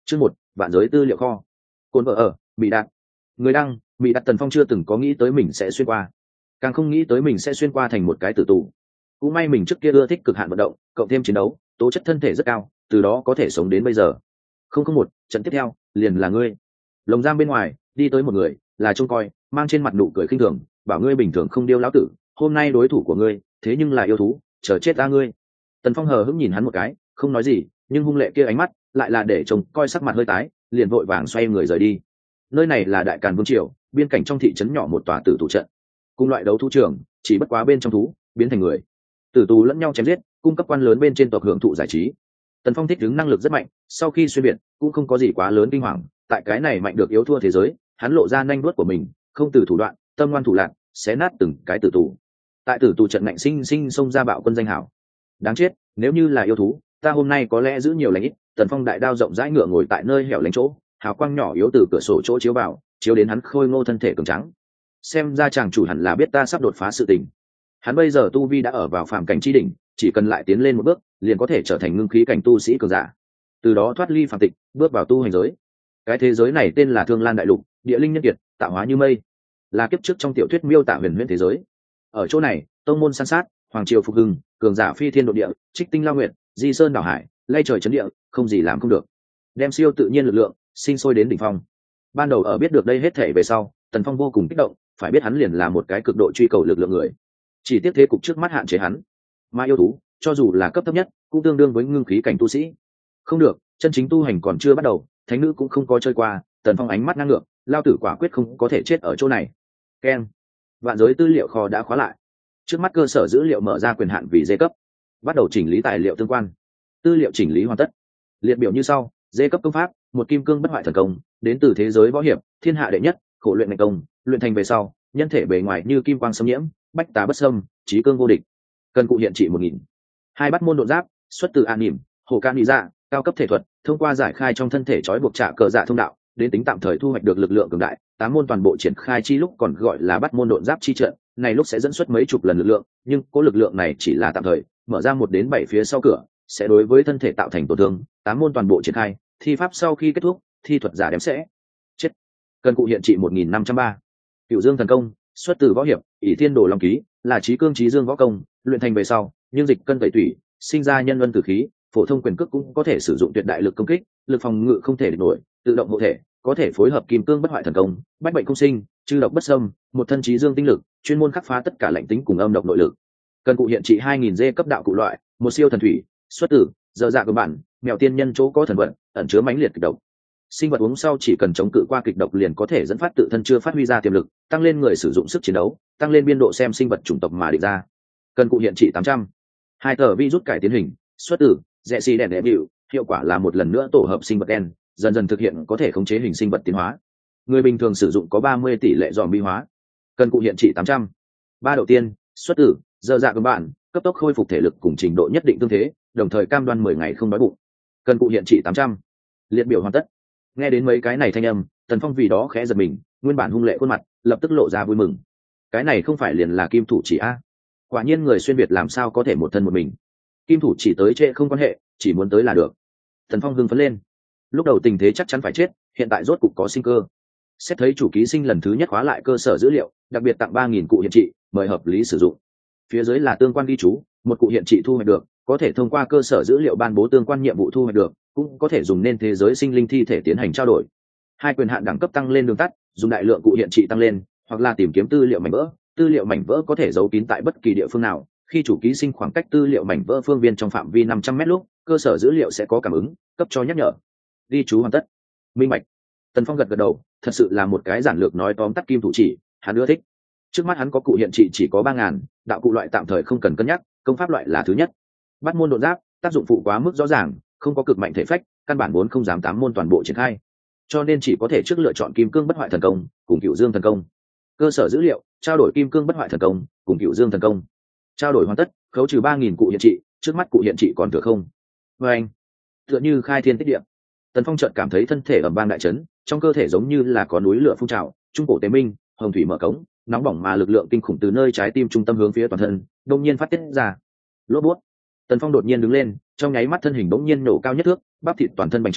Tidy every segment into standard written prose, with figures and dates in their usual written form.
Chương 1, vạn giới tư liệu kho. Cồn vợ ở, bị đạt. Người đăng, bị đặt Tần Phong chưa từng có nghĩ tới mình sẽ xuyên qua, càng không nghĩ tới mình sẽ xuyên qua thành một cái tử tù. Cũng may mình trước kia ưa thích cực hạn vận động, cộng thêm chiến đấu, tố chất thân thể rất cao, từ đó có thể sống đến bây giờ. 001, trận tiếp theo, liền là ngươi. Lồng giam bên ngoài, đi tới một người, là trông coi, mang trên mặt nụ cười khinh thường, bảo ngươi bình thường không điêu lão tử, hôm nay đối thủ của ngươi, thế nhưng là yêu thú, chờ chết ta ngươi. Tần Phong hờ hững nhìn hắn một cái, không nói gì, nhưng hung lệ kia ánh mắt, lại là để trông coi sắc mặt hơi tái, liền vội vàng xoay người rời đi. Nơi này là Đại Càn Vương triều, biên cảnh trong thị trấn nhỏ một tòa tử tù trận. Cùng loại đấu thú trường, chỉ bất quá bên trong thú biến thành người, tử tù lẫn nhau chém giết, cung cấp quan lớn bên trên tộc hưởng thụ giải trí. Tần Phong thích ứng năng lực rất mạnh, sau khi xuyên biệt cũng không có gì quá lớn kinh hoàng, tại cái này mạnh được yếu thua thế giới, hắn lộ ra nhanh đuốt của mình, không từ thủ đoạn, tâm ngoan thủ lạc, xé nát từng cái tử tù. Tại tử tù trận ngạnh sinh sinh xông ra bạo quân danh hảo. Đáng chết, nếu như là yêu thú, ta hôm nay có lẽ giữ nhiều lãnh ít. Tần Phong đại đao rộng rãi ngựa ngồi tại nơi hẻo lánh chỗ, hào quang nhỏ yếu từ cửa sổ chỗ chiếu vào, chiếu đến hắn khôi ngô thân thể cường trắng. Xem ra chàng chủ hẳn là biết ta sắp đột phá sự tình. Hắn bây giờ tu vi đã ở vào phàm cảnh chi đỉnh, chỉ cần lại tiến lên một bước, liền có thể trở thành ngưng khí cảnh tu sĩ cường giả. Từ đó thoát ly phàm tịch, bước vào tu hành giới. Cái thế giới này tên là Thương Lan Đại Lục, địa linh nhân kiệt, tạo hóa như mây, là kiếp trước trong tiểu thuyết miêu tả huyền huyễn thế giới. Ở chỗ này, tông môn san sát, hoàng triều phục hưng, cường giả phi thiên độ địa, trích tinh lao nguyện, di sơn đảo hải, lay trời chấn địa, không gì làm không được. Đem siêu tự nhiên lực lượng sinh sôi đến đỉnh phong. Ban đầu ở biết được đây hết thể về sau, Tần Phong vô cùng kích động, phải biết hắn liền là một cái cực độ truy cầu lực lượng người. Chỉ tiếc thế cục trước mắt hạn chế hắn. Mà yêu thú, cho dù là cấp thấp nhất, cũng tương đương với ngưng khí cảnh tu sĩ. Không được, chân chính tu hành còn chưa bắt đầu, thánh nữ cũng không có chơi qua. Tần Phong ánh mắt ngang ngược, lao tử quả quyết không có thể chết ở chỗ này. Keng, vạn giới tư liệu kho đã khóa lại. Trước mắt cơ sở dữ liệu mở ra quyền hạn vì D cấp, bắt đầu chỉnh lý tài liệu tương quan. Tư liệu chỉnh lý hoàn tất, liệt biểu như sau: D cấp công pháp, một kim cương bất hoại thần công, đến từ thế giới võ hiệp, thiên hạ đệ nhất, khổ luyện thành công, luyện thành về sau, nhân thể bề ngoài như kim quang xâm nhiễm, bách tá bất xâm, trí cương vô địch. Cần cụ hiện trị 1000. Hai bắt môn độn giáp, xuất từ an nỉm, hồ can lý dạ, cao cấp thể thuật, thông qua giải khai trong thân thể trói buộc trả cờ dạ thông đạo, đến tính tạm thời thu hoạch được lực lượng cường đại. 8 môn toàn bộ triển khai chi lúc còn gọi là bắt môn độn giáp chi trận, này lúc sẽ dẫn xuất mấy chục lần lực lượng, nhưng cố lực lượng này chỉ là tạm thời, mở ra 1 đến 7 phía sau cửa, sẽ đối với thân thể tạo thành tổn thương. 8 môn toàn bộ triển khai, thi pháp sau khi kết thúc, thi thuật giả đem sẽ chết. Cần cụ hiện trị 1503. Cửu Dương thần công, xuất từ võ hiệp, ỷ thiên đồ long ký, là trí cương trí dương võ công, luyện thành về sau, nhưng dịch cân tẩy tủy, sinh ra nhân luân tử khí, phổ thông quyền cước cũng có thể sử dụng tuyệt đại lực công kích, lực phòng ngự không thể địch nổi, tự động hộ thể, có thể phối hợp kim cương bất hoại thần công, bách bệnh không sinh, chư độc bất xâm, một thân trí dương tinh lực, chuyên môn khắc phá tất cả lạnh tính cùng âm độc nội lực. Cần cụ hiện trị 2000 D cấp đạo cụ loại, một siêu thần thủy, xuất tử, giờ dạ cơ bản, mèo tiên nhân chỗ có thần vận, ẩn chứa mãnh liệt kịch độc. Sinh vật uống sau chỉ cần chống cự qua kịch độc liền có thể dẫn phát tự thân chưa phát huy ra tiềm lực, tăng lên người sử dụng sức chiến đấu, tăng lên biên độ xem sinh vật chủng tộc mà định ra. Cần cụ hiện trị 800. Hai tờ virus cải tiến hình, xuất tử, rẽ xì đèn đẻ bịu, hiệu quả là một lần nữa tổ hợp sinh vật đen, dần dần thực hiện có thể khống chế hình sinh vật tiến hóa. Người bình thường sử dụng có 30 tỷ lệ zombie hóa. Cần cụ hiện trị 800. Ba đầu tiên, xuất tử, giờ dạ cơ bản, cấp tốc khôi phục thể lực cùng trình độ nhất định tương thế, đồng thời cam đoan 10 ngày không đói bụng. Cần cụ hiện trị 800. Liệt biểu hoàn tất. Nghe đến mấy cái này thanh âm, Tần Phong vì đó khẽ giật mình, nguyên bản hung lệ khuôn mặt lập tức lộ ra vui mừng. Cái này không phải liền là kim thủ chỉ a? Quả nhiên người xuyên việt làm sao có thể một thân một mình. Kim thủ chỉ tới trễ không quan hệ, chỉ muốn tới là được. Tần Phong hưng phấn lên. Lúc đầu tình thế chắc chắn phải chết, hiện tại rốt cục có sinh cơ. Xét thấy chủ ký sinh lần thứ nhất khóa lại cơ sở dữ liệu, đặc biệt tặng 3000 cụ hiện trị, mời hợp lý sử dụng. Phía dưới là tương quan ghi chú, một cụ hiện trị thu hoạch được, có thể thông qua cơ sở dữ liệu ban bố tương quan nhiệm vụ thu hoạch được, cũng có thể dùng nên thế giới sinh linh thi thể tiến hành trao đổi. Hai quyền hạn đẳng cấp tăng lên đường tắt, dùng đại lượng cụ hiện trị tăng lên, hoặc là tìm kiếm tư liệu mảnh vỡ. Tư liệu mảnh vỡ có thể giấu kín tại bất kỳ địa phương nào, khi chủ ký sinh khoảng cách tư liệu mảnh vỡ phương viên trong phạm vi 500 mét lúc, cơ sở dữ liệu sẽ có cảm ứng, cấp cho nhắc nhở. Ghi chú hoàn tất. Minh bạch. Tần Phong gật gật đầu, thật sự là một cái giản lược nói tóm tắt kim thủ chỉ, hắn ưa thích. Trước mắt hắn có cụ hiện trị chỉ có 3000, đạo cụ loại tạm thời không cần cân nhắc, công pháp loại là thứ nhất. Bắt môn độn giáp, tác dụng phụ quá mức rõ ràng, không có cực mạnh thể phách, căn bản 4 không dám 8 môn toàn bộ triển khai, cho nên chỉ có thể trước lựa chọn kim cương bất hoại thần công cùng cửu dương thần công. Cơ sở dữ liệu, trao đổi kim cương bất hoại thần công cùng cửu dương thần công. Trao đổi hoàn tất, khấu trừ 3000 cụ hiện trị, trước mắt cụ hiện trị còn thừa không. Và anh, tựa như khai thiên tích địa. Tần Phong chợt cảm thấy thân thể ầm vang đại chấn, trong cơ thể giống như là có núi lửa phun trào, trung cổ tế minh, hồng thủy mở cống, nóng bỏng mà lực lượng kinh khủng từ nơi trái tim trung tâm hướng phía toàn thân, đột nhiên phát tiết ra. Lốp bút. Tần Phong đột nhiên đứng lên, trong nháy mắt thân hình bỗng nhiên nổ cao nhất thước, bắp thịt toàn thân bành trướng,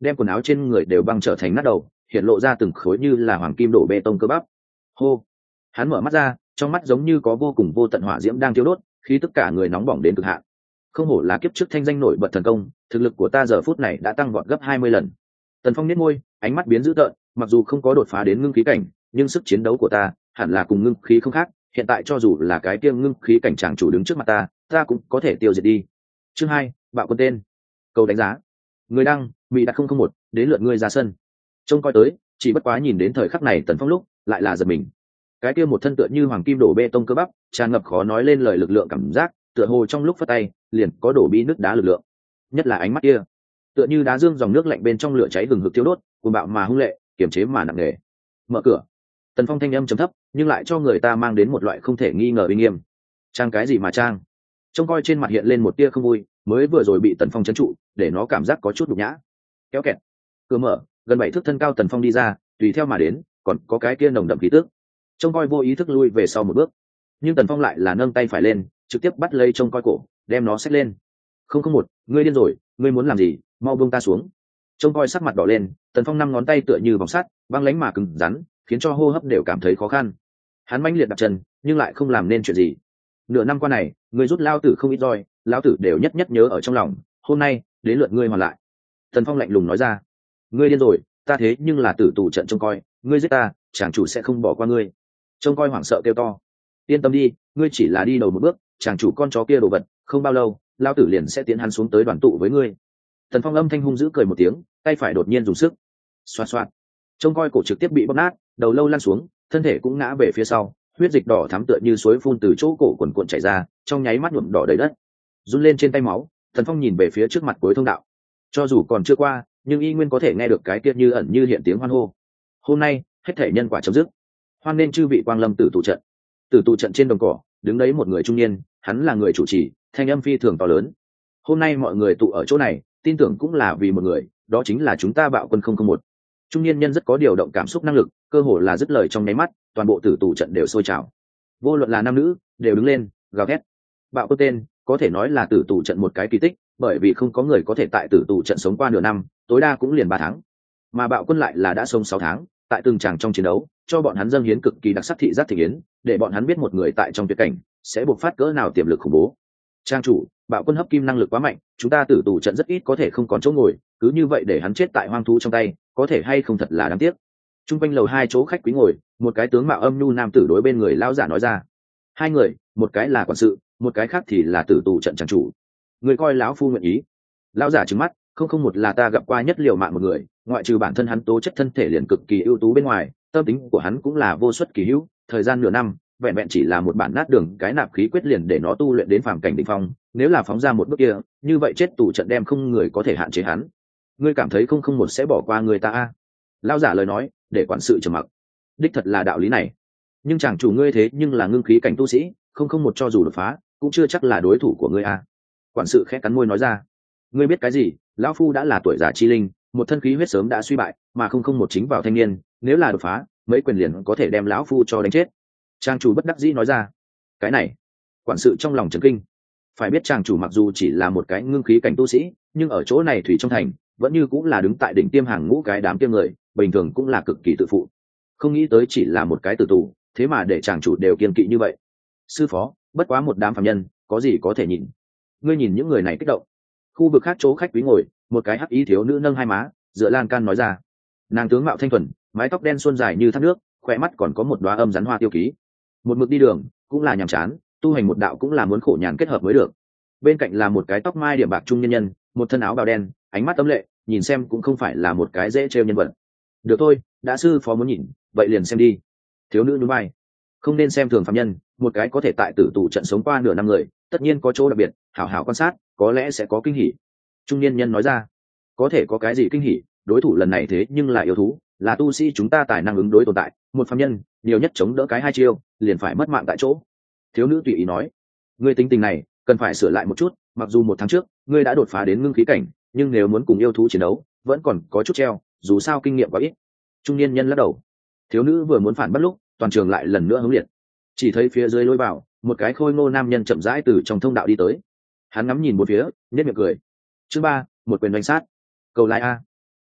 đem quần áo trên người đều băng trở thành nát đầu, hiện lộ ra từng khối như là hoàng kim đổ bê tông cơ bắp. Hô. Hắn mở mắt ra, trong mắt giống như có vô cùng vô tận hỏa diễm đang thiêu đốt, khi tất cả người nóng bỏng đến cực hạn. Không hổ là kiếp trước thanh danh nổi bật thần công, thực lực của ta giờ phút này đã tăng vọt gấp 20 lần. Tần Phong nhếch môi, ánh mắt biến dữ tợn, mặc dù không có đột phá đến ngưng khí cảnh, nhưng sức chiến đấu của ta hẳn là cùng ngưng khí không khác, hiện tại cho dù là cái kia ngưng khí cảnh tràng chủ đứng trước mặt ta cũng có thể tiêu diệt đi. Chương 2, bạo quân tên. Cầu đánh giá. Người đăng, Mỹ đặt 001, đến lượt ngươi ra sân. Trông coi tới, chỉ bất quá nhìn đến thời khắc này Tần Phong lúc, lại là giật mình. Cái kia một thân tựa như hoàng kim đổ bê tông cơ bắp, tràn ngập khó nói lên lời lực lượng cảm giác, tựa hồ trong lúc phất tay, liền có đổ bi nước đá lực lượng. Nhất là ánh mắt kia, tựa như đá dương dòng nước lạnh bên trong lửa cháy hừng hực thiêu đốt, cuồng bạo mà hung lệ, kiềm chế mà nặng nề. Mở cửa. Tần Phong thanh âm trầm thấp, nhưng lại cho người ta mang đến một loại không thể nghi ngờ uy nghiêm. Trang cái gì mà trang? Trông coi trên mặt hiện lên một tia không vui, mới vừa rồi bị Tần Phong trấn trụ, để nó cảm giác có chút nhục nhã. Kéo kẹt. Cửa mở, gần 7 thước thân cao Tần Phong đi ra, tùy theo mà đến, còn có cái kia nồng đậm khí tức. Trông coi vô ý thức lui về sau một bước, nhưng Tần Phong lại là nâng tay phải lên, trực tiếp bắt lấy trông coi cổ, đem nó xách lên. 001, ngươi điên rồi, ngươi muốn làm gì? Mau buông ta xuống. Trông coi sắc mặt đỏ lên, Tần Phong 5 ngón tay tựa như vòng sắt, băng lãnh mà cứng rắn, khiến cho hô hấp đều cảm thấy khó khăn. Hắn mãnh liệt đặt chân, nhưng lại không làm nên chuyện gì. Nửa năm qua này, ngươi rút lao tử không ít roi, lao tử đều nhất nhất nhớ ở trong lòng, hôm nay đến lượt ngươi hoàn lại. Tần Phong lạnh lùng nói ra. Ngươi điên rồi, ta thế nhưng là tử tù trận trông coi, ngươi giết ta, chàng chủ sẽ không bỏ qua ngươi. Trông coi hoảng sợ kêu to. Yên tâm đi, ngươi chỉ là đi đầu một bước, chàng chủ con chó kia đồ vật, không bao lâu, lao tử liền sẽ tiến hắn xuống tới đoàn tụ với ngươi. Tần Phong âm thanh hung dữ cười một tiếng, tay phải đột nhiên dùng sức. Xoạt xoạt. Trông coi cổ trực tiếp bị bóp nát, đầu lâu lăn xuống, thân thể cũng ngã về phía sau, huyết dịch đỏ thắm tựa như suối phun từ chỗ cổ quần cuộn chảy ra, trong nháy mắt nhuộm đỏ đầy đất. Run lên trên tay máu, Tần Phong nhìn về phía trước mặt cuối thông đạo. Cho dù còn chưa qua, nhưng y nguyên có thể nghe được cái kia như ẩn như hiện tiếng hoan hô. Hôm nay, hết thể nhân quả chấm dứt. Hoan nên chư vị quang lâm tử tụ trận. Tử tụ trận trên đồng cỏ, đứng đấy một người trung niên, hắn là người chủ trì, thanh âm phi thường to lớn. Hôm nay mọi người tụ ở chỗ này, tin tưởng cũng là vì một người, đó chính là chúng ta Bạo Quân 001. Trung niên nhân rất có điều động cảm xúc năng lực, cơ hồ là dứt lời trong nháy mắt, toàn bộ tử tụ trận đều sôi trào. Vô luận là nam nữ, đều đứng lên, gào thét. Bạo Quân tên, có thể nói là tử tụ trận một cái kỳ tích, bởi vì không có người có thể tại tử tụ trận sống qua nửa năm, tối đa cũng liền 3 tháng. Mà Bạo Quân lại là đã sống 6 tháng, tại từng tràng trong chiến đấu, cho bọn hắn dâng hiến cực kỳ đặc sắc thị giác thị hiến, để bọn hắn biết một người tại trong tuyệt cảnh sẽ bộc phát cỡ nào tiềm lực khủng bố. Trang chủ, Bạo Quân hấp kim năng lực quá mạnh, chúng ta tử tù trận rất ít có thể không còn chỗ ngồi, cứ như vậy để hắn chết tại hoang thú trong tay, có thể hay không thật là đáng tiếc. Trung quanh lầu 2 chỗ khách quý ngồi, một cái tướng mạo âm nhu nam tử đối bên người lão giả nói ra. Hai người, một cái là quản sự, một cái khác thì là tử tù trận trang chủ. Người coi lão phu nguyện ý. Lão giả trừng mắt, 001 là ta gặp qua nhất liều mạng một người, ngoại trừ bản thân hắn tố chất thân thể liền cực kỳ ưu tú bên ngoài, tâm tính của hắn cũng là vô xuất kỳ hữu, thời gian nửa năm, vẹn vẹn chỉ là một bản nát đường cái nạp khí quyết liền để nó tu luyện đến phàm cảnh đỉnh phong, nếu là phóng ra một bước kia, như vậy chết tù trận đem không người có thể hạn chế hắn. Ngươi cảm thấy 001 sẽ bỏ qua người ta a? Lão giả lời nói, để quản sự trầm mặc. Đích thật là đạo lý này. Nhưng chàng chủ ngươi thế nhưng là ngưng khí cảnh tu sĩ, 001 cho dù đột phá, cũng chưa chắc là đối thủ của ngươi a. Quản sự khẽ cắn môi nói ra. Ngươi biết cái gì, lão phu đã là tuổi già chi linh, một thân khí huyết sớm đã suy bại, mà 001 chính vào thanh niên, nếu là đột phá, mấy quyền liền có thể đem lão phu cho đánh chết. Trang chủ bất đắc dĩ nói ra. Cái này, quản sự trong lòng chấn kinh. Phải biết trang chủ mặc dù chỉ là một cái ngưng khí cảnh tu sĩ, nhưng ở chỗ này thủy trong thành, vẫn như cũng là đứng tại đỉnh tiêm hàng ngũ cái đám tiêm người, bình thường cũng là cực kỳ tự phụ. Không nghĩ tới chỉ là một cái tử tù, thế mà để trang chủ đều kiên kỵ như vậy. Sư phó, bất quá một đám phàm nhân, có gì có thể nhìn. Ngươi nhìn những người này kích động. Khu vực khác chỗ khách quý ngồi, một cái hắc ý thiếu nữ nâng hai má, dựa lan can nói ra. Nàng tướng mạo thanh thuần, mái tóc đen suôn dài như thác nước, khỏe mắt còn có một đóa âm rắn hoa tiêu ký. Một mực đi đường cũng là nhàm chán, tu hành một đạo cũng là muốn khổ nhàn kết hợp mới được. Bên cạnh là một cái tóc mai điểm bạc trung nhân nhân, một thân áo bào đen, ánh mắt âm lệ, nhìn xem cũng không phải là một cái dễ trêu nhân vật. Được thôi, đã sư phó muốn nhìn, vậy liền xem đi. Thiếu nữ nhún vai. Không nên xem thường phàm nhân, một cái có thể tại tử tù trận sống qua nửa năm người, tất nhiên có chỗ đặc biệt, hảo hảo quan sát, có lẽ sẽ có kinh hỉ. Trung niên nhân nói ra. Có thể có cái gì kinh hỉ, đối thủ lần này thế nhưng là yêu thú, là tu sĩ chúng ta tài năng ứng đối tồn tại, một phàm nhân nhiều nhất chống đỡ cái 2 chiêu liền phải mất mạng tại chỗ. Thiếu nữ tùy ý nói. Ngươi tính tình này cần phải sửa lại một chút, mặc dù 1 tháng trước ngươi đã đột phá đến ngưng khí cảnh, nhưng nếu muốn cùng yêu thú chiến đấu vẫn còn có chút treo, dù sao kinh nghiệm quá ít. Trung niên nhân lắc đầu. Thiếu nữ vừa muốn phản bác lúc, toàn trường lại lần nữa hứng liệt. Chỉ thấy phía dưới lối vào, một cái khôi ngô nam nhân chậm rãi từ trong thông đạo đi tới. Hắn ngắm nhìn bốn phía, nhếch miệng cười. Chương 3, một quyền đánh sát. Cầu like a.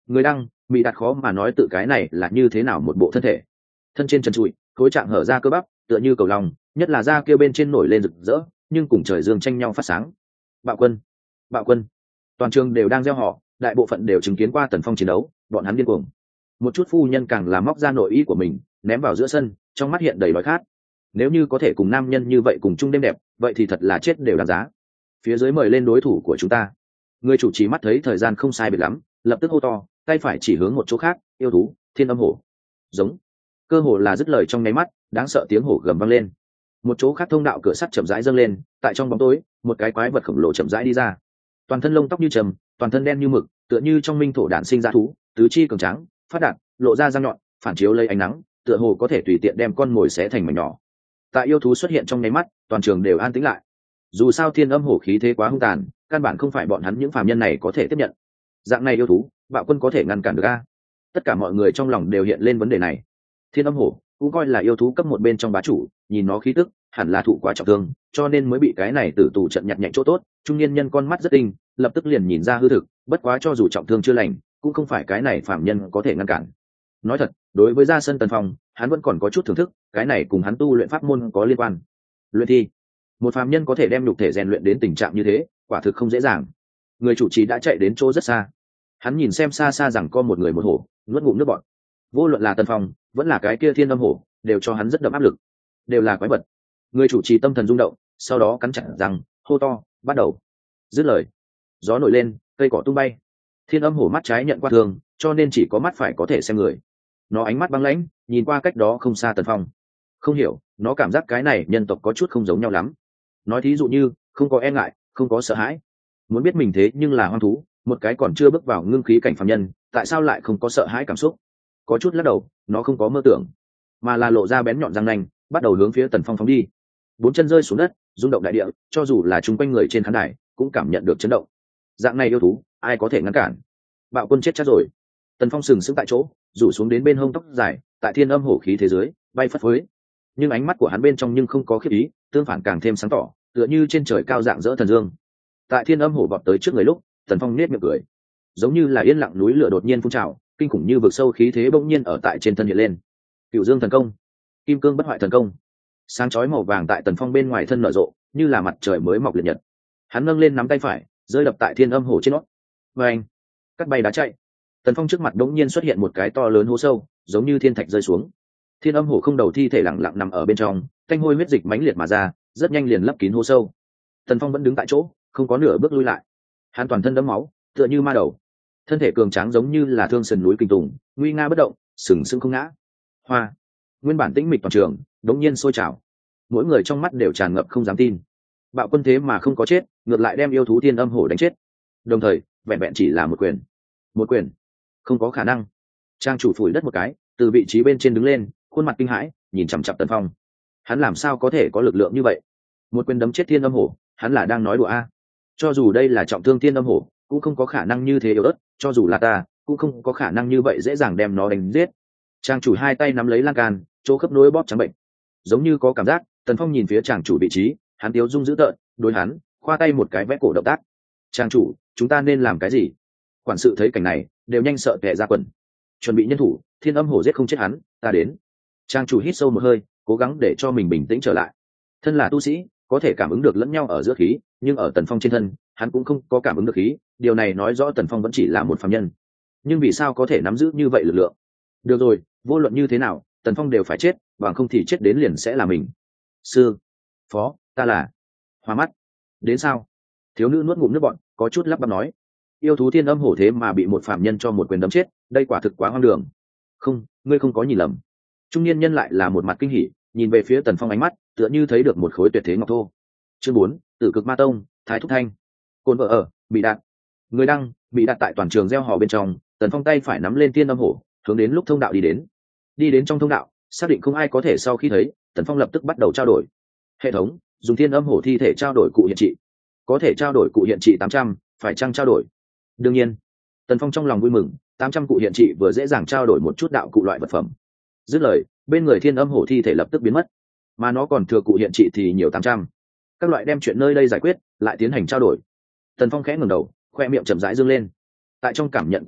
Người đăng bị đặt khó mà nói tự cái này là như thế nào một bộ thân thể, thân trên trần trụi, khối trạng hở ra cơ bắp tựa như cầu lòng, nhất là da kia bên trên nổi lên rực rỡ, nhưng cùng trời dương tranh nhau phát sáng. Bạo quân, bạo quân, toàn trường đều đang gieo họ, đại bộ phận đều chứng kiến qua Tần Phong chiến đấu, bọn hắn điên cuồng. Một chút phu nhân càng là móc ra nội y của mình ném vào giữa sân, trong mắt hiện đầy đói khát. Nếu như có thể cùng nam nhân như vậy cùng chung đêm đẹp, vậy thì thật là chết đều đáng giá. Phía dưới mời lên đối thủ của chúng ta. Người chủ trì mắt thấy thời gian không sai biệt lắm, lập tức hô to, tay phải chỉ hướng một chỗ khác, yêu thú thiên âm hổ. Giống. Cơ hồ là dứt lời trong nháy mắt, đáng sợ tiếng hổ gầm vang lên. Một chỗ khác thông đạo cửa sắt chậm rãi dâng lên, tại trong bóng tối một cái quái vật khổng lồ chậm rãi đi ra. Toàn thân lông tóc như trầm, toàn thân đen như mực, tựa như trong minh thổ đản sinh ra thú, tứ chi cường tráng, phát đạt, lộ ra răng nhọn, phản chiếu lấy ánh nắng, tựa hồ có thể tùy tiện đem con mồi xé thành mảnh nhỏ. Tại yêu thú xuất hiện trong nháy mắt, toàn trường đều an tĩnh lại. Dù sao thiên âm hổ khí thế quá hung tàn, căn bản không phải bọn hắn những phàm nhân này có thể tiếp nhận. Dạng này yêu thú, bạo quân có thể ngăn cản được a? Tất cả mọi người trong lòng đều hiện lên vấn đề này. Thiên âm hổ cũng coi là yêu thú cấp một bên trong bá chủ, nhìn nó khí tức hẳn là thụ quá trọng thương, cho nên mới bị cái này tử tù trận nhặt nhạnh chỗ tốt. Trung niên nhân con mắt rất tinh, lập tức liền nhìn ra hư thực, bất quá cho dù trọng thương chưa lành, cũng không phải cái này phàm nhân có thể ngăn cản. Nói thật, đối với ra sân Tần Phong, hắn vẫn còn có chút thưởng thức, cái này cùng hắn tu luyện pháp môn có liên quan. Luyện thi, một phàm nhân có thể đem nhục thể rèn luyện đến tình trạng như thế, quả thực không dễ dàng. Người chủ trì đã chạy đến chỗ rất xa, hắn nhìn xem xa xa rằng có một người một hổ, nuốt ngụm nước bọt. Vô luận là Tần Phong vẫn là cái kia thiên âm hổ, đều cho hắn rất đậm áp lực, đều là quái vật. Người chủ trì tâm thần rung động, sau đó cắn chặt răng, hô to, bắt đầu. Dứt lời, gió nổi lên, cây cỏ tung bay. Thiên âm hổ mắt trái nhận qua thường, cho nên chỉ có mắt phải có thể xem người. Nó ánh mắt băng lãnh, nhìn qua cách đó không xa Tần Phong. Không hiểu, nó cảm giác cái này nhân tộc có chút không giống nhau lắm. Nói thí dụ như không có e ngại, không có sợ hãi. Muốn biết mình thế nhưng là hoang thú, một cái còn chưa bước vào ngưng khí cảnh phàm nhân, tại sao lại không có sợ hãi cảm xúc? Có chút lắc đầu, nó không có mơ tưởng, mà là lộ ra bén nhọn răng nanh, bắt đầu hướng phía Tần Phong phóng đi. Bốn chân rơi xuống đất, rung động đại địa, cho dù là chung quanh người trên khán đài cũng cảm nhận được chấn động. Dạng này yêu thú, ai có thể ngăn cản? Bạo quân chết chắc rồi. Tần Phong sừng sững tại chỗ, rủ xuống đến bên hông tóc dài, tại thiên âm hổ khí thế giới bay phất phới. Nhưng ánh mắt của hắn bên trong nhưng không có khiếp ý, tương phản càng thêm sáng tỏ, tựa như trên trời cao dạng dỡ thần dương. Tại thiên âm hổ vọt tới trước người lúc, Tần Phong nết miệng cười, giống như là yên lặng núi lửa đột nhiên phun trào, kinh khủng như vực sâu khí thế bỗng nhiên ở tại trên thân hiện lên. Cửu Dương thần công, Kim Cương bất hoại thần công. Sáng chói màu vàng tại Tần Phong bên ngoài thân nở rộ, như là mặt trời mới mọc liệt nhật. Hắn nâng lên nắm tay phải, rơi đập tại thiên âm hổ trên nót. Và anh, cắt bay đá chạy. Tần Phong trước mặt đống nhiên xuất hiện một cái to lớn hố sâu, giống như thiên thạch rơi xuống. Thiên âm hổ không đầu thi thể lặng lặng nằm ở bên trong, thanh hôi huyết dịch mãnh liệt mà ra, rất nhanh liền lấp kín hố sâu. Tần Phong vẫn đứng tại chỗ, không có nửa bước lui lại. Hắn toàn thân đẫm máu, tựa như ma đầu. Thân thể cường tráng giống như là thương sườn núi kinh tùng, nguy nga bất động, sừng sững không ngã. Hoa, nguyên bản tĩnh mịch toàn trường, đống nhiên sôi trào. Mỗi người trong mắt đều tràn ngập không dám tin. Bạo quân thế mà không có chết, ngược lại đem yêu thú thiên âm hổ đánh chết. Đồng thời, vẹn vẹn chỉ là một quyền. Một quyền, không có khả năng. Trang chủ phủi đất một cái, từ vị trí bên trên đứng lên, khuôn mặt kinh hãi, nhìn chằm chằm Tần Phong. Hắn làm sao có thể có lực lượng như vậy? Một quyền đấm chết thiên âm hổ, hắn là đang nói đùa a? Cho dù đây là trọng thương thiên âm hổ, cũng không có khả năng như thế yếu ớt, cho dù là ta, cũng không có khả năng như vậy dễ dàng đem nó đánh giết. Trang chủ hai tay nắm lấy lan can, chỗ khớp nối bóp trắng bệnh, giống như có cảm giác. Tần Phong nhìn phía tràng chủ vị trí, hắn tiếu dung dữ tợn, đối hắn khoa tay một cái vẽ cổ động tác. Trang chủ, chúng ta nên làm cái gì? Quản sự thấy cảnh này, đều nhanh sợ tè ra quần. Chuẩn bị nhân thủ, thiên âm hổ giết không chết hắn, ta đến. Trang chủ hít sâu một hơi, cố gắng để cho mình bình tĩnh trở lại. Thân là tu sĩ, có thể cảm ứng được lẫn nhau ở giữa khí, nhưng ở Tần Phong trên thân, hắn cũng không có cảm ứng được khí. Điều này nói rõ Tần Phong vẫn chỉ là một phàm nhân. Nhưng vì sao có thể nắm giữ như vậy lực lượng? Được rồi, vô luận như thế nào, Tần Phong đều phải chết, bằng không thì chết đến liền sẽ là mình. Sư phó, ta là Hoa mắt. Đến sao? Thiếu nữ nuốt ngụm nước bọn, có chút lắp bắp nói. Yêu thú thiên âm hổ thế mà bị một phạm nhân cho một quyền đấm chết, đây quả thực quá hoang đường. Không, ngươi không có nhìn lầm. Trung niên nhân lại là một mặt kinh hỉ, nhìn về phía Tần Phong ánh mắt tựa như thấy được một khối tuyệt thế ngọc thô. Chương 4, Tử Cực Ma Tông, Thái Thúc Thanh. Côn vợ ở, bị đạn. Người đăng, bị đặt tại toàn trường gieo hò bên trong. Tần Phong tay phải nắm lên thiên âm hổ, hướng đến lúc thông đạo đi đến. Đi đến trong thông đạo, xác định không ai có thể sau khi thấy, Tần Phong lập tức bắt đầu trao đổi. Hệ thống, dùng thiên âm hổ thi thể trao đổi cụ hiện trị. Có thể trao đổi cụ hiện trị 800, phải chăng trao đổi? Đương nhiên. Tần Phong trong lòng vui mừng, 800 cụ hiện trị vừa dễ dàng trao đổi một chút đạo cụ loại vật phẩm. Dứt lời, bên người thiên âm hổ thi thể lập tức biến mất, mà nó còn thừa cụ hiện trị thì nhiều 800. Các loại đem chuyện nơi đây giải quyết, lại tiến hành trao đổi. Tần Phong khẽ ngẩng đầu, khoe miệng chậm rãi dương lên. Tại trong cảm nhận của hắn,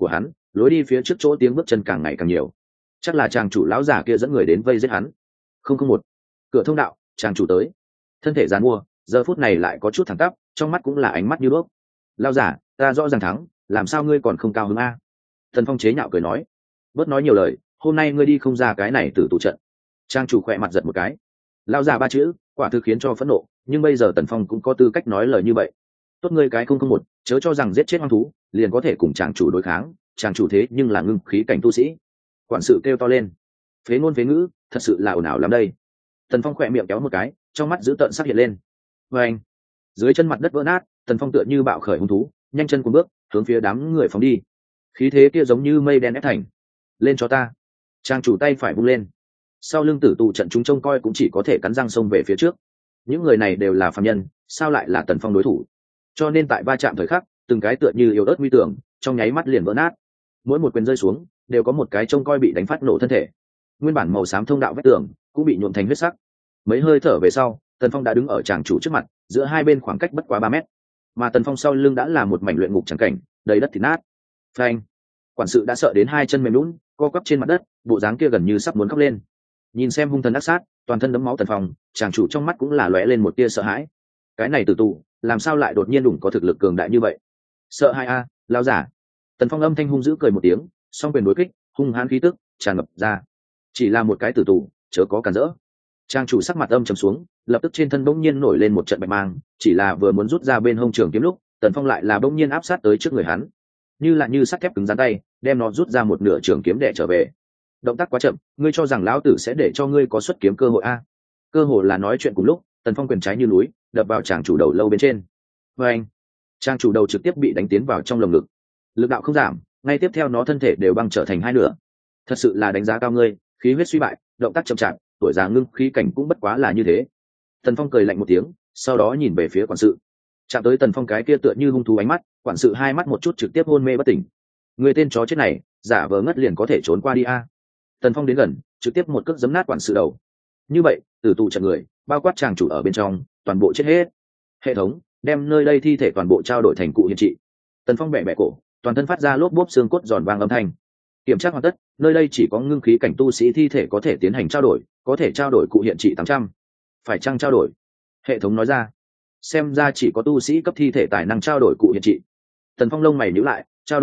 lối đi phía trước chỗ tiếng bước chân càng ngày càng nhiều, chắc là chàng chủ lão giả kia dẫn người đến vây giết hắn. 001, cửa thông đạo, chàng chủ tới. Thân thể giàn mua giờ phút này lại có chút thẳng tắp, trong mắt cũng là ánh mắt như đuốc. Lão giả, ta rõ ràng thắng, làm sao ngươi còn không cao hứng a? Tần Phong chế nhạo cười nói, bớt nói nhiều lời, hôm nay ngươi đi không ra cái này tử tụ trận. Trang chủ khỏe mặt giật một cái. Lão giả ba chữ quả thực khiến cho phẫn nộ, nhưng bây giờ Tần Phong cũng có tư cách nói lời như vậy. Tốt ngươi cái 001, chớ cho rằng giết chết hoang thú liền có thể cùng chàng chủ đối kháng, chàng chủ thế nhưng là ngưng khí cảnh tu sĩ. Quản sự kêu to lên, phế ngôn phế ngữ, thật sự là ồn ào lắm đây. Tần Phong khỏe miệng kéo một cái, trong mắt dữ tợn sắc hiện lên. Và anh, dưới chân mặt đất vỡ nát, Tần Phong tựa như bạo khởi hung thú, nhanh chân cuốn bước hướng phía đám người phóng đi. Khí thế kia giống như mây đen ép thành. Lên cho ta. Trang chủ tay phải vung lên, sau lưng tử tụ trận chúng trông coi cũng chỉ có thể cắn răng xông về phía trước. Những người này đều là phàm nhân, sao lại là Tần Phong đối thủ? Cho nên tại va chạm thời khắc, từng cái tựa như yếu ớt nguy tưởng, trong nháy mắt liền vỡ nát. Mỗi một quyền rơi xuống, đều có một cái trông coi bị đánh phát nổ thân thể. Nguyên bản màu xám thông đạo vách tường cũng bị nhuộm thành huyết sắc. Mấy hơi thở về sau, Tần Phong đã đứng ở tràng chủ trước mặt, giữa hai bên khoảng cách bất quá 3 mét, mà Tần Phong sau lưng đã là một mảnh luyện ngục trắng cảnh, đầy đất thịt nát. Phanh! Quản sự đã sợ đến hai chân mềm nhũn, co quắp trên mặt đất, bộ dáng kia gần như sắp muốn khóc lên. Nhìn xem hung thần ác sát, toàn thân đẫm máu Tần Phong, tràng chủ trong mắt cũng là lóe lên một tia sợ hãi. Cái này tử tù, làm sao lại đột nhiên đủng có thực lực cường đại như vậy? Sợ hãi a, lão giả. Tần Phong âm thanh hung dữ cười một tiếng, song quyền đối kích, hung hãn khí tức tràn ngập ra. Chỉ là một cái tử tù, chớ có cản rỡ. Trang chủ sắc mặt âm trầm xuống, lập tức trên thân bỗng nhiên nổi lên một trận bạch mang, chỉ là vừa muốn rút ra bên hông trường kiếm lúc, Tần Phong lại là bỗng nhiên áp sát tới trước người hắn, như sắt thép cứng rắn tay, đem nó rút ra một nửa trường kiếm đè trở về. Động tác quá chậm, ngươi cho rằng lão tử sẽ để cho ngươi có xuất kiếm cơ hội a? Cơ hội là nói chuyện cùng lúc, Tần Phong quyền trái như núi, đập vào chàng chủ đầu lâu bên trên. Và anh, trang chủ đầu trực tiếp bị đánh tiến vào trong lồng ngực. Lực đạo không giảm, ngay tiếp theo nó thân thể đều băng trở thành hai nửa. Thật sự là đánh giá cao ngươi, khí huyết suy bại, động tác chậm chạp, tuổi già ngưng khí cảnh cũng bất quá là như thế. Tần Phong cười lạnh một tiếng, sau đó nhìn về phía quản sự. Chạm tới Tần Phong cái kia tựa như hung thú ánh mắt, quản sự hai mắt một chút trực tiếp hôn mê bất tỉnh. Người tên chó chết này, giả vờ ngất liền có thể trốn qua đi a? Tần Phong đến gần, trực tiếp một cước giấm nát quản sự đầu. Như vậy, tử tù trận người, bao quát chàng chủ ở bên trong, toàn bộ chết hết. Hệ thống, đem nơi đây thi thể toàn bộ trao đổi thành cụ hiện trị. Tần Phong bẻ bẻ cổ, toàn thân phát ra lốp bốp xương cốt giòn vang âm thanh. Kiểm tra hoàn tất, nơi đây chỉ có ngưng khí cảnh tu sĩ thi thể có thể tiến hành trao đổi, có thể trao đổi cụ hiện trị 800. Phải chăng trao đổi? Hệ thống nói ra. Xem ra chỉ có tu sĩ cấp thi thể tài năng trao đổi cụ hiện trị. Tần Phong lông mày nhíu lại, trao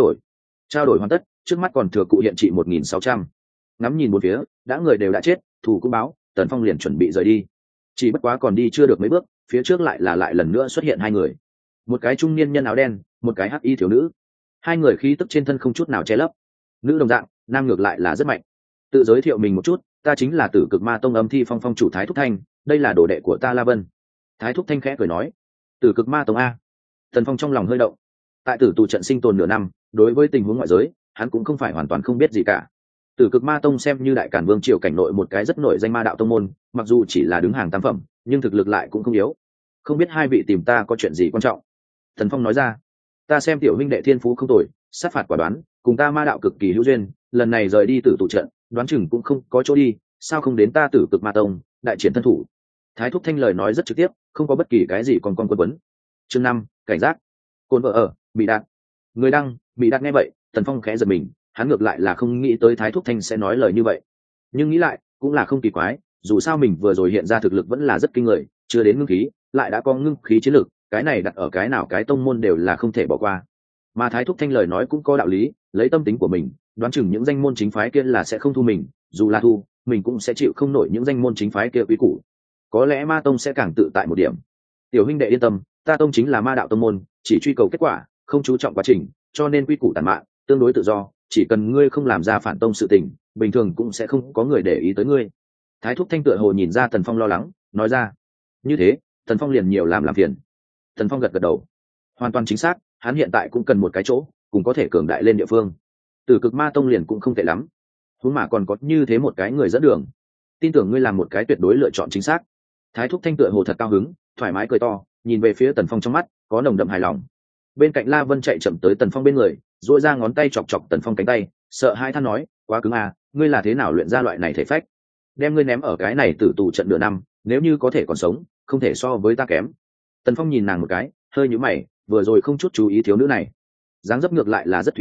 đổi hoàn tất, trước mắt còn thừa cụ hiện trị 1600. Ngắm nhìn một phía, đã người đều đã chết, thủ cũng báo, Tần Phong liền chuẩn bị rời đi. Chỉ bất quá còn đi chưa được mấy bước, phía trước lại lần nữa xuất hiện hai người. Một cái trung niên nhân áo đen, một cái hắc y thiếu nữ. Hai người khí tức trên thân không chút nào che lấp. Nữ đồng dạng, nam ngược lại là rất mạnh. Tự giới thiệu mình một chút, ta chính là Tử Cực Ma Tông Âm Thi Phong phong chủ Thái Thúc Thanh, đây là đồ đệ của ta La Vân. Thái Thúc Thanh khẽ cười nói, Tử Cực Ma Tông a? Tần Phong trong lòng hơi động. Tại tử tù trận sinh tồn nửa năm, đối với tình huống ngoại giới, hắn cũng không phải hoàn toàn không biết gì cả. Tử Cực Ma Tông xem như Đại Càn Vương triều cảnh nội một cái rất nổi danh ma đạo tông môn, mặc dù chỉ là đứng hàng tam phẩm, nhưng thực lực lại cũng không yếu. Không biết hai vị tìm ta có chuyện gì quan trọng? Tần Phong nói ra, ta xem tiểu huynh đệ thiên phú không tồi, sát phạt quả đoán, cùng ta ma đạo cực kỳ hữu duyên, lần này rời đi tử tù trận, đoán chừng cũng không có chỗ đi, sao không đến ta Tử Cực Ma Tông, đại triển thân thủ? Thái Thúc Thanh lời nói rất trực tiếp, không có bất kỳ cái gì còn quấn quấn. Chương 5, cảnh giác. Côn vợ ở, bị đạn. Người đăng, bị đạn nghe vậy, Tần Phong khẽ giật mình, hắn ngược lại là không nghĩ tới Thái Thúc Thanh sẽ nói lời như vậy. Nhưng nghĩ lại, cũng là không kỳ quái, dù sao mình vừa rồi hiện ra thực lực vẫn là rất kinh người, chưa đến ngưng khí, lại đã có ngưng khí chiến lực, cái này đặt ở cái nào cái tông môn đều là không thể bỏ qua. Mà Thái Thúc Thanh lời nói cũng có đạo lý, lấy tâm tính của mình, đoán chừng những danh môn chính phái kia là sẽ không thu mình, dù là thu, mình cũng sẽ chịu không nổi những danh môn chính phái kia quý củ. Có lẽ Ma Tông sẽ càng tự tại một điểm. Tiểu huynh đệ yên tâm, ta tông chính là ma đạo tông môn, chỉ truy cầu kết quả, không chú trọng quá trình, cho nên quy củ tàn mạn, tương đối tự do, chỉ cần ngươi không làm ra phản tông sự tình, bình thường cũng sẽ không có người để ý tới ngươi. Thái Thúc Thanh tựa hồ nhìn ra Tần Phong lo lắng, nói ra. Như thế, Tần Phong liền nhiều làm phiền. Tần Phong gật gật đầu. Hoàn toàn chính xác, hắn hiện tại cũng cần một cái chỗ, cũng có thể cường đại lên địa phương. Tử Cực Ma Tông liền cũng không tệ lắm. Huống mà còn có như thế một cái người dẫn đường. Tin tưởng ngươi làm một cái tuyệt đối lựa chọn chính xác. Thái Thúc Thanh tựa hồ thật cao hứng, thoải mái cười to, nhìn về phía Tần Phong trong mắt có nồng đậm hài lòng. Bên cạnh La Vân chạy chậm tới Tần Phong bên người, duỗi ra ngón tay chọc chọc Tần Phong cánh tay, sợ hai than nói, quá cứng à, ngươi là thế nào luyện ra loại này thể phách? Đem ngươi ném ở cái này tử tù trận nửa năm, nếu như có thể còn sống, không thể so với ta kém. Tần Phong nhìn nàng một cái, hơi nhíu mày, vừa rồi không chút chú ý thiếu nữ này, dáng dấp ngược lại là rất thủy linh,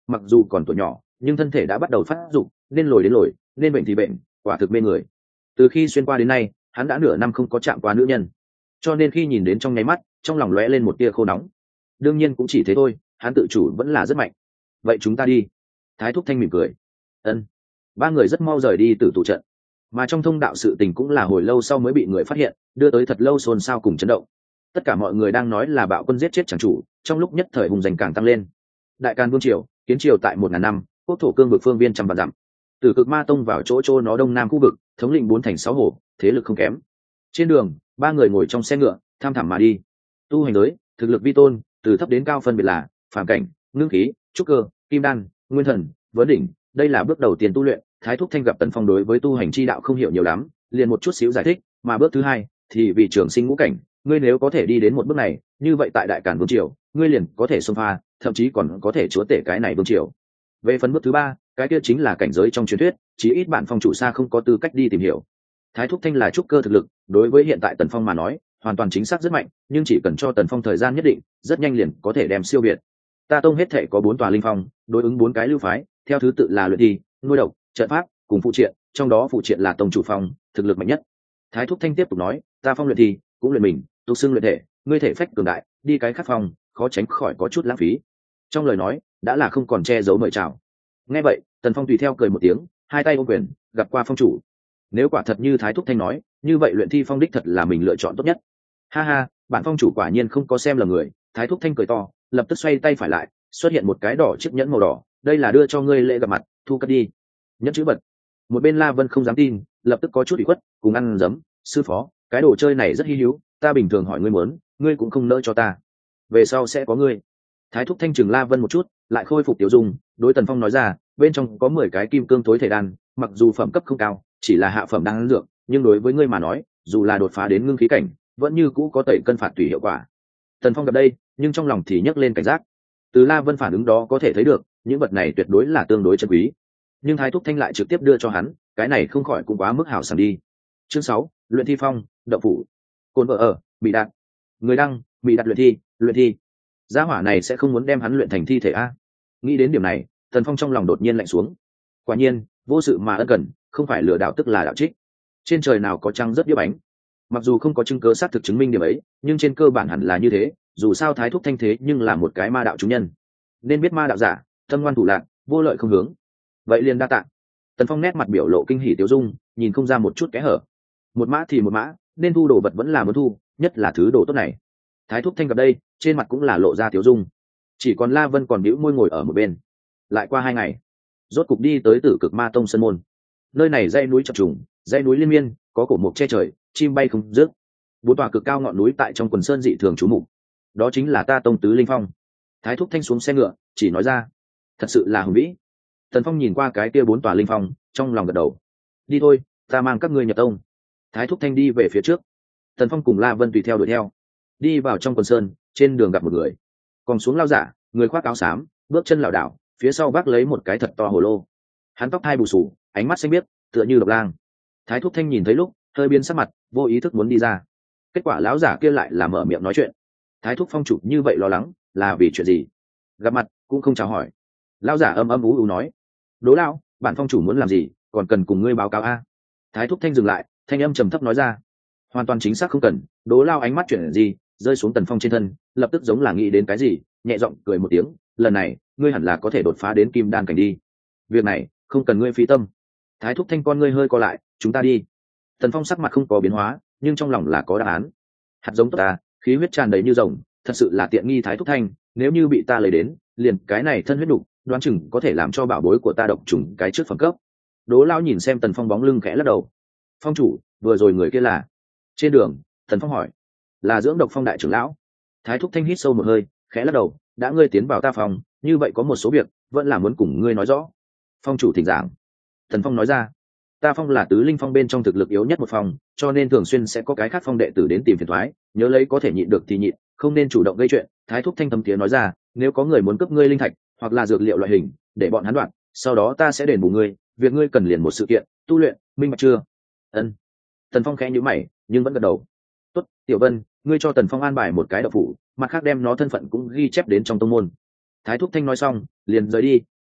mặc dù còn tuổi nhỏ nhưng thân thể đã bắt đầu phát dục, nên lồi đến lồi, nên bệnh thì bệnh, quả thực mê người. Từ khi xuyên qua đến nay hắn đã nửa năm không có chạm qua nữ nhân, cho nên khi nhìn đến trong nháy mắt trong lòng lóe lên một tia khô nóng. Đương nhiên cũng chỉ thế thôi, hắn tự chủ vẫn là rất mạnh. Vậy chúng ta đi. Thái thúc thanh mỉm cười. Ân. Ba người rất mau rời đi từ tụ trận, mà trong thông đạo sự tình cũng là hồi lâu sau mới bị người phát hiện, đưa tới thật lâu xôn xao cùng chấn động. Tất cả mọi người đang nói là bạo quân giết chết chẳng chủ, trong lúc nhất thời hùng giành càng tăng lên. Đại Càn vương triều kiến triều tại 1000 năm, quốc thổ cương vực phương viên trăm vạn dặm. Từ Cực Ma Tông vào chỗ nó đông nam khu vực, thống lĩnh 4 thành 6 hồ, thế lực không kém. Trên đường, ba người ngồi trong xe ngựa, tham thẳm mà đi. Tu hành giới, thực lực vi tôn, từ thấp đến cao phân biệt là phàm cảnh, ngưng khí, trúc cơ, kim đan, nguyên thần, vấn đỉnh. Đây là bước đầu tiên tu luyện. Thái thúc thanh gặp Tần Phong đối với tu hành chi đạo không hiểu nhiều lắm, liền một chút xíu giải thích. Mà bước thứ hai thì vì trường sinh ngũ cảnh, ngươi nếu có thể đi đến một bước này, như vậy tại Đại Càn vương triều, ngươi liền có thể xông pha, thậm chí còn có thể chúa tể cái này vương triều. Về phần bước thứ ba, cái kia chính là cảnh giới trong truyền thuyết, chí ít bạn phong chủ xa không có tư cách đi tìm hiểu. Thái thúc thanh là trúc cơ thực lực, đối với hiện tại Tần Phong mà nói hoàn toàn chính xác rất mạnh, nhưng chỉ cần cho Tần Phong thời gian nhất định, rất nhanh liền có thể đem siêu việt. Ta tông hết thể có 4 tòa linh phong, đối ứng 4 cái lưu phái, theo thứ tự là luyện thi, nuôi độc, trận pháp cùng phụ triện, trong đó phụ triện là tông chủ phong, thực lực mạnh nhất. Thái thúc thanh tiếp tục nói, ta phong luyện thi cũng luyện mình, tục xưng luyện thể, ngươi thể phách cường đại, đi cái khác phong khó tránh khỏi có chút lãng phí. Trong lời nói đã là không còn che giấu mời chào. Nghe vậy Tần Phong tùy theo cười một tiếng, hai tay ôm quyền, gặp qua phong chủ. Nếu quả thật như Thái thúc thanh nói, như vậy luyện thi phong đích thật là mình lựa chọn tốt nhất. Ha ha, bản phong chủ quả nhiên không có xem lầm người. Thái thúc thanh cười to, lập tức xoay tay phải lại, xuất hiện một cái đỏ chiếc nhẫn màu đỏ, đây là đưa cho ngươi lễ gặp mặt, thu cất đi. Nhẫn chữ vật. Một bên La Vân không dám tin, lập tức có chút ủy khuất, cùng ăn dấm, sư phó, cái đồ chơi này rất hi hữu, ta bình thường hỏi ngươi muốn, ngươi cũng không nỡ cho ta, về sau sẽ có ngươi. Thái thúc thanh trừng La Vân một chút, lại khôi phục tiểu dung, đối Tần Phong nói ra, bên trong có 10 cái kim cương tối thể đan, mặc dù phẩm cấp không cao, chỉ là hạ phẩm đan dược, nhưng đối với ngươi mà nói, dù là đột phá đến ngưng khí cảnh, vẫn như cũ có tẩy cân phạt tùy hiệu quả. Tần Phong gặp đây, nhưng trong lòng thì nhấc lên cảnh giác. Từ La Vân phản ứng đó có thể thấy được, những vật này tuyệt đối là tương đối chân quý. Nhưng Thái thúc thanh lại trực tiếp đưa cho hắn, cái này không khỏi cũng quá mức hảo sảng đi. Chương 6, luyện thi phong, động phủ. Côn vợ ở, bị đạt. Người đăng, bị đặt luyện thi. Gia hỏa này sẽ không muốn đem hắn luyện thành thi thể a? Nghĩ đến điểm này, Tần Phong trong lòng đột nhiên lạnh xuống. Quả nhiên, vô sự mà ân cần, không phải lừa đảo tức là đạo trích. Trên trời nào có trăng rất điếc bánh. Mặc dù không có chứng cứ xác thực chứng minh điểm ấy, nhưng trên cơ bản hẳn là như thế. Dù sao Thái thúc thanh thế nhưng là một cái ma đạo chúng nhân, nên biết ma đạo giả tâm ngoan thủ lạc, vô lợi không hướng. Vậy liền đa tạ. Tần Phong nét mặt biểu lộ kinh hỉ tiêu dung, nhìn không ra một chút kẽ hở. Một mã thì một mã, nên thu đồ vật vẫn là muốn thu, nhất là thứ đồ tốt này. Thái thúc thanh gặp đây, trên mặt cũng là lộ ra tiêu dung. Chỉ còn La Vân còn bĩu môi ngồi ở một bên. Lại qua 2 ngày, rốt cục đi tới Tử Cực Ma Tông sân môn. Nơi này dãy núi chập trùng, dãy núi liên miên, có cổ mục che trời, chim bay không dứt. 4 tòa cực cao ngọn núi tại trong quần sơn dị thường trú mục. Đó chính là ta tông tứ linh phong. Thái thúc thanh xuống xe ngựa, chỉ nói ra, thật sự là hùng vĩ. Tần Phong nhìn qua cái kia 4 tòa linh phong, trong lòng gật đầu. Đi thôi, ta mang các ngươi nhập tông. Thái thúc thanh đi về phía trước, Tần Phong cùng La Vân tùy theo đuổi theo. Đi vào trong quần sơn, trên đường gặp một người, còn xuống lao giả, người khoác áo xám, bước chân lảo đảo, phía sau vác lấy một cái thật to hồ lô. Hắn tóc hai bù xù, ánh mắt xanh biếc, tựa như độc lang. Thái thúc thanh nhìn thấy lúc, hơi biến sắc mặt, vô ý thức muốn đi ra. Kết quả lão giả kia lại là mở miệng nói chuyện. Thái thúc phong chủ như vậy lo lắng, là vì chuyện gì? Gặp mặt cũng không chào hỏi. Lão giả âm ú ú nói, Đỗ lão, bản phong chủ muốn làm gì, còn cần cùng ngươi báo cáo a? Thái thúc thanh dừng lại, thanh âm trầm thấp nói ra, hoàn toàn chính xác không cần. Đỗ lão ánh mắt chuyển gì, rơi xuống Tần Phong trên thân, lập tức giống là nghĩ đến cái gì, nhẹ giọng cười một tiếng, lần này ngươi hẳn là có thể đột phá đến kim đan cảnh đi. Việc này không cần ngươi phí tâm. Thái thúc thanh con ngươi hơi co lại, chúng ta đi. Tần Phong sắc mặt không có biến hóa, nhưng trong lòng là có đáp án. Hạt giống tốt ta, khí huyết tràn đầy như rồng, thật sự là tiện nghi Thái thúc thanh, nếu như bị ta lấy đến, liền cái này thân huyết đục, đoán chừng có thể làm cho bảo bối của ta độc trùng cái trước phẩm cấp. Đỗ lão nhìn xem Tần Phong bóng lưng khẽ lắc đầu. Phong chủ, vừa rồi người kia là? Trên đường, Tần Phong hỏi. Là dưỡng độc phong đại trưởng lão. Thái thúc thanh hít sâu một hơi, khẽ lắc đầu, đã ngươi tiến vào ta phòng, như vậy có một số việc vẫn là muốn cùng ngươi nói rõ. Phong chủ thỉnh giảng. Tần Phong nói ra, ta phong là tứ linh phong bên trong thực lực yếu nhất một phòng, cho nên thường xuyên sẽ có cái khác phong đệ tử đến tìm phiền thoái, nhớ lấy có thể nhịn được thì nhịn, không nên chủ động gây chuyện. Thái thúc thanh thâm tiếng nói ra, nếu có người muốn cướp ngươi linh thạch hoặc là dược liệu loại hình, để bọn hắn đoạn, sau đó ta sẽ đền bù ngươi, việc ngươi cần liền một sự kiện, tu luyện, minh bạch chưa? Ân. Tần Phong khẽ nhíu mày, nhưng vẫn gật đầu. Tốt, Tiểu Vân, ngươi cho Tần Phong an bài một cái đạo phủ, mặt khác đem nó thân phận cũng ghi chép đến trong tông môn. Thái thúc thanh nói xong, liền rời đi,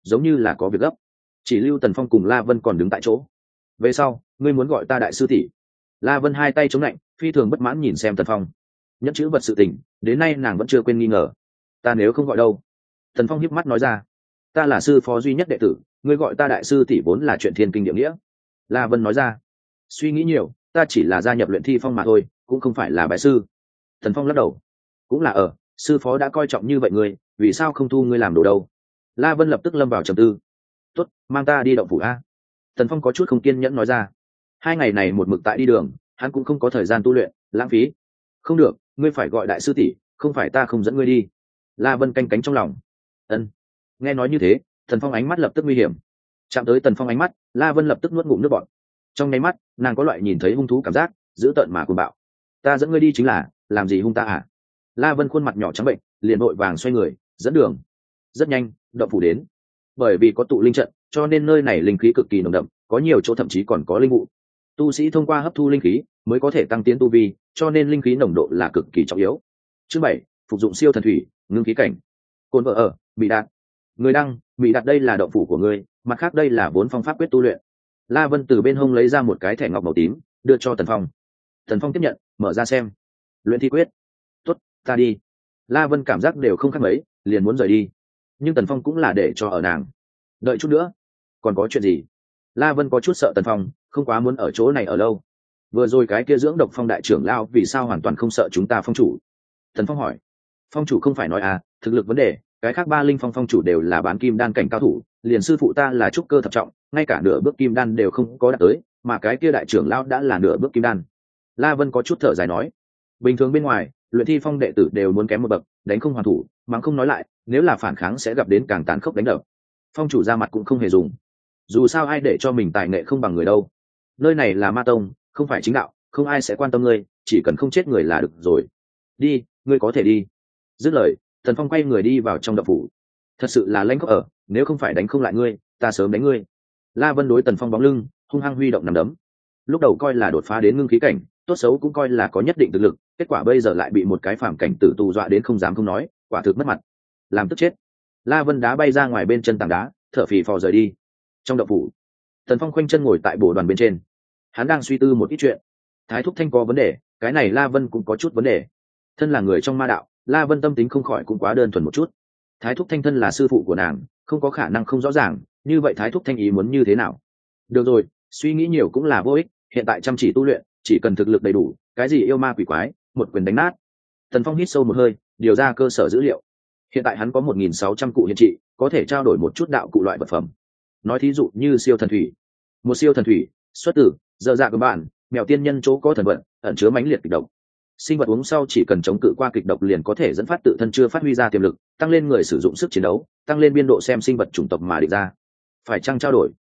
giống như là có việc gấp, chỉ lưu Tần Phong cùng La Vân còn đứng tại chỗ. Về sau ngươi muốn gọi ta đại sư tỷ? La Vân hai tay chống lạnh, phi thường bất mãn nhìn xem Tần Phong. Nhẫn chữ vật sự tình đến nay nàng vẫn chưa quên nghi ngờ. Ta nếu không gọi đâu? Tần Phong hiếp mắt nói ra. Ta là sư phó duy nhất đệ tử, ngươi gọi ta đại sư tỷ vốn là chuyện thiên kinh địa nghĩa. La Vân nói ra. Suy nghĩ nhiều, ta chỉ là gia nhập luyện thi phong mà thôi, cũng không phải là bái sư. Tần Phong lắc đầu. Cũng là sư phó đã coi trọng như vậy ngươi, vì sao không thu ngươi làm đồ đâu? La Vân lập tức lâm vào trầm tư. Tốt, mang ta đi động phủ a. Tần Phong có chút không kiên nhẫn nói ra. 2 ngày này một mực tại đi đường, hắn cũng không có thời gian tu luyện, lãng phí. Không được, ngươi phải gọi đại sư tỷ, không phải ta không dẫn ngươi đi. La Vân canh cánh trong lòng. Ân. Nghe nói như thế, Tần Phong ánh mắt lập tức nguy hiểm. Chạm tới Tần Phong ánh mắt, La Vân lập tức nuốt ngụm nước bọt. Trong nháy mắt, nàng có loại nhìn thấy hung thú cảm giác, dữ tợn mà cuồng bạo. Ta dẫn ngươi đi chính là, làm gì hung ta à? La Vân khuôn mặt nhỏ trắng bệnh, liền vội vàng xoay người, dẫn đường. Rất nhanh, động phủ đến. Bởi vì có tụ linh trận, cho nên nơi này linh khí cực kỳ nồng đậm, có nhiều chỗ thậm chí còn có linh vụ. Tu sĩ thông qua hấp thu linh khí mới có thể tăng tiến tu vi, cho nên linh khí nồng độ là cực kỳ trọng yếu. Chương 7, phục dụng siêu thần thủy, ngưng khí cảnh. Côn vợ ở, bị đạt. Người đăng, bị đạt đây là động phủ của ngươi, mặt khác đây là vốn phong pháp quyết tu luyện. La Vân từ bên hông lấy ra một cái thẻ ngọc màu tím, đưa cho Tần Phong. Tần Phong tiếp nhận, mở ra xem. Luyện thi quyết. Tốt, ta đi. La Vân cảm giác đều không khác mấy, liền muốn rời đi. Nhưng Tần Phong cũng là để cho ở nàng. Đợi chút nữa. Còn có chuyện gì? La Vân có chút sợ Tần Phong, không quá muốn ở chỗ này ở lâu. Vừa rồi cái kia dưỡng độc phong đại trưởng lao vì sao hoàn toàn không sợ chúng ta phong chủ? Tần Phong hỏi. Phong chủ không phải nói thực lực vấn đề, cái khác 3 linh phong phong chủ đều là bán kim đan cảnh cao thủ, liền sư phụ ta là trúc cơ thập trọng, ngay cả nửa bước kim đan đều không có đạt tới, mà cái kia đại trưởng lao đã là nửa bước kim đan. La Vân có chút thở dài nói. Bình thường bên ngoài, luyện thi phong đệ tử đều muốn kém một bậc, đánh không hoàn thủ, mắng không nói lại, nếu là phản kháng sẽ gặp đến càng tàn khốc đánh đập. Phong chủ ra mặt cũng không hề dùng. Dù sao ai để cho mình tài nghệ không bằng người đâu. Nơi này là ma tông, không phải chính đạo, không ai sẽ quan tâm ngươi, chỉ cần không chết người là được rồi. Đi, ngươi có thể đi. Dứt lời, Tần Phong quay người đi vào trong động phủ. Thật sự là lãnh khốc ở, nếu không phải đánh không lại ngươi, ta sớm đánh ngươi. La Vân đối Tần Phong bóng lưng, hung hăng huy động nằm đấm. Lúc đầu coi là đột phá đến ngưng khí cảnh, tốt xấu cũng coi là có nhất định thực lực, kết quả bây giờ lại bị một cái phàm cảnh tử tù dọa đến không dám không nói, quả thực mất mặt. Làm tức chết. La Vân đá bay ra ngoài bên chân tảng đá, thở phì phò rời đi. Trong động phủ, Tần Phong khoanh chân ngồi tại bồ đoàn bên trên, hắn đang suy tư một ít chuyện. Thái thúc thanh có vấn đề, cái này La Vân cũng có chút vấn đề. Thân là người trong ma đạo, La Vân tâm tính không khỏi cũng quá đơn thuần một chút. Thái thúc thanh thân là sư phụ của nàng, không có khả năng không rõ ràng, như vậy Thái thúc thanh ý muốn như thế nào? Được rồi, suy nghĩ nhiều cũng là vô ích, hiện tại chăm chỉ tu luyện, chỉ cần thực lực đầy đủ, cái gì yêu ma quỷ quái, một quyền đánh nát. Tần Phong hít sâu một hơi, điều ra cơ sở dữ liệu. Hiện tại hắn có 1.600 cụ hiện trị, có thể trao đổi một chút đạo cụ loại vật phẩm. Nói thí dụ như siêu thần thủy. Một siêu thần thủy, xuất tử, dơ dạ của bạn, mèo tiên nhân chỗ có thần vận, ẩn chứa mãnh liệt kịch độc. Sinh vật uống sau chỉ cần chống cự qua kịch độc liền có thể dẫn phát tự thân chưa phát huy ra tiềm lực, tăng lên người sử dụng sức chiến đấu, tăng lên biên độ xem sinh vật chủng tộc mà định ra. Phải chăng trao đổi?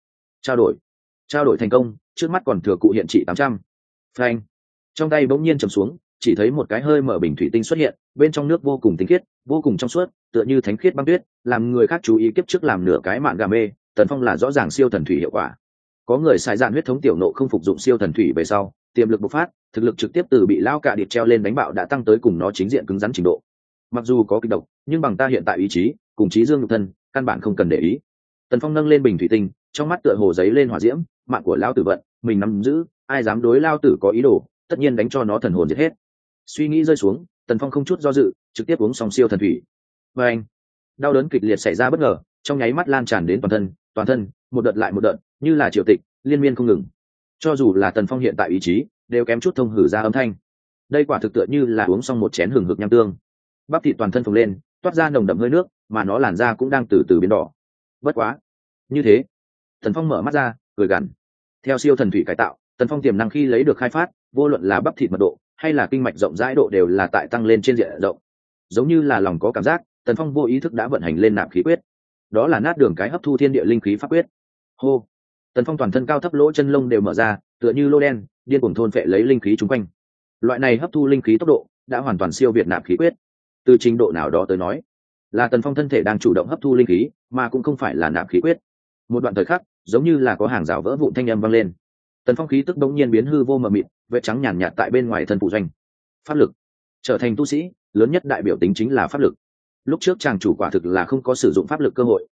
Trao đổi thành công, trước mắt còn thừa cụ hiện trị 800. Phanh. Trong tay bỗng nhiên trầm xuống, chỉ thấy một cái hơi mở bình thủy tinh xuất hiện, bên trong nước vô cùng tinh khiết, vô cùng trong suốt, tựa như thánh khiết băng tuyết, làm người khác chú ý kiếp trước làm nửa cái mạn gà mê. Tần Phong là rõ ràng siêu thần thủy hiệu quả. Có người xài dạn huyết thống tiểu nộ không phục dụng siêu thần thủy về sau, tiềm lực bộc phát, thực lực trực tiếp từ bị lao cạ địt treo lên đánh bạo đã tăng tới cùng nó chính diện cứng rắn trình độ. Mặc dù có kịch độc, nhưng bằng ta hiện tại ý chí, cùng trí dương nhục thân, căn bản không cần để ý. Tần Phong nâng lên bình thủy tinh, trong mắt tựa hồ giấy lên hỏa diễm, mạng của lao tử vận, mình nắm giữ, ai dám đối lao tử có ý đồ, tất nhiên đánh cho nó thần hồn diệt hết. Suy nghĩ rơi xuống, Tần Phong không chút do dự, trực tiếp uống xong siêu thần thủy. Và anh, đau đớn kịch liệt xảy ra bất ngờ, trong nháy mắt lan tràn đến toàn thân, một đợt lại một đợt, như là triều tịch, liên miên không ngừng. Cho dù là Tần Phong hiện tại ý chí, đều kém chút thông hử ra âm thanh. Đây quả thực tựa như là uống xong một chén hừng hực nham tương. Bắp thịt toàn thân phồng lên, toát ra nồng đậm hơi nước, mà nó làn da cũng đang từ từ biến đỏ. Bất quá, như thế, Tần Phong mở mắt ra, cười gằn. Theo siêu thần thủy cải tạo, Tần Phong tiềm năng khi lấy được khai phát, vô luận là bắp thịt mật độ hay là kinh mạch rộng rãi độ đều là tại tăng lên trên diện rộng. Giống như là lòng có cảm giác, Tần Phong vô ý thức đã vận hành lên nạp khí quyết. Đó là nát đường cái hấp thu thiên địa linh khí pháp quyết. Hô. Tần Phong toàn thân cao thấp lỗ chân lông đều mở ra, tựa như lô đen, điên cuồng thôn phệ lấy linh khí chung quanh. Loại này hấp thu linh khí tốc độ đã hoàn toàn siêu việt nạp khí quyết. Từ trình độ nào đó tới nói, là Tần Phong thân thể đang chủ động hấp thu linh khí, mà cũng không phải là nạp khí quyết. Một đoạn thời khắc, giống như là có hàng rào vỡ vụn thanh âm vang lên. Tần Phong khí tức bỗng nhiên biến hư vô mờ mịt, vết trắng nhàn nhạt tại bên ngoài thân phụ doanh. Pháp lực. Trở thành tu sĩ, lớn nhất đại biểu tính chính là pháp lực. Lúc trước chàng chủ quả thực là không có sử dụng pháp lực cơ hội,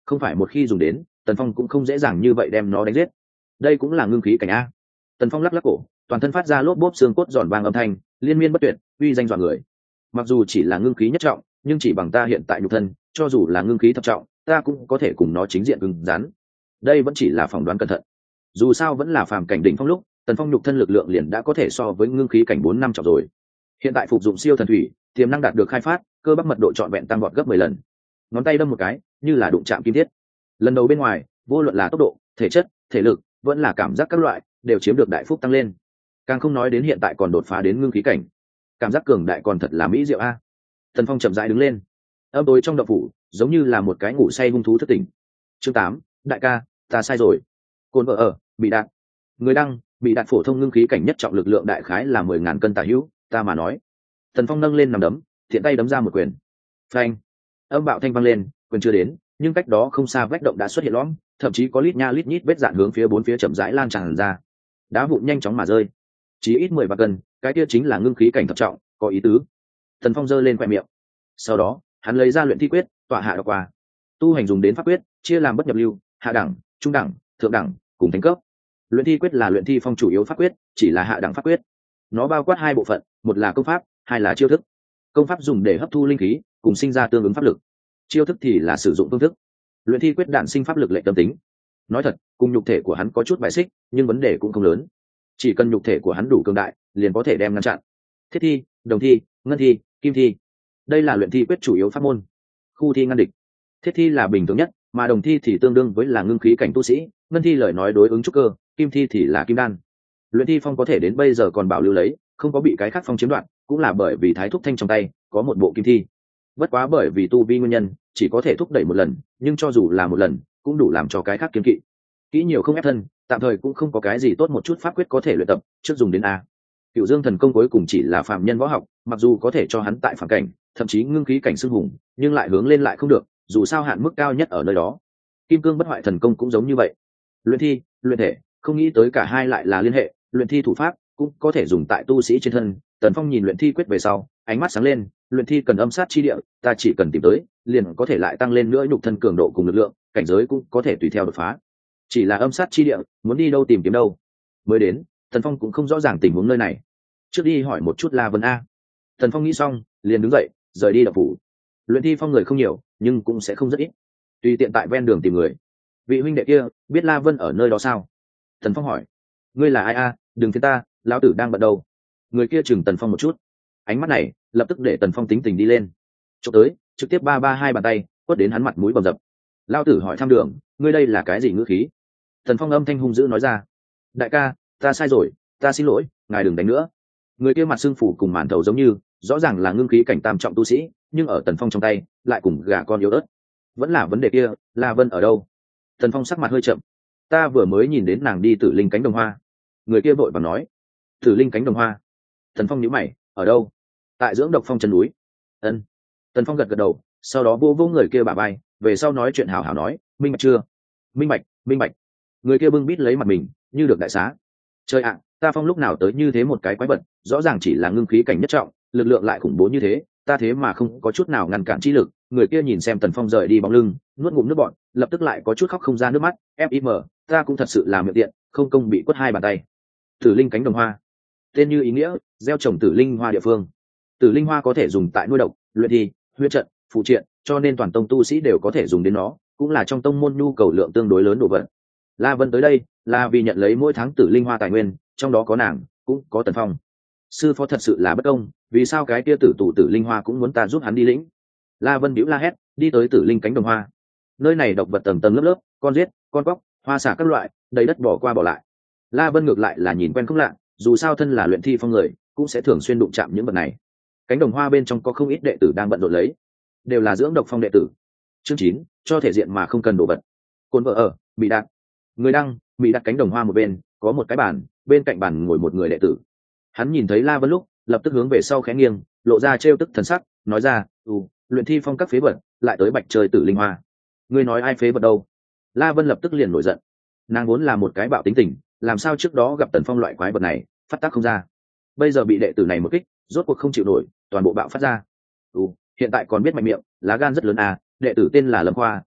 không phải một khi dùng đến Tần Phong cũng không dễ dàng như vậy đem nó đánh giết. Đây cũng là ngưng khí cảnh a. Tần Phong lắc lắc cổ, toàn thân phát ra lốp bốp xương cốt giòn vang âm thanh, liên miên bất tuyệt, uy danh dọa người. Mặc dù chỉ là ngưng khí nhất trọng, nhưng chỉ bằng ta hiện tại nhục thân, cho dù là ngưng khí thập trọng, ta cũng có thể cùng nó chính diện cứng rắn. Đây vẫn chỉ là phỏng đoán cẩn thận. Dù sao vẫn là phàm cảnh đỉnh phong lúc, Tần Phong nhục thân lực lượng liền đã có thể so với ngưng khí cảnh 4 năm trọng rồi. Hiện tại phục dụng siêu thần thủy, tiềm năng đạt được khai phát, cơ bắp mật độ trọn vẹn tăng vọt gấp 10 lần. Ngón tay đâm một cái, như là đụng chạm kim thiết. Lần đầu bên ngoài, vô luận là tốc độ, thể chất, thể lực, vẫn là cảm giác các loại, đều chiếm được đại phúc tăng lên. Càng không nói đến hiện tại còn đột phá đến ngưng khí cảnh, cảm giác cường đại còn thật là mỹ diệu a. Tần Phong chậm rãi đứng lên, âm tối trong động phủ giống như là một cái ngủ say hung thú thức tỉnh. Chương 8, đại ca, ta sai rồi. Côn vợ ở, bị đạn. Người đăng, bị đạn phổ thông ngưng khí cảnh nhất trọng lực lượng đại khái là 10.000 cân tả hữu, ta mà nói. Tần Phong nâng lên nằm đấm, thiện tay đấm ra một quyền. Phanh. Âm bạo thanh vang lên, quyền chưa đến, nhưng cách đó không xa vách động đã xuất hiện lõm, thậm chí có lít nha lít nhít vết dạn hướng phía bốn phía chậm rãi lan tràn ra. Đá vụn nhanh chóng mà rơi. Chỉ ít 10 vạn cân, cái kia chính là ngưng khí cảnh thập trọng, có ý tứ. Tần Phong giơ lên khóe miệng. Sau đó, hắn lấy ra luyện thi quyết, tọa hạ đọc qua. Tu hành dùng đến pháp quyết, chia làm bất nhập lưu, hạ đẳng, trung đẳng, thượng đẳng, cùng thánh cấp. Luyện thi quyết là luyện thi phong chủ yếu pháp quyết, chỉ là hạ đẳng pháp quyết. Nó bao quát hai bộ phận, một là công pháp, hai là chiêu thức. Công pháp dùng để hấp thu linh khí, cùng sinh ra tương ứng pháp lực. Chiêu thức thì là sử dụng phương thức. Luyện thi quyết đản sinh pháp lực lệ tâm tính. Nói thật, cùng nhục thể của hắn có chút bài xích, nhưng vấn đề cũng không lớn. Chỉ cần nhục thể của hắn đủ cường đại, liền có thể đem ngăn chặn. Thiết thi, đồng thi, ngân thi, kim thi. Đây là luyện thi quyết chủ yếu pháp môn. Khu thi ngăn địch. Thiết thi là bình thường nhất, mà đồng thi thì tương đương với là ngưng khí cảnh tu sĩ, ngân thi lời nói đối ứng trúc cơ, kim thi thì là kim đan. Luyện thi phong có thể đến bây giờ còn bảo lưu lấy, không có bị cái khác phong chiếm đoạt, cũng là bởi vì Thái Thúc Thanh trong tay có một bộ kim thi. Bất quá bởi vì tu vi nguyên nhân, chỉ có thể thúc đẩy một lần, nhưng cho dù là một lần, cũng đủ làm cho cái khác kiên kỵ. Kỹ nhiều không ép thân, tạm thời cũng không có cái gì tốt một chút pháp quyết có thể luyện tập, trước dùng đến a. Cựu Dương thần công cuối cùng chỉ là phàm nhân võ học, mặc dù có thể cho hắn tại phàm cảnh, thậm chí ngưng khí cảnh xưng hùng, nhưng lại hướng lên lại không được, dù sao hạn mức cao nhất ở nơi đó. Kim Cương bất hoại thần công cũng giống như vậy. Luyện thi, luyện thể, không nghĩ tới cả hai lại là liên hệ, luyện thi thủ pháp cũng có thể dùng tại tu sĩ trên thân. Tần Phong nhìn luyện thi quyết về sau, ánh mắt sáng lên, luyện thi cần âm sát chi địa, ta chỉ cần tìm tới, liền có thể lại tăng lên nữa nhục thân cường độ cùng lực lượng, cảnh giới cũng có thể tùy theo đột phá. Chỉ là âm sát chi địa, muốn đi đâu tìm kiếm đâu? Mới đến, Tần Phong cũng không rõ ràng tình huống nơi này. Trước đi hỏi một chút La Vân a. Tần Phong nghĩ xong, liền đứng dậy, rời đi đập phủ. Luyện thi phong người không nhiều, nhưng cũng sẽ không rất ít. Tùy tiện tại ven đường tìm người. Vị huynh đệ kia, biết La Vân ở nơi đó sao? Tần Phong hỏi. Ngươi là ai a? Đừng phiền ta, lão tử đang bận đâu. Người kia chừng Tần Phong một chút. Ánh mắt này, lập tức để Tần Phong tính tình đi lên. Chụp tới, trực tiếp ba hai bàn tay, quất đến hắn mặt mũi bầm dập. Lão tử hỏi thăm đường, ngươi đây là cái gì ngữ khí? Tần Phong âm thanh hung dữ nói ra. Đại ca, ta sai rồi, ta xin lỗi, ngài đừng đánh nữa. Người kia mặt xương phủ cùng màn thầu giống như, rõ ràng là ngưng khí cảnh tam trọng tu sĩ, nhưng ở Tần Phong trong tay lại cùng gà con yếu ớt. Vẫn là vấn đề kia, La Vân ở đâu? Tần Phong sắc mặt hơi chậm. Ta vừa mới nhìn đến nàng đi Tử Linh cánh đồng hoa. Người kia vội vàng nói. Tử Linh cánh đồng hoa? Tần Phong nhíu mày, ở đâu? Tại dưỡng độc phong chân núi. Ân. Tần Phong gật gật đầu, sau đó vô người kia bả vai, về sau nói chuyện hảo hảo nói, minh bạch chưa? Minh bạch, minh bạch. Người kia bưng bít lấy mặt mình, như được đại xá. Trời ạ, ta Phong lúc nào tới như thế một cái quái vật, rõ ràng chỉ là ngưng khí cảnh nhất trọng, lực lượng lại khủng bố như thế, ta thế mà không có chút nào ngăn cản chi lực. Người kia nhìn xem Tần Phong rời đi bóng lưng, nuốt ngụm nước bọt, lập tức lại có chút khóc không ra nước mắt. Fim, ta cũng thật sự là miệng tiện, không công bị quất hai bàn tay. Tử Linh cánh đồng hoa, tên như ý nghĩa, gieo trồng tử linh hoa địa phương. Tử linh hoa có thể dùng tại nuôi độc, luyện thi, huyết trận, phụ triện, cho nên toàn tông tu sĩ đều có thể dùng đến nó, cũng là trong tông môn nhu cầu lượng tương đối lớn đồ vật. La Vân tới đây là vì nhận lấy mỗi tháng tử linh hoa tài nguyên, trong đó có nàng, cũng có Tần Phong. Sư phó thật sự là bất công, vì sao cái kia tử tù tử linh hoa cũng muốn ta giúp hắn đi lĩnh? La Vân bĩu la hét, đi tới tử linh cánh đồng hoa. Nơi này độc vật tầng tầng lớp lớp, con giết, con cóc, hoa xả các loại, đầy đất bỏ qua bỏ lại. La Vân ngược lại là nhìn quen không lạ, dù sao thân là luyện thi phong người, cũng sẽ thường xuyên đụng chạm những vật này. Cánh đồng hoa bên trong có không ít đệ tử đang bận rộn lấy, đều là dưỡng độc phong đệ tử. Chương 9, cho thể diện mà không cần đồ vật. Côn vợ ở, bị đạt. Người đăng, bị đặt cánh đồng hoa một bên, có một cái bàn, bên cạnh bàn ngồi một người đệ tử. Hắn nhìn thấy La Vân lúc, lập tức hướng về sau khẽ nghiêng, lộ ra trêu tức thần sắc, nói ra, luyện thi phong các phế vật, lại tới bạch chơi tử linh hoa. Ngươi nói ai phế vật đâu? La Vân lập tức liền nổi giận. Nàng vốn là một cái bạo tính tình, làm sao trước đó gặp Tần Phong loại quái vật này, phát tác không ra. Bây giờ bị đệ tử này một kích, rốt cuộc không chịu nổi, toàn bộ bạo phát ra. Hiện tại còn biết mạnh miệng, lá gan rất lớn à, đệ tử tên là Lâm Khoa,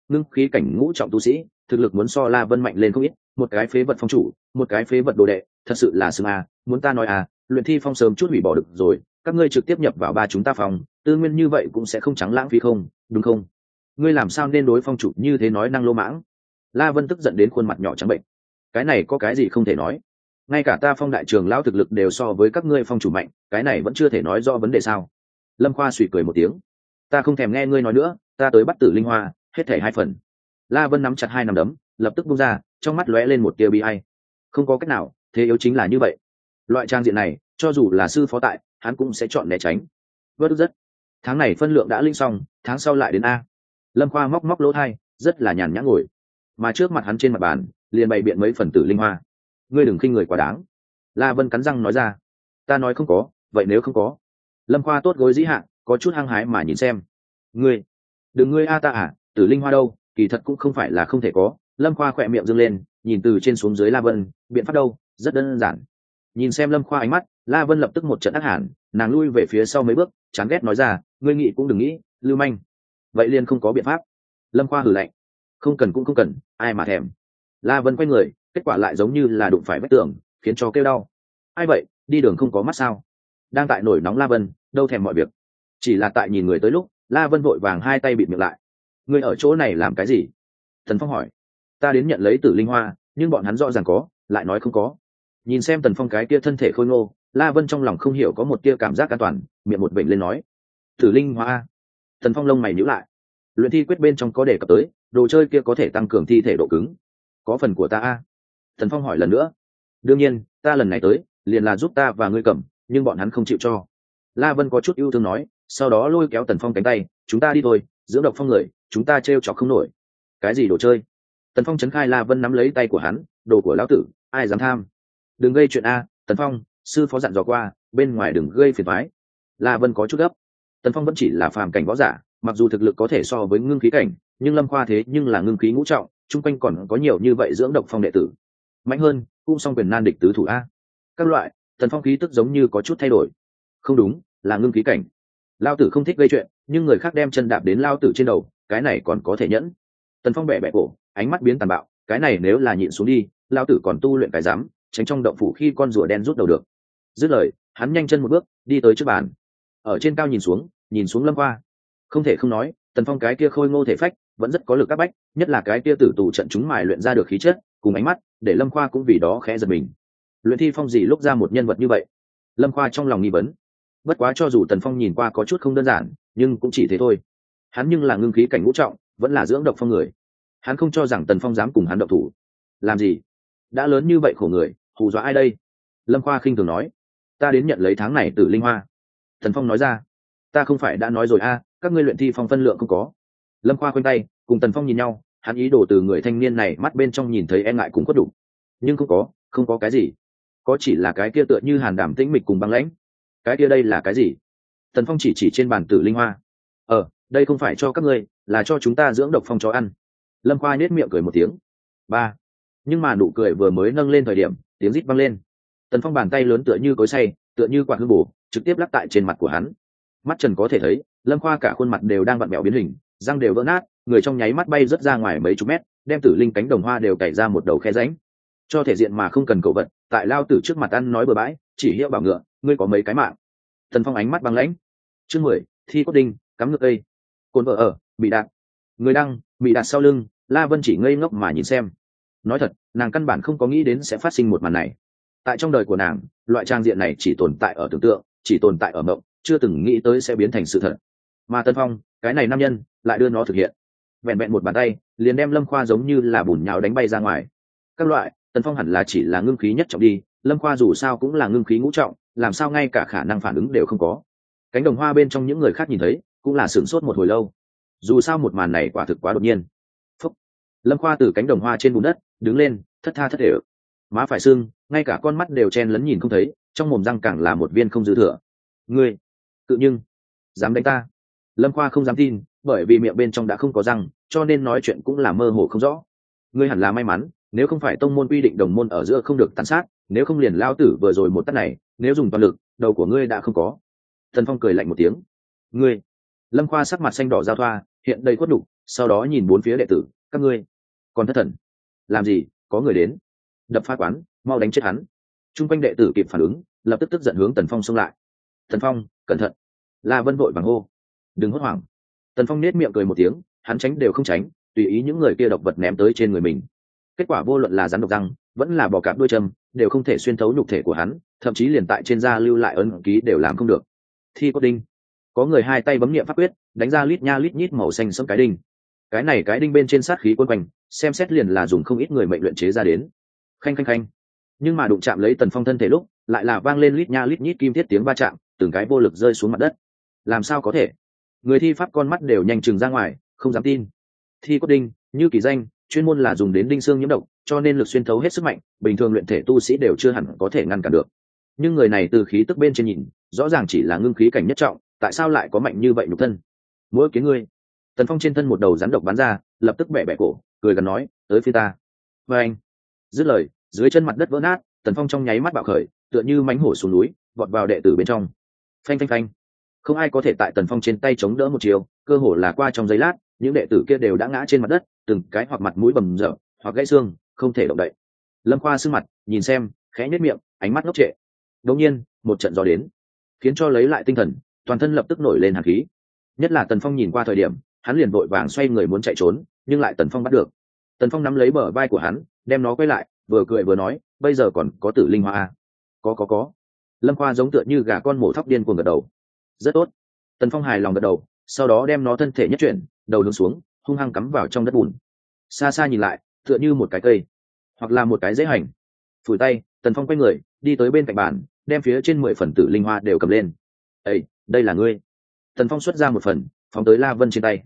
ngưng khí cảnh ngũ trọng tu sĩ, thực lực muốn so La Vân mạnh lên không ít, một cái phế vật phong chủ, một cái phế vật đồ đệ, thật sự là xứng à, muốn ta nói à, luyện thi phong sớm chút hủy bỏ được rồi, các ngươi trực tiếp nhập vào ba chúng ta phòng, tư nguyên như vậy cũng sẽ không trắng lãng phí không, đúng không? Ngươi làm sao nên đối phong chủ như thế nói năng lô mãng? La Vân tức giận đến khuôn mặt nhỏ trắng bệnh. Cái này có cái gì không thể nói? Ngay cả ta phong đại trường lão thực lực đều so với các ngươi phong chủ mạnh, cái này vẫn chưa thể nói rõ vấn đề sao? Lâm Khoa suy cười một tiếng. Ta không thèm nghe ngươi nói nữa, ta tới bắt tử linh hoa, hết thảy 2 phần. La Vân nắm chặt 2 nắm đấm, lập tức buông ra, trong mắt lóe lên một tia bi ai. Không có cách nào, thế yếu chính là như vậy. Loại trang diện này, cho dù là sư phó tại, hắn cũng sẽ chọn né tránh. Vất rất. Tháng này phân lượng đã linh xong, tháng sau lại đến a. Lâm Khoa móc móc lỗ tai, rất là nhàn nhã ngồi. Mà trước mặt hắn trên mặt bàn, liền bày biện mấy phần tử linh hoa. Ngươi đừng khinh người quá đáng. La Vân cắn răng nói ra. Ta nói không có, vậy nếu không có. Lâm Khoa tốt gối dĩ hạ, có chút hăng hái mà nhìn xem. Ngươi, đừng ngươi a ta à, tử linh hoa đâu, kỳ thật cũng không phải là không thể có. Lâm Khoa khỏe miệng dương lên, nhìn từ trên xuống dưới La Vân, biện pháp đâu, rất đơn giản. Nhìn xem Lâm Khoa ánh mắt, La Vân lập tức một trận ác hẳn, nàng lui về phía sau mấy bước, chán ghét nói ra, ngươi nghĩ cũng đừng nghĩ, lưu manh. Vậy liền không có biện pháp. Lâm Khoa hừ lạnh, không cần cũng không cần, ai mà thèm. La Vân quay người, kết quả lại giống như là đụng phải vách tường, khiến cho kêu đau. Ai vậy, đi đường không có mắt sao? Đang tại nổi nóng La Vân, đâu thèm mọi việc. Chỉ là tại nhìn người tới lúc, La Vân vội vàng 2 tay bịt miệng lại. Ngươi ở chỗ này làm cái gì? Tần Phong hỏi. Ta đến nhận lấy tử linh hoa, nhưng bọn hắn rõ ràng có, lại nói không có. Nhìn xem Tần Phong cái kia thân thể khôi ngô, La Vân trong lòng không hiểu có một tia cảm giác an toàn, miệng một bệnh lên nói. Tử linh hoa. Tần Phong lông mày nhíu lại. Luyện thi quyết bên trong có đề cập tới, đồ chơi kia có thể tăng cường thi thể độ cứng. Có phần của ta a? Tần Phong hỏi lần nữa. Đương nhiên, ta lần này tới, liền là giúp ta và ngươi cầm, nhưng bọn hắn không chịu cho. La Vân có chút ưu thương nói, sau đó lôi kéo Tần Phong cánh tay, chúng ta đi thôi, dưỡng độc phong người, chúng ta trêu chọc không nổi. Cái gì đồ chơi? Tần Phong chấn khai La Vân nắm lấy tay của hắn, đồ của lão tử, ai dám tham? Đừng gây chuyện a, Tần Phong, sư phó dặn dò qua, bên ngoài đừng gây phiền toái. La Vân có chút gấp. Tần Phong vẫn chỉ là phàm cảnh võ giả, mặc dù thực lực có thể so với ngưng khí cảnh, nhưng Lâm Khoa thế nhưng là ngưng khí ngũ trọng, chung quanh còn có nhiều như vậy dưỡng độc phong đệ tử. Mạnh hơn, cũng song quyền nan địch tứ thủ a. Các loại, Tần Phong khí tức giống như có chút thay đổi. Không đúng, là ngưng khí cảnh. Lao tử không thích gây chuyện, nhưng người khác đem chân đạp đến lao tử trên đầu, cái này còn có thể nhẫn. Tần Phong bẻ bẻ cổ, ánh mắt biến tàn bạo, cái này nếu là nhịn xuống đi, lao tử còn tu luyện cái dám, tránh trong động phủ khi con rùa đen rút đầu được. Dứt lời, hắn nhanh chân một bước, đi tới trước bàn. Ở trên cao nhìn xuống Lâm Khoa. Không thể không nói, Tần Phong cái kia khôi ngô thể phách, vẫn rất có lực áp bách, nhất là cái kia tử tù trận chúng mài luyện ra được khí chất, cùng ánh mắt, để Lâm Khoa cũng vì đó khẽ giật mình. Luyện thi phong gì lúc ra một nhân vật như vậy? Lâm Khoa trong lòng nghi vấn. Bất quá cho dù Tần Phong nhìn qua có chút không đơn giản, nhưng cũng chỉ thế thôi. Hắn nhưng là ngưng khí cảnh ngũ trọng, vẫn là dưỡng độc phong người. Hắn không cho rằng Tần Phong dám cùng hắn động thủ. Làm gì? Đã lớn như vậy khổ người, hù dọa ai đây? Lâm Khoa khinh thường nói. Ta đến nhận lấy tháng này tử linh hoa. Tần Phong nói ra. Ta không phải đã nói rồi a, các ngươi luyện thi phong phân lượng không có. Lâm Khoa khoanh tay, cùng Tần Phong nhìn nhau, hắn ý đồ từ người thanh niên này mắt bên trong nhìn thấy e ngại cùng khuất đủ. Nhưng không có cái gì. Có chỉ là cái kia tựa như hàn đảm tĩnh mịch cùng băng lãnh. Cái kia đây là cái gì? Tần Phong chỉ trên bàn tử linh hoa. Đây không phải cho các ngươi, là cho chúng ta dưỡng độc phong chó ăn. Lâm Khoa nhếch miệng cười một tiếng. Ba. Nhưng mà nụ cười vừa mới nâng lên thời điểm, tiếng rít vang lên. Tần Phong bàn tay lớn tựa như cối xay, tựa như quạt hương bổ, trực tiếp lắc tại trên mặt của hắn. Mắt Trần có thể thấy, Lâm Khoa cả khuôn mặt đều đang vặn vẹo biến hình, răng đều vỡ nát, người trong nháy mắt bay rất ra ngoài mấy chục mét, đem tử linh cánh đồng hoa đều cày ra một đầu khe rãnh. Cho thể diện mà không cần cầu vật, tại lao tử trước mặt ăn nói bừa bãi, chỉ hiệu bảo ngựa, ngươi có mấy cái mạng. Tần Phong ánh mắt băng lãnh. Chương 10, thi cốt đinh, cắm ngược cây. Cồn vợ ở, bị đạn. Người đăng, bị đạn sau lưng, La Vân chỉ ngây ngốc mà nhìn xem. Nói thật, nàng căn bản không có nghĩ đến sẽ phát sinh một màn này. Tại trong đời của nàng, loại trang diện này chỉ tồn tại ở tưởng tượng, chỉ tồn tại ở mộng, chưa từng nghĩ tới sẽ biến thành sự thật. Mà Tần Phong, cái này nam nhân, lại đưa nó thực hiện. Vẹn vẹn một bàn tay, liền đem Lâm Khoa giống như là bùn nhào đánh bay ra ngoài. Các loại, Tần Phong hẳn là chỉ là ngưng khí nhất trọng đi, Lâm Khoa dù sao cũng là ngưng khí ngũ trọng, làm sao ngay cả khả năng phản ứng đều không có. Cánh đồng hoa bên trong những người khác nhìn thấy, cũng là sửng sốt một hồi lâu. Dù sao một màn này quả thực quá đột nhiên. Phúc. Lâm Khoa từ cánh đồng hoa trên bùn đất đứng lên, thất tha thất để. Má phải sưng, ngay cả con mắt đều chen lấn nhìn không thấy, trong mồm răng càng là một viên không dư thừa. Ngươi, tự nhưng dám đánh ta? Lâm Khoa không dám tin, bởi vì miệng bên trong đã không có răng, cho nên nói chuyện cũng là mơ hồ không rõ. Ngươi hẳn là may mắn, nếu không phải tông môn quy định đồng môn ở giữa không được tàn sát, nếu không liền lao tử vừa rồi một tát này, nếu dùng toàn lực, đầu của ngươi đã không có. Tần Phong cười lạnh một tiếng. Ngươi. Lâm Khoa sắc mặt xanh đỏ giao thoa, hiện đầy khuất đục, sau đó nhìn bốn phía đệ tử, các ngươi còn thất thần làm gì, có người đến, đập phá quán, mau đánh chết hắn. Trung quanh đệ tử kịp phản ứng, lập tức tức giận hướng Tần Phong xông lại. Tần Phong, cẩn thận. La Vân vội vàng hô, đừng hốt hoảng. Tần Phong nết miệng cười một tiếng, hắn tránh đều không tránh, tùy ý những người kia độc vật ném tới trên người mình. Kết quả vô luận là rắn độc răng, vẫn là bò cạp đuôi châm, đều không thể xuyên thấu nhục thể của hắn, thậm chí liền tại trên da lưu lại ấn ký đều làm không được. Thi cốt đinh. Có người hai tay bấm niệm pháp quyết, đánh ra lít nha lít nhít màu xanh sẫm cái đinh. Cái này cái đinh bên trên sát khí quấn quanh, xem xét liền là dùng không ít người mệnh luyện chế ra đến. Khanh khanh khanh. Nhưng mà đụng chạm lấy Tần Phong thân thể lúc, lại là vang lên lít nha lít nhít kim thiết tiếng va chạm, từng cái vô lực rơi xuống mặt đất. Làm sao có thể? Người thi pháp con mắt đều nhanh chừng ra ngoài, không dám tin. Thi cốt đinh, như kỳ danh, chuyên môn là dùng đến đinh xương nhiễm độc, cho nên lực xuyên thấu hết sức mạnh, bình thường luyện thể tu sĩ đều chưa hẳn có thể ngăn cản được. Nhưng người này từ khí tức bên trên nhìn, rõ ràng chỉ là ngưng khí cảnh nhất trọng, tại sao lại có mạnh như vậy nhục thân? Mỗi kiến ngươi. Tần Phong trên thân một đầu rắn độc bắn ra, lập tức bẻ bẻ cổ, cười gần nói, tới phía ta. Và anh. Dứt lời, dưới chân mặt đất vỡ nát, Tần Phong trong nháy mắt bạo khởi, tựa như mãnh hổ xuống núi, vọt vào đệ tử bên trong. Phanh phanh phanh. Không ai có thể tại Tần Phong trên tay chống đỡ một chiều, cơ hồ là qua trong giây lát, những đệ tử kia đều đã ngã trên mặt đất, từng cái hoặc mặt mũi bầm dập, hoặc gãy xương, không thể động đậy. Lâm Khoa sưng mặt, nhìn xem, khẽ nhếch miệng, ánh mắt ngốc trệ. Đột nhiên, một trận gió đến, khiến cho lấy lại tinh thần, toàn thân lập tức nổi lên hàn khí. Nhất là Tần Phong nhìn qua thời điểm, hắn liền vội vàng xoay người muốn chạy trốn, nhưng lại Tần Phong bắt được. Tần Phong nắm lấy bờ vai của hắn, đem nó quay lại, vừa cười vừa nói, bây giờ còn có Tử Linh Hoa à? Có. Lâm Khoa giống tựa như gà con mổ thóc điên cuồng gật đầu. Rất tốt. Tần Phong hài lòng gật đầu, sau đó đem nó thân thể nhất chuyển, đầu hướng xuống, hung hăng cắm vào trong đất bùn. Xa xa nhìn lại, tựa như một cái cây, hoặc là một cái dễ hành. Phủi tay, Tần Phong quay người, đi tới bên cạnh bàn, đem phía trên 10 phần Tử Linh Hoa đều cầm lên. "Ê, đây là ngươi." Tần Phong xuất ra một phần, phóng tới La Vân trên tay.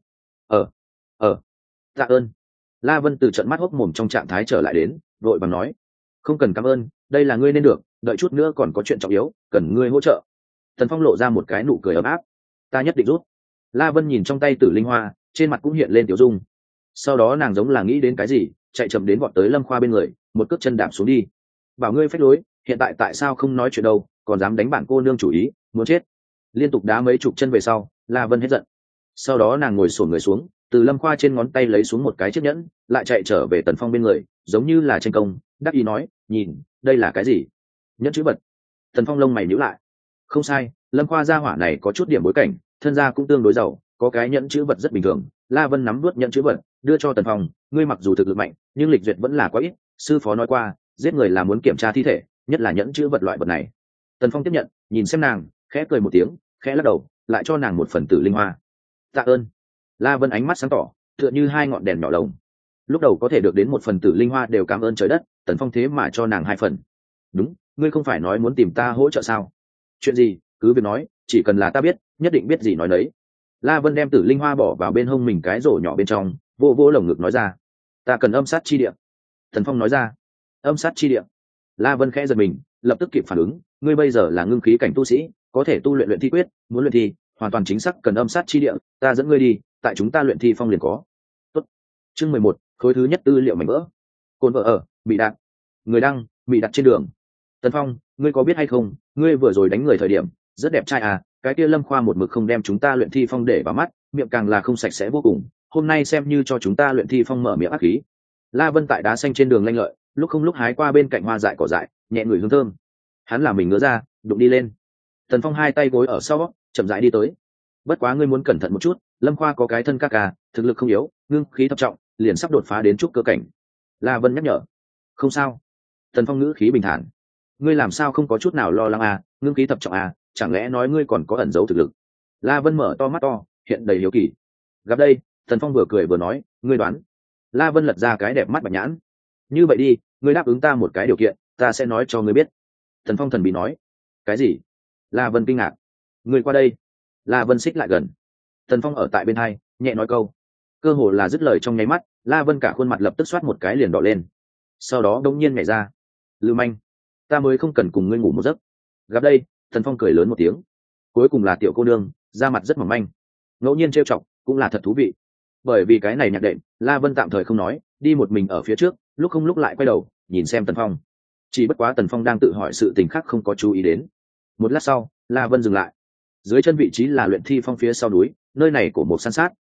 Tạ ơn." La Vân từ trận mắt hốc mồm trong trạng thái trở lại đến, vội vàng nói, "Không cần cảm ơn, đây là ngươi nên được, đợi chút nữa còn có chuyện trọng yếu, cần ngươi hỗ trợ." Tần Phong lộ ra một cái nụ cười ấm áp, "Ta nhất định giúp." La Vân nhìn trong tay Tử Linh Hoa, trên mặt cũng hiện lên tiểu dung. Sau đó nàng giống là nghĩ đến cái gì, chạy chậm đến vọt tới Lâm Khoa bên người, một cước chân đạp xuống đi. "Bảo ngươi phách lối, hiện tại tại sao không nói chuyện đâu, còn dám đánh bản cô nương chủ ý, muốn chết." Liên tục đá mấy chục chân về sau, La Vân hết giận. Sau đó nàng ngồi xổm người xuống, từ Lâm Khoa trên ngón tay lấy xuống một cái chiếc nhẫn, lại chạy trở về Tần Phong bên người, giống như là tranh công, đắc ý nói, "Nhìn, đây là cái gì?" "Nhẫn chữ vật." Tần Phong lông mày nhíu lại. Không sai, Lâm Khoa gia hỏa này có chút điểm bối cảnh, thân gia cũng tương đối giàu, có cái nhẫn chữ vật rất bình thường. La Vân nắm nuốt nhẫn chữ vật, đưa cho Tần Phong, "Ngươi mặc dù thực lực mạnh, nhưng lịch duyệt vẫn là quá ít, sư phó nói qua, giết người là muốn kiểm tra thi thể, nhất là nhẫn chữ vật loại vật này." Tần Phong tiếp nhận, nhìn xem nàng, khẽ cười một tiếng, khẽ lắc đầu, lại cho nàng một phần Tử Linh Hoa. "Tạ ơn." La Vân ánh mắt sáng tỏ, tựa như hai ngọn đèn nhỏ lồng. Lúc đầu có thể được đến một phần Tử Linh Hoa đều cảm ơn trời đất, Tần Phong thế mà cho nàng hai phần. "Đúng, ngươi không phải nói muốn tìm ta hỗ trợ sao? Chuyện gì, cứ việc nói, chỉ cần là ta biết, nhất định biết gì nói đấy." La Vân đem Tử Linh Hoa bỏ vào bên hông mình cái rổ nhỏ bên trong, vô vô lồng ngực nói ra, "Ta cần âm sát chi địa." Tần Phong nói ra, "Âm sát chi địa?" La Vân khẽ giật mình, lập tức kịp phản ứng, "Ngươi bây giờ là ngưng khí cảnh tu sĩ, có thể tu luyện luyện thi quyết, muốn luyện thi, hoàn toàn chính xác cần âm sát chi địa, ta dẫn ngươi đi, tại chúng ta luyện thi phong liền có." Tốt. Chương 11, khối thứ nhất tư liệu mảnh vỡ. Cồn vợ ở, bị đạn. Người đăng, bị đặt trên đường. Tần Phong, ngươi có biết hay không, ngươi vừa rồi đánh người thời điểm, rất đẹp trai à, cái kia Lâm Khoa một mực không đem chúng ta luyện thi phong để vào mắt, miệng càng là không sạch sẽ vô cùng, hôm nay xem như cho chúng ta luyện thi phong mở miệng ác khí. La Vân tại đá xanh trên đường lanh lợi, lúc không lúc hái qua bên cạnh hoa dại cỏ dại, nhẹ người hương thơm. Hắn làm mình ngứa ra, đụng đi lên. Tần Phong hai tay gối ở sau, chậm rãi đi tới. "Bất quá ngươi muốn cẩn thận một chút, Lâm Khoa có cái thân ca ca, thực lực không yếu, ngưng khí thập trọng, liền sắp đột phá đến trúc cơ cảnh." La Vân nhắc nhở. "Không sao." Tần Phong ngữ khí bình thản. "Ngươi làm sao không có chút nào lo lắng à, ngưng khí thập trọng à, chẳng lẽ nói ngươi còn có ẩn giấu thực lực?" La Vân mở to mắt to, hiện đầy hiếu kỳ. Gặp đây, Tần Phong vừa cười vừa nói, "Ngươi đoán." La Vân lật ra cái đẹp mắt bạch nhãn. "Như vậy đi, ngươi đáp ứng ta một cái điều kiện, ta sẽ nói cho ngươi biết." Tần Phong thần bí nói. "Cái gì?" La Vân kinh ngạc. "Ngươi qua đây." La Vân xích lại gần. Tần Phong ở tại bên hai, nhẹ nói câu. Cơ hồ là dứt lời trong nháy mắt, La Vân cả khuôn mặt lập tức xoát một cái liền đỏ lên. Sau đó đống nhiên nhảy ra. "Lưu manh, ta mới không cần cùng ngươi ngủ một giấc." Gặp đây, Tần Phong cười lớn một tiếng. Cuối cùng là tiểu cô nương, da mặt rất mỏng manh, ngẫu nhiên trêu chọc cũng là thật thú vị. Bởi vì cái này nhạc đệm, La Vân tạm thời không nói, đi một mình ở phía trước, lúc không lúc lại quay đầu nhìn xem Tần Phong. Chỉ bất quá Tần Phong đang tự hỏi sự tình khác không có chú ý đến. Một lát sau, La Vân dừng lại. Dưới chân vị trí là luyện thi phong phía sau núi, nơi này cổ một san sát,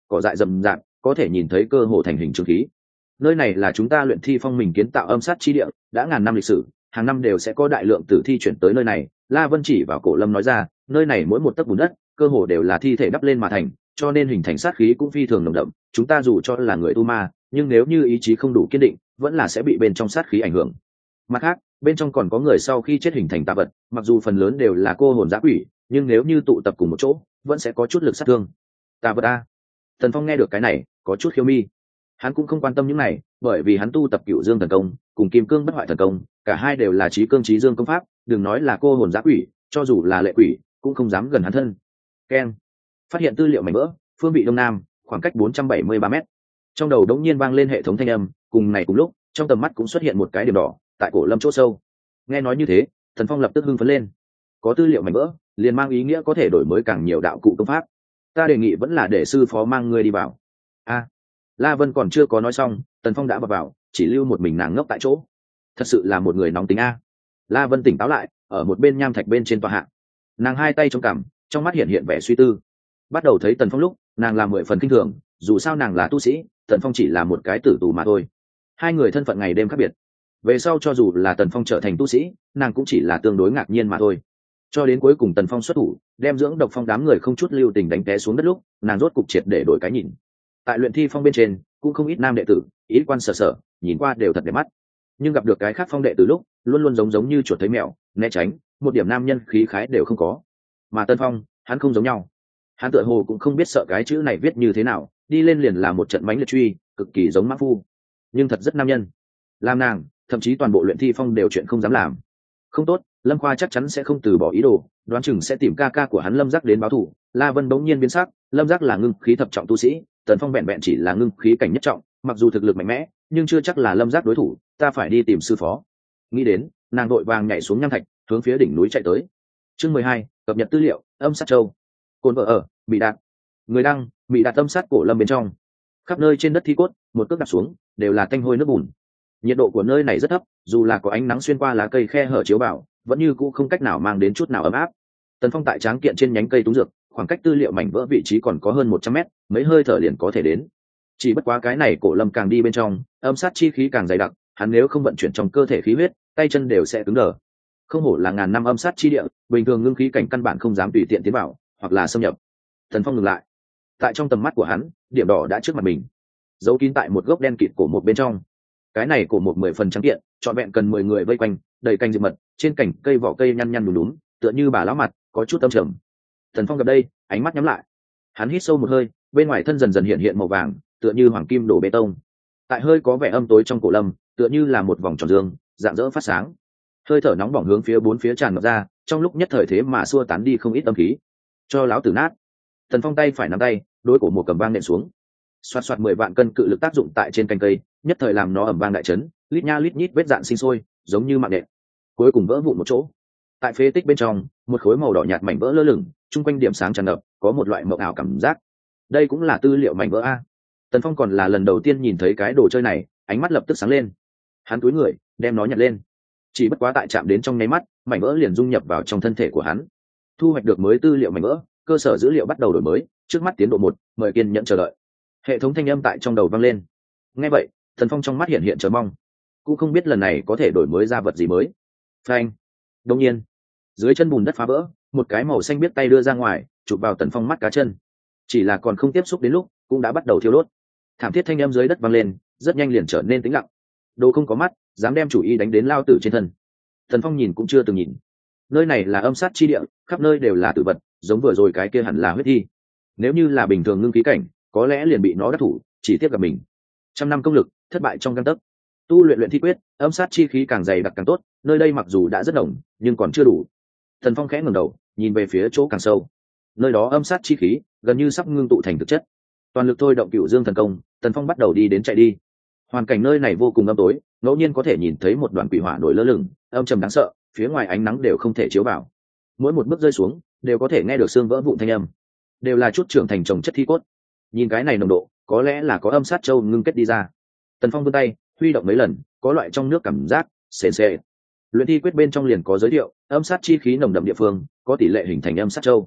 cỏ dại rậm rạp, có thể nhìn thấy cơ hồ thành hình trường khí. Nơi này là chúng ta luyện thi phong mình kiến tạo âm sát chi địa, đã ngàn năm lịch sử, hàng năm đều sẽ có đại lượng tử thi chuyển tới nơi này. La Vân chỉ vào Cổ Lâm nói ra, nơi này mỗi một tấc bùn đất cơ hồ đều là thi thể đắp lên mà thành, cho nên hình thành sát khí cũng phi thường nồng đậm. Chúng ta dù cho là người tu ma, nhưng nếu như ý chí không đủ kiên định, vẫn là sẽ bị bên trong sát khí ảnh hưởng. Mặt khác, bên trong còn có người sau khi chết hình thành tà vật, mặc dù phần lớn đều là cô hồn dã quỷ, nhưng nếu như tụ tập cùng một chỗ, vẫn sẽ có chút lực sát thương. Tà vật a? Tần Phong nghe được cái này, có chút khiêu mi. Hắn cũng không quan tâm những này, bởi vì hắn tu tập Cửu Dương thần công, cùng Kim Cương Bất Hoại thần công, cả hai đều là chí cương chí dương công pháp, đừng nói là cô hồn dã quỷ, cho dù là lệ quỷ, cũng không dám gần hắn thân. Keng. Phát hiện tư liệu mảnh vỡ, phương vị đông nam, khoảng cách 473 mét. Trong đầu đống nhiên vang lên hệ thống thanh âm, cùng này cùng lúc, trong tầm mắt cũng xuất hiện một cái điểm đỏ, tại Cổ Lâm chỗ sâu. Nghe nói như thế, Thần Phong lập tức hưng phấn lên. Có tư liệu mảnh vỡ, liền mang ý nghĩa có thể đổi mới càng nhiều đạo cụ công pháp. Ta đề nghị vẫn là để sư phó mang ngươi đi vào. A. La Vân còn chưa có nói xong, Tần Phong đã vào, chỉ lưu một mình nàng ngốc tại chỗ. Thật sự là một người nóng tính a. La Vân tỉnh táo lại, ở một bên nham thạch bên trên tòa hạ. Nàng hai tay trong cằm, trong mắt hiện hiện vẻ suy tư. Bắt đầu thấy Tần Phong lúc, nàng làm 10 phần kinh thường, dù sao nàng là tu sĩ, Tần Phong chỉ là một cái tử tù mà thôi. Hai người thân phận ngày đêm khác biệt. Về sau cho dù là Tần Phong trở thành tu sĩ, nàng cũng chỉ là tương đối ngạc nhiên mà thôi. Cho đến cuối cùng Tần Phong xuất thủ, đem dưỡng độc phong đám người không chút lưu tình đánh té xuống đất lúc, nàng rốt cục triệt để đổi cái nhìn. Tại luyện thi phong bên trên, cũng không ít nam đệ tử, ít quan sở sở, nhìn qua đều thật đẹp mắt. Nhưng gặp được cái khác phong đệ tử lúc, luôn luôn giống như chuột thấy mèo, né tránh, một điểm nam nhân khí khái đều không có. Mà Tần Phong, hắn không giống nhau. Hắn tựa hồ cũng không biết sợ cái chữ này viết như thế nào, đi lên liền là một trận mãnh liệt truy, cực kỳ giống mã phu, nhưng thật rất nam nhân. Làm nàng, thậm chí toàn bộ luyện thi phong đều chuyện không dám làm. Không tốt, Lâm Khoa chắc chắn sẽ không từ bỏ ý đồ, đoán chừng sẽ tìm ca ca của hắn Lâm Giác đến báo thù. La Vân bỗng nhiên biến sắc, Lâm Giác là ngưng khí thập trọng tu sĩ, Tần Phong vẹn vẹn chỉ là ngưng khí cảnh nhất trọng, mặc dù thực lực mạnh mẽ, nhưng chưa chắc là Lâm Giác đối thủ, ta phải đi tìm sư phó. Nghĩ đến, nàng đội vàng nhảy xuống nham thạch, hướng phía đỉnh núi chạy tới. Chương 12, cập nhật tư liệu, âm sát châu. Cồn vợ ở, bị đạt. Người đăng, bị đạt âm sát Cổ Lâm bên trong. Khắp nơi trên đất thi cốt, một cước đặt xuống, đều là tanh hôi nước bùn. Nhiệt độ của nơi này rất thấp, dù là có ánh nắng xuyên qua lá cây khe hở chiếu vào, vẫn như cũ không cách nào mang đến chút nào ấm áp. Tần Phong tại tráng kiện trên nhánh cây túng dược, khoảng cách tư liệu mảnh vỡ vị trí còn có hơn 100 mét, mấy hơi thở liền có thể đến. Chỉ bất quá cái này Cổ Lâm càng đi bên trong, âm sát chi khí càng dày đặc, hắn nếu không vận chuyển trong cơ thể khí huyết, tay chân đều sẽ cứng đờ. Không hổ là ngàn năm âm sát chi địa, bình thường ngưng khí cảnh căn bản không dám tùy tiện tiến vào, hoặc là xâm nhập. Tần Phong ngừng lại. Tại trong tầm mắt của hắn, điểm đỏ đã trước mặt mình, giấu kín tại một gốc đen kịt cổ một bên trong. Cái này cổ một 10 phần trắng kiện, trọn vẹn cần 10 người vây quanh, đầy cành diệp mật, trên cành cây vỏ cây nhăn nhăn nhúm nhúm, tựa như bà lão mặt, có chút âm trầm. Tần Phong gặp đây, ánh mắt nhắm lại. Hắn hít sâu một hơi, bên ngoài thân dần dần hiện hiện màu vàng, tựa như hoàng kim đổ bê tông. Tại hơi có vẻ âm tối trong cổ lâm, tựa như là một vòng tròn dương, rạng rỡ phát sáng. Hơi thở nóng bỏng hướng phía bốn phía tràn ngập ra, trong lúc nhất thời thế mà xua tán đi không ít âm khí. Cho lão tử nát. Tần Phong tay phải nắm tay, đối cổ một cầm vang nện xuống. Xoạt xoạt 10 vạn cân cự lực tác dụng tại trên cành cây, nhất thời làm nó ầm vang đại chấn, lít nha lít nhít vết dạn sinh sôi, giống như mạng nện. Cuối cùng vỡ vụn một chỗ. Tại phế tích bên trong, một khối màu đỏ nhạt mảnh vỡ lơ lửng, chung quanh điểm sáng tràn ngập, có một loại mộng ảo cảm giác. Đây cũng là tư liệu mảnh vỡ a. Tần Phong còn là lần đầu tiên nhìn thấy cái đồ chơi này, ánh mắt lập tức sáng lên. Hắn cúi người, đem nó nhặt lên. Chỉ bất quá tại chạm đến trong nháy mắt, mảnh vỡ liền dung nhập vào trong thân thể của hắn. Thu hoạch được mới tư liệu mảnh vỡ, cơ sở dữ liệu bắt đầu đổi mới, trước mắt tiến độ 1, mời kiên nhẫn chờ đợi. Hệ thống thanh âm tại trong đầu vang lên. Nghe vậy, Tần Phong trong mắt hiện hiện chờ mong, cũng không biết lần này có thể đổi mới ra vật gì mới. Phanh. Đột nhiên, dưới chân bùn đất phá vỡ, một cái màu xanh biết tay đưa ra ngoài, chụp vào Tần Phong mắt cá chân. Chỉ là còn không tiếp xúc đến lúc, cũng đã bắt đầu thiêu đốt. Thảm thiết thanh âm dưới đất vang lên, rất nhanh liền trở nên tĩnh lặng. Đồ không có mắt, dám đem chủ ý đánh đến lao tử trên thân. Tần Phong nhìn cũng chưa từng nhìn. Nơi này là âm sát chi địa, khắp nơi đều là tử vật, giống vừa rồi cái kia hẳn là huyết thi. Nếu như là bình thường ngưng khí cảnh, có lẽ liền bị nó đắc thủ, chỉ tiếp gặp mình. Trăm năm công lực, thất bại trong gang tấc. Tu luyện luyện thi quyết, âm sát chi khí càng dày đặc càng tốt, nơi đây mặc dù đã rất đồng, nhưng còn chưa đủ. Tần Phong khẽ ngẩng đầu, nhìn về phía chỗ càng sâu. Nơi đó âm sát chi khí gần như sắp ngưng tụ thành thực chất. Toàn lực thôi động Cửu Dương thần công, Tần Phong bắt đầu đi đến chạy đi. Hoàn cảnh nơi này vô cùng âm tối, ngẫu nhiên có thể nhìn thấy một đoàn quỷ hỏa nổi lơ lửng, âm trầm đáng sợ, phía ngoài ánh nắng đều không thể chiếu vào. Mỗi một bước rơi xuống, đều có thể nghe được xương vỡ vụn thanh âm, đều là chút trưởng thành chồng chất thi cốt. Nhìn cái này nồng độ, có lẽ là có âm sát châu ngưng kết đi ra. Tần Phong vươn tay, huy động mấy lần, có loại trong nước cảm giác sền sệt. Luyện thi quyết bên trong liền có giới thiệu, âm sát chi khí nồng đậm địa phương, có tỷ lệ hình thành âm sát châu.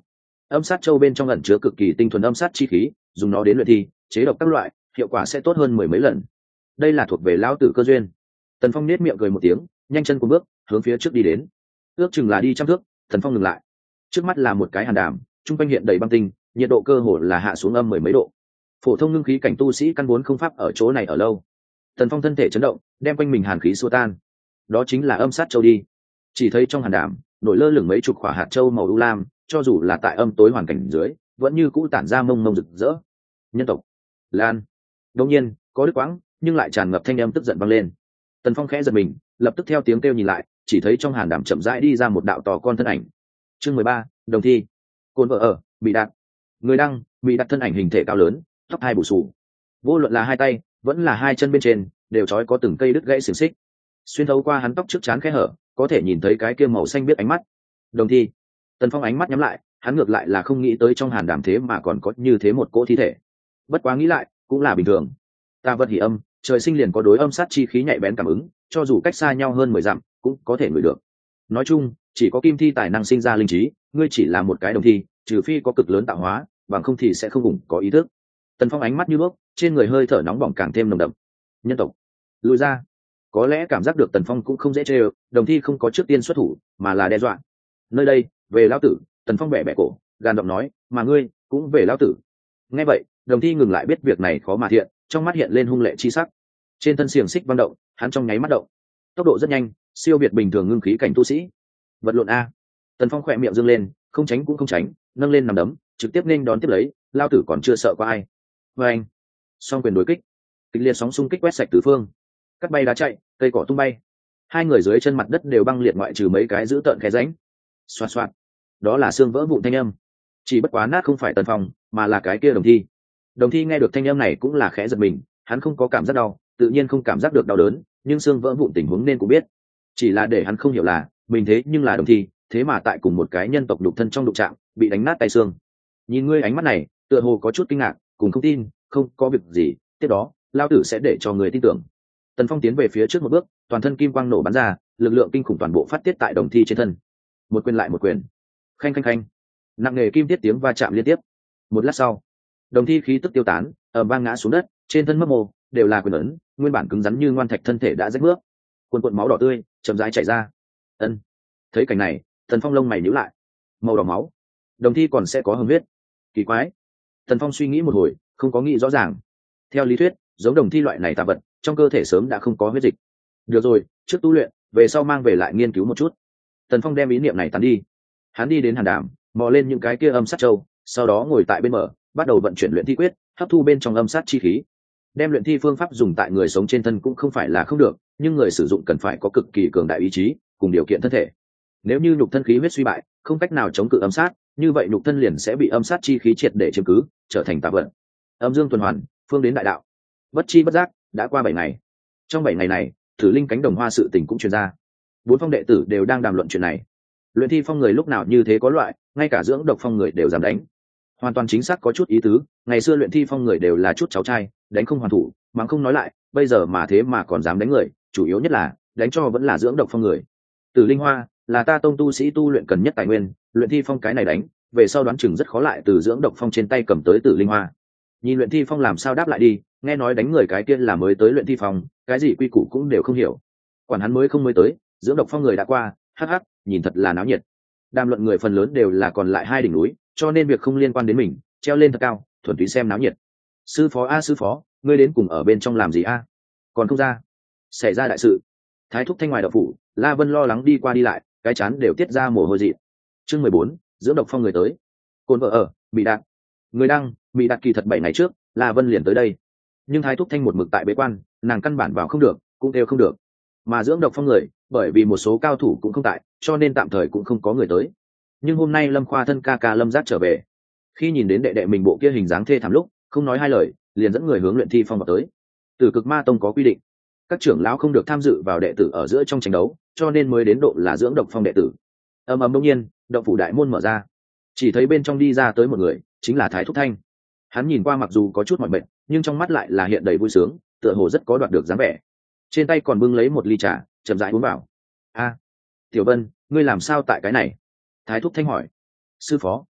Âm sát châu bên trong ẩn chứa cực kỳ tinh thuần âm sát chi khí, dùng nó đến luyện thi chế độc các loại, hiệu quả sẽ tốt hơn mười mấy lần. Đây là thuộc về lão tử cơ duyên. Tần Phong nết miệng cười một tiếng, nhanh chân cuốn bước hướng phía trước đi đến. Ước chừng là đi trăm thước, Tần Phong ngừng lại. Trước mắt là một cái hàn đàm, trung quanh hiện đầy băng tinh, nhiệt độ cơ hồ là hạ xuống âm mười mấy độ. Phổ thông ngưng khí cảnh tu sĩ căn vốn không pháp ở chỗ này ở lâu. Tần Phong thân thể chấn động, đem quanh mình hàn khí xua tan. Đó chính là âm sát châu đi. Chỉ thấy trong hàn đàm nổi lơ lửng mấy chục quả hạt châu màu u lam, cho dù là tại âm tối hoàn cảnh dưới, vẫn như cũ tản ra mông mông rực rỡ. Nhân tộc Lan. Đương nhiên, có đứt quãng, nhưng lại tràn ngập thanh âm tức giận vang lên. Tần Phong khẽ giật mình, lập tức theo tiếng kêu nhìn lại, chỉ thấy trong hàn đàm chậm rãi đi ra một đạo to con thân ảnh. Chương 13, đồng thi. Côn vợ ở, bị đạt. Người đăng, bị đặt thân ảnh hình thể cao lớn, tóc hai bù xù. Vô luận là hai tay, vẫn là hai chân bên trên, đều trói có từng cây đứt gãy xiềng xích. Xuyên thấu qua hắn tóc trước trán khe hở, có thể nhìn thấy cái kia màu xanh biết ánh mắt. Đồng thi. Tần Phong ánh mắt nhắm lại, hắn ngược lại là không nghĩ tới trong hàn đàm thế mà còn có như thế một cỗ thi thể. Bất quá nghĩ lại, cũng là bình thường. Tà vật hỉ âm, trời sinh liền có đối âm sát chi khí nhạy bén cảm ứng, cho dù cách xa nhau hơn 10 dặm, cũng có thể ngửi được. Nói chung, chỉ có kim thi tài năng sinh ra linh trí, ngươi chỉ là một cái đồng thi, trừ phi có cực lớn tạo hóa, bằng không thì sẽ không cùng có ý thức. Tần Phong ánh mắt như đuốc, trên người hơi thở nóng bỏng càng thêm nồng đậm. Nhân tộc, lùi ra. Có lẽ cảm giác được Tần Phong cũng không dễ chơi, đồng thi không có trước tiên xuất thủ, mà là đe dọa. Nơi đây, về lão tử. Tần Phong bẻ bẻ cổ, gan giọng nói, mà ngươi cũng về lão tử. Nghe vậy, đồng thi ngừng lại, biết việc này khó mà thiện, trong mắt hiện lên hung lệ chi sắc. Trên thân xiềng xích văng động, hắn trong nháy mắt động, tốc độ rất nhanh, siêu việt bình thường ngưng khí cảnh tu sĩ. Vật lộn a. Tần Phong khỏe miệng dương lên, không tránh cũng không tránh, nâng lên nằm đấm, trực tiếp nên đón tiếp lấy, lao tử còn chưa sợ qua ai. Và anh, song quyền đối kích, kịch liệt sóng xung kích quét sạch tứ phương, cắt bay đá chạy, cây cỏ tung bay, hai người dưới chân mặt đất đều băng liệt, ngoại trừ mấy cái giữ tợn khe rãnh. Xoạt xoạt, đó là xương vỡ vụn thanh âm. Chỉ bất quá nát không phải Tần Phong, mà là cái kia đồng thi. Đồng thi nghe được thanh âm này cũng là khẽ giật mình, hắn không có cảm giác đau, tự nhiên không cảm giác được đau đớn, nhưng xương vỡ vụn tình huống nên cũng biết. Chỉ là để hắn không hiểu là, mình thế nhưng là đồng thi, thế mà tại cùng một cái nhân tộc đục thân trong đụng chạm, bị đánh nát tay xương. Nhìn ngươi ánh mắt này, tựa hồ có chút kinh ngạc, cùng không tin, không có việc gì, tiếp đó, lao tử sẽ để cho người tin tưởng. Tần Phong tiến về phía trước một bước, toàn thân kim quang nổ bắn ra, lực lượng kinh khủng toàn bộ phát tiết tại đồng thi trên thân. Một quyền lại một quyền. Khanh khanh khanh. Nặng nề kim tiết tiếng va chạm liên tiếp. Một lát sau, đồng thi khí tức tiêu tán, ầm vang ngã xuống đất, trên thân mấp mô đều là quyền ấn, nguyên bản cứng rắn như ngoan thạch thân thể đã rách bước, cuồn cuộn máu đỏ tươi chậm rãi chảy ra. Ân. Thấy cảnh này, Tần Phong lông mày nhíu lại. Màu đỏ máu, đồng thi còn sẽ có hương huyết, kỳ quái. Tần Phong suy nghĩ một hồi, không có nghĩ rõ ràng. Theo lý thuyết, giống đồng thi loại này tà vật, trong cơ thể sớm đã không có huyết dịch. Được rồi, trước tu luyện, về sau mang về lại nghiên cứu một chút. Tần Phong đem ý niệm này tán đi. Hắn đi đến hàn đàm, mò lên những cái kia âm sát châu, sau đó ngồi tại bên mở, bắt đầu vận chuyển luyện thi quyết, hấp thu bên trong âm sát chi khí. Đem luyện thi phương pháp dùng tại người sống trên thân cũng không phải là không được, nhưng người sử dụng cần phải có cực kỳ cường đại ý chí cùng điều kiện thân thể. Nếu như nhục thân khí huyết suy bại, không cách nào chống cự âm sát, như vậy nhục thân liền sẽ bị âm sát chi khí triệt để chiếm cứ, trở thành tà vật. Âm dương tuần hoàn, phương đến đại đạo. Bất chi bất giác, đã qua 7 ngày. Trong 7 ngày này, Thử Linh cánh đồng hoa sự tình cũng truyền ra. 4 phong đệ tử đều đang đàm luận chuyện này. Luyện thi phong người lúc nào như thế có loại, ngay cả dưỡng độc phong người đều dám đánh. Hoàn toàn chính xác có chút ý tứ, ngày xưa luyện thi phong người đều là chút cháu trai, đánh không hoàn thủ, mắng không nói lại, bây giờ mà thế mà còn dám đánh người, chủ yếu nhất là đánh cho vẫn là dưỡng độc phong người. Tử Linh Hoa là ta tông tu sĩ tu luyện cần nhất tài nguyên, luyện thi phong cái này đánh, về sau đoán chừng rất khó lại từ dưỡng độc phong trên tay cầm tới Tử Linh Hoa. Nhìn luyện thi phong làm sao đáp lại đi, nghe nói đánh người cái kia là mới tới luyện thi phong, cái gì quy củ cũng đều không hiểu. Quản hắn mới không mới tới, dưỡng độc phong người đã qua, hắc hắc, nhìn thật là náo nhiệt. Đàm luận người phần lớn đều là còn lại hai đỉnh núi, cho nên việc không liên quan đến mình, treo lên thật cao, thuần túy xem náo nhiệt. Sư phó a sư phó, ngươi đến cùng ở bên trong làm gì a? Còn không ra? Xảy ra đại sự. Thái thúc thanh ngoài đậu phủ, La Vân lo lắng đi qua đi lại, cái chán đều tiết ra mồ hôi dị. Chương 14, dưỡng độc phong người tới. Côn vợ ở, bị đạt. Người đăng, bị đạt kỳ thật 7 ngày trước, La Vân liền tới đây. Nhưng Thái thúc thanh một mực tại bế quan, nàng căn bản vào không được, cũng đều không được. Mà dưỡng độc phong người, bởi vì một số cao thủ cũng không tại, cho nên tạm thời cũng không có người tới. Nhưng hôm nay Lâm Khoa thân ca ca Lâm Giác trở về, khi nhìn đến đệ đệ mình bộ kia hình dáng thê thảm lúc, không nói hai lời, liền dẫn người hướng luyện thi phong vào tới. Từ Cực Ma Tông có quy định, các trưởng lão không được tham dự vào đệ tử ở giữa trong tranh đấu, cho nên mới đến độ là dưỡng độc phong đệ tử. Ầm ầm, đột nhiên, động phủ đại môn mở ra, chỉ thấy bên trong đi ra tới một người, chính là Thái thúc thanh. Hắn nhìn qua mặc dù có chút mỏi mệt, nhưng trong mắt lại là hiện đầy vui sướng, tựa hồ rất có đoạt được dáng vẻ. Trên tay còn bưng lấy một ly trà, chậm rãi uống vào. A, Tiểu Vân, ngươi làm sao tại cái này? Thái thúc thanh hỏi. Sư phó,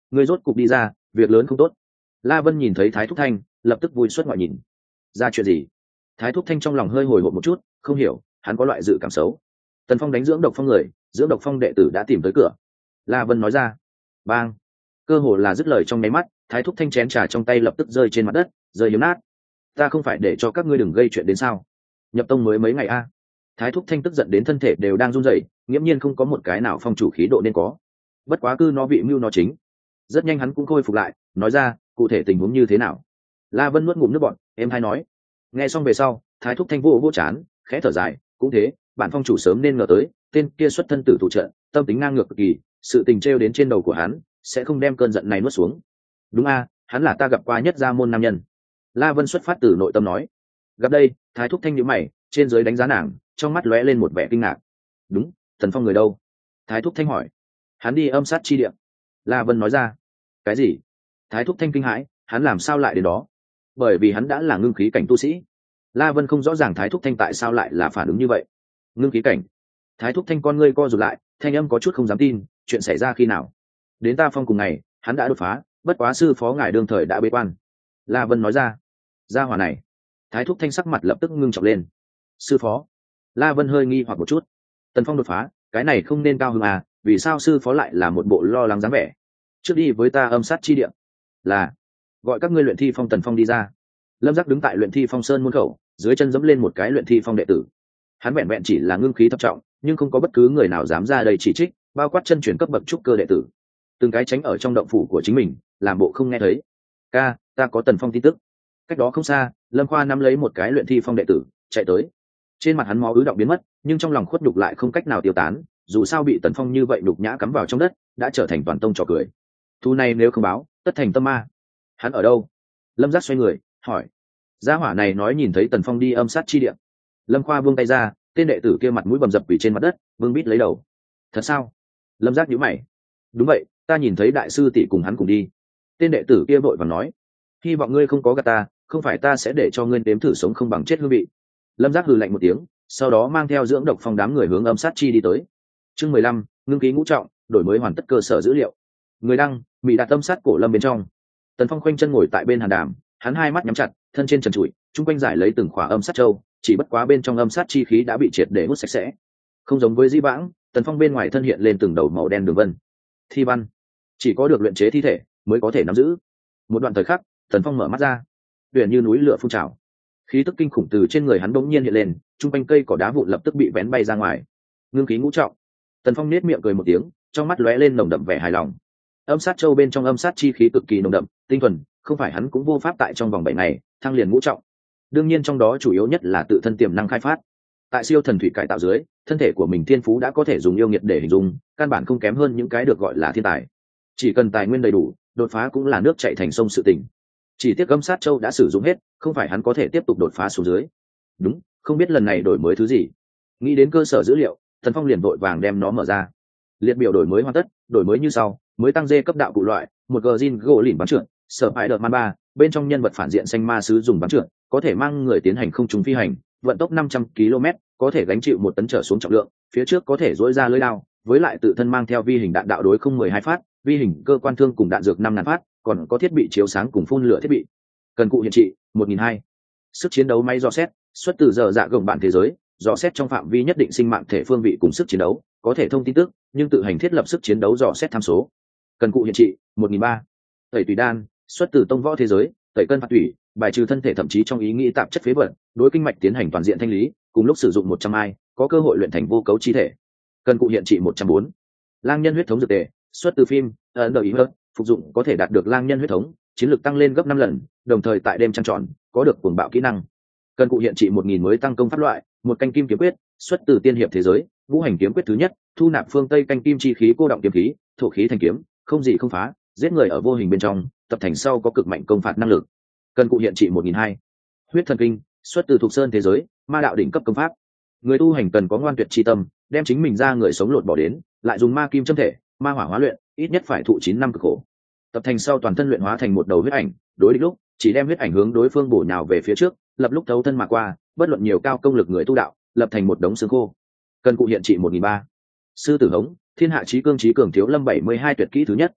Ngươi rốt cục đi ra, việc lớn không tốt. La Vân nhìn thấy Thái Thúc Thanh, lập tức vui xuất ngoại nhìn. Ra chuyện gì? Thái Thúc Thanh trong lòng hơi hồi hộp một chút, không hiểu, hắn có loại dự cảm xấu. Tần Phong đánh dưỡng độc phong người, dưỡng độc phong đệ tử đã tìm tới cửa. La Vân nói ra. Bang. Cơ hồ là dứt lời trong nháy mắt, Thái Thúc Thanh chén trà trong tay lập tức rơi trên mặt đất, rơi hiếm nát. Ta không phải để cho các ngươi đừng gây chuyện đến sao? Nhập tông mới mấy ngày a? Thái Thúc Thanh tức giận đến thân thể đều đang run rẩy, nghiễm nhiên không có một cái nào phong chủ khí độ nên có. Bất quá cứ nó vị mưu nó chính. Rất nhanh hắn cũng khôi phục lại, nói ra, cụ thể tình huống như thế nào? La Vân nuốt ngụm nước bọt, em hay nói. Nghe xong về sau, Thái Thúc Thanh vô chán, khẽ thở dài, cũng thế, bản phong chủ sớm nên ngờ tới, tên kia xuất thân tử thủ trận, tâm tính ngang ngược cực kỳ, sự tình trêu đến trên đầu của hắn, sẽ không đem cơn giận này nuốt xuống. Đúng a, hắn là ta gặp qua nhất gia môn nam nhân. La Vân xuất phát từ nội tâm nói. Gặp đây, Thái Thúc Thanh nhíu mày, trên dưới đánh giá nàng, trong mắt lóe lên một vẻ kinh ngạc. Đúng, Tần Phong người đâu? Thái Thúc Thanh hỏi. Hắn đi âm sát chi địa. La Vân nói ra. Cái gì? Thái Thúc Thanh kinh hãi, hắn làm sao lại đến đó? Bởi vì hắn đã là ngưng khí cảnh tu sĩ. La Vân không rõ ràng Thái Thúc Thanh tại sao lại là phản ứng như vậy. Ngưng khí cảnh? Thái Thúc Thanh con ngươi co rụt lại, thanh âm có chút không dám tin, chuyện xảy ra khi nào? Đến ta phong cùng ngày, hắn đã đột phá, bất quá sư phó ngài đương thời đã bế quan. La Vân nói ra. Gia hỏa này. Thái Thúc Thanh sắc mặt lập tức ngưng trọng lên. Sư phó? La Vân hơi nghi hoặc một chút. Tần Phong đột phá, cái này không nên cao hơn à, vì sao sư phó lại là một bộ lo lắng dáng vẻ? Trước đi với ta âm sát chi địa. Là. Gọi các ngươi luyện thi phong Tần Phong đi ra. Lâm Giác đứng tại luyện thi phong sơn môn khẩu, dưới chân dẫm lên một cái luyện thi phong đệ tử. Hắn vẹn vẹn chỉ là ngưng khí thập trọng, nhưng không có bất cứ người nào dám ra đây chỉ trích, bao quát chân chuyển cấp bậc trúc cơ đệ tử. Từng cái tránh ở trong động phủ của chính mình, làm bộ không nghe thấy. Ca, ta có Tần Phong tin tức. Cách đó không xa, Lâm Khoa nắm lấy một cái luyện thi phong đệ tử, chạy tới. Trên mặt hắn máu ứ động biến mất, nhưng trong lòng khuất nhục lại không cách nào tiêu tán, dù sao bị Tần Phong như vậy nhục nhã cắm vào trong đất, đã trở thành toàn tông trò cười. Thu này nếu không báo, tất thành tâm ma. Hắn ở đâu? Lâm Giác xoay người, hỏi. Gia hỏa này nói nhìn thấy Tần Phong đi âm sát chi địa. Lâm Khoa buông tay ra, tên đệ tử kia mặt mũi bầm dập quỳ trên mặt đất, vương bít lấy đầu. Thật sao? Lâm Giác nhíu mày. Đúng vậy, ta nhìn thấy đại sư tỷ cùng hắn cùng đi. Tên đệ tử kia vội vàng nói. Hy vọng ngươi không có gạt ta, không phải ta sẽ để cho ngươi nếm thử sống không bằng chết hương vị. Lâm Giác hừ lạnh một tiếng, sau đó mang theo dưỡng độc phong đám người hướng âm sát chi đi tới. Chương 15, ngưng ký ngũ trọng, đổi mới hoàn tất cơ sở dữ liệu. Người đăng, bị đạt tâm sát cổ lâm bên trong. Tần Phong khoanh chân ngồi tại bên hàn đàm, hắn hai mắt nhắm chặt, thân trên trần trụi, chung quanh giải lấy từng khỏa âm sát châu, chỉ bất quá bên trong âm sát chi khí đã bị triệt để hút sạch sẽ. Không giống với Dĩ Vãng, Tần Phong bên ngoài thân hiện lên từng đầu màu đen đường vân. Thi văn, chỉ có được luyện chế thi thể mới có thể nắm giữ. Một đoạn thời khắc, Tần Phong mở mắt ra, huyền như núi lửa phun trào, khí tức kinh khủng từ trên người hắn bỗng nhiên hiện lên, chung quanh cây cỏ đá vụn lập tức bị vén bay ra ngoài. Ngưng khí ngũ trọng. Tần Phong nét miệng cười một tiếng, trong mắt lóe lên nồng đậm vẻ hài lòng. Âm sát châu bên trong âm sát chi khí cực kỳ nồng đậm, tinh thuần, không phải hắn cũng vô pháp tại trong vòng 7 ngày thăng liền ngũ trọng. Đương nhiên trong đó chủ yếu nhất là tự thân tiềm năng khai phát. Tại siêu thần thủy cải tạo dưới, thân thể của mình thiên phú đã có thể dùng yêu nghiệt để hình dung, căn bản không kém hơn những cái được gọi là thiên tài. Chỉ cần tài nguyên đầy đủ, đột phá cũng là nước chảy thành sông sự tình. Chỉ tiếc âm sát châu đã sử dụng hết, không phải hắn có thể tiếp tục đột phá xuống dưới. Đúng, không biết lần này đổi mới thứ gì. Nghĩ đến cơ sở dữ liệu, Tần Phong liền vội vàng đem nó mở ra. Liệt biểu đổi mới hoàn tất, đổi mới như sau: mới tăng dê cấp đạo cụ loại, một gin gỗ lỉnh bắn trượt, sở hại đợt man 3, bên trong nhân vật phản diện xanh ma sứ dùng bắn trượt, có thể mang người tiến hành không trùng phi hành, vận tốc 500 km, có thể gánh chịu 1 tấn trở xuống trọng lượng, phía trước có thể dỗi ra lưỡi đao, với lại tự thân mang theo vi hình đạn đạo đối không 12 phát, vi hình cơ quan thương cùng đạn dược 5.000 phát, còn có thiết bị chiếu sáng cùng phun lửa thiết bị. Cần cụ hiện trị 1.200. Sức chiến đấu máy dò xét, xuất từ giờ dạ gồng bản thế giới, dò xét trong phạm vi nhất định sinh mạng thể phương vị cùng sức chiến đấu, có thể thông tin tức, nhưng tự hành thiết lập sức chiến đấu dò xét tham số. Cần cụ hiện trị 1.300. Tẩy tùy đan, xuất từ tông võ thế giới, tẩy cân phạt tủy, bài trừ thân thể thậm chí trong ý nghĩ tạp chất phế vật, đối kinh mạch tiến hành toàn diện thanh lý, cùng lúc sử dụng 100 ai, có cơ hội luyện thành vô cấu chi thể. Cần cụ hiện trị 140. Lang nhân huyết thống dược tề, xuất từ phim ấn độ ý hơn, phục dụng có thể đạt được lang nhân huyết thống, chiến lược tăng lên gấp 5 lần, đồng thời tại đêm trăng tròn có được cuồng bạo kỹ năng. Cần cụ hiện trị 1.000 mới tăng công pháp loại, một canh kim kiếm quyết, xuất từ tiên hiệp thế giới, ngũ hành kiếm quyết thứ nhất, thu nạp phương tây canh kim chi khí cô động kiếm khí, thổ khí thành kiếm, không gì không phá, giết người ở vô hình bên trong, tập thành sau có cực mạnh công phạt năng lực. Cần cụ hiện trị 1.200. Huyết thần kinh, xuất từ thuộc sơn thế giới, ma đạo đỉnh cấp công pháp. Người tu hành cần có ngoan tuyệt chi tâm, đem chính mình ra người sống lột bỏ đến, lại dùng ma kim châm thể, ma hỏa hóa luyện, ít nhất phải thụ 9 năm cực khổ. Tập thành sau toàn thân luyện hóa thành một đầu huyết ảnh, đối địch lúc chỉ đem huyết ảnh hướng đối phương bổ nhào về phía trước, lập lúc thấu thân mà qua, bất luận nhiều cao công lực người tu đạo, lập thành một đống xương khô. Cần cụ hiện trị 1.300. Sư tử hống, thiên hạ chí cương chí cường thiếu lâm 72 tuyệt kỹ thứ nhất.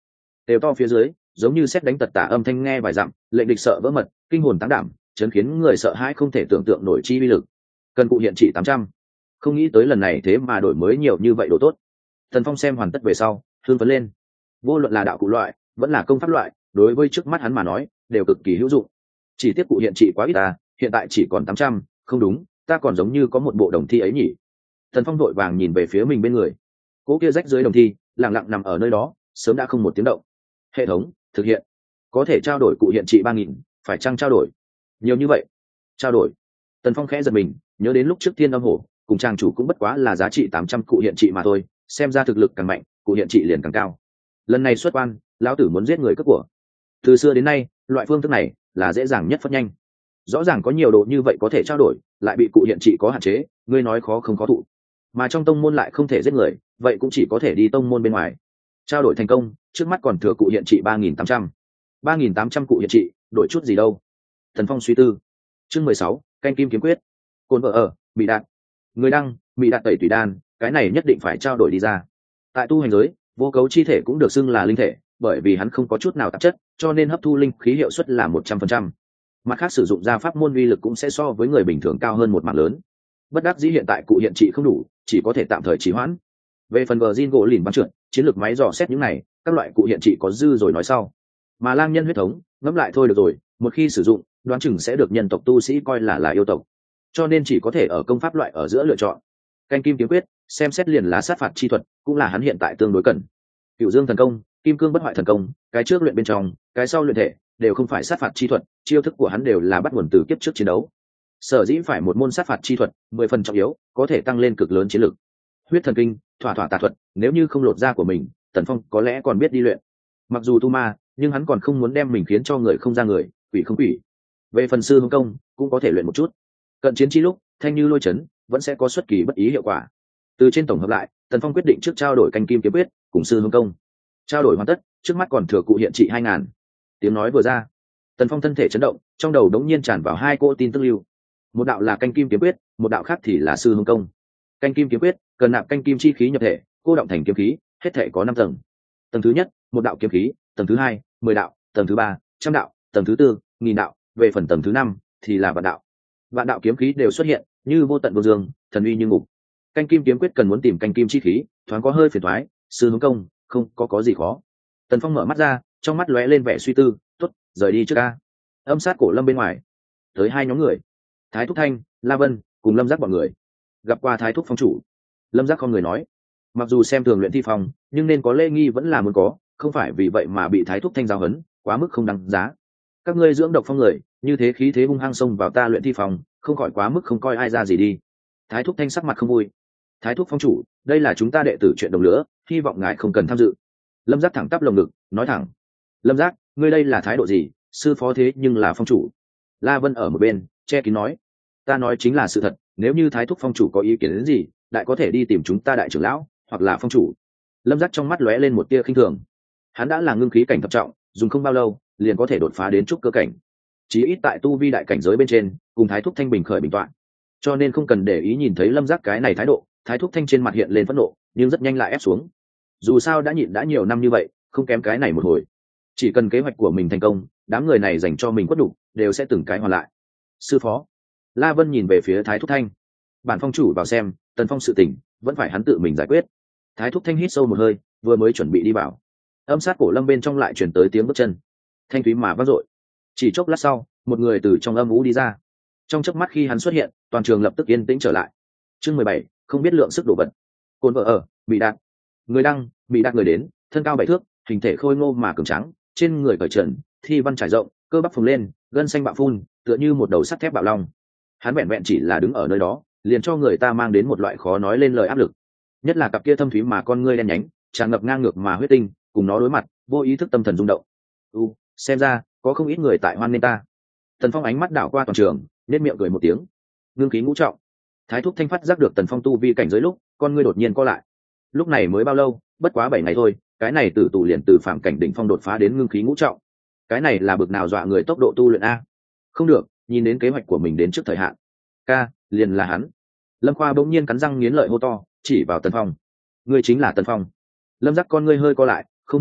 đều to phía dưới giống như sét đánh tật tả âm thanh nghe vài dặm, lệnh địch sợ vỡ mật, kinh hồn táng đảm, chấn khiến người sợ hãi không thể tưởng tượng nổi chi uy lực. Cần cụ hiện trị 800. Không nghĩ tới lần này thế mà đổi mới nhiều như vậy đồ tốt. Tần Phong xem hoàn tất về sau hương phấn lên. Vô luận là đạo cụ loại vẫn là công pháp loại, đối với trước mắt hắn mà nói đều cực kỳ hữu dụng. Chỉ tiếc cụ hiện trị quá ít ta, hiện tại chỉ còn 800. Không đúng, ta còn giống như có một bộ đồng thi ấy nhỉ. Tần Phong vội vàng nhìn về phía mình bên người, cỗ kia rách dưới đồng thi lặng lặng nằm ở nơi đó, sớm đã không một tiếng động. Hệ thống thực hiện, có thể trao đổi cụ hiện trị 3000, phải chăng trao đổi nhiều như vậy? Trao đổi. Tần Phong khẽ giật mình, nhớ đến lúc trước Thiên Âm Hổ cùng trang chủ cũng bất quá là giá trị 800 cụ hiện trị mà thôi, xem ra thực lực càng mạnh cụ hiện trị liền càng cao. Lần này xuất quan, lão tử muốn giết người cướp của. Từ xưa đến nay loại phương thức này là dễ dàng nhất, phất nhanh. Rõ ràng có nhiều đồ như vậy có thể trao đổi, lại bị cụ hiện trị có hạn chế, ngươi nói khó không khó thụ. Mà trong tông môn lại không thể giết người, vậy cũng chỉ có thể đi tông môn bên ngoài. Trao đổi thành công, trước mắt còn thừa cụ hiện trị 3800. 3800 cụ hiện trị, đổi chút gì đâu? Thần Phong suy tư. Chương 16, canh kim kiếm quyết. Côn vợ ở, bị đạn. Người đăng, bị đạn tẩy tùy đan, cái này nhất định phải trao đổi đi ra. Tại tu hành giới, vô cấu chi thể cũng được xưng là linh thể, bởi vì hắn không có chút nào tạp chất, cho nên hấp thu linh khí hiệu suất là 100%. Mặt khác sử dụng ra pháp môn uy lực cũng sẽ so với người bình thường cao hơn một mảng lớn. Bất đắc dĩ hiện tại cụ hiện trị không đủ, chỉ có thể tạm thời trì hoãn. Về phần bờ gỗ lìn bắn trượt, chiến lược máy dò xét những này, các loại cụ hiện trị có dư rồi nói sau. Mà lang nhân huyết thống, ngẫm lại thôi được rồi, một khi sử dụng, đoán chừng sẽ được nhân tộc tu sĩ coi là yêu tộc, cho nên chỉ có thể ở công pháp loại ở giữa lựa chọn. Canh kim kiếm quyết, xem xét liền là sát phạt chi thuật, cũng là hắn hiện tại tương đối cần. Cửu Dương thần công, kim cương bất hoại thần công, cái trước luyện bên trong, cái sau luyện thể, đều không phải sát phạt chi thuật, chiêu thức của hắn đều là bắt nguồn từ kiếp trước chiến đấu. Sở dĩ phải một môn sát phạt chi thuật, 10 phần trọng yếu, có thể tăng lên cực lớn chiến lực. Huyết thần kinh, thỏa tà thuật, nếu như không lột da của mình, Tần Phong có lẽ còn biết đi luyện. Mặc dù tu ma, nhưng hắn còn không muốn đem mình khiến cho người không ra người, quỷ không quỷ. Về phần sư hướng công, cũng có thể luyện một chút. Cận chiến chi lúc, thanh như lôi chấn, vẫn sẽ có xuất kỳ bất ý hiệu quả. Từ trên tổng hợp lại, Tần Phong quyết định trước trao đổi canh kim kiếm quyết cùng sư hướng công. Trao đổi hoàn tất, trước mắt còn thừa cụ hiện trị 2000. Tiếng nói vừa ra, Tần Phong thân thể chấn động, trong đầu đống nhiên tràn vào hai cỗ tin tức lưu. Một đạo là canh kim kiếm quyết, một đạo khác thì là sư hướng công. Canh kim kiếm quyết cần nạp canh kim chi khí nhập thể, cô động thành kiếm khí, hết thể có 5 tầng. Tầng thứ nhất, một đạo kiếm khí, tầng thứ hai, 10 đạo, tầng thứ ba, 100 đạo, tầng thứ tư, 1000 đạo, về phần tầng thứ 5 thì là vạn đạo. Vạn đạo kiếm khí đều xuất hiện, như vô tận vô dương, thần uy như ngục. Canh kim kiếm quyết cần muốn tìm canh kim chi khí, thoáng có hơi phiền toái, sư hướng công, không có gì khó. Tần Phong mở mắt ra, trong mắt lóe lên vẻ suy tư, tốt, rời đi trước a. Âm sát cổ lâm bên ngoài, tới hai nhóm người, Thái Thúc Thanh, La Vân cùng Lâm Giác bọn người. Gặp qua Thái Thúc phong chủ. Lâm Giác không người nói, mặc dù xem thường luyện thi phong, nhưng nên có lễ nghi vẫn là muốn có, không phải vì vậy mà bị Thái Thúc Thanh giao hấn, quá mức không đáng giá. Các ngươi dưỡng độc phong người, như thế khí thế hung hăng xông vào ta luyện thi phòng, không khỏi quá mức không coi ai ra gì đi. Thái Thúc Thanh sắc mặt không vui. Thái Thúc phong chủ, đây là chúng ta đệ tử chuyện đồng lửa, hy vọng ngài không cần tham dự. Lâm Giác thẳng tắp lồng ngực, nói thẳng. Lâm Giác, ngươi đây là thái độ gì, sư phó thế nhưng là phong chủ. La Vân ở một bên che kín nói, ta nói chính là sự thật, nếu như Thái Thúc phong chủ có ý kiến đến gì, đại có thể đi tìm chúng ta đại trưởng lão hoặc là phong chủ. Lâm Giác trong mắt lóe lên một tia khinh thường. Hắn đã là ngưng khí cảnh thập trọng, dùng không bao lâu liền có thể đột phá đến trúc cơ cảnh, chí ít tại tu vi đại cảnh giới bên trên cùng Thái Thúc Thanh bình khởi bình toạn, cho nên không cần để ý. Nhìn thấy Lâm Giác cái này thái độ, Thái Thúc Thanh trên mặt hiện lên phẫn nộ, nhưng rất nhanh lại ép xuống. Dù sao đã nhịn đã nhiều năm như vậy, không kém cái này một hồi. Chỉ cần kế hoạch của mình thành công, đám người này dành cho mình quất đủ, đều sẽ từng cái hoàn lại. Sư phó. La Vân nhìn về phía Thái Thúc Thanh. Bản phong chủ vào xem, Tần Phong sự tình vẫn phải hắn tự mình giải quyết. Thái Thúc Thanh hít sâu một hơi, vừa mới chuẩn bị đi vào, âm sát cổ lâm bên trong lại chuyển tới tiếng bước chân thanh thúy mà vang dội. Chỉ chốc lát sau, một người từ trong âm ú đi ra. Trong chớp mắt khi hắn xuất hiện, toàn trường lập tức yên tĩnh trở lại. Chương 17, không biết lượng sức đổ vật. Côn vợ ở, bị đạn. Người đăng, bị đạn người đến, thân cao 7 thước, hình thể khôi ngô mà cường trắng, trên người cởi trần, thi văn trải rộng, cơ bắp phồng lên, gân xanh bạo phun, tựa như một đầu sắt thép bạo long. Hắn vẹn vẹn chỉ là đứng ở nơi đó, liền cho người ta mang đến một loại khó nói lên lời áp lực. Nhất là cặp kia thâm thúy mà con ngươi đen nhánh, tràn ngập ngang ngược mà huyết tinh, cùng nó đối mặt, vô ý thức tâm thần rung động. Xem ra có không ít người tại hoan nghênh ta. Tần Phong ánh mắt đảo qua toàn trường, nét miệng cười một tiếng. Ngưng khí ngũ trọng. Thái Thúc Thanh phát giác được Tần Phong tu vi cảnh giới lúc, con ngươi đột nhiên co lại. Lúc này mới bao lâu, bất quá 7 ngày thôi, cái này tử tù liền từ phạm cảnh đỉnh phong đột phá đến ngưng khí ngũ trọng. Cái này là bực nào dọa người tốc độ tu luyện a. Không được, nhìn đến kế hoạch của mình đến trước thời hạn. Liền là hắn. Lâm Khoa bỗng nhiên cắn răng nghiến lợi hô to, chỉ vào Tần Phong. Ngươi chính là Tần Phong. Lâm Giác con ngươi hơi co lại, không hiểu,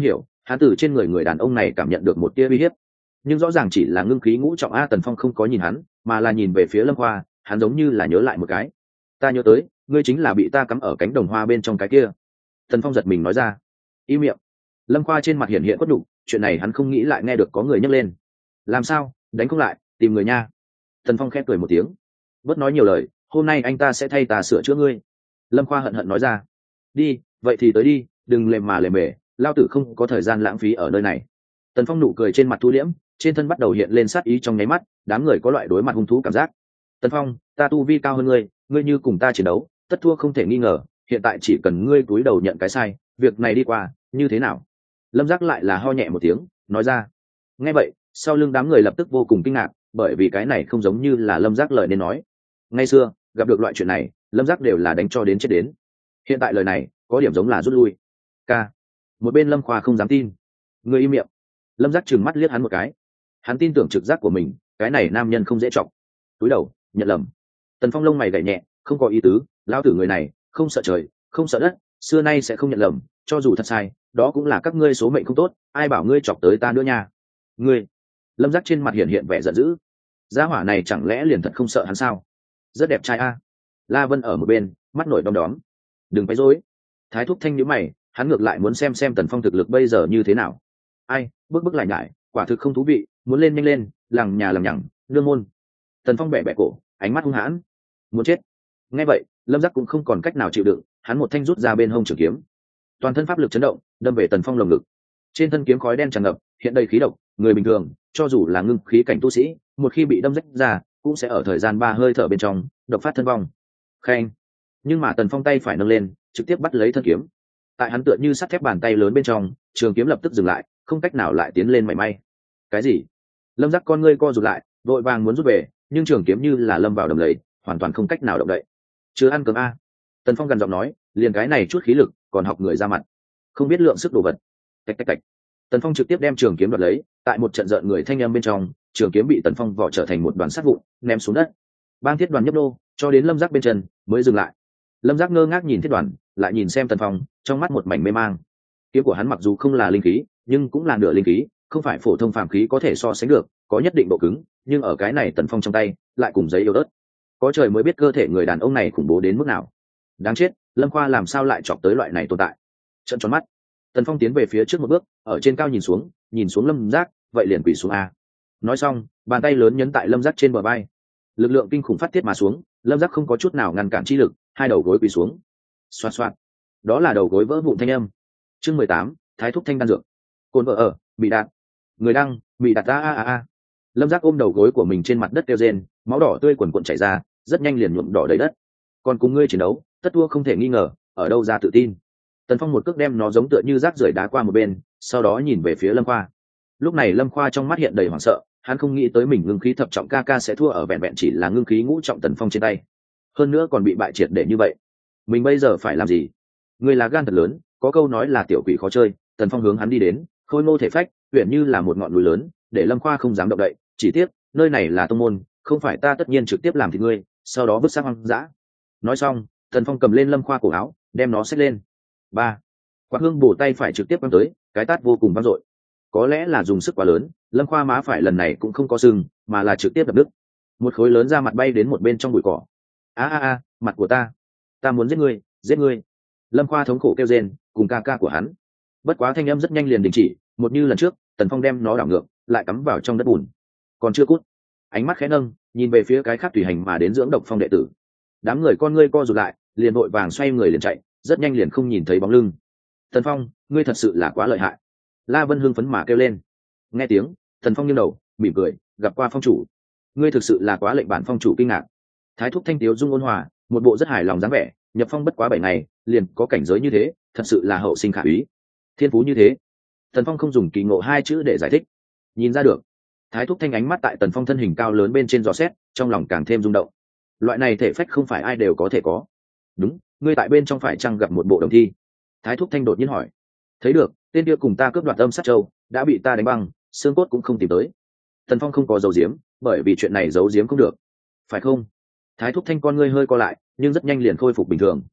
hắn từ trên người người đàn ông này cảm nhận được một tia uy hiếp, nhưng rõ ràng chỉ là ngưng khí ngũ trọng. Tần Phong không có nhìn hắn, mà là nhìn về phía Lâm Khoa. Hắn giống như là nhớ lại một cái. Ta nhớ tới, ngươi chính là bị ta cắm ở cánh đồng hoa bên trong cái kia. Tần Phong giật mình nói ra. Im miệng. Lâm Khoa trên mặt hiện hiện khuất nhục, chuyện này hắn không nghĩ lại nghe được có người nhắc lên. Làm sao, đánh không lại, tìm người nha. Tần Phong khẽ cười một tiếng. Bớt nói nhiều lời, hôm nay anh ta sẽ thay ta sửa chữa ngươi. Lâm Khoa hận hận nói ra. Đi, vậy thì tới đi, đừng lề mà lề mề, lao tử không có thời gian lãng phí ở nơi này. Tần Phong nụ cười trên mặt thu liễm, trên thân bắt đầu hiện lên sát ý trong nháy mắt. Đám người có loại đối mặt hung thú cảm giác. Tần Phong, ta tu vi cao hơn ngươi, ngươi như cùng ta chiến đấu, tất thua không thể nghi ngờ. Hiện tại chỉ cần ngươi cúi đầu nhận cái sai, việc này đi qua, như thế nào? Lâm Giác lại là ho nhẹ một tiếng, nói ra. Nghe vậy, sau lưng đám người lập tức vô cùng kinh ngạc, bởi vì cái này không giống như là Lâm Giác lời nên nói. Ngay xưa, gặp được loại chuyện này, Lâm Giác đều là đánh cho đến chết đến. Hiện tại lời này, có điểm giống là rút lui. Ca. Một bên Lâm Khoa không dám tin. Ngươi im miệng. Lâm Giác trừng mắt liếc hắn một cái. Hắn tin tưởng trực giác của mình, cái này nam nhân không dễ chọc. Túi đầu, nhận lầm. Tần Phong lông mày gảy nhẹ, không có ý tứ, lão tử người này, không sợ trời, không sợ đất, xưa nay sẽ không nhận lầm, cho dù thật sai, đó cũng là các ngươi số mệnh không tốt, ai bảo ngươi chọc tới ta nữa nha. Ngươi. Lâm Giác trên mặt hiện hiện vẻ giận dữ. Gia hỏa này chẳng lẽ liền thật không sợ hắn sao? Rất đẹp trai a. La Vân ở một bên, mắt nổi đom đóm. Đừng phải dối. Thái Thúc Thanh nhíu mày, hắn ngược lại muốn xem Tần Phong thực lực bây giờ như thế nào. Ai, bước lại nhải, quả thực không thú vị, muốn lên nhanh lên, lằng nhà lằng nhằng, nương môn. Tần Phong bẻ bẻ cổ, ánh mắt hung hãn. Muốn chết. Nghe vậy, Lâm Giác cũng không còn cách nào chịu đựng, hắn một thanh rút ra bên hông trường kiếm. Toàn thân pháp lực chấn động, đâm về Tần Phong lồng ngực. Trên thân kiếm khói đen tràn ngập, hiện đầy khí độc, người bình thường, cho dù là ngưng khí cảnh tu sĩ, một khi bị đâm rách ra, cũng sẽ ở thời gian 3 hơi thở bên trong, độc phát thân vong. Khen. Nhưng mà Tần Phong tay phải nâng lên, trực tiếp bắt lấy thân kiếm. Tại hắn tựa như sắt thép bàn tay lớn bên trong, trường kiếm lập tức dừng lại, không cách nào lại tiến lên mảy may. Cái gì? Lâm Giác con ngươi co rụt lại, vội vàng muốn rút về, nhưng trường kiếm như là lâm vào đầm lầy, hoàn toàn không cách nào động đậy. Chưa ăn cơm a. Tần Phong gần giọng nói, liền cái này chút khí lực, còn học người ra mặt, không biết lượng sức đồ vật. Tạch tạch tạch. Tần Phong trực tiếp đem trường kiếm đoạt lấy, tại một trận rợn người thanh âm bên trong, trường kiếm bị Tần Phong vỏ trở thành một đoàn sắt vụn, ném xuống đất. Bang thiết đoàn nhấp nô, cho đến Lâm Giác bên chân mới dừng lại. Lâm Giác ngơ ngác nhìn thiết đoàn, lại nhìn xem Tần Phong, trong mắt một mảnh mê mang. Kiếm của hắn mặc dù không là linh khí, nhưng cũng là nửa linh khí, không phải phổ thông phàm khí có thể so sánh được, có nhất định độ cứng, nhưng ở cái này Tần Phong trong tay, lại cùng giấy yếu ớt. Có trời mới biết cơ thể người đàn ông này khủng bố đến mức nào. Đáng chết, Lâm Khoa làm sao lại chọc tới loại này tồn tại. Trợn tròn mắt, Tần Phong tiến về phía trước một bước, ở trên cao nhìn xuống Lâm Giác, vậy liền quỳ xuống a. Nói xong, bàn tay lớn nhấn tại Lâm Giác trên bờ vai. Lực lượng kinh khủng phát tiết mà xuống, Lâm Giác không có chút nào ngăn cản chi lực, hai đầu gối quỳ xuống. Xoạt xoạt. Đó là đầu gối vỡ vụn thanh âm. Chương 18, Thái Thúc Thanh đan dược. Cồn vợ ở, bị đạn. Người đăng, bị đạn a. Lâm Giác ôm đầu gối của mình trên mặt đất kêu rên, máu đỏ tươi quần quần chảy ra, rất nhanh liền nhuộm đỏ đầy đất. Còn cùng ngươi chiến đấu, tất thua không thể nghi ngờ, ở đâu ra tự tin. Tần Phong một cước đem nó giống tựa như rác rưởi đá qua một bên, sau đó nhìn về phía Lâm Khoa. Lúc này Lâm Khoa trong mắt hiện đầy hoảng sợ, hắn không nghĩ tới mình ngưng khí thập trọng ca sẽ thua ở vẹn vẹn chỉ là ngưng khí ngũ trọng Tần Phong trên tay, hơn nữa còn bị bại triệt để như vậy. Mình bây giờ phải làm gì? Người là gan thật lớn, có câu nói là tiểu quỷ khó chơi. Tần Phong hướng hắn đi đến, khôi ngô thể phách, uyển như là một ngọn núi lớn, để Lâm Khoa không dám động đậy. Chỉ tiếc, nơi này là tông môn, không phải ta tất nhiên trực tiếp làm thịt ngươi, sau đó vứt xác hoang dã. Nói xong, Tần Phong cầm lên Lâm Khoa cổ áo, đem nó xách lên. Ba. Quạt hương bổ tay phải trực tiếp quăng tới, cái tát vô cùng vang dội. Có lẽ là dùng sức quá lớn, Lâm Khoa má phải lần này cũng không có sưng, mà là trực tiếp đập đứt. Một khối lớn ra mặt bay đến một bên trong bụi cỏ. A, mặt của ta muốn giết ngươi, giết ngươi. Lâm Khoa thống khổ kêu rên, cùng ca của hắn. Bất quá thanh âm rất nhanh liền đình chỉ, một như lần trước, Tần Phong đem nó đảo ngược, lại cắm vào trong đất bùn. Còn chưa cút. Ánh mắt khẽ nâng, nhìn về phía cái khác tùy hành mà đến dưỡng độc phong đệ tử. Đám người con ngươi co rụt lại, liền vội vàng xoay người liền chạy, rất nhanh liền không nhìn thấy bóng lưng. Tần Phong, ngươi thật sự là quá lợi hại. La Vân hưng phấn mà kêu lên. Nghe tiếng, Tần Phong nghiêng đầu, mỉm cười, gặp qua phong chủ. Ngươi thực sự là quá lệnh bản phong chủ kinh ngạc. Thái Thúc Thanh tiếu dung ôn hòa, một bộ rất hài lòng dáng vẻ, nhập phong bất quá 7 ngày, liền có cảnh giới như thế, thật sự là hậu sinh khả úy. Thiên phú như thế. Tần Phong không dùng kỳ ngộ 2 chữ để giải thích. Nhìn ra được. Thái Thúc Thanh ánh mắt tại Tần Phong thân hình cao lớn bên trên dò xét, trong lòng càng thêm rung động. Loại này thể phách không phải ai đều có thể có. Đúng, ngươi tại bên trong phải chăng gặp một bộ đồng thi? Thái Thúc Thanh đột nhiên hỏi. Thấy được, tên kia cùng ta cướp đoạt âm sát châu, đã bị ta đánh băng, xương cốt cũng không tìm tới. Tần Phong không có giấu giếm, bởi vì chuyện này giấu giếm không được. Phải không? Thái Thúc Thanh con ngươi hơi co lại, nhưng rất nhanh liền khôi phục bình thường.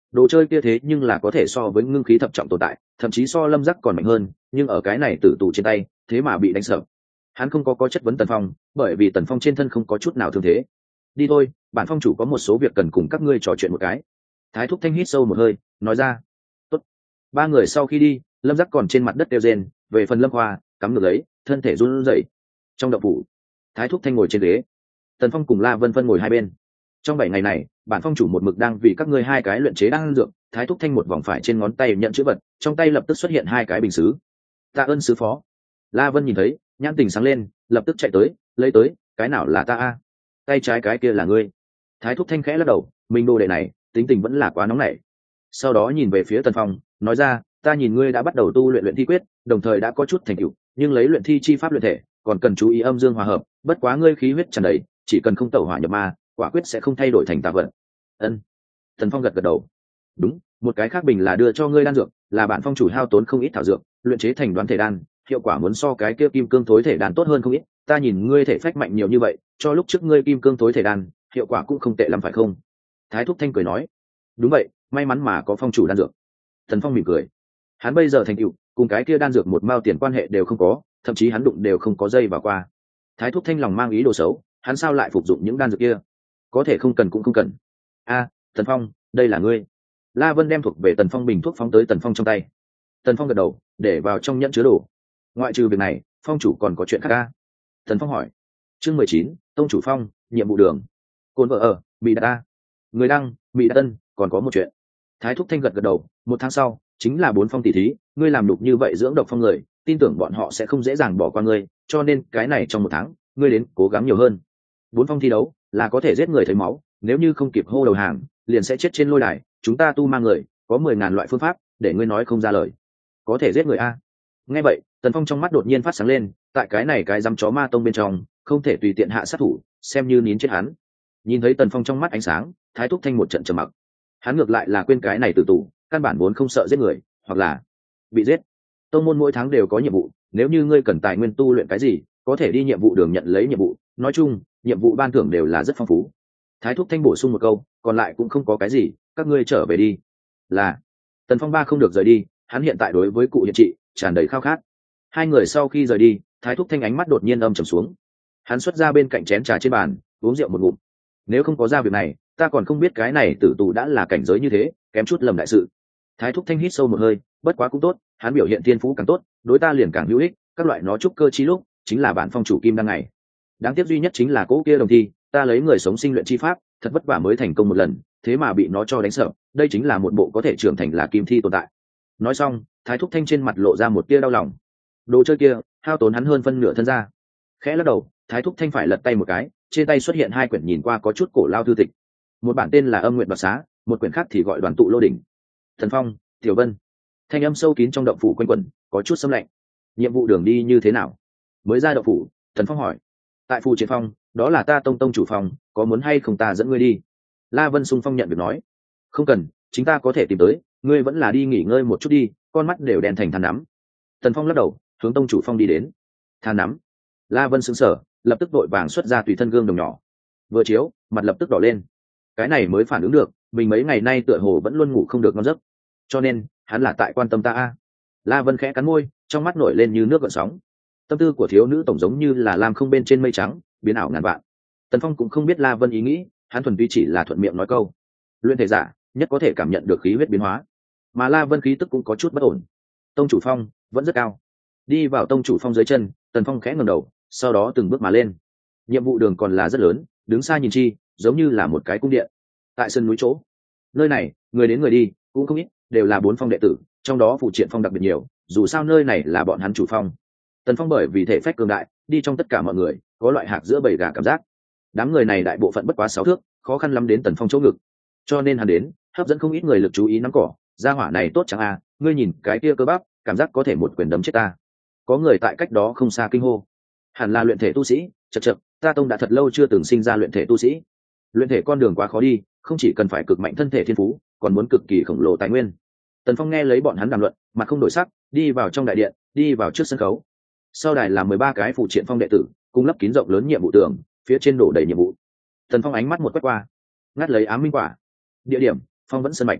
đồ chơi kia thế nhưng là có thể so với ngưng khí thập trọng tồn tại, thậm chí so lâm giác còn mạnh hơn, nhưng ở cái này tử tù trên tay thế mà bị đánh sợ. Hắn không có chất vấn Tần Phong, bởi vì Tần Phong trên thân không có chút nào thương thế. Đi thôi, bản phong chủ có một số việc cần cùng các ngươi trò chuyện một cái. Thái Thúc Thanh hít sâu một hơi, nói ra. Tốt. Ba người sau khi đi, lâm giác còn trên mặt đất kêu rên, về phần Lâm Hoa cắm ngược lấy, thân thể run rẩy. Trong động phủ, Thái Thúc Thanh ngồi trên ghế, Tần Phong cùng La Vân Vân ngồi hai bên. Trong 7 ngày này, bản phong chủ một mực đang vì các ngươi hai cái luyện chế đan dược. Thái Thúc Thanh một vòng phải trên ngón tay nhận chữ vật, trong tay lập tức xuất hiện hai cái bình sứ. Tạ ơn sứ phó. La Vân nhìn thấy, nhãn tình sáng lên, lập tức chạy tới, lấy tới. Cái nào là ta a? Tay trái cái kia là ngươi. Thái Thúc Thanh khẽ lắc đầu, mình đồ đệ này tính tình vẫn là quá nóng nảy. Sau đó nhìn về phía Tần Phong, nói ra, ta nhìn ngươi đã bắt đầu tu luyện luyện thi quyết, đồng thời đã có chút thành tựu, nhưng lấy luyện thi chi pháp luyện thể còn cần chú ý âm dương hòa hợp, bất quá ngươi khí huyết tràn đầy, chỉ cần không tẩu hỏa nhập ma, quả quyết sẽ không thay đổi thành tà vật. Ân. Tần Phong gật gật đầu. Đúng, một cái khác bình là đưa cho ngươi đan dược, là bản phong chủ hao tốn không ít thảo dược luyện chế thành đoán thể đan, hiệu quả muốn so cái kia kim cương thối thể đan tốt hơn không ít. Ta nhìn ngươi thể phách mạnh nhiều như vậy, cho lúc trước ngươi kim cương thối thể đan hiệu quả cũng không tệ lắm phải không? Thái Thúc Thanh cười nói. Đúng vậy, may mắn mà có phong chủ đan dược. Tần Phong mỉm cười. Hắn bây giờ thành tựu cùng cái kia đan dược một mao tiền quan hệ đều không có, thậm chí hắn đụng đều không có dây vào qua. Thái Thúc Thanh lòng mang ý đồ xấu, hắn sao lại phục dụng những đan dược kia? Có thể không cần cũng không cần. A, Tần Phong, đây là ngươi. La Vân đem thuộc về Tần Phong bình thuốc phóng tới Tần Phong trong tay. Tần Phong gật đầu, để vào trong nhẫn chứa đồ. Ngoại trừ việc này, phong chủ còn có chuyện khác a? Tần Phong hỏi. Chương 19, tông chủ phong, nhiệm vụ đường. Côn vợ ở, bị đặt a. Người đăng, bị đặt tân, còn có một chuyện. Thái Thúc Thanh gật gật đầu, 1 tháng sau chính là 4 phong tỷ thí, ngươi làm đục như vậy dưỡng độc phong người, tin tưởng bọn họ sẽ không dễ dàng bỏ qua ngươi, cho nên cái này trong 1 tháng, ngươi đến cố gắng nhiều hơn. 4 phong thi đấu là có thể giết người thấy máu, nếu như không kịp hô đầu hàng, liền sẽ chết trên lôi đài, chúng ta tu mang người, có 10.000 loại phương pháp, để ngươi nói không ra lời. Có thể giết người a? Nghe vậy, Tần Phong trong mắt đột nhiên phát sáng lên, tại cái này cái dăm chó ma tông bên trong, không thể tùy tiện hạ sát thủ, xem như nín chết hắn. Nhìn thấy Tần Phong trong mắt ánh sáng, Thái Thúc Thanh một trận trầm mặc. Hắn ngược lại là quên cái này tử tù, căn bản vốn không sợ giết người, hoặc là bị giết. Tông môn mỗi tháng đều có nhiệm vụ, nếu như ngươi cần tài nguyên tu luyện cái gì, có thể đi nhiệm vụ đường nhận lấy nhiệm vụ, nói chung, nhiệm vụ ban thưởng đều là rất phong phú. Thái Thúc Thanh bổ sung một câu, còn lại cũng không có cái gì, các ngươi trở về đi. Là. Tần Phong ba không được rời đi, hắn hiện tại đối với cụ hiện trị tràn đầy khao khát. Hai người sau khi rời đi, Thái Thúc Thanh ánh mắt đột nhiên âm trầm xuống. Hắn xuất ra bên cạnh chén trà trên bàn, uống rượu một ngụm. Nếu không có ra việc này, ta còn không biết cái này tử tù đã là cảnh giới như thế, kém chút lầm đại sự. Thái Thúc Thanh hít sâu một hơi, bất quá cũng tốt, hắn biểu hiện thiên phú càng tốt, đối ta liền càng hữu ích, các loại nó trúc cơ chi lúc, chính là bản phong chủ kim đăng ngày. Đáng tiếc duy nhất chính là cỗ kia đồng thi, ta lấy người sống sinh luyện chi pháp, thật vất vả mới thành công một lần, thế mà bị nó cho đánh sợ, đây chính là một bộ có thể trưởng thành là kim thi tồn tại. Nói xong, Thái Thúc Thanh trên mặt lộ ra một tia đau lòng. Đồ chơi kia, hao tốn hắn hơn phân nửa thân ra. Khẽ lắc đầu, Thái Thúc Thanh phải lật tay một cái, trên tay xuất hiện 2 quyển nhìn qua có chút cổ lao thư tịch. Một bản tên là Âm Nguyện Đoạt Xá, một quyển khác thì gọi Đoàn Tụ Lô Đỉnh. Thần Phong, Tiểu Vân. Thanh âm sâu kín trong động phủ quanh quẩn, có chút xâm lạnh. Nhiệm vụ đường đi như thế nào? Mới ra động phủ, Thần Phong hỏi. Tại Phù Triện Phong, đó là ta tông chủ phòng, có muốn hay không ta dẫn ngươi đi? La Vân Xung Phong nhận việc nói. Không cần, chính ta có thể tìm tới, ngươi vẫn là đi nghỉ ngơi một chút đi, con mắt đều đèn thành than nắm. Thần Phong lắc đầu, hướng tông chủ phong đi đến. Than nắm. La Vân sững sờ, lập tức vội vàng xuất ra tùy thân gương đồng nhỏ. Vừa chiếu, mặt lập tức đỏ lên. Cái này mới phản ứng được, mình mấy ngày nay tựa hồ vẫn luôn ngủ không được ngon giấc, cho nên hắn là tại quan tâm ta a. La Vân khẽ cắn môi, trong mắt nổi lên như nước gợn sóng. Tâm tư của thiếu nữ tổng giống như là lam không bên trên mây trắng, biến ảo ngàn vạn. Tần Phong cũng không biết La Vân ý nghĩ, hắn thuần túy chỉ là thuận miệng nói câu. Luyện thể giả nhất có thể cảm nhận được khí huyết biến hóa, mà La Vân khí tức cũng có chút bất ổn. Tông chủ phong vẫn rất cao. Đi vào tông chủ phong dưới chân, Tần Phong khẽ ngẩng đầu, sau đó từng bước mà lên. Nhiệm vụ đường còn là rất lớn, đứng xa nhìn chi, giống như là một cái cung điện. Tại sân núi chỗ, nơi này người đến người đi cũng không ít, đều là 4 phong đệ tử, trong đó phụ triện phong đặc biệt nhiều, dù sao nơi này là bọn hắn chủ phong. Tần Phong bởi vì thể phách cường đại, đi trong tất cả mọi người có loại hạc giữa bầy gà cảm giác. Đám người này đại bộ phận bất quá 6 thước, khó khăn lắm đến Tần Phong chỗ ngực, cho nên hắn đến hấp dẫn không ít người lực chú ý nắm cỏ. Gia hỏa này tốt chẳng à, ngươi nhìn cái kia cơ bắp, cảm giác có thể một quyền đấm chết ta. Có người tại cách đó không xa kinh hô, hẳn là luyện thể tu sĩ. Chậc chậc, ta tông đã thật lâu chưa từng sinh ra luyện thể tu sĩ. Luyện thể con đường quá khó đi, không chỉ cần phải cực mạnh thân thể thiên phú, còn muốn cực kỳ khổng lồ tài nguyên. Tần Phong nghe lấy bọn hắn đàm luận, mặt không đổi sắc, đi vào trong đại điện, đi vào trước sân khấu. Sau đài là 13 cái phụ triện phong đệ tử, cùng lấp kín rộng lớn nhiệm vụ tường, phía trên đổ đầy nhiệm vụ. Tần Phong ánh mắt một quét qua, ngắt lấy ám minh quả. Địa điểm: Phong vẫn sơn mạch.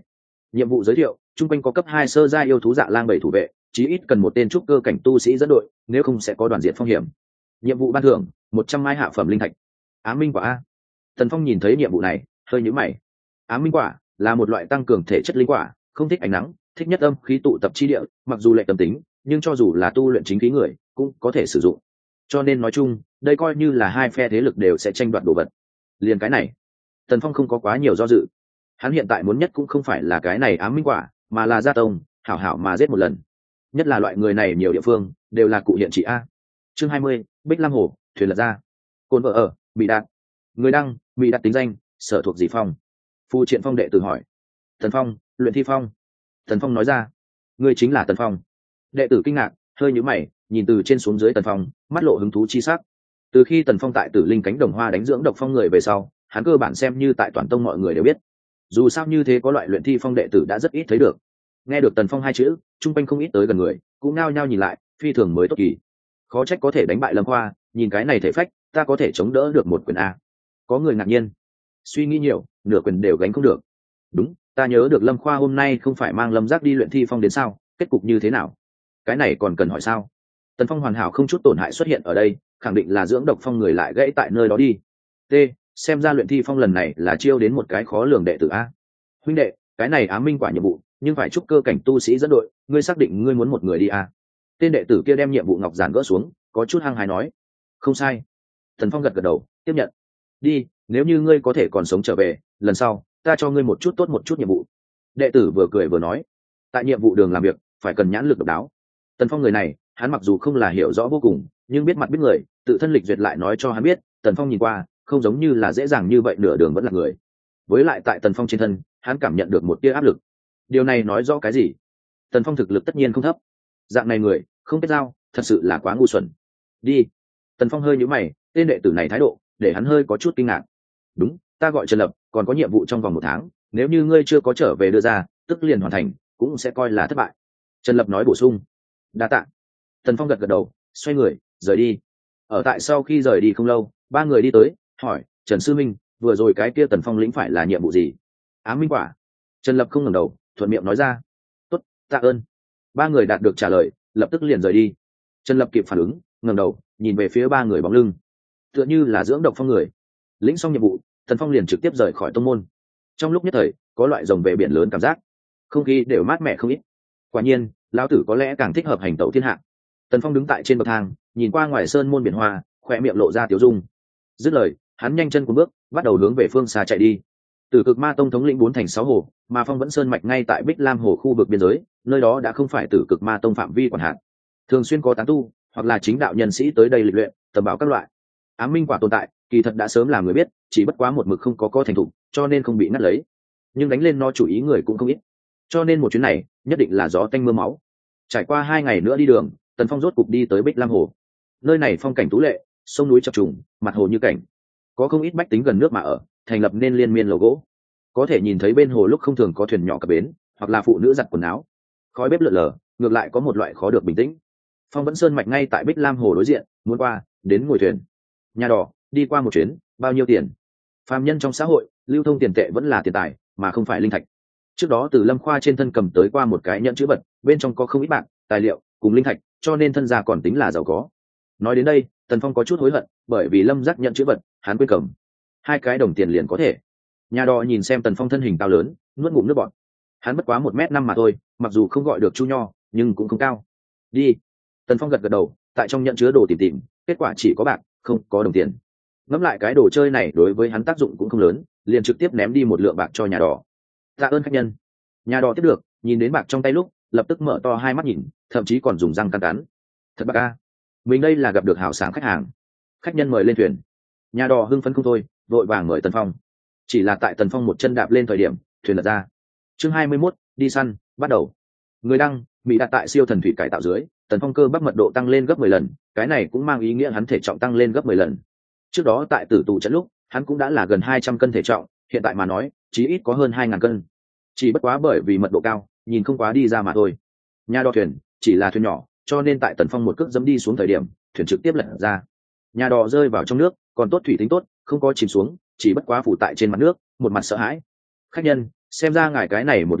Nhiệm vụ giới thiệu: trung quanh có cấp 2 sơ giai yêu thú dạ lang 7 thủ vệ, chí ít cần một tên trúc cơ cảnh tu sĩ dẫn đội, nếu không sẽ có đoàn diệt phong hiểm. Nhiệm vụ ban thưởng: 100 mai hạ phẩm linh thạch. Ám minh quả a. Tần Phong nhìn thấy nhiệm vụ này, hơi nhíu mày. Ám minh quả là một loại tăng cường thể chất linh quả, không thích ánh nắng, thích nhất âm khí tụ tập chi địa, mặc dù lệ tâm tính, nhưng cho dù là tu luyện chính khí người, cũng có thể sử dụng. Cho nên nói chung, đây coi như là hai phe thế lực đều sẽ tranh đoạt đồ vật. Liền cái này, Tần Phong không có quá nhiều do dự. Hắn hiện tại muốn nhất cũng không phải là cái này ám minh quả, mà là gia tông, hảo hảo mà giết một lần. Nhất là loại người này nhiều địa phương đều là cụ hiện trị a. Chương 20, Bích Lam Hồ, thuyền lật ra. Côn vợ ở, bị đạt. Người đăng, bị đạt tính danh, sở thuộc gì phong? Phù Triện Phong đệ tử hỏi. Tần Phong, luyện thi phong. Tần Phong nói ra. Người chính là Tần Phong. Đệ tử kinh ngạc, hơi nhíu mày, nhìn từ trên xuống dưới Tần Phong, mắt lộ hứng thú chi sắc. Từ khi Tần Phong tại Tử Linh cánh đồng hoa đánh dưỡng độc phong người về sau, hắn cơ bản xem như tại toàn tông mọi người đều biết. Dù sao như thế có loại luyện thi phong đệ tử đã rất ít thấy được. Nghe được Tần Phong hai chữ, trung quanh không ít tới gần người, cũng nao nhao nhìn lại, phi thường mới tốt kỳ. Khó trách có thể đánh bại Lâm Khoa, nhìn cái này thể phách, ta có thể chống đỡ được một quyền a. Có người ngạc nhiên, suy nghĩ nhiều, nửa quyền đều gánh không được. Đúng, ta nhớ được Lâm Khoa hôm nay không phải mang Lâm Giác đi luyện thi phong đến sao, kết cục như thế nào? Cái này còn cần hỏi sao? Tần Phong hoàn hảo không chút tổn hại xuất hiện ở đây, khẳng định là dưỡng độc phong người lại gãy tại nơi đó đi. T, xem ra luyện thi phong lần này là chiêu đến một cái khó lường đệ tử a. Huynh đệ, cái này ám minh quả nhiệm vụ, nhưng phải chúc cơ cảnh tu sĩ dẫn đội, ngươi xác định ngươi muốn một người đi a? Tên đệ tử kia đem nhiệm vụ ngọc giản gỡ xuống, có chút hăng hái nói. Không sai. Tần Phong gật gật đầu, tiếp nhận. Đi, nếu như ngươi có thể còn sống trở về, lần sau ta cho ngươi một chút tốt một chút nhiệm vụ. Đệ tử vừa cười vừa nói. Tại nhiệm vụ đường làm việc, phải cần nhãn lực độc đáo. Tần Phong người này, hắn mặc dù không là hiểu rõ vô cùng, nhưng biết mặt biết người, tự thân lịch duyệt lại nói cho hắn biết, Tần Phong nhìn qua, không giống như là dễ dàng như vậy nửa đường vẫn là người. Với lại tại Tần Phong trên thân, hắn cảm nhận được một tia áp lực. Điều này nói rõ cái gì? Tần Phong thực lực tất nhiên không thấp. Dạng này người, không kết giao, thật sự là quá ngu xuẩn. Đi. Tần Phong hơi nhíu mày, tên đệ tử này thái độ, để hắn hơi có chút kinh ngạc. Đúng, ta gọi Trần Lập, còn có nhiệm vụ trong vòng 1 tháng, nếu như ngươi chưa có trở về đưa ra, tức liền hoàn thành, cũng sẽ coi là thất bại. Trần Lập nói bổ sung. Đa tạ. Tần Phong gật gật đầu, xoay người rời đi. Ở tại sau khi rời đi không lâu, 3 người đi tới, hỏi Trần sư minh, vừa rồi cái kia Tần Phong lĩnh phải là nhiệm vụ gì? Ám minh quả. Trần Lập không ngẩng đầu, thuận miệng nói ra. Tốt, tạ ơn. 3 người đạt được trả lời, lập tức liền rời đi. Trần Lập kịp phản ứng, ngẩng đầu nhìn về phía 3 người bóng lưng, tựa như là dưỡng độc phong người. Lĩnh xong nhiệm vụ, Tần Phong liền trực tiếp rời khỏi tông môn. Trong lúc nhất thời, có loại rồng về biển lớn cảm giác, không khí đều mát mẻ không ít. Quả nhiên, lão tử có lẽ càng thích hợp hành tẩu thiên hạ. Tần Phong đứng tại trên bậc thang, nhìn qua ngoài sơn môn biển hoa, khỏe miệng lộ ra tiếu dung. Dứt lời, hắn nhanh chân cuốn bước, bắt đầu hướng về phương xa chạy đi. Tử Cực Ma Tông thống lĩnh 4 thành 6 hồ, mà Phong vẫn sơn mạch ngay tại Bích Lam Hồ khu vực biên giới, nơi đó đã không phải Tử Cực Ma Tông phạm vi quản hạt. Thường xuyên có tán tu hoặc là chính đạo nhân sĩ tới đây lịch luyện, tầm bảo các loại. Ám minh quả tồn tại, kỳ thật đã sớm làm người biết, chỉ bất quá một mực không có thành thục, cho nên không bị ngắt lấy. Nhưng đánh lên nó chủ ý người cũng không ít, cho nên một chuyến này nhất định là gió tanh mưa máu. Trải qua 2 ngày nữa đi đường, Tần Phong rốt cục đi tới Bích Lam Hồ. Nơi này phong cảnh tú lệ, sông núi chập trùng, mặt hồ như cảnh, có không ít bách tính gần nước mà ở, thành lập nên liên miên lầu gỗ. Có thể nhìn thấy bên hồ lúc không thường có thuyền nhỏ cập bến, hoặc là phụ nữ giặt quần áo, khói bếp lượn lờ, ngược lại có một loại khó được bình tĩnh. Phong vẫn sơn mạch ngay tại Bích Lam Hồ đối diện, muốn qua, đến ngồi thuyền. Nhà đỏ, đi qua một chuyến, bao nhiêu tiền? Phàm nhân trong xã hội, lưu thông tiền tệ vẫn là tiền tài, mà không phải linh thạch. Trước đó từ Lâm Khoa trên thân cầm tới qua một cái nhẫn chữ vật, bên trong có không ít bạc, tài liệu cùng linh thạch, cho nên thân gia còn tính là giàu có. Nói đến đây, Tần Phong có chút hối hận, bởi vì Lâm Giác nhận chữ vật, hắn quên cầm 2 cái đồng tiền liền có thể. Nhà đò nhìn xem Tần Phong thân hình cao lớn, nuốt ngụm nước bọt. Hắn bất quá 1m5 mà thôi, mặc dù không gọi được chu nho, nhưng cũng không cao. Đi. Tần Phong gật gật đầu, tại trong nhận chứa đồ tìm, kết quả chỉ có bạc, không có đồng tiền. Ngẫm lại cái đồ chơi này đối với hắn tác dụng cũng không lớn, liền trực tiếp ném đi một lượng bạc cho nhà đò. Tạ ơn khách nhân. Nhà đò tiếp được, nhìn đến bạc trong tay lúc, lập tức mở to hai mắt nhìn, thậm chí còn dùng răng cắn. Thật bạc a, mình đây là gặp được hảo sáng khách hàng. Khách nhân mời lên thuyền. Nhà đò hưng phấn không thôi, vội vàng mời Tần Phong. Chỉ là tại Tần Phong một chân đạp lên thời điểm, thuyền lật ra. Chương 21, đi săn, bắt đầu. Người đăng, Mỹ đạt tại siêu thần thủy cải tạo dưới, Tần Phong cơ bắp mật độ tăng lên gấp 10 lần, cái này cũng mang ý nghĩa hắn thể trọng tăng lên gấp 10 lần. Trước đó tại tử tù trận lúc, hắn cũng đã là gần 200 cân thể trọng, hiện tại mà nói, chí ít có hơn 2000 cân. Chỉ bất quá bởi vì mật độ cao, nhìn không quá đi ra mà thôi. Nhà đò thuyền chỉ là thuyền nhỏ, cho nên tại Tần Phong một cước dẫm đi xuống thời điểm, thuyền trực tiếp lật ra. Nhà đò rơi vào trong nước, còn tốt thủy tính tốt, không có chìm xuống, chỉ bất quá phủ tại trên mặt nước, một mặt sợ hãi. Khách nhân, xem ra ngài cái này một lượng bạc,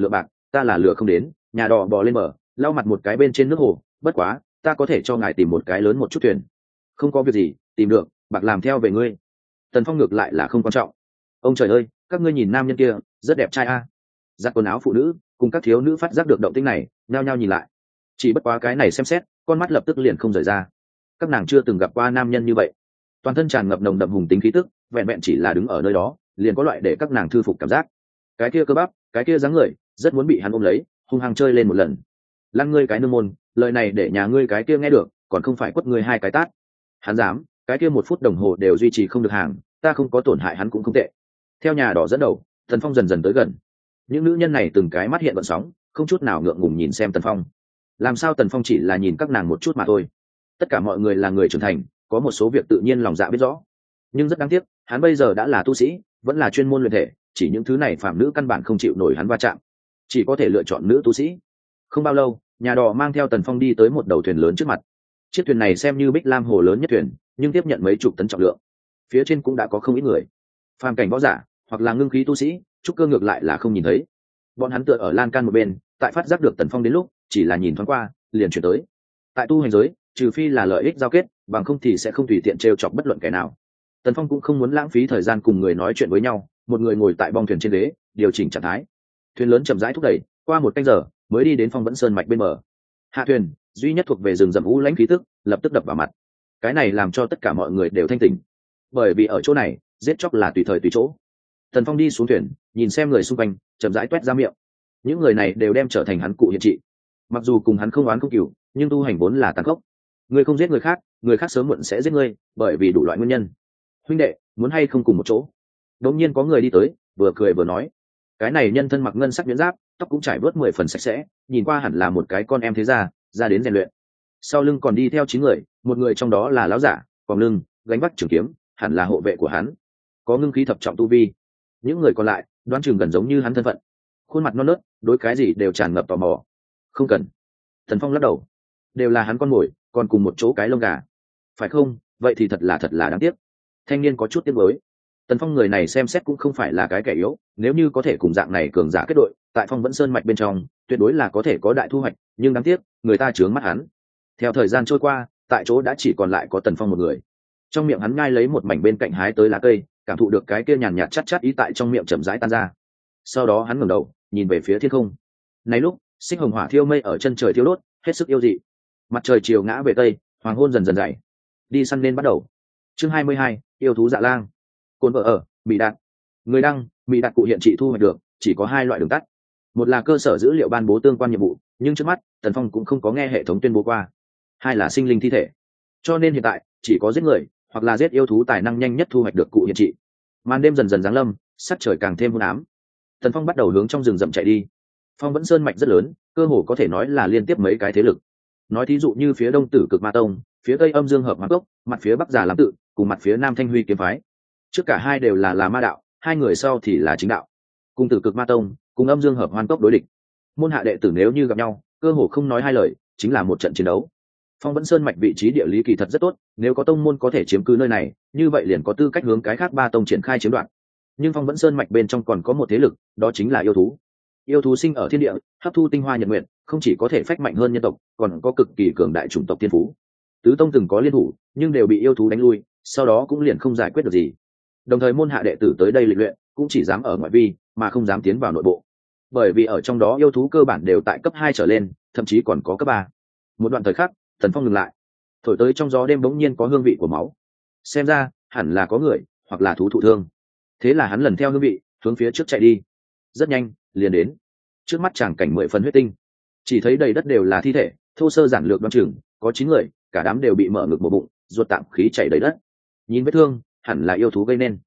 ta là lừa không đến. Nhà đò bò lên bờ, lau mặt một cái bên trên nước hồ. Bất quá, ta có thể cho ngài tìm một cái lớn một chút thuyền. Không có việc gì, tìm được, bạc làm theo về ngươi. Tần Phong ngược lại là không quan trọng. Ông trời ơi, các ngươi nhìn nam nhân kia, rất đẹp trai a. Giặt quần áo phụ nữ, cùng các thiếu nữ phát giác được động tĩnh này, nhao nhao nhìn lại. Chỉ bất quá cái này xem xét, con mắt lập tức liền không rời ra. Các nàng chưa từng gặp qua nam nhân như vậy, toàn thân tràn ngập nồng đậm hùng tính khí tức, vẹn vẹn chỉ là đứng ở nơi đó, liền có loại để các nàng thư phục cảm giác. Cái kia cơ bắp, cái kia dáng người, rất muốn bị hắn ôm lấy, hung hăng chơi lên một lần. Lăn ngươi cái nương môn, lời này để nhà ngươi cái kia nghe được, còn không phải quất ngươi hai cái tát. Hắn dám, cái kia 1 phút đồng hồ đều duy trì không được hàng, ta không có tổn hại hắn cũng không tệ. Theo nhà đỏ dẫn đầu, Tần Phong dần dần tới gần. Những nữ nhân này từng cái mắt hiện vận sóng, không chút nào ngượng ngùng nhìn xem Tần Phong. Làm sao Tần Phong chỉ là nhìn các nàng một chút mà thôi? Tất cả mọi người là người trưởng thành, có một số việc tự nhiên lòng dạ biết rõ. Nhưng rất đáng tiếc, hắn bây giờ đã là tu sĩ, vẫn là chuyên môn luyện thể, chỉ những thứ này phàm nữ căn bản không chịu nổi hắn va chạm, chỉ có thể lựa chọn nữ tu sĩ. Không bao lâu, nhà đò mang theo Tần Phong đi tới một đầu thuyền lớn trước mặt. Chiếc thuyền này xem như Bích Lam hồ lớn nhất thuyền, nhưng tiếp nhận mấy chục tấn trọng lượng. Phía trên cũng đã có không ít người, phàm cảnh võ giả hoặc là ngưng khí tu sĩ, trúc cơ ngược lại là không nhìn thấy. Bọn hắn tựa ở lan can một bên, tại phát giác được Tần Phong đến lúc, chỉ là nhìn thoáng qua, liền chuyển tới. Tại tu hành giới, trừ phi là lợi ích giao kết, bằng không thì sẽ không tùy tiện trêu chọc bất luận kẻ nào. Tần Phong cũng không muốn lãng phí thời gian cùng người nói chuyện với nhau, một người ngồi tại bong thuyền trên ghế, điều chỉnh trạng thái. Thuyền lớn chậm rãi thúc đẩy, qua 1 canh giờ mới đi đến Phong Vẫn Sơn mạch bên bờ. Hạ thuyền, duy nhất thuộc về rừng rậm u lãnh khí tức, lập tức đập vào mặt. Cái này làm cho tất cả mọi người đều thanh tỉnh, bởi vì ở chỗ này, giết chóc là tùy thời tùy chỗ. Tần Phong đi xuống thuyền, nhìn xem người xung quanh, chậm rãi toét ra miệng. Những người này đều đem trở thành hắn cụ hiện trị. Mặc dù cùng hắn không oán không cừu, nhưng tu hành vốn là tàn khốc. Ngươi không giết người khác sớm muộn sẽ giết ngươi, bởi vì đủ loại nguyên nhân. Huynh đệ, muốn hay không cùng một chỗ? Đột nhiên có người đi tới, vừa cười vừa nói. Cái này nhân thân mặc ngân sắc nhuyễn giáp, tóc cũng trải bớt 10 phần sạch sẽ, nhìn qua hẳn là một cái con em thế gia, ra đến rèn luyện. Sau lưng còn đi theo 9 người, một người trong đó là lão giả, còn lưng gánh vác trường kiếm, hẳn là hộ vệ của hắn, có ngưng khí thập trọng tu vi. Những người còn lại đoán chừng gần giống như hắn thân phận, khuôn mặt non nớt, đối cái gì đều tràn ngập tò mò. Không cần. Thần Phong lắc đầu, đều là hắn con mồi, còn cùng một chỗ cái lông gà, phải không? Vậy thì thật là đáng tiếc. Thanh niên có chút tiếc nuối. Tần Phong người này xem xét cũng không phải là cái kẻ yếu, nếu như có thể cùng dạng này cường giả kết đội, tại Phong Vẫn Sơn mạch bên trong, tuyệt đối là có thể có đại thu hoạch, nhưng đáng tiếc, người ta chướng mắt hắn. Theo thời gian trôi qua, tại chỗ đã chỉ còn lại có Tần Phong một người. Trong miệng hắn nhai lấy một mảnh bên cạnh hái tới lá cây, cảm thụ được cái kia nhàn nhạt chát chát ý tại trong miệng chậm rãi tan ra. Sau đó hắn ngẩng đầu, nhìn về phía thiên không. Này lúc, xích hồng hỏa thiêu mây ở chân trời thiêu đốt, hết sức yêu dị. Mặt trời chiều ngã về tây, hoàng hôn dần dần dậy. Đi săn nên bắt đầu. Chương 22, yêu thú dạ lang. Cồn vợ ở, Mỹ Đạt. Người đăng, Mỹ Đạt cụ hiện trị thu hoạch được, chỉ có 2 loại đường tắt. Một là cơ sở dữ liệu ban bố tương quan nhiệm vụ, nhưng trước mắt, Tần Phong cũng không có nghe hệ thống tuyên bố qua. 2 là sinh linh thi thể. Cho nên hiện tại, chỉ có giết người, hoặc là giết yêu thú tài năng nhanh nhất thu hoạch được cụ hiện trị. Màn đêm dần dần giáng lâm, sắc trời càng thêm hôn ám. Tần Phong bắt đầu hướng trong rừng rậm chạy đi. Phong Vẫn Sơn mạch rất lớn, cơ hồ có thể nói là liên tiếp mấy cái thế lực. Nói thí dụ như phía đông Tử Cực Ma Tông, phía tây Âm Dương Hợp Ma Cốc, mặt phía bắc Già Lam Tự, cùng mặt phía nam Thanh Huy kiếm phái. Trước cả hai đều là ma đạo, 2 người sau thì là chính đạo. Cùng Tử Cực Ma Tông, cùng Âm Dương Hợp Hoan Cốc đối địch. Môn hạ đệ tử nếu như gặp nhau, cơ hồ không nói 2 lời, chính là một trận chiến đấu. Phong Vẫn Sơn mạch vị trí địa lý kỳ thật rất tốt, nếu có tông môn có thể chiếm cứ nơi này, như vậy liền có tư cách hướng cái khác 3 tông triển khai chiếm đoạt. Nhưng Phong Vẫn Sơn mạch bên trong còn có một thế lực, đó chính là yêu thú. Yêu thú sinh ở thiên địa, hấp thu tinh hoa nhật nguyện, không chỉ có thể phách mạnh hơn nhân tộc, còn có cực kỳ cường đại chủng tộc thiên phú. Tứ tông từng có liên thủ, nhưng đều bị yêu thú đánh lui, sau đó cũng liền không giải quyết được gì. Đồng thời môn hạ đệ tử tới đây lịch luyện, cũng chỉ dám ở ngoại vi, mà không dám tiến vào nội bộ. Bởi vì ở trong đó yêu thú cơ bản đều tại cấp 2 trở lên, thậm chí còn có cấp 3. Một đoạn thời khắc, Tần Phong ngừng lại. Thổi tới trong gió đêm bỗng nhiên có hương vị của máu. Xem ra, hẳn là có người, hoặc là thú thụ thương. Thế là hắn lần theo hương vị, hướng phía trước chạy đi. Rất nhanh, liền đến. Trước mắt chàng cảnh 10 phần huyết tinh. Chỉ thấy đầy đất đều là thi thể, thô sơ giản lược đoán chừng, có 9 người, cả đám đều bị mở ngực một bụng, ruột tạm khí chảy đầy đất. Nhìn vết thương, hẳn là yêu thú gây nên.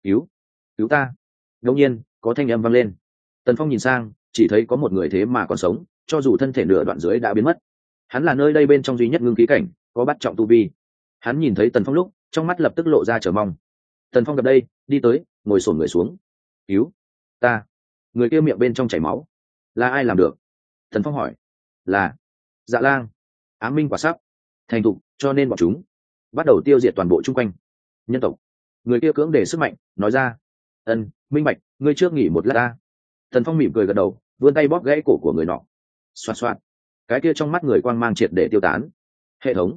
Cứu ta. Ngẫu nhiên, có thanh âm vang lên. Tần Phong nhìn sang, chỉ thấy có một người thế mà còn sống, cho dù thân thể nửa đoạn dưới đã biến mất. Hắn là nơi đây bên trong duy nhất ngưng khí cảnh, có bắt trọng tu vi. Hắn nhìn thấy Tần Phong lúc, trong mắt lập tức lộ ra chờ mong. Tần Phong gặp đây, đi tới, ngồi xổm người xuống. Cứu ta. Người kia miệng bên trong chảy máu. Là ai làm được? Tần Phong hỏi. Là Dạ Lang. Ám minh quả sắp thành thục, cho nên bọn chúng bắt đầu tiêu diệt toàn bộ chung quanh nhân tộc. Người kia cưỡng để sức mạnh, nói ra. Minh bạch, ngươi trước nghỉ một lát ta. Tần Phong mỉm cười gật đầu, vươn tay bóp gãy cổ của người nọ. Xoạt xoạt, cái kia trong mắt người quang mang triệt để tiêu tán. Hệ thống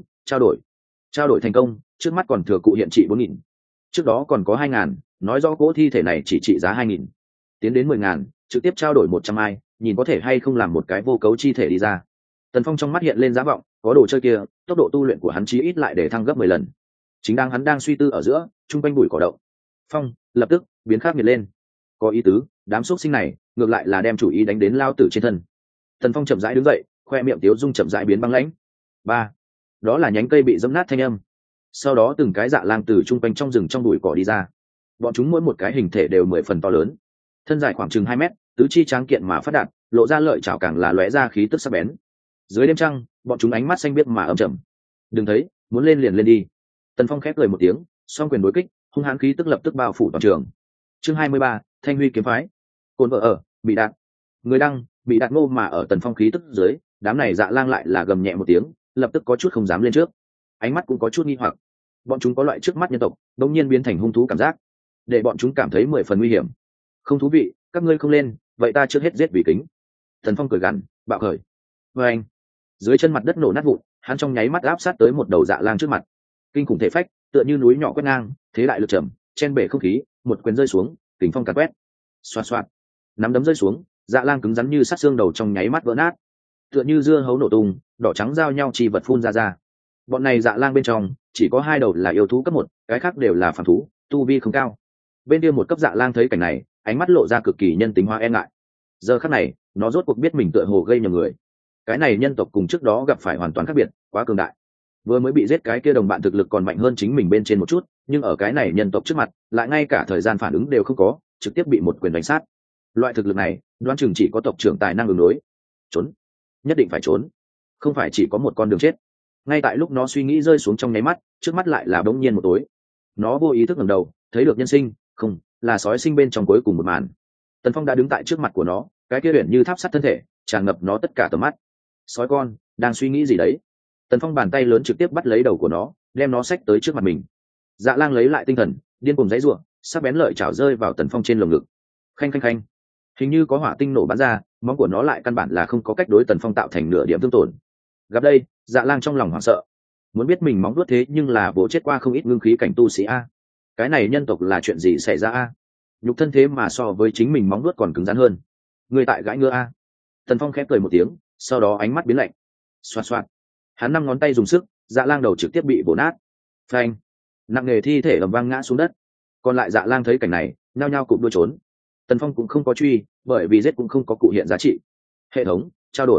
trao đổi thành công, trước mắt còn thừa cụ hiện trị 4.000. Trước đó còn có 2.000, nói rõ cỗ thi thể này chỉ trị giá 2.000. Tiến đến 10.000, trực tiếp trao đổi 100 ai, nhìn có thể hay không làm một cái vô cấu chi thể đi ra. Tần Phong trong mắt hiện lên giá vọng, có đồ chơi kia, tốc độ tu luyện của hắn chí ít lại để thăng gấp 10 lần. Chính đang hắn đang suy tư ở giữa, trung quanh bụi cỏ động. Phong lập tức biến khắc nghiệt lên. Có ý tứ, đám xuất sinh này, ngược lại là đem chủ ý đánh đến lao tử trên thân. Tần Phong chậm rãi đứng dậy, khoe miệng tiếu dung chậm rãi biến băng lãnh. Ba, đó là nhánh cây bị dẫm nát thanh âm. Sau đó từng cái dạ lang từ trung quanh trong rừng trong bụi cỏ đi ra. Bọn chúng mỗi một cái hình thể đều 10 phần to lớn, thân dài khoảng chừng 2 mét, tứ chi tráng kiện mà phát đạt, lộ ra lợi chảo càng là lóe ra khí tức sắc bén. Dưới đêm trăng, bọn chúng ánh mắt xanh biếc mà âm trầm. Đừng thấy, muốn lên liền lên đi. Tần Phong khép cười một tiếng, song quyền đối kích, hung hãn khí tức lập tức bao phủ toàn trường. Chương 23, Thanh Huy kiếm phái. Cồn vợ ở, bị đạn. Người đăng, bị đạn ngô mà ở Tần Phong khí tức dưới, đám này dạ lang lại là gầm nhẹ một tiếng, lập tức có chút không dám lên trước. Ánh mắt cũng có chút nghi hoặc. Bọn chúng có loại trước mắt nhân tộc, đột nhiên biến thành hung thú cảm giác, để bọn chúng cảm thấy 10 phần nguy hiểm. Không thú vị, các ngươi không lên, vậy ta trước hết giết vì kính. Tần Phong cười gằn, bạo khởi. Và anh, dưới chân mặt đất nổ nát vụn, hắn trong nháy mắt áp sát tới một đầu dạ lang trước mặt. Kinh khủng thể phách, tựa như núi nhỏ quét ngang, thế đại lực trầm, chen bể không khí, một quyền rơi xuống, kình phong càn quét. Xoạt xoạt, nắm đấm rơi xuống, dạ lang cứng rắn như sắt xương đầu trong nháy mắt vỡ nát, tựa như dưa hấu nổ tung, đỏ trắng giao nhau chi vật phun ra. Bọn này dạ lang bên trong chỉ có 2 đầu là yêu thú cấp 1, cái khác đều là phàm thú, tu vi không cao. Bên kia một cấp dạ lang thấy cảnh này, ánh mắt lộ ra cực kỳ nhân tính hóa e ngại. Giờ khắc này, nó rốt cuộc biết mình tựa hồ gây nhầm người. Cái này nhân tộc cùng trước đó gặp phải hoàn toàn khác biệt, quá cường đại. Vừa mới bị giết cái kia đồng bạn thực lực còn mạnh hơn chính mình bên trên một chút, nhưng ở cái này nhân tộc trước mặt, lại ngay cả thời gian phản ứng đều không có, trực tiếp bị một quyền đánh sát. Loại thực lực này, đoán chừng chỉ có tộc trưởng tài năng ứng đối. Trốn, nhất định phải trốn, không phải chỉ có một con đường chết. Ngay tại lúc nó suy nghĩ rơi xuống trong nháy mắt, trước mắt lại là bỗng nhiên một tối. Nó vô ý thức ngẩng đầu, thấy được nhân sinh, không, là sói sinh bên trong cuối cùng một màn. Tần Phong đã đứng tại trước mặt của nó, cái kia huyền như tháp sắt thân thể, tràn ngập nó tất cả tầm mắt. Sói con, đang suy nghĩ gì đấy? Tần Phong bàn tay lớn trực tiếp bắt lấy đầu của nó, đem nó xách tới trước mặt mình. Dạ lang lấy lại tinh thần, điên cuồng giãy giụa, sắc bén lợi chảo rơi vào Tần Phong trên lồng ngực. Khanh khanh khanh, hình như có hỏa tinh nổ bắn ra, móng của nó lại căn bản là không có cách đối Tần Phong tạo thành nửa điểm thương tổn. Gặp đây, dạ lang trong lòng hoảng sợ, muốn biết mình móng vuốt thế nhưng là bố chết qua không ít ngưng khí cảnh tu sĩ a. Cái này nhân tộc là chuyện gì xảy ra a? Nhục thân thế mà so với chính mình móng vuốt còn cứng rắn hơn. Người tại gãi ngựa a. Tần Phong khép cười một tiếng, sau đó ánh mắt biến lạnh. Xoạt xoạt, hắn 5 ngón tay dùng sức, dạ lang đầu trực tiếp bị bổ nát. Phanh, nặng nề thi thể ầm vang ngã xuống đất. Còn lại dạ lang thấy cảnh này, nhao nhao cụp đuôi trốn. Tần Phong cũng không có truy, bởi vì giết cũng không có cụ hiện giá trị. Hệ thống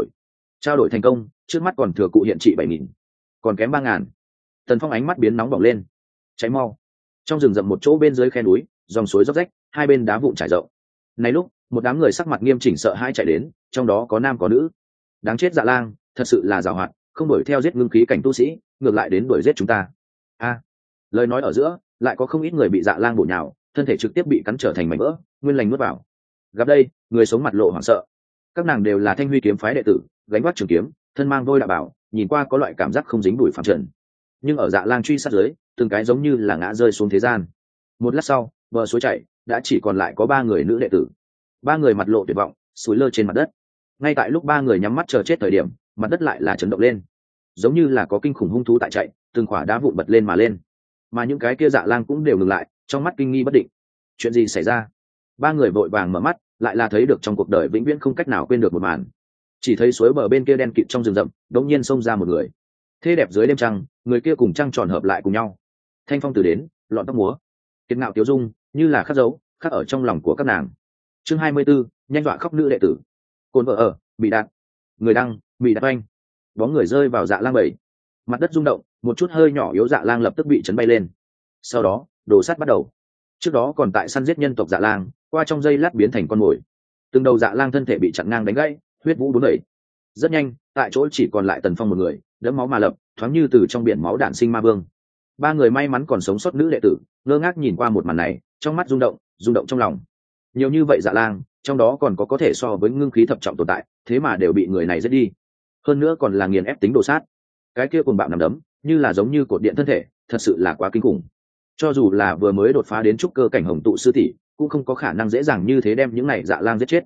trao đổi thành công, trước mắt còn thừa cụ hiện trị 7.000, còn kém 3.000. Tần Phong ánh mắt biến nóng bỏng lên. Cháy mau. Trong rừng rậm một chỗ bên dưới khe núi, dòng suối róc rách, hai bên đá vụn trải rộng. Này lúc, một đám người sắc mặt nghiêm chỉnh sợ hãi chạy đến, trong đó có nam có nữ. Đáng chết dạ lang, thật sự là giàu hoạt, không đuổi theo giết ngưng khí cảnh tu sĩ, ngược lại đến đuổi giết chúng ta. A, lời nói ở giữa, lại có không ít người bị dạ lang bổ nhào, thân thể trực tiếp bị cắn trở thành mảnh vỡ, nguyên lành nuốt vào. Gặp đây, người sống mặt lộ hoảng sợ. Các nàng đều là Thanh Huy kiếm phái đệ tử, gánh vác trường kiếm, thân mang vôi đạo bảo, nhìn qua có loại cảm giác không dính bụi phàm trần. Nhưng ở dạ lang truy sát dưới, từng cái giống như là ngã rơi xuống thế gian. Một lát sau, bờ suối chảy đã chỉ còn lại có 3 người nữ đệ tử. 3 người mặt lộ tuyệt vọng, sủi lơ trên mặt đất. Ngay tại lúc 3 người nhắm mắt chờ chết thời điểm, mặt đất lại là chấn động lên, giống như là có kinh khủng hung thú tại chạy, từng khỏa đá vụn bật lên mà lên. Mà những cái kia dạ lang cũng đều ngừng lại, trong mắt kinh nghi bất định. Chuyện gì xảy ra? 3 người vội vàng mở mắt, lại là thấy được trong cuộc đời vĩnh viễn không cách nào quên được một màn. Chỉ thấy suối bờ bên kia đen kịt trong rừng rậm, đống nhiên xông ra một người. Thế đẹp dưới đêm trăng, người kia cùng trăng tròn hợp lại cùng nhau. Thanh phong từ đến, lọn tóc múa, kiệt ngạo tiêu dung, như là khắc dấu, khắc ở trong lòng của các nàng. Chương 24, nhanh dọa khóc nữ đệ tử. Cồn vợ ở, bị đạn. Người đăng, bị đạn oanh. Bóng người rơi vào dạ lang bầy. Mặt đất rung động, một chút hơi nhỏ yếu dạ lang lập tức bị chấn bay lên. Sau đó, đồ sát bắt đầu. Trước đó còn tại săn giết nhân tộc dạ lang, qua trong giây lát biến thành con mồi. Từng đầu dạ lang thân thể bị chặn ngang đánh gãy, huyết vũ đốn đẩy. Rất nhanh, tại chỗ chỉ còn lại Tần Phong một người, đẫm máu mà lập, thoáng như từ trong biển máu đản sinh ma vương. 3 người may mắn còn sống sót nữ đệ tử, ngơ ngác nhìn qua một màn này, trong mắt rung động trong lòng. Nhiều như vậy dạ lang, trong đó còn có thể so với ngưng khí thập trọng tồn tại, thế mà đều bị người này giết đi. Hơn nữa còn là nghiền ép tính đồ sát. Cái kia cuồng bạo nằm đấm, như là giống như cột điện thân thể, thật sự là quá kinh khủng. Cho dù là vừa mới đột phá đến trúc cơ cảnh hồng tụ sư tỷ, cũng không có khả năng dễ dàng như thế đem những này dạ lang giết chết.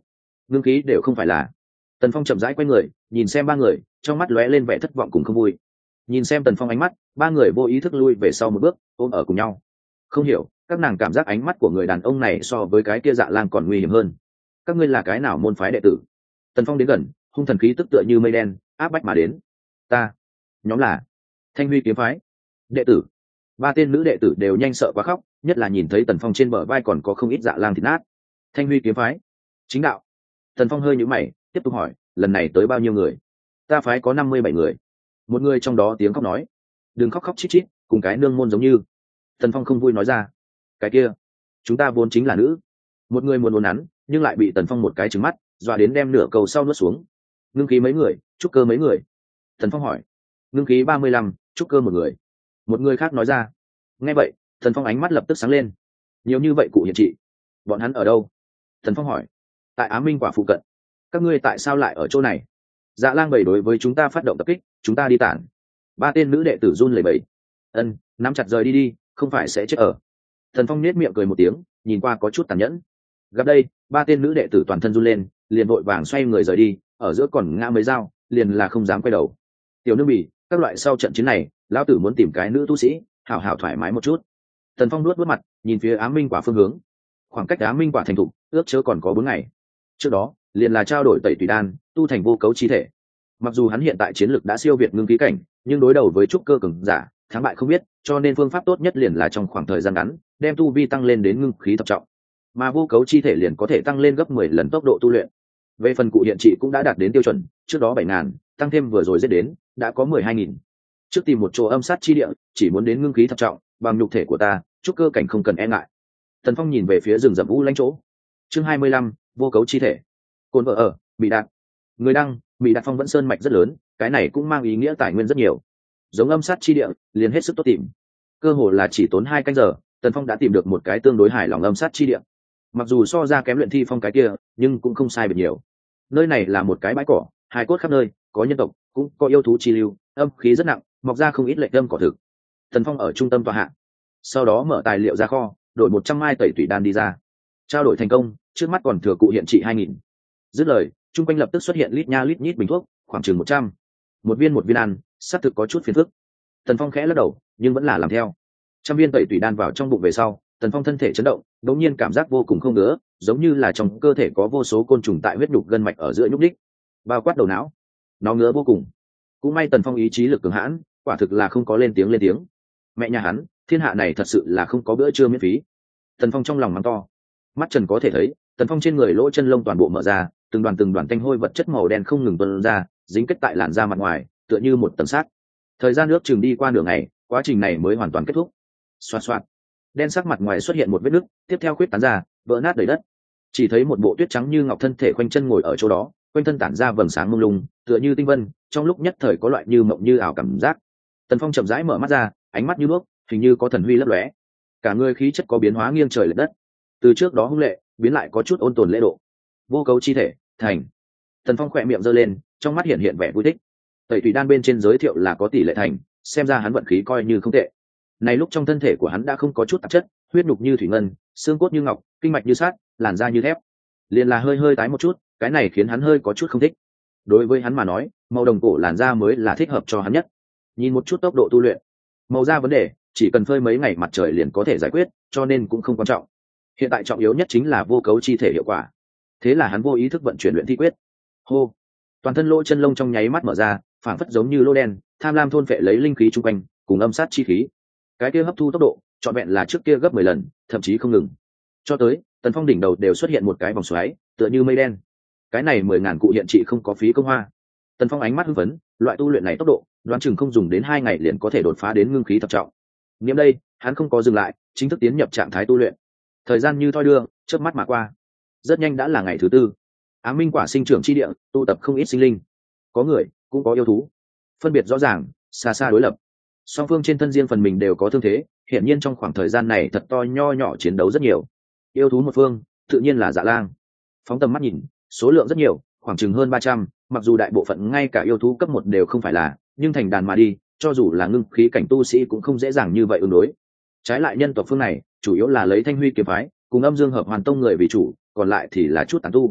ngưng khí đều không phải là. Tần Phong chậm rãi quay người nhìn xem ba người, trong mắt lóe lên vẻ thất vọng cùng không vui. Nhìn xem Tần Phong ánh mắt, ba người vô ý thức lui về sau một bước, ôm ở cùng nhau. Không hiểu, các nàng cảm giác ánh mắt của người đàn ông này so với cái kia Dạ Lang còn nguy hiểm hơn. Các ngươi là cái nào môn phái đệ tử? Tần Phong đến gần, hung thần khí tức tựa như mây đen áp bách mà đến. Ta, nhóm là Thanh Huy kiếm phái đệ tử. Ba tên nữ đệ tử đều nhanh sợ quá khóc, nhất là nhìn thấy Tần Phong trên bờ vai còn có không ít Dạ Lang thịt nát. Thanh Huy kiếm phái chính đạo. Tần Phong hơi nhíu mày, tiếp tục hỏi, lần này tới bao nhiêu người? Ta phái có 57 người. Một người trong đó tiếng khóc nói, đừng khóc khóc chít chít, cùng cái nương môn giống như. Tần Phong không vui nói ra, cái kia chúng ta vốn chính là nữ. Một người muốn uốn nắn, nhưng lại bị Tần Phong một cái trừng mắt dọa đến đem nửa cầu sau nuốt xuống. Ngưng khí mấy người, trúc cơ mấy người? Tần Phong hỏi. Ngưng khí 35, trúc cơ một người. Một người khác nói ra. Nghe vậy, Tần Phong ánh mắt lập tức sáng lên. Nhiều như vậy cụ hiện trị, bọn hắn ở đâu? Tần Phong hỏi. Tại Á Minh quả phụ cận. Các ngươi tại sao lại ở chỗ này? Dạ Lang bầy đối với chúng ta phát động tập kích, chúng ta đi tản. Ba tên nữ đệ tử run lẩy bẩy. Ân, nắm chặt rời đi đi, không phải sẽ chết ở. Tần Phong nết miệng cười một tiếng, nhìn qua có chút tàn nhẫn. Gặp đây, ba tên nữ đệ tử toàn thân run lên, liền vội vàng xoay người rời đi, ở giữa còn ngã mấy dao, liền là không dám quay đầu. Tiểu nương bỉ, các loại sau trận chiến này, lão tử muốn tìm cái nữ tu sĩ, hảo hảo thoải mái một chút. Tần Phong nuốt mặt, nhìn phía Á Minh quả phương hướng. Khoảng cách Á Minh quả thành thục, ước chớ còn có 4 ngày. Trước đó, liền là trao đổi tẩy tùy đan, tu thành vô cấu chi thể. Mặc dù hắn hiện tại chiến lực đã siêu việt ngưng khí cảnh, nhưng đối đầu với trúc cơ cường giả, thắng bại không biết, cho nên phương pháp tốt nhất liền là trong khoảng thời gian ngắn, đem tu vi tăng lên đến ngưng khí thập trọng. Mà vô cấu chi thể liền có thể tăng lên gấp 10 lần tốc độ tu luyện. Về phần cụ hiện trị cũng đã đạt đến tiêu chuẩn, trước đó 7.000, tăng thêm vừa rồi giết đến, đã có 12.000. Trước tìm một chỗ âm sát chi địa, chỉ muốn đến ngưng khí thập trọng, bằng nhục thể của ta, trúc cơ cảnh không cần e ngại. Tần Phong nhìn về phía rừng rậm u lãnh chỗ. Chương 25, vô cấu chi thể. Côn vợ ở, bị đạt. Người đăng, bị đạt phong vẫn sơn mạch rất lớn, cái này cũng mang ý nghĩa tài nguyên rất nhiều. Giống âm sát chi địa, liền hết sức tốt tìm. Cơ hồ là chỉ tốn 2 canh giờ, Tần Phong đã tìm được một cái tương đối hài lòng âm sát chi địa. Mặc dù so ra kém luyện thi phong cái kia, nhưng cũng không sai biệt nhiều. Nơi này là một cái bãi cỏ, hài cốt khắp nơi, có nhân tộc, cũng có yêu thú chi lưu, âm khí rất nặng, mọc ra không ít lệch âm cỏ thực. Tần Phong ở trung tâm tọa hạ, sau đó mở tài liệu ra kho, đổi 100 mai tẩy tủy đan đi ra. Trao đổi thành công, trước mắt còn thừa cụ hiện trị 2.000. Dứt lời, trung quanh lập tức xuất hiện lít nha lít nhít bình thuốc, khoảng chừng 100. Một viên ăn, xác thực có chút phiền phức. Tần Phong khẽ lắc đầu, nhưng vẫn là làm theo. Trăm viên tẩy tủy đan vào trong bụng về sau, Tần Phong thân thể chấn động, đột nhiên cảm giác vô cùng không ngứa, giống như là trong cơ thể có vô số côn trùng tại huyết nhục gân mạch ở giữa nhúc nhích, bao quát đầu não. Nó ngứa vô cùng. Cũng may Tần Phong ý chí lực cường hãn, quả thực là không có lên tiếng. Mẹ nhà hắn, thiên hạ này thật sự là không có bữa trưa miễn phí. Tần Phong trong lòng mắng to. Mắt trần có thể thấy, Tần Phong trên người lỗ chân lông toàn bộ mở ra, từng đoàn tanh hôi vật chất màu đen không ngừng tuôn ra, dính kết tại làn da mặt ngoài, tựa như một tầng sắt. Thời gian nước chừng đi qua nửa ngày, quá trình này mới hoàn toàn kết thúc. Xoạt xoạt, đen sắc mặt ngoài xuất hiện một vết nứt, tiếp theo khuyết tán ra, vỡ nát đầy đất. Chỉ thấy một bộ tuyết trắng như ngọc thân thể khoanh chân ngồi ở chỗ đó, quanh thân tản ra vầng sáng mông lung, tựa như tinh vân, trong lúc nhất thời có loại như mộng như ảo cảm giác. Tần Phong chậm rãi mở mắt ra, ánh mắt như đuốc, hình như có thần huy lấp lóe. Cả người khí chất có biến hóa nghiêng trời lệch đất. Từ trước đó hung lệ, biến lại có chút ôn tồn lễ độ. Vô cấu chi thể, thành. Tần Phong khỏe miệng giơ lên, trong mắt hiện vẻ vui thích. Tẩy tùy đan bên trên giới thiệu là có tỷ lệ thành, xem ra hắn vận khí coi như không tệ. Này lúc trong thân thể của hắn đã không có chút tạp chất, huyết nhục như thủy ngân, xương cốt như ngọc, kinh mạch như sắt, làn da như thép. Liền là hơi tái một chút, cái này khiến hắn hơi có chút không thích. Đối với hắn mà nói, màu đồng cổ làn da mới là thích hợp cho hắn nhất. Nhìn một chút tốc độ tu luyện, màu da vấn đề, chỉ cần phơi mấy ngày mặt trời liền có thể giải quyết, cho nên cũng không quan trọng. Hiện tại trọng yếu nhất chính là vô cấu chi thể hiệu quả. Thế là hắn vô ý thức vận chuyển luyện thi quyết. Hô, toàn thân lỗ chân lông trong nháy mắt mở ra, phảng phất giống như lô đen, tham lam thôn phệ lấy linh khí chung quanh, cùng âm sát chi khí. Cái kia hấp thu tốc độ, trọn vẹn là trước kia gấp 10 lần, thậm chí không ngừng. Cho tới, Tần Phong đỉnh đầu đều xuất hiện một cái vòng xoáy, tựa như mây đen. Cái này 10.000 cụ hiện trị không có phí công hoa. Tần Phong ánh mắt hưng phấn, loại tu luyện này tốc độ, đoán chừng không dùng đến 2 ngày liền có thể đột phá đến ngưng khí thập trọng. Niệm đây, hắn không có dừng lại, chính thức tiến nhập trạng thái tu luyện. Thời gian như thoi đưa, chớp mắt mà qua. Rất nhanh đã là ngày thứ 4. Á Minh quả sinh trưởng chi địa, tụ tập không ít sinh linh. Có người, cũng có yêu thú. Phân biệt rõ ràng, xa xa đối lập. Song phương trên thân riêng phần mình đều có thương thế, hiển nhiên trong khoảng thời gian này thật to nho nhỏ chiến đấu rất nhiều. Yêu thú một phương, tự nhiên là Dạ Lang. Phóng tầm mắt nhìn, số lượng rất nhiều, khoảng chừng hơn 300, mặc dù đại bộ phận ngay cả yêu thú cấp 1 đều không phải là, nhưng thành đàn mà đi, cho dù là ngưng khí cảnh tu sĩ cũng không dễ dàng như vậy ứng đối. Trái lại nhân tộc phương này, chủ yếu là lấy Thanh Huy kiếm phái, cùng Âm Dương Hợp Hoàn Tông người vì chủ, còn lại thì là chút tán tu.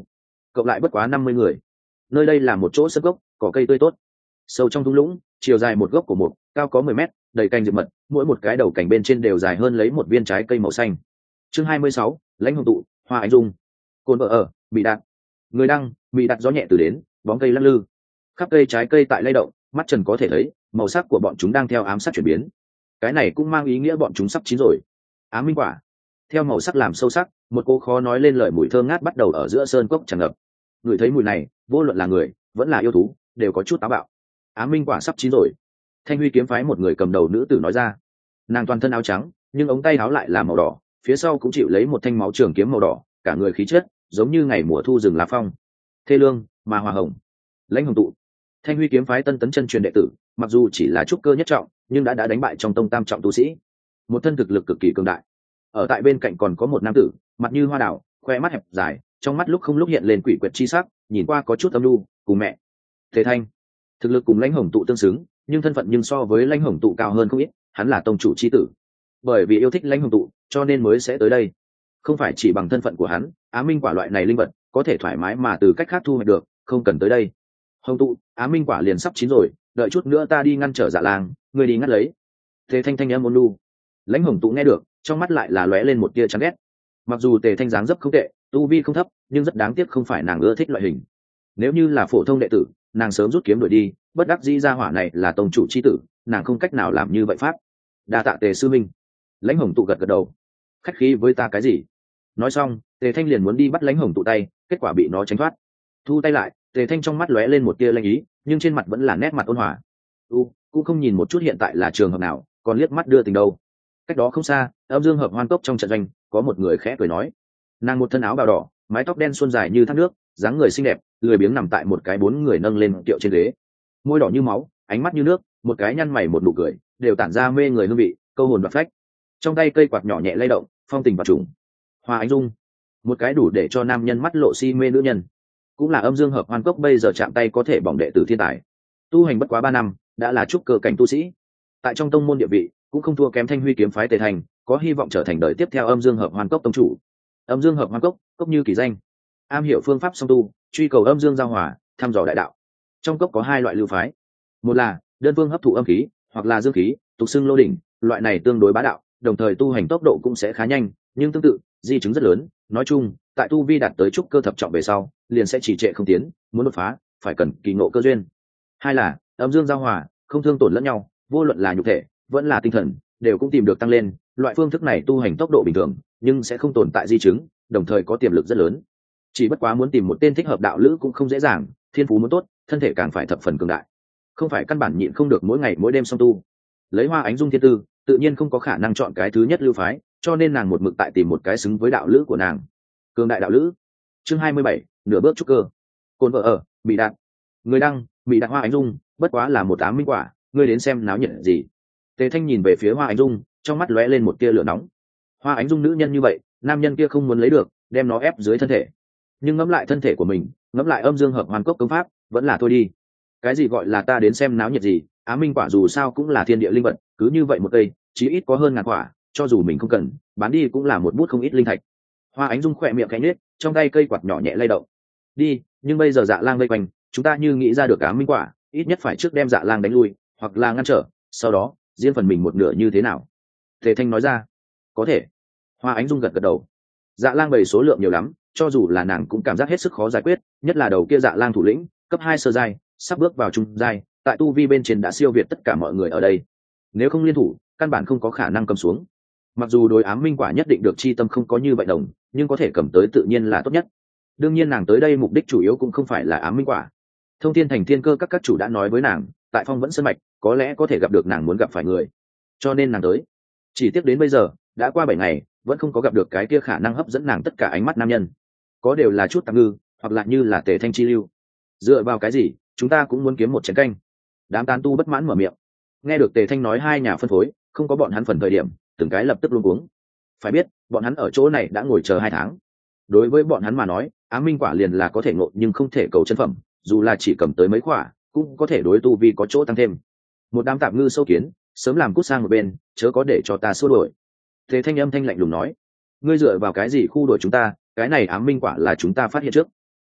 cộng lại bất quá 50 người. Nơi đây là một chỗ sân gốc, cỏ cây tươi tốt, sâu trong thung lũng, chiều dài một gốc của mục, cao có 10 mét, đầy cành diệp mật, mỗi một cái đầu cành bên trên đều dài hơn lấy một viên trái cây màu xanh. Chương 26, lãnh hồng tụ, hoa ánh dung. Cồn vợ ở, bị đạn. Người đăng, bị đặt gió nhẹ từ đến, bóng cây lắc lư. Khắp cây trái cây tại lay động, mắt trần có thể thấy, màu sắc của bọn chúng đang theo ám sát chuyển biến. Cái này cũng mang ý nghĩa bọn chúng sắp chín rồi. Ám minh quả. Theo màu sắc làm sâu sắc, một cô khó nói lên lời mùi thơm ngát bắt đầu ở giữa sơn cốc tràn ngập. Người thấy mùi này, vô luận là người, vẫn là yêu thú, đều có chút táo bạo. Ám minh quả sắp chín rồi. Thanh Huy kiếm phái một người cầm đầu nữ tử nói ra. Nàng toàn thân áo trắng, nhưng ống tay áo lại là màu đỏ, phía sau cũng chịu lấy một thanh máu trường kiếm màu đỏ, cả người khí chất giống như ngày mùa thu rừng lá phong. Thê lương mà hòa hồng. Lãnh hồng tụ. Thanh Huy kiếm phái tân tấn chân truyền đệ tử, mặc dù chỉ là trúc cơ nhất trọng, nhưng đã đánh bại trong tông tam trọng tu sĩ, một thân thực lực cực kỳ cường đại. Ở tại bên cạnh còn có một nam tử, mặt như hoa đào, khoe mắt hẹp dài, trong mắt lúc không lúc hiện lên quỷ quyệt chi sắc, nhìn qua có chút âm nhu, cùng mẹ. Thế Thanh, thực lực cùng Lãnh hồng tụ tương xứng, nhưng thân phận nhưng so với Lãnh hồng tụ cao hơn không ít, hắn là tông chủ chi tử. Bởi vì yêu thích Lãnh hồng tụ, cho nên mới sẽ tới đây. Không phải chỉ bằng thân phận của hắn, Á Minh quả loại này linh vật có thể thoải mái mà từ cách khác thu hoạch được, không cần tới đây. Hồng tụ, Á Minh quả liền sắp chín rồi, đợi chút nữa ta đi ngăn trở Dạ Lang, ngươi đi ngắt lấy. Tề Thanh thanh âm ôn nhu. Lãnh hồng tụ nghe được, trong mắt lại là lóe lên một tia chán ghét. Mặc dù Tề Thanh dáng dấp không tệ, tu vi không thấp, nhưng rất đáng tiếc không phải nàng ưa thích loại hình. Nếu như là phổ thông đệ tử, nàng sớm rút kiếm đuổi đi, bất đắc dĩ gia hỏa này là tông chủ chi tử, nàng không cách nào làm như vậy pháp. Đa tạ Tề sư minh. Lãnh hồng tụ gật gật đầu. Khách khí với ta cái gì? Nói xong, Tề Thanh liền muốn đi bắt Lãnh hồng tụ tay, kết quả bị nó tránh thoát. Thu tay lại, Tề Thanh trong mắt lóe lên một tia lanh ý, nhưng trên mặt vẫn là nét mặt ôn hòa. Cũng không nhìn một chút hiện tại là trường hợp nào, còn liếc mắt đưa tình đâu. Cách đó không xa, âm dương hợp hoan cốc trong trận doanh, có một người khẽ cười nói. Nàng một thân áo bào đỏ, mái tóc đen suôn dài như thác nước, dáng người xinh đẹp, lười biếng nằm tại một cái bốn người nâng lên kiệu trên ghế. Môi đỏ như máu, ánh mắt như nước, một cái nhăn mày một nụ cười, đều tản ra mê người hương vị, câu hồn và phách. Trong tay cây quạt nhỏ nhẹ lay động, phong tình và trùng. Hoa ánh dung, một cái đủ để cho nam nhân mắt lộ si mê nữ nhân. Cũng là âm dương hợp hoan cốc bây giờ chạm tay có thể bỏng đệ tử thiên tài. Tu hành bất quá 3 năm, đã là trúc cơ cảnh tu sĩ. Tại trong tông môn địa vị, cũng không thua kém Thanh Huy kiếm phái Tề Thành, có hy vọng trở thành đời tiếp theo âm dương hợp hoan cốc tông chủ. Âm dương hợp hoan cốc, cốc như kỳ danh, am hiểu phương pháp song tu, truy cầu âm dương giao hòa, thăm dò đại đạo. Trong cốc có 2 loại lưu phái, một là đơn phương hấp thụ âm khí, hoặc là dương khí, tục xưng lô đỉnh, loại này tương đối bá đạo, đồng thời tu hành tốc độ cũng sẽ khá nhanh, nhưng tương tự di chứng rất lớn. Nói chung, tại tu vi đạt tới trúc cơ thập trọng về sau, liền sẽ chỉ trệ không tiến, muốn đột phá phải cần kỳ ngộ cơ duyên. 2 là âm dương giao hòa, không thương tổn lẫn nhau, vô luận là nhục thể vẫn là tinh thần đều cũng tìm được tăng lên. Loại phương thức này tu hành tốc độ bình thường, nhưng sẽ không tồn tại di chứng, đồng thời có tiềm lực rất lớn. Chỉ bất quá muốn tìm một tên thích hợp đạo lữ cũng không dễ dàng, thiên phú muốn tốt, thân thể càng phải thập phần cường đại, không phải căn bản nhịn không được mỗi ngày mỗi đêm song tu. Lấy Hoa ánh dung thiên tư, tự nhiên không có khả năng chọn cái thứ nhất lưu phái, cho nên nàng một mực tại tìm một cái xứng với đạo lữ của nàng. Cường đại đạo lữ. Chương 27, nửa bước trúc cơ. Cồn vợ ở, bị đạn. Người đăng, bị đạn Hoa ánh dung, bất quá là một ám minh quả, ngươi đến xem náo nhiệt gì. Tề Thanh nhìn về phía Hoa ánh dung, trong mắt lóe lên một tia lửa nóng. Hoa ánh dung nữ nhân như vậy, nam nhân kia không muốn lấy được, đem nó ép dưới thân thể. Nhưng ngẫm lại thân thể của mình, ngẫm lại âm dương hợp hoàn cốc công pháp, vẫn là thôi đi. Cái gì gọi là ta đến xem náo nhiệt gì, ám minh quả dù sao cũng là thiên địa linh vật, cứ như vậy một cây, chí ít có hơn ngàn quả, cho dù mình không cần, bán đi cũng là một bút không ít linh thạch. Hoa ánh dung khỏe miệng khẽ nhếch, trong tay cây quạt nhỏ nhẹ lay động. Đi, nhưng bây giờ Dạ Lang vây quanh, chúng ta như nghĩ ra được ám minh quả, ít nhất phải trước đem Dạ Lang đánh lui, hoặc là ngăn trở, sau đó riêng phần mình một nửa như thế nào? Tề Thanh nói ra. Có thể. Hoa ánh dung gật gật đầu. Dạ Lang bầy số lượng nhiều lắm, cho dù là nàng cũng cảm giác hết sức khó giải quyết, nhất là đầu kia Dạ Lang thủ lĩnh, cấp 2 sơ giai, sắp bước vào trung giai, tại tu vi bên trên đã siêu việt tất cả mọi người ở đây. Nếu không liên thủ, căn bản không có khả năng cầm xuống. Mặc dù đối ám minh quả nhất định được chi tâm không có như vậy đồng, nhưng có thể cầm tới tự nhiên là tốt nhất. Đương nhiên nàng tới đây mục đích chủ yếu cũng không phải là ám minh quả. Thông Thiên Thành Thiên Cơ các chủ đã nói với nàng, tại Phong Vẫn Sơn mạch, có lẽ có thể gặp được nàng muốn gặp phải người. Cho nên nàng tới. Chỉ tiếc đến bây giờ, đã qua 7 ngày, vẫn không có gặp được cái kia khả năng hấp dẫn nàng tất cả ánh mắt nam nhân. Có đều là chút tạm ngư, hoặc là như là Tề Thanh chi lưu. Dựa vào cái gì, chúng ta cũng muốn kiếm một chén canh. Đám tán tu bất mãn mở miệng. Nghe được Tề Thanh nói hai nhà phân phối, không có bọn hắn phần thời điểm, từng cái lập tức luống cuống. Phải biết, bọn hắn ở chỗ này đã ngồi chờ 2 tháng. Đối với bọn hắn mà nói, ám minh quả liền là có thể ngộ nhưng không thể cầu chân phẩm, dù là chỉ cầm tới mấy quả, cũng có thể đối tu vi có chỗ tăng thêm. Một đám tạp ngư sâu kiến, sớm làm cút sang một bên, chớ có để cho ta xua đuổi. Tề Thanh âm thanh lạnh lùng nói, ngươi dựa vào cái gì khu đuổi chúng ta, cái này ám minh quả là chúng ta phát hiện trước.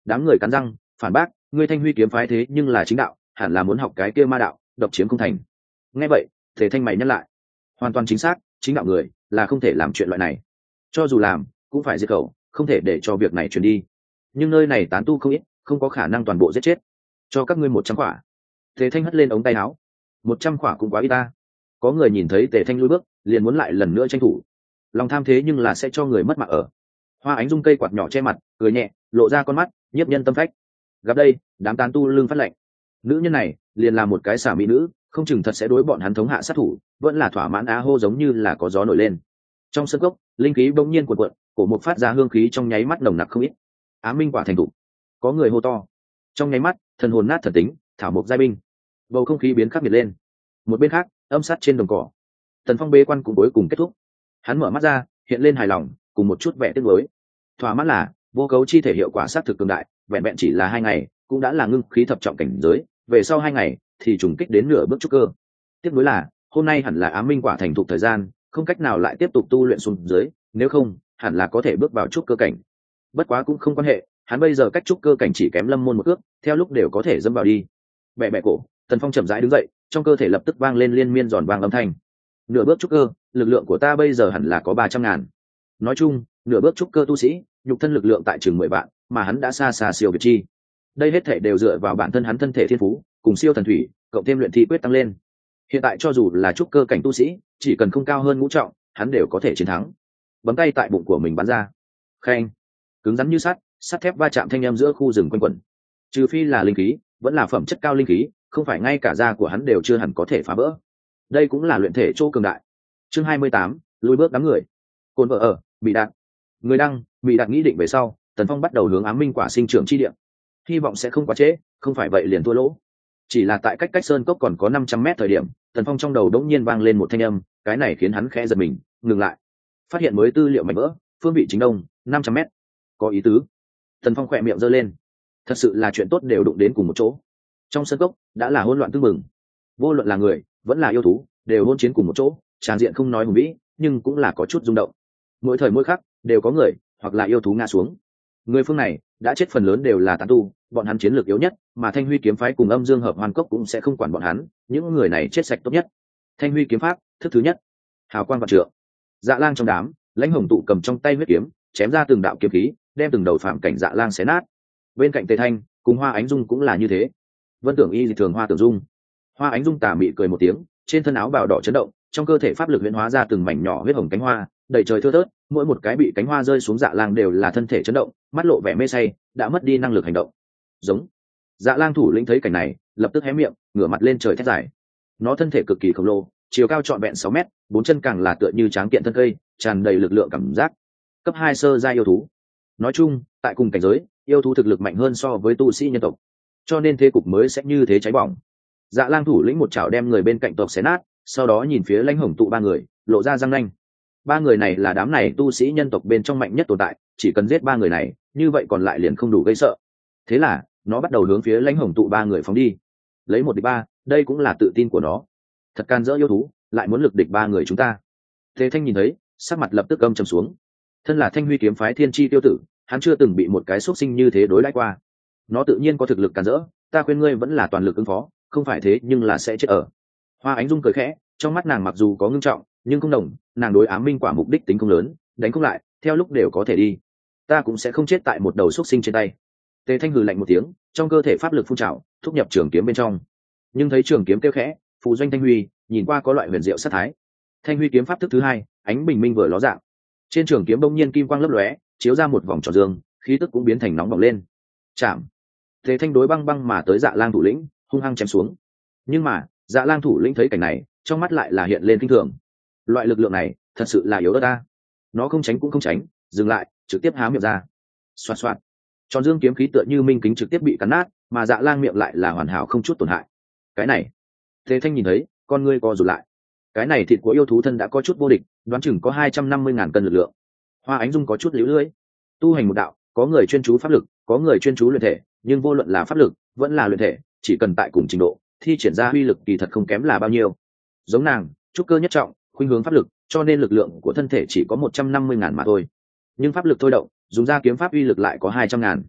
Đám người cắn răng phản bác, ngươi Thanh Huy kiếm phái thế nhưng là chính đạo, hẳn là muốn học cái kia ma đạo, độc chiếm không thành. Nghe vậy, Tề Thanh mày nhắc lại, hoàn toàn chính xác, chính đạo người là không thể làm chuyện loại này, cho dù làm cũng phải diệt khẩu, không thể để cho việc này truyền đi. Nhưng nơi này tán tu không ít, không có khả năng toàn bộ giết chết. Cho các ngươi 100 quả. Tề Thanh hất lên ống tay áo. 100 quả cũng quá ít ta. Có người nhìn thấy Tề Thanh lùi bước, liền muốn lại lần nữa tranh thủ. Lòng tham thế nhưng là sẽ cho người mất mạng ở. Hoa Ánh Dung cây quạt nhỏ che mặt, cười nhẹ, lộ ra con mắt, nhiếp nhân tâm phách. Gặp đây, đám tán tu lưng phát lạnh. Nữ nhân này, liền là một cái xả mỹ nữ, không chừng thật sẽ đối bọn hắn thống hạ sát thủ, vẫn là thỏa mãn á hô giống như là có gió nổi lên. Trong sân cốc, linh khí bỗng nhiên cuộn cuộn, cổ một phát ra hương khí trong nháy mắt nồng nặc không ít. Ám minh quả thành tụ. Có người hô to. Trong nháy mắt, thần hồn nát thần tính, thảo mộc giai binh. Bầu không khí biến khắc nghiệt lên. Một bên khác, âm sát trên đồng cỏ. Tần Phong bế quan cũng cuối cùng kết thúc. Hắn mở mắt ra, hiện lên hài lòng, cùng một chút vẻ tiếc nuối. Thỏa mãn là, vô cấu chi thể hiệu quả sát thực cường đại, vẹn vẹn chỉ là 2 ngày, cũng đã là ngưng khí thập trọng cảnh giới, về sau 2 ngày thì trùng kích đến nửa bước trúc cơ. Tiếc nuối là, hôm nay hẳn là ám minh quả thành thục thời gian, không cách nào lại tiếp tục tu luyện xuống dưới, nếu không, hẳn là có thể bước vào trúc cơ cảnh. Bất quá cũng không quan hệ, hắn bây giờ cách trúc cơ cảnh chỉ kém lâm môn một cước, theo lúc đều có thể dâm vào đi. Bẹ bẹ cổ, Tần Phong chậm rãi đứng dậy, trong cơ thể lập tức vang lên liên miên giòn vang âm thanh. Nửa bước trúc cơ, lực lượng của ta bây giờ hẳn là có 300.000. Nói chung, nửa bước trúc cơ tu sĩ, nhục thân lực lượng tại chừng 10 vạn, mà hắn đã xa xa siêu việt chi. Đây hết thể đều dựa vào bản thân hắn thân thể thiên phú, cùng siêu thần thủy, cộng thêm luyện thi quyết tăng lên. Hiện tại cho dù là trúc cơ cảnh tu sĩ, chỉ cần không cao hơn ngũ trọng, hắn đều có thể chiến thắng. Bấm tay tại bụng của mình bắn ra. Khen, cứng rắn như sắt, sắt thép va chạm thanh âm giữa khu rừng quanh quẩn. Trừ phi là linh khí, vẫn là phẩm chất cao linh khí, không phải ngay cả da của hắn đều chưa hẳn có thể phá vỡ. Đây cũng là luyện thể chỗ cường đại. Chương 28, lùi bước đám người. Cồn vợ ở, bị đạn. Người đăng, bị đạn nghĩ định về sau, Tần Phong bắt đầu hướng ám minh quả sinh trưởng chi địa. Hy vọng sẽ không quá trễ, không phải vậy liền thua lỗ. Chỉ là tại cách sơn cốc còn có 500 mét thời điểm, Tần Phong trong đầu đống nhiên vang lên một thanh âm, cái này khiến hắn khẽ giật mình, ngừng lại. Phát hiện mới tư liệu mảnh vỡ, phương vị chính đông, 500 mét. Có ý tứ. Tần Phong khỏe miệng giơ lên. Thật sự là chuyện tốt đều đụng đến cùng một chỗ. Trong sân cốc đã là hỗn loạn tưng bừng. Vô luận là người, vẫn là yêu thú, đều hỗn chiến cùng một chỗ, tràn diện không nói hùng vĩ, nhưng cũng là có chút rung động. Mỗi thời mỗi khắc đều có người hoặc là yêu thú ngã xuống. Người phương này đã chết phần lớn đều là tán tu, bọn hắn chiến lược yếu nhất, mà Thanh Huy kiếm phái cùng Âm Dương Hợp Hoàn Cốc cũng sẽ không quản bọn hắn, những người này chết sạch tốt nhất. Thanh Huy kiếm pháp, thức thứ nhất, hào quang vạn trượng. Dạ Lang trong đám, Lãnh Hồng tụ cầm trong tay huyết kiếm, chém ra từng đạo kiếm khí, đem từng đầu phạm cảnh Dạ Lang xé nát. Bên cạnh Tề Thanh, cùng Hoa Ánh Dung cũng là như thế. Vân Tưởng Y dị thường Hoa Tưởng Dung. Hoa Ánh Dung tà mị cười một tiếng, trên thân áo bào đỏ chấn động, trong cơ thể pháp lực huyễn hóa ra từng mảnh nhỏ huyết hồng cánh hoa, đầy trời thưa thớt, mỗi một cái bị cánh hoa rơi xuống Dạ Lang đều là thân thể chấn động, mắt lộ vẻ mê say, đã mất đi năng lực hành động. Giống. Dạ Lang thủ lĩnh thấy cảnh này, lập tức hé miệng, ngửa mặt lên trời thét dài. Nó thân thể cực kỳ khổng lồ, chiều cao trọn vẹn 6 mét, 4 chân càng là tựa như tráng kiện thân cây, tràn đầy lực lượng cảm giác. Cấp 2 sơ giai yêu thú. Nói chung, tại cùng cảnh giới, yêu thú thực lực mạnh hơn so với tu sĩ nhân tộc, cho nên thế cục mới sẽ như thế cháy bỏng. Dạ Lang thủ lĩnh một chảo đem người bên cạnh tộc xé nát, sau đó nhìn phía Lãnh Hồng tụ 3 người, lộ ra răng nanh. 3 người này là đám này tu sĩ nhân tộc bên trong mạnh nhất tồn tại, chỉ cần giết 3 người này, như vậy còn lại liền không đủ gây sợ. Thế là, nó bắt đầu hướng phía Lãnh Hồng tụ 3 người phóng đi. Lấy 1 địch 3, đây cũng là tự tin của nó. Thật can dỡ yêu thú, lại muốn lực địch 3 người chúng ta. Thế Thanh nhìn thấy, sắc mặt lập tức âm trầm xuống. Thân là Thanh Huy kiếm phái thiên chi tiêu tử, hắn chưa từng bị một cái xuất sinh như thế đối đãi qua. Nó tự nhiên có thực lực can dỡ, ta khuyên ngươi vẫn là toàn lực ứng phó, không phải thế nhưng là sẽ chết ở. Hoa Ánh Dung cười khẽ, trong mắt nàng mặc dù có ngưng trọng, nhưng không đồng, nàng đối ám minh quả mục đích tính không lớn, đánh không lại, theo lúc đều có thể đi. Ta cũng sẽ không chết tại một đầu xuất sinh trên tay. Tề Thanh hừ lạnh một tiếng, trong cơ thể pháp lực phun trào, thúc nhập trường kiếm bên trong. Nhưng thấy trường kiếm kêu khẽ, phù doanh Thanh Huy, nhìn qua có loại huyền diệu sát thái. Thanh Huy kiếm pháp thức thứ 2, ánh bình minh vừa ló dạng. Trên trường kiếm bỗng nhiên kim quang lấp lóe, chiếu ra một vòng tròn dương, khí tức cũng biến thành nóng bỏng lên. Chạm. Tề Thanh đối băng băng mà tới Dạ Lang thủ lĩnh, hung hăng chém xuống. Nhưng mà, Dạ Lang thủ lĩnh thấy cảnh này, trong mắt lại là hiện lên kinh thường. Loại lực lượng này, thật sự là yếu ớt ta. Nó không tránh cũng không tránh, dừng lại, trực tiếp há miệng ra. Xoạt xoạt. Tròn dương kiếm khí tựa như minh kính trực tiếp bị cắn nát, mà Dạ Lang miệng lại là hoàn hảo không chút tổn hại. Cái này, Tề Thanh nhìn thấy, con ngươi co rụt lại. Cái này thịt của yêu thú thân đã có chút vô địch, đoán chừng có 250.000 cân lực lượng. Hoa Ánh Dung có chút liễu lưỡi. Tu hành một đạo, có người chuyên chú pháp lực, có người chuyên chú luyện thể, nhưng vô luận là pháp lực, vẫn là luyện thể, chỉ cần tại cùng trình độ, thi triển ra uy lực kỳ thật không kém là bao nhiêu. Giống nàng, trúc cơ nhất trọng, khuynh hướng pháp lực, cho nên lực lượng của thân thể chỉ có 150.000 mà thôi. Nhưng pháp lực thôi động, dùng ra kiếm pháp uy lực lại có 200.000.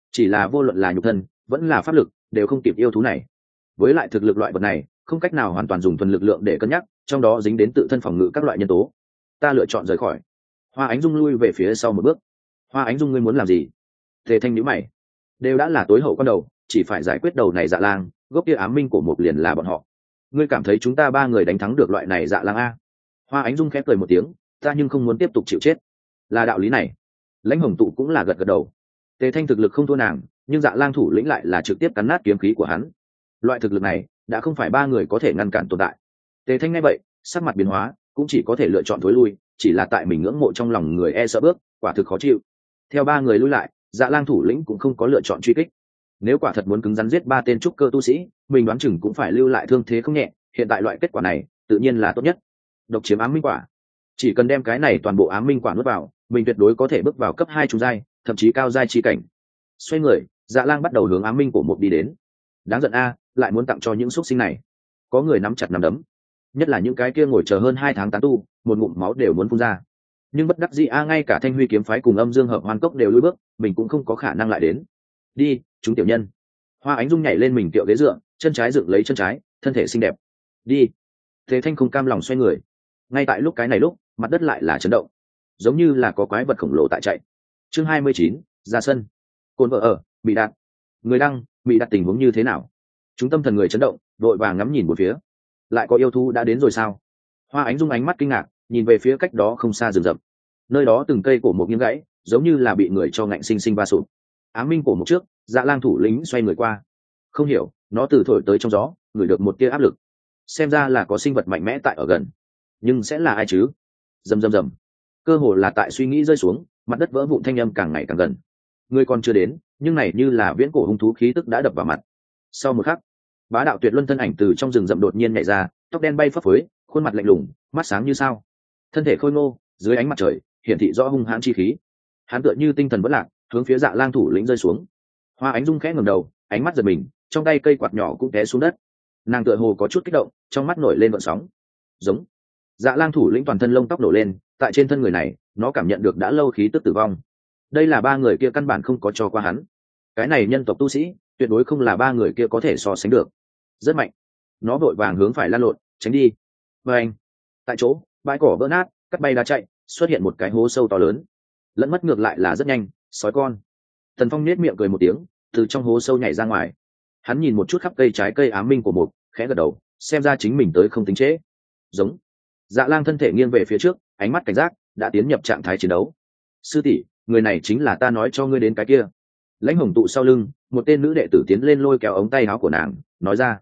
chỉ là vô luận là nhục thân vẫn là pháp lực đều không kịp yêu thú này. Với lại thực lực loại vật này không cách nào hoàn toàn dùng thuần lực lượng để cân nhắc, trong đó dính đến tự thân phòng ngự các loại nhân tố. Ta lựa chọn rời khỏi. Hoa Ánh Dung lui về phía sau một bước. Hoa Ánh Dung, ngươi muốn làm gì? Tề Thanh nhíu mày. Đều đã là tối hậu con đầu, chỉ phải giải quyết đầu này Dạ Lang, gốc kia ám minh của một liền là bọn họ. Ngươi cảm thấy chúng ta ba người đánh thắng được loại này Dạ Lang a? Hoa Ánh Dung khẽ cười một tiếng, ta nhưng không muốn tiếp tục chịu chết. Là đạo lý này. Lãnh Hồng Tụ cũng là gật gật đầu. Tề Thanh thực lực không thua nàng, nhưng Dạ Lang thủ lĩnh lại là trực tiếp cắn nát kiếm khí của hắn. Loại thực lực này đã không phải ba người có thể ngăn cản tồn tại. Tề Thanh nghe vậy, sắc mặt biến hóa, cũng chỉ có thể lựa chọn thối lui, chỉ là tại mình ngưỡng mộ trong lòng người e sợ bước, quả thực khó chịu. Theo ba người lui lại, Dạ Lang thủ lĩnh cũng không có lựa chọn truy kích. Nếu quả thật muốn cứng rắn giết ba tên trúc cơ tu sĩ, mình đoán chừng cũng phải lưu lại thương thế không nhẹ, hiện tại loại kết quả này, tự nhiên là tốt nhất. Độc chiếm ám minh quả, chỉ cần đem cái này toàn bộ ám minh quả nuốt vào, mình tuyệt đối có thể bước vào cấp 2 trung giai, thậm chí cao giai chi cảnh. Xoay người, Dạ Lang bắt đầu hướng ám minh của một đi đến. Đáng giận a, lại muốn tặng cho những xuất sinh này. Có người nắm chặt nắm đấm, nhất là những cái kia ngồi chờ hơn 2 tháng tán tu, một ngụm máu đều muốn phun ra. Nhưng bất đắc dĩ a, ngay cả Thanh Huy kiếm phái cùng Âm Dương Hợp Hoan Cốc đều lùi bước, mình cũng không có khả năng lại đến. Đi, chúng tiểu nhân. Hoa Ánh Dung nhảy lên mình kiệu ghế dựa, chân trái dựng lấy chân trái, thân thể xinh đẹp. Đi. Thế Thanh không cam lòng xoay người. Ngay tại lúc cái này lúc, mặt đất lại là chấn động, giống như là có quái vật khổng lồ tại chạy. Chương 29, ra sân. Côn vợ ở, bị đạt. Người đăng, bị đạt tình huống như thế nào? Chúng tâm thần người chấn động, đội vàng ngắm nhìn một phía. Lại có yêu thú đã đến rồi sao? Hoa Ánh Dung ánh mắt kinh ngạc, nhìn về phía cách đó không xa rừng rậm. Nơi đó từng cây cổ một nghiêng gãy, giống như là bị người cho ngạnh sinh sinh va sụp. Ám minh cổ một trước, Dạ Lang thủ lĩnh xoay người qua. Không hiểu, nó từ thổi tới trong gió, ngửi được một tia áp lực. Xem ra là có sinh vật mạnh mẽ tại ở gần. Nhưng sẽ là ai chứ? Rầm rầm rầm. Cơ hồ là tại suy nghĩ rơi xuống, mặt đất vỡ vụn thanh âm càng ngày càng gần. Người còn chưa đến, nhưng này như là viễn cổ hung thú khí tức đã đập vào mặt. Sau một khắc, bá đạo tuyệt luân thân ảnh từ trong rừng rậm đột nhiên nhảy ra, tóc đen bay phấp phới, khuôn mặt lạnh lùng, mắt sáng như sao. Thân thể khôi ngô, dưới ánh mặt trời, hiển thị rõ hung hãn chi khí. Hắn tựa như tinh thần bất lạc, hướng phía Dạ Lang thủ lĩnh rơi xuống. Hoa Ánh Dung khẽ ngẩng đầu, ánh mắt giật mình, trong tay cây quạt nhỏ cũng té xuống đất. Nàng tựa hồ có chút kích động, trong mắt nổi lên gợn sóng. Giống. Dạ Lang thủ lĩnh toàn thân lông tóc nổ lên, tại trên thân người này, nó cảm nhận được đã lâu khí tức tử vong. Đây là ba người kia căn bản không có cho qua hắn. Cái này nhân tộc tu sĩ, tuyệt đối không là ba người kia có thể so sánh được. Rất mạnh. Nó vội vàng hướng phải lăn lộn, tránh đi. Và anh. Tại chỗ, bãi cỏ vỡ nát, cắt bay đá chạy, xuất hiện một cái hố sâu to lớn. Lẫn mất ngược lại là rất nhanh, sói con. Tần Phong nết miệng cười một tiếng, từ trong hố sâu nhảy ra ngoài. Hắn nhìn một chút khắp cây trái cây ám minh của một, khẽ gật đầu, xem ra chính mình tới không tính trễ. Giống. Dạ Lang thân thể nghiêng về phía trước, ánh mắt cảnh giác, đã tiến nhập trạng thái chiến đấu. Sư tỷ, người này chính là ta nói cho ngươi đến cái kia. Lãnh Hồng Tụ sau lưng, một tên nữ đệ tử tiến lên lôi kéo ống tay áo của nàng, nói ra.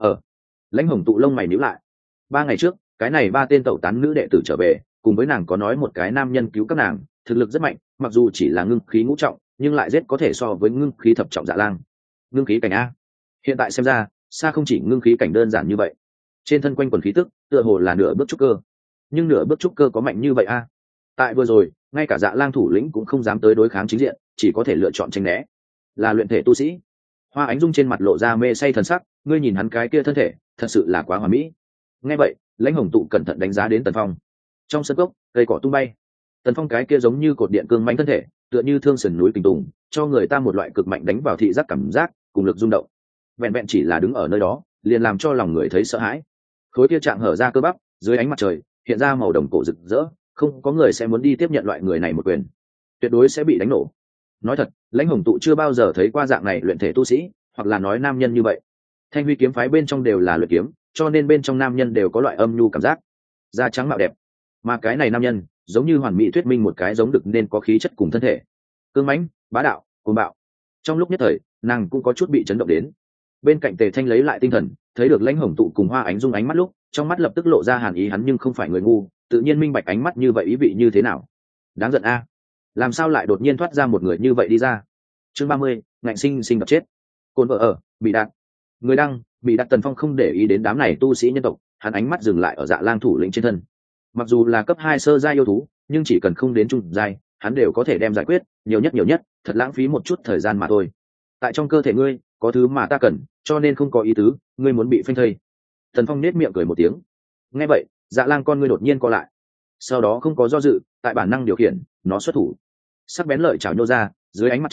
Lãnh Hồng Tụ lông mày nhíu lại. 3 ngày trước, cái này 3 tên tẩu tán nữ đệ tử trở về, cùng với nàng có nói một cái nam nhân cứu các nàng, thực lực rất mạnh, mặc dù chỉ là ngưng khí ngũ trọng, nhưng lại rất có thể so với ngưng khí thập trọng Dạ Lang. Ngưng khí cảnh a. Hiện tại xem ra, xa không chỉ ngưng khí cảnh đơn giản như vậy. Trên thân quanh quần khí tức, tựa hồ là nửa bước trúc cơ. Nhưng nửa bước trúc cơ có mạnh như vậy a? Tại vừa rồi, ngay cả Dạ Lang thủ lĩnh cũng không dám tới đối kháng chính diện, chỉ có thể lựa chọn tránh né. Là luyện thể tu sĩ. Hoa Ánh Dung trên mặt lộ ra mê say thần sắc, ngươi nhìn hắn cái kia thân thể, thật sự là quá hoàn mỹ. Nghe vậy, Lãnh Hồng Tụ cẩn thận đánh giá đến Tần Phong. Trong sân cốc, cây cỏ tung bay. Tần Phong cái kia giống như cột điện cương mãnh thân thể, tựa như thương sườn núi kình tùng, cho người ta một loại cực mạnh đánh vào thị giác cảm giác, cùng lực rung động. Vẹn vẹn chỉ là đứng ở nơi đó, liền làm cho lòng người thấy sợ hãi. Khối kia trạng hở ra cơ bắp, dưới ánh mặt trời, hiện ra màu đồng cổ rực rỡ, không có người sẽ muốn đi tiếp nhận loại người này một quyền, tuyệt đối sẽ bị đánh nổ. Nói thật, Lãnh Hồng Tụ chưa bao giờ thấy qua dạng này luyện thể tu sĩ, hoặc là nói nam nhân như vậy. Thanh Huy kiếm phái bên trong đều là luyện kiếm, cho nên bên trong nam nhân đều có loại âm nhu cảm giác, da trắng mạo đẹp. Mà cái này nam nhân, giống như hoàn mỹ thuyết minh một cái giống được nên có khí chất cùng thân thể, cương mãnh, bá đạo, cuồng bạo. Trong lúc nhất thời, nàng cũng có chút bị chấn động đến. Bên cạnh Tề Thanh lấy lại tinh thần, thấy được Lãnh Hồng Tụ cùng Hoa Ánh Dung ánh mắt lúc, trong mắt lập tức lộ ra hàn ý, hắn nhưng không phải người ngu, tự nhiên minh bạch ánh mắt như vậy ý vị như thế nào. Đáng giận a, làm sao lại đột nhiên thoát ra một người như vậy đi ra. Chương 30, ngạnh sinh sinh đập chết. Côn vợ ở, bị đạt. Người đăng, bị đạt. Tần Phong không để ý đến đám này tu sĩ nhân tộc, hắn ánh mắt dừng lại ở Dạ Lang thủ lĩnh trên thân. Mặc dù là cấp 2 sơ giai yêu thú, nhưng chỉ cần không đến trung giai, hắn đều có thể đem giải quyết, nhiều nhất, thật lãng phí một chút thời gian mà thôi. Tại trong cơ thể ngươi, có thứ mà ta cần, cho nên không có ý tứ, ngươi muốn bị phanh thây. Tần Phong nết miệng cười một tiếng. Nghe vậy, Dạ Lang con ngươi đột nhiên co lại. Sau đó không có do dự, tại bản năng điều khiển, nó xuất thủ. Sắc bén lợi chảo nhô ra, dưới ánh mặt trời,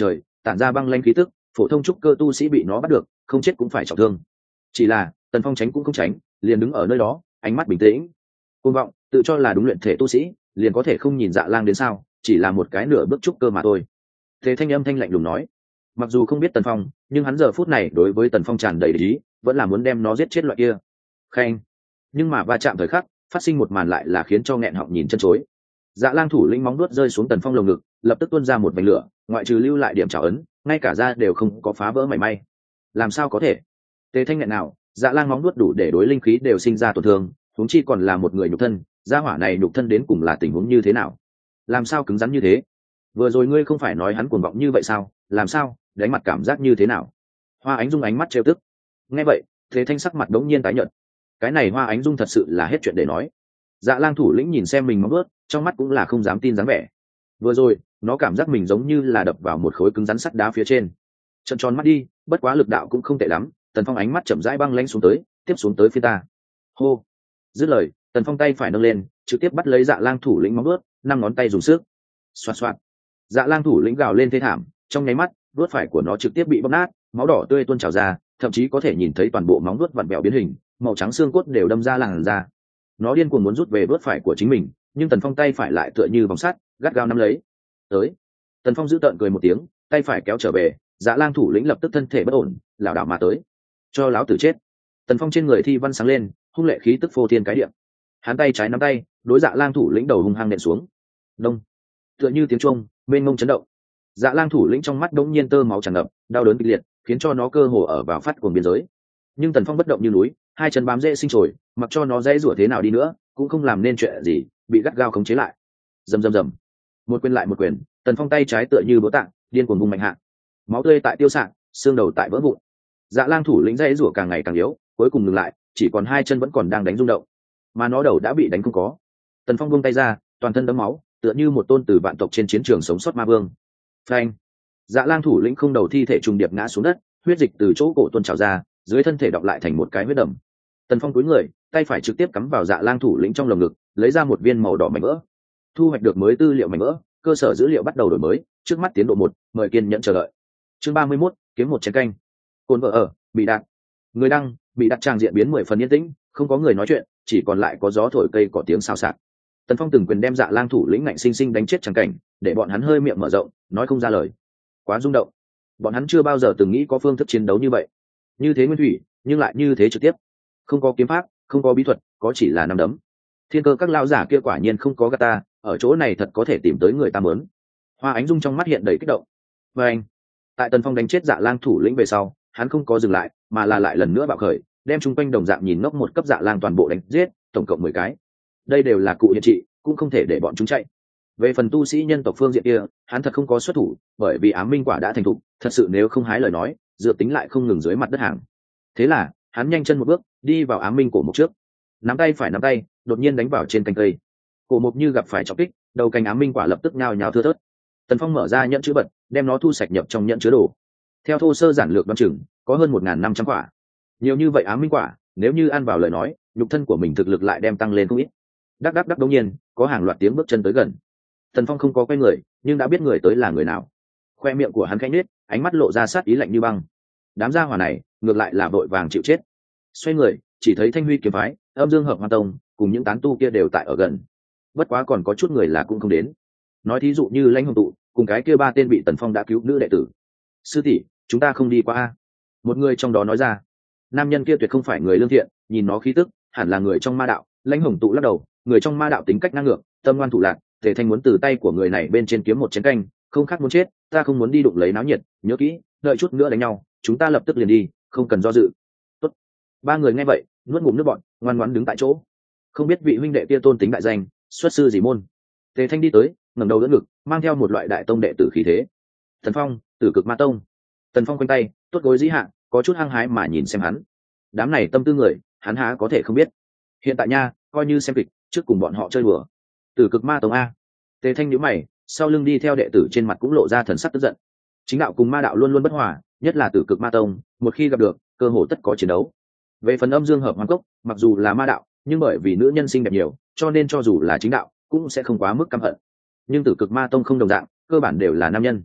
tản ra băng lanh khí tức, phổ thông trúc cơ tu sĩ bị nó bắt được không chết cũng phải trọng thương. Chỉ là Tần Phong tránh cũng không tránh, liền đứng ở nơi đó, ánh mắt bình tĩnh. Cuồng vọng, tự cho là đúng luyện thể tu sĩ liền có thể không nhìn Dạ Lang đến sao? Chỉ là một cái nửa bước trúc cơ mà thôi. Thế thanh âm thanh lạnh lùng nói. Mặc dù không biết Tần Phong, nhưng hắn giờ phút này đối với Tần Phong tràn đầy ý, vẫn là muốn đem nó giết chết loại kia. Khen. Nhưng mà va chạm thời khắc, phát sinh một màn lại là khiến cho nghẹn họng nhìn chân chối. Dạ Lang thủ lĩnh móng vuốt rơi xuống Tần Phong lồng ngực, lập tức tuôn ra một vành lửa, ngoại trừ lưu lại điểm trảo ấn, ngay cả da đều không có phá vỡ mảy may. Làm sao có thể? Tề thanh nghẹn nào, Dạ Lang móng vuốt đủ để đối linh khí đều sinh ra tổn thương, huống chi còn là một người nhục thân, gia hỏa này nhục thân đến cùng là tình huống như thế nào? Làm sao cứng rắn như thế? Vừa rồi ngươi không phải nói hắn cuồng vọng như vậy sao? Làm sao? Đánh mặt cảm giác như thế nào? Hoa Ánh Dung ánh mắt trêu tức. Nghe vậy, Thế thanh sắc mặt đống nhiên tái nhợt. Cái này Hoa Ánh Dung thật sự là hết chuyện để nói. Dạ Lang thủ lĩnh nhìn xem mình móng vuốt, trong mắt cũng là không dám tin dáng vẻ. Vừa rồi, nó cảm giác mình giống như là đập vào một khối cứng rắn sắt đá phía trên. Trợn tròn mắt đi, bất quá lực đạo cũng không tệ lắm. Tần Phong ánh mắt chậm rãi băng lãnh xuống tới, tiếp xuống tới phía ta. Hô. Dứt lời, Tần Phong tay phải nâng lên, trực tiếp bắt lấy Dạ Lang thủ lĩnh móng vuốt, năm ngón tay dùng sức. Xoạt xoạt. Dạ Lang thủ lĩnh gào lên thê thảm, trong nháy mắt, vuốt phải của nó trực tiếp bị bóp nát, máu đỏ tươi tuôn trào ra, thậm chí có thể nhìn thấy toàn bộ móng vuốt vặn vẹo biến hình, màu trắng xương cốt đều đâm ra làn da. Nó điên cuồng muốn rút về vuốt phải của chính mình, nhưng Tần Phong tay phải lại tựa như vòng sắt, gắt gao nắm lấy. Tới. Tần Phong giữ tợn cười một tiếng, tay phải kéo trở về, Dạ Lang thủ lĩnh lập tức thân thể bất ổn, lảo đảo mà tới. Cho láo tử chết. Tần Phong trên người thi văn sáng lên, hung lệ khí tức phô thiên cái địa. Hắn tay trái nắm tay, đối Dạ Lang thủ lĩnh đầu hung hăng nện xuống. Đông. Tựa như tiếng chuông, mênh mông chấn động. Dạ Lang thủ lĩnh trong mắt đống nhiên tơ máu tràn ngập, đau đớn kịch liệt, khiến cho nó cơ hồ ở vào phát cuồng biên giới. Nhưng Tần Phong bất động như núi, hai chân bám rễ sinh trồi, mặc cho nó dãy rủa thế nào đi nữa, cũng không làm nên chuyện gì, bị gắt gao khống chế lại. Rầm rầm rầm. Một quyền lại một quyền, Tần Phong tay trái tựa như búa tạ, điên cuồng vung mạnh hạ. Máu tươi tại tiêu xạ, xương đầu tại vỡ vụn. Dạ Lang thủ lĩnh dãy rủa càng ngày càng yếu, cuối cùng ngừng lại, chỉ còn hai chân vẫn còn đang đánh rung động, mà nó đầu đã bị đánh không có. Tần Phong buông tay ra, toàn thân đẫm máu, tựa như một tôn từ vạn tộc trên chiến trường sống sót ma vương. Phanh. Dạ Lang thủ lĩnh không đầu thi thể trùng điệp ngã xuống đất, huyết dịch từ chỗ cổ tuôn trào ra, dưới thân thể đọng lại thành một cái huyết đầm. Tần Phong cúi người, tay phải trực tiếp cắm vào Dạ Lang thủ lĩnh trong lồng ngực, lấy ra một viên màu đỏ mảnh vỡ. Thu hoạch được mới tư liệu mảnh vỡ, cơ sở dữ liệu bắt đầu đổi mới, trước mắt tiến độ 1, mời kiên nhẫn chờ đợi. Chương 31, kiếm một chén canh. Cồn vợ ở, bị đạn. Người đăng, bị đặt trang diện biến 10 phần yên tĩnh, không có người nói chuyện, chỉ còn lại có gió thổi cây cỏ tiếng xào xạc. Tần Phong từng quyền đem Dạ Lang thủ lĩnh ngạnh sinh sinh đánh chết chẳng cảnh, để bọn hắn hơi miệng mở rộng, nói không ra lời. Quá rung động. Bọn hắn chưa bao giờ từng nghĩ có phương thức chiến đấu như vậy, như thế nguyên thủy, nhưng lại như thế trực tiếp. Không có kiếm pháp, không có bí thuật, có chỉ là nắm đấm. Thiên cơ các lão giả kia quả nhiên không có gạt ta, ở chỗ này thật có thể tìm tới người ta muốn. Hoa Ánh Dung trong mắt hiện đầy kích động. Và anh, tại Tần Phong đánh chết Dạ Lang thủ lĩnh về sau, hắn không có dừng lại, mà là lại lần nữa bạo khởi, đem chung quanh đồng dạng nhìn ngốc một cấp Dạ Lang toàn bộ đánh giết, tổng cộng 10 cái. Đây đều là cụ hiện trị, cũng không thể để bọn chúng chạy. Về phần tu sĩ nhân tộc phương diện kia, hắn thật không có xuất thủ, bởi vì ám minh quả đã thành thục, thật sự nếu không hái lời nói, dự tính lại không ngừng dưới mặt đất hàng. Thế là, hắn nhanh chân một bước, đi vào ám minh cổ mục trước. Nắm tay phải nắm tay, đột nhiên đánh vào trên cành cây. Cổ mục như gặp phải trọng kích, đầu cành ám minh quả lập tức nhào nhào thưa thớt. Tần Phong mở ra nhẫn chữ vật, đem nó thu sạch nhập trong nhẫn chứa đồ. Theo thô sơ giản lược đoán chừng, có hơn 1.500 quả. Nhiều như vậy ám minh quả, nếu như ăn vào lời nói, nhục thân của mình thực lực lại đem tăng lên không ít. Đắc đắc đắc đống nhiên, có hàng loạt tiếng bước chân tới gần. Tần Phong không có quay người, nhưng đã biết người tới là người nào. Khoe miệng của hắn khẽ nhếch, ánh mắt lộ ra sát ý lạnh như băng. Đám gia hỏa này, ngược lại là vội vàng chịu chết. Xoay người, chỉ thấy Thanh Huy kiếm phái, Âm Dương Hợp Hoa Tông, cùng những tán tu kia đều tại ở gần. Bất quá còn có chút người là cũng không đến. Nói thí dụ như Lãnh Hồng Tụ, cùng cái kia 3 tên bị Tần Phong đã cứu nữ đệ tử. Sư tỷ, chúng ta không đi qua a. Một người trong đó nói ra. Nam nhân kia tuyệt không phải người lương thiện, nhìn nó khí tức, hẳn là người trong ma đạo. Lãnh Hồng Tụ lắc đầu, người trong ma đạo tính cách ngang ngược, tâm ngoan thủ lạn. Tề Thanh muốn từ tay của người này bên trên kiếm một chén canh, không khác muốn chết, ta không muốn đi đụng lấy náo nhiệt, nhớ kỹ, đợi chút nữa đánh nhau, chúng ta lập tức liền đi, không cần do dự. Tốt. 3 người nghe vậy, nuốt ngụm nước bọt, ngoan ngoãn đứng tại chỗ. Không biết vị huynh đệ kia tôn tính đại danh, xuất sư gì môn. Tề Thanh đi tới, ngẩng đầu đỡ ngực, mang theo một loại đại tông đệ tử khí thế. Thần Phong, Tử Cực Ma Tông. Tần Phong quanh tay, tốt gối dĩ hạ, có chút hăng hái mà nhìn xem hắn. Đám này tâm tư người, hắn há có thể không biết. Hiện tại nha, coi như xem kịch, trước cùng bọn họ chơi đùa. Tử Cực Ma Tông a. Tề Thanh nhíu mày, sau lưng đi theo đệ tử trên mặt cũng lộ ra thần sắc tức giận. Chính đạo cùng ma đạo luôn luôn bất hòa, nhất là Tử Cực Ma Tông, một khi gặp được, cơ hội tất có chiến đấu. Về phần Âm Dương Hợp Hoang Cốc, mặc dù là ma đạo, nhưng bởi vì nữ nhân xinh đẹp nhiều, cho nên cho dù là chính đạo, cũng sẽ không quá mức căm hận. Nhưng Tử Cực Ma Tông không đồng dạng, cơ bản đều là nam nhân.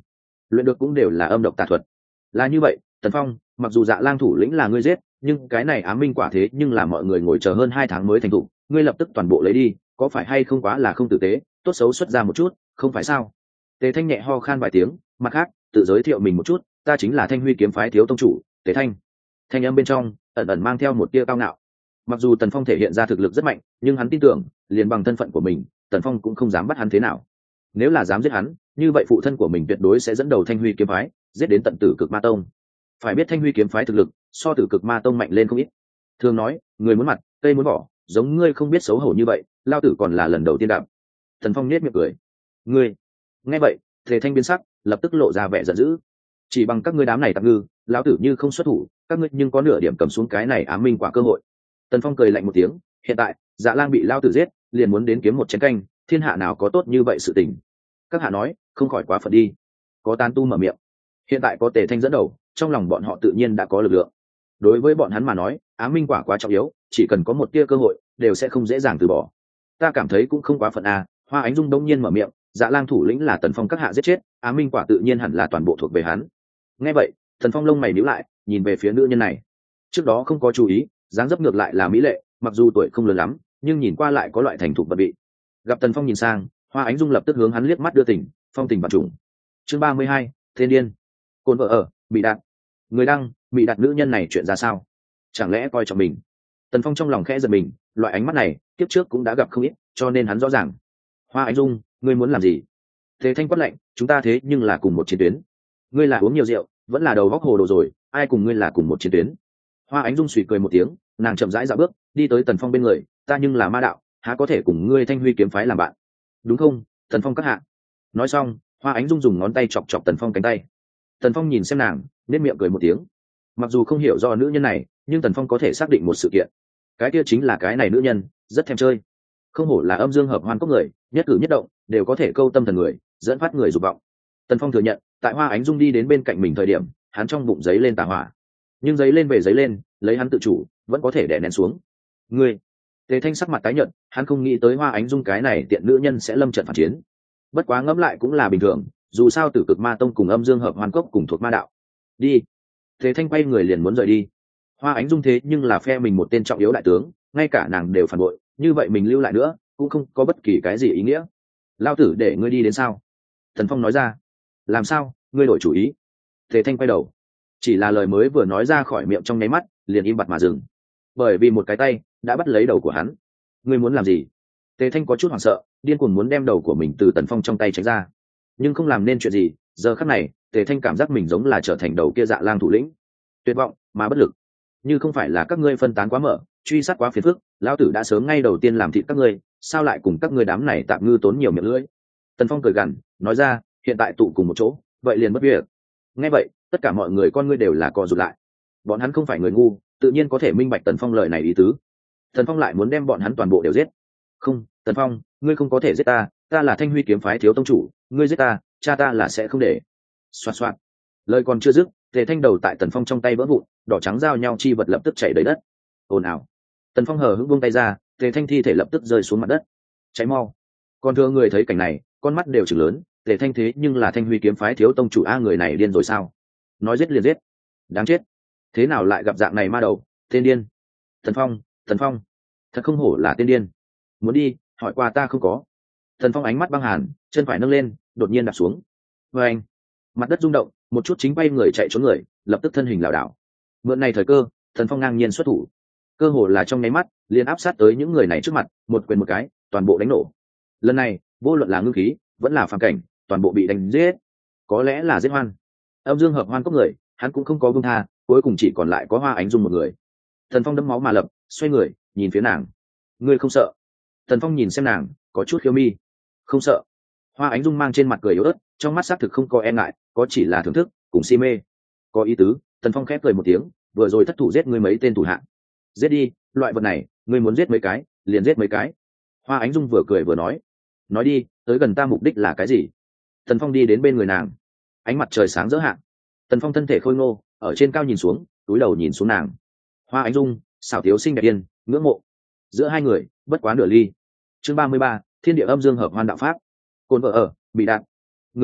luyện được cũng đều là âm độc tà thuật. Là như vậy, Tần Phong, mặc dù Dạ Lang thủ lĩnh là ngươi giết, nhưng cái này ám minh quả thế nhưng là mọi người ngồi chờ hơn 2 tháng mới thành thục, ngươi lập tức toàn bộ lấy đi, có phải hay không quá là không tử tế, tốt xấu xuất ra một chút, không phải sao? Tề Thanh nhẹ ho khan vài tiếng, mặt khác, tự giới thiệu mình một chút, ta chính là Thanh Huy kiếm phái thiếu tông chủ, Tề Thanh. Thanh âm bên trong ẩn ẩn mang theo một tia cao ngạo. Mặc dù Tần Phong thể hiện ra thực lực rất mạnh, nhưng hắn tin tưởng, liền bằng thân phận của mình, Tần Phong cũng không dám bắt hắn thế nào. Nếu là dám giết hắn, như vậy phụ thân của mình tuyệt đối sẽ dẫn đầu Thanh Huy kiếm phái, giết đến tận Tử Cực Ma Tông. Phải biết Thanh Huy kiếm phái thực lực so Tử Cực Ma Tông mạnh lên không ít. Thường nói, người muốn mặt, cây muốn vỏ, giống ngươi không biết xấu hổ như vậy, lao tử còn là lần đầu tiên đạp. Tần Phong nhếch miệng cười. Ngươi? Nghe vậy, Tề Thanh biến sắc, lập tức lộ ra vẻ giận dữ. Chỉ bằng các ngươi đám này tạp ngư, lão tử như không xuất thủ, các ngươi nhưng có nửa điểm cầm xuống cái này ám minh quả cơ hội. Tần Phong cười lạnh một tiếng, hiện tại Dạ Lang bị lao tử giết, liền muốn đến kiếm một chén canh, thiên hạ nào có tốt như vậy sự tình. Các hạ nói, không khỏi quá phận đi. Có tán tu mở miệng. Hiện tại có Tề Thanh dẫn đầu, trong lòng bọn họ tự nhiên đã có lực lượng. Đối với bọn hắn mà nói, ám minh quả quá trọng yếu, chỉ cần có một tia cơ hội, đều sẽ không dễ dàng từ bỏ. Ta cảm thấy cũng không quá phận à. Hoa Ánh Dung đông nhiên mở miệng, Dạ Lang thủ lĩnh là Tần Phong các hạ giết chết, ám minh quả tự nhiên hẳn là toàn bộ thuộc về hắn. Nghe vậy, Tần Phong lông mày nhíu lại, nhìn về phía nữ nhân này. Trước đó không có chú ý, dáng dấp ngược lại là mỹ lệ, mặc dù tuổi không lớn lắm, nhưng nhìn qua lại có loại thành thục bậc vị. Gặp Tần Phong nhìn sang, Hoa Ánh Dung lập tức hướng hắn liếc mắt đưa tình, phong tình vạn trùng. Chương 32, Thiên điên. Côn vợ ở, bị đạt. Người đăng, bị đạt nữ nhân này chuyện ra sao? Chẳng lẽ coi trọng mình? Tần Phong trong lòng khẽ giật mình, loại ánh mắt này, kiếp trước cũng đã gặp không ít, cho nên hắn rõ ràng. Hoa Ánh Dung, ngươi muốn làm gì? Thế Thanh quát lạnh, chúng ta thế nhưng là cùng một chiến tuyến. Ngươi là uống nhiều rượu, vẫn là đầu góc hồ đồ rồi, ai cùng ngươi là cùng một chiến tuyến? Hoa Ánh Dung suy cười một tiếng, nàng chậm rãi dạo bước, đi tới Tần Phong bên người, ta nhưng là ma đạo, há có thể cùng ngươi Thanh Huy kiếm phái làm bạn? Đúng không, Tần Phong các hạ? Nói xong, Hoa Ánh Dung dùng ngón tay chọc chọc Tần Phong cánh tay. Tần Phong nhìn xem nàng, nét miệng cười một tiếng. Mặc dù không hiểu do nữ nhân này, nhưng Tần Phong có thể xác định một sự kiện, cái kia chính là cái này nữ nhân rất thèm chơi. Không hổ là âm dương hợp hoan cốc người, nhất cử nhất động đều có thể câu tâm thần người, dẫn phát người dục vọng. Tần Phong thừa nhận, tại Hoa Ánh Dung đi đến bên cạnh mình thời điểm, hắn trong bụng giấy lên tà hỏa, nhưng giấy lên về giấy lên, lấy hắn tự chủ, vẫn có thể đè nén xuống. Ngươi, Tề Thanh sắc mặt tái nhợt, hắn không nghĩ tới Hoa Ánh Dung cái này tiện nữ nhân sẽ lâm trận phản chiến. Bất quá ngẫm lại cũng là bình thường, dù sao Tử Cực Ma Tông cùng âm dương hợp hoan cốc cùng thuộc ma đạo. Đi. Tề Thanh quay người liền muốn rời đi. Hoa Ánh Dung thế nhưng là phe mình một tên trọng yếu đại tướng, ngay cả nàng đều phản bội, như vậy mình lưu lại nữa cũng không có bất kỳ cái gì ý nghĩa. Lao tử để ngươi đi đến sao? Thần Phong nói ra. Làm sao, ngươi đổi chủ ý? Tề Thanh quay đầu, chỉ là lời mới vừa nói ra khỏi miệng trong nháy mắt, liền im bặt mà dừng, bởi vì một cái tay đã bắt lấy đầu của hắn. Ngươi muốn làm gì? Tề Thanh có chút hoảng sợ, điên cuồng muốn đem đầu của mình từ Tần Phong trong tay tránh ra, nhưng không làm nên chuyện gì. Giờ khắc này, Tề Thanh cảm giác mình giống là trở thành đầu kia Dạ Lang thủ lĩnh, tuyệt vọng mà bất lực. Như không phải là các ngươi phân tán quá mở, truy sát quá phiền phức, lão tử đã sớm ngay đầu tiên làm thịt các ngươi, sao lại cùng các ngươi đám này tạm ngư tốn nhiều miệng lưỡi? Tần Phong cười gằn, nói ra, hiện tại tụ cùng một chỗ, vậy liền mất việc. Nghe vậy, tất cả mọi người con ngươi đều là co rụt lại. Bọn hắn không phải người ngu, tự nhiên có thể minh bạch Tần Phong lời này ý tứ. Tần Phong lại muốn đem bọn hắn toàn bộ đều giết. Không, Tần Phong, ngươi không có thể giết ta, ta là Thanh Huy kiếm phái thiếu tông chủ, ngươi giết ta, cha ta là sẽ không để. Xoạt xoạt. Lời còn chưa dứt, Tề Thanh đầu tại Tần Phong trong tay vỡ vụn, đỏ trắng giao nhau chi vật lập tức chảy đầy đất. Ồn ào. Tần Phong hờ hững buông tay ra, Tề Thanh thi thể lập tức rơi xuống mặt đất. Cháy mau. Còn thưa người thấy cảnh này, con mắt đều trừng lớn, Tề Thanh thế nhưng là Thanh Huy kiếm phái thiếu tông chủ, a, người này điên rồi sao? Nói giết liền giết. Đáng chết. Thế nào lại gặp dạng này ma đầu, tên điên. Tần Phong, thật không hổ là tên điên. Muốn đi, hỏi qua ta không có. Tần Phong ánh mắt băng hàn, chân phải nâng lên, đột nhiên đạp xuống. Và anh, mặt đất rung động, một chút chính bay người chạy trốn người, lập tức thân hình lảo đảo. Mượn này thời cơ, Tần Phong ngang nhiên xuất thủ, cơ hồ là trong nháy mắt, liền áp sát tới những người này trước mặt, một quyền một cái, toàn bộ đánh nổ. Lần này, vô luận là ngưng khí, vẫn là phàm cảnh, toàn bộ bị đánh giết. Có lẽ là giết hoan. Âm dương hợp hoan cốc người, hắn cũng không có buông tha, cuối cùng chỉ còn lại có Hoa Ánh Dung một người. Tần Phong đẫm máu mà lập, xoay người, nhìn phía nàng. Ngươi không sợ? Tần Phong nhìn xem nàng, có chút khiêu mi. Không sợ. Hoa Ánh Dung mang trên mặt cười yếu ớt, trong mắt xác thực không có e ngại, có chỉ là thưởng thức, cùng si mê. Có ý tứ. Tần Phong khép cười một tiếng, vừa rồi thất thủ giết ngươi mấy tên thủ hạ. Giết đi, loại vật này, ngươi muốn giết mấy cái, liền giết mấy cái. Hoa Ánh Dung vừa cười vừa nói. Nói đi, tới gần ta mục đích là cái gì? Tần Phong đi đến bên người nàng, ánh mặt trời sáng rỡ hạn. Tần Phong thân thể khôi ngô, ở trên cao nhìn xuống, túi đầu nhìn xuống nàng. Hoa Ánh Dung, xảo thiếu xinh đẹp yên, ngưỡng mộ. Giữa hai người, bất quá nửa ly. Chương 33, Thiên địa âm dương hợp hoan đạo pháp. Côn vợ ở, bị đạn. Người đăng,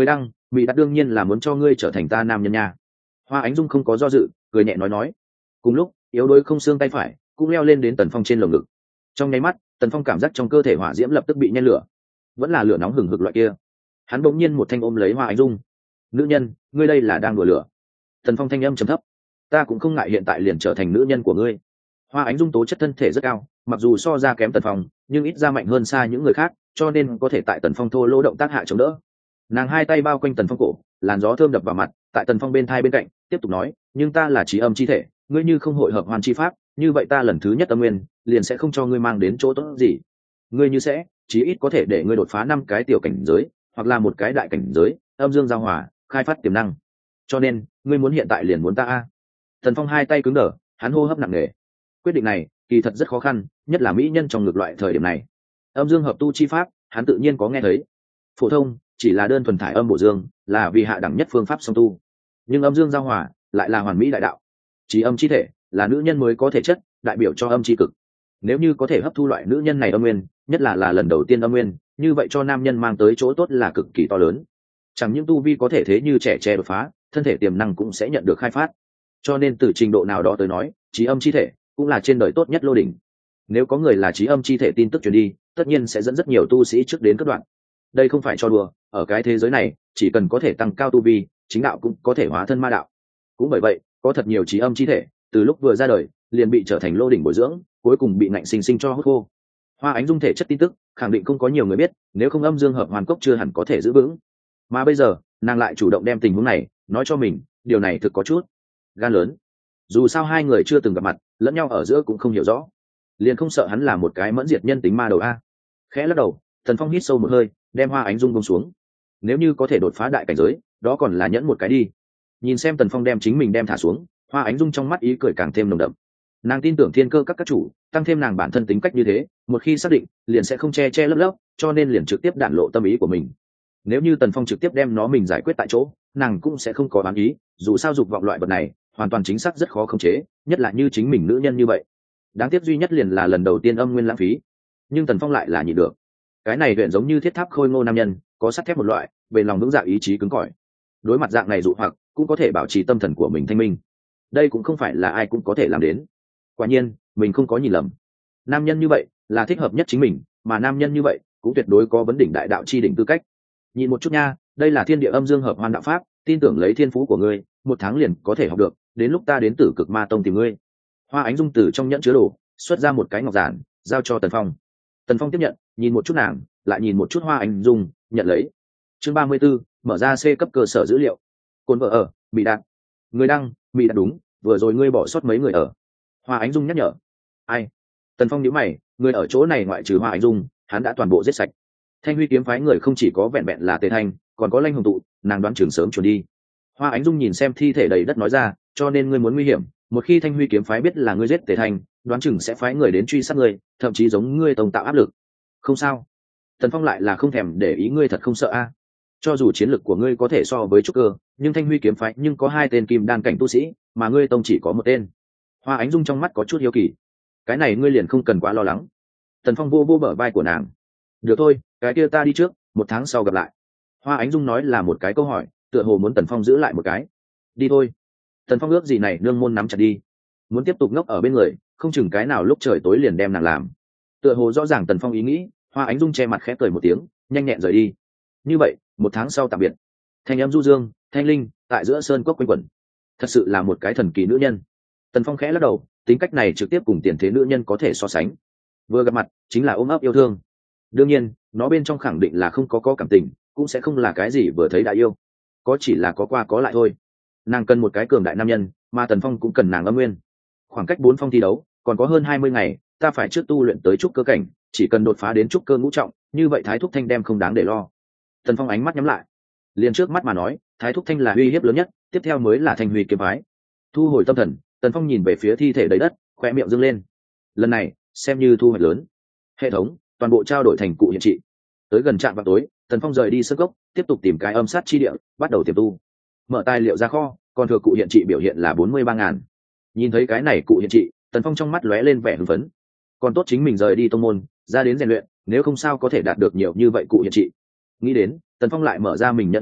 Mỹ Đạt đương nhiên là muốn cho ngươi trở thành ta nam nhân nha. Hoa Ánh Dung không có do dự, cười nhẹ nói. Cùng lúc, yếu đuối không xương tay phải cũng leo lên đến Tần Phong trên lồng ngực. Trong nháy mắt, Tần Phong cảm giác trong cơ thể hỏa diễm lập tức bị nhen lửa, vẫn là lửa nóng hừng hực loại kia. Hắn bỗng nhiên một thanh ôm lấy Hoa Ánh Dung. Nữ nhân, ngươi đây là đang đùa lửa. Tần Phong thanh âm trầm thấp. Ta cũng không ngại hiện tại liền trở thành nữ nhân của ngươi. Hoa Ánh Dung tố chất thân thể rất cao, mặc dù so ra kém Tần Phong, nhưng ít ra mạnh hơn xa những người khác, cho nên có thể tại Tần Phong thô lỗ động tác hạ chống đỡ. Nàng hai tay bao quanh Tần Phong cổ, làn gió thơm đập vào mặt, tại Tần Phong bên thai bên cạnh tiếp tục nói, nhưng ta là trí âm chi thể, ngươi như không hội hợp hoàn chi pháp, như vậy ta lần thứ nhất âm nguyên liền sẽ không cho ngươi mang đến chỗ tốt gì. Ngươi như sẽ, chí ít có thể để ngươi đột phá 5 cái tiểu cảnh giới, hoặc là một cái đại cảnh giới, âm dương giao hòa, khai phát tiềm năng. Cho nên, ngươi muốn hiện tại liền muốn ta a. Tần Phong hai tay cứng đờ, hắn hô hấp nặng nề. Quyết định này, kỳ thật rất khó khăn, nhất là mỹ nhân trong ngược loại thời điểm này. Âm dương hợp tu chi pháp, hắn tự nhiên có nghe thấy. Phổ thông, chỉ là đơn thuần thải âm bổ dương, là vì hạ đẳng nhất phương pháp song tu. Nhưng âm dương giao hòa, lại là hoàn mỹ đại đạo. Chỉ âm chi thể, là nữ nhân mới có thể chất, đại biểu cho âm chi cực. Nếu như có thể hấp thu loại nữ nhân này âm nguyên, nhất là lần đầu tiên âm nguyên, như vậy cho nam nhân mang tới chỗ tốt là cực kỳ to lớn. Chẳng những tu vi có thể thế như trẻ tre đột phá, thân thể tiềm năng cũng sẽ nhận được khai phát. Cho nên từ trình độ nào đó tới nói, trí âm chi thể cũng là trên đời tốt nhất lô đỉnh. Nếu có người là trí âm chi thể tin tức truyền đi, tất nhiên sẽ dẫn rất nhiều tu sĩ trước đến cất đoạn. Đây không phải cho đùa, ở cái thế giới này, chỉ cần có thể tăng cao tu vi, chính đạo cũng có thể hóa thân ma đạo. Cũng bởi vậy, có thật nhiều trí âm chi thể, từ lúc vừa ra đời, liền bị trở thành lô đỉnh bồi dưỡng, cuối cùng bị ngạnh sinh sinh cho hút khô. Hoa Ánh Dung thể chất tin tức, khẳng định không có nhiều người biết, nếu không âm dương hợp hoàn cốc chưa hẳn có thể giữ vững. Mà bây giờ, nàng lại chủ động đem tình huống này nói cho mình, điều này thực có chút gan lớn. Dù sao hai người chưa từng gặp mặt, lẫn nhau ở giữa cũng không hiểu rõ, liền không sợ hắn là một cái mẫn diệt nhân tính ma đầu a. Khẽ lắc đầu, Thần Phong hít sâu một hơi, đem Hoa Ánh Dung buông xuống. Nếu như có thể đột phá đại cảnh giới, đó còn là nhẫn một cái đi. Nhìn xem Tần Phong đem chính mình đem thả xuống, Hoa Ánh Dung trong mắt ý cười càng thêm nồng đậm. Nàng tin tưởng thiên cơ các chủ, tăng thêm nàng bản thân tính cách như thế, một khi xác định, liền sẽ không che che lấp lấp, cho nên liền trực tiếp đản lộ tâm ý của mình. Nếu như Tần Phong trực tiếp đem nó mình giải quyết tại chỗ, nàng cũng sẽ không có oán ý, dù sao dục vọng loại vật này, hoàn toàn chính xác rất khó khống chế, nhất là như chính mình nữ nhân như vậy. Đáng tiếc duy nhất liền là lần đầu tiên âm nguyên lãng phí, nhưng Tần Phong lại là nhịn được. Cái này luyện giống như thiết tháp khôi ngô nam nhân, có sắt thép một loại, bền lòng vững dạ ý chí cứng cỏi. Đối mặt dạng này dụ hoặc, cũng có thể bảo trì tâm thần của mình thanh minh. Đây cũng không phải là ai cũng có thể làm đến. Quả nhiên, mình không có nhìn lầm. Nam nhân như vậy là thích hợp nhất chính mình, mà nam nhân như vậy cũng tuyệt đối có vấn đỉnh đại đạo chi đỉnh tư cách. Nhìn một chút nha, đây là thiên địa âm dương hợp hoàn đạo pháp, tin tưởng lấy thiên phú của ngươi, 1 tháng liền có thể học được, đến lúc ta đến Tử Cực Ma Tông tìm ngươi. Hoa Ánh Dung từ trong nhẫn chứa đồ xuất ra một cái ngọc giản, giao cho Tần Phong. Tần Phong tiếp nhận, nhìn một chút nàng, lại nhìn một chút Hoa Ánh Dung, nhận lấy. Chương 34, mở ra C cấp cơ sở dữ liệu. Cồn vợ ở, Mỹ Đạt. Người đăng, Mỹ Đạt đúng, vừa rồi ngươi bỏ sót mấy người ở. Hoa Ánh Dung nhắc nhở. Ai? Tần Phong nhíu mày, người ở chỗ này ngoại trừ Hoa Ánh Dung, hắn đã toàn bộ giết sạch. Thanh Huy kiếm phái người không chỉ có vẹn vẹn là Tề Thanh, còn có Lanh Hồng tụ, nàng đoán chừng sớm chuẩn đi. Hoa Ánh Dung nhìn xem thi thể đầy đất nói ra, cho nên ngươi muốn nguy hiểm, một khi Thanh Huy kiếm phái biết là ngươi giết Tề Thanh, đoán chừng sẽ phái người đến truy sát ngươi, thậm chí giống ngươi tông tạo áp lực. Không sao. Tần Phong lại là không thèm để ý, ngươi thật không sợ a? Cho dù chiến lực của ngươi có thể so với trúc cơ, nhưng Thanh Huy kiếm phái nhưng có 2 tên kim đan cảnh tu sĩ, mà ngươi tông chỉ có 1 tên. Hoa Ánh Dung trong mắt có chút hiếu kỳ. Cái này ngươi liền không cần quá lo lắng. Tần Phong vô bờ vai của nàng. Được thôi, cái kia ta đi trước, 1 tháng sau gặp lại. Hoa Ánh Dung nói là một cái câu hỏi, tựa hồ muốn Tần Phong giữ lại một cái. Đi thôi. Tần Phong ước gì này nương môn nắm chặt đi. Muốn tiếp tục ngốc ở bên người, không chừng cái nào lúc trời tối liền đem nàng làm. Tựa hồ rõ ràng Tần Phong ý nghĩ, Hoa Ánh Dung che mặt khẽ cười một tiếng, nhanh nhẹn rời đi. Như vậy, 1 tháng sau tạm biệt. Thanh âm du dương, thanh linh, tại giữa sơn cốc quanh quẩn. Thật sự là một cái thần kỳ nữ nhân. Tần Phong khẽ lắc đầu, tính cách này trực tiếp cùng tiền thế nữ nhân có thể so sánh. Vừa gặp mặt, chính là ôm ấp yêu thương. Đương nhiên, nó bên trong khẳng định là không có cảm tình, cũng sẽ không là cái gì vừa thấy đã yêu. Có chỉ là có qua có lại thôi. Nàng cần một cái cường đại nam nhân, mà Tần Phong cũng cần nàng âm nguyên. Khoảng cách 4 phong thi đấu, còn có hơn 20 ngày, ta phải trước tu luyện tới trúc cơ cảnh, chỉ cần đột phá đến trúc cơ ngũ trọng, như vậy Thái Thúc Thanh đem không đáng để lo. Tần Phong ánh mắt nhắm lại. Liền trước mắt mà nói, Thái Thúc Thanh là uy hiếp lớn nhất, tiếp theo mới là Thanh Huy kiếm phái. Thu hồi tâm thần, Tần Phong nhìn về phía thi thể đầy đất, khoe miệng dương lên. Lần này, xem như thu hoạch lớn. Hệ thống, toàn bộ trao đổi thành cụ hiện trị. Tới gần trạm vào tối, Tần Phong rời đi sân gốc, tiếp tục tìm cái âm sát chi địa, bắt đầu tiềm tu. Mở tài liệu ra kho, còn thừa cụ hiện trị biểu hiện là 43.000. Nhìn thấy cái này cụ hiện trị, Tần Phong trong mắt lóe lên vẻ hưng phấn. Còn tốt chính mình rời đi tông môn, ra đến rèn luyện, nếu không sao có thể đạt được nhiều như vậy cụ hiện trị. Nghĩ đến, Tần Phong lại mở ra mình nhận chữ vật,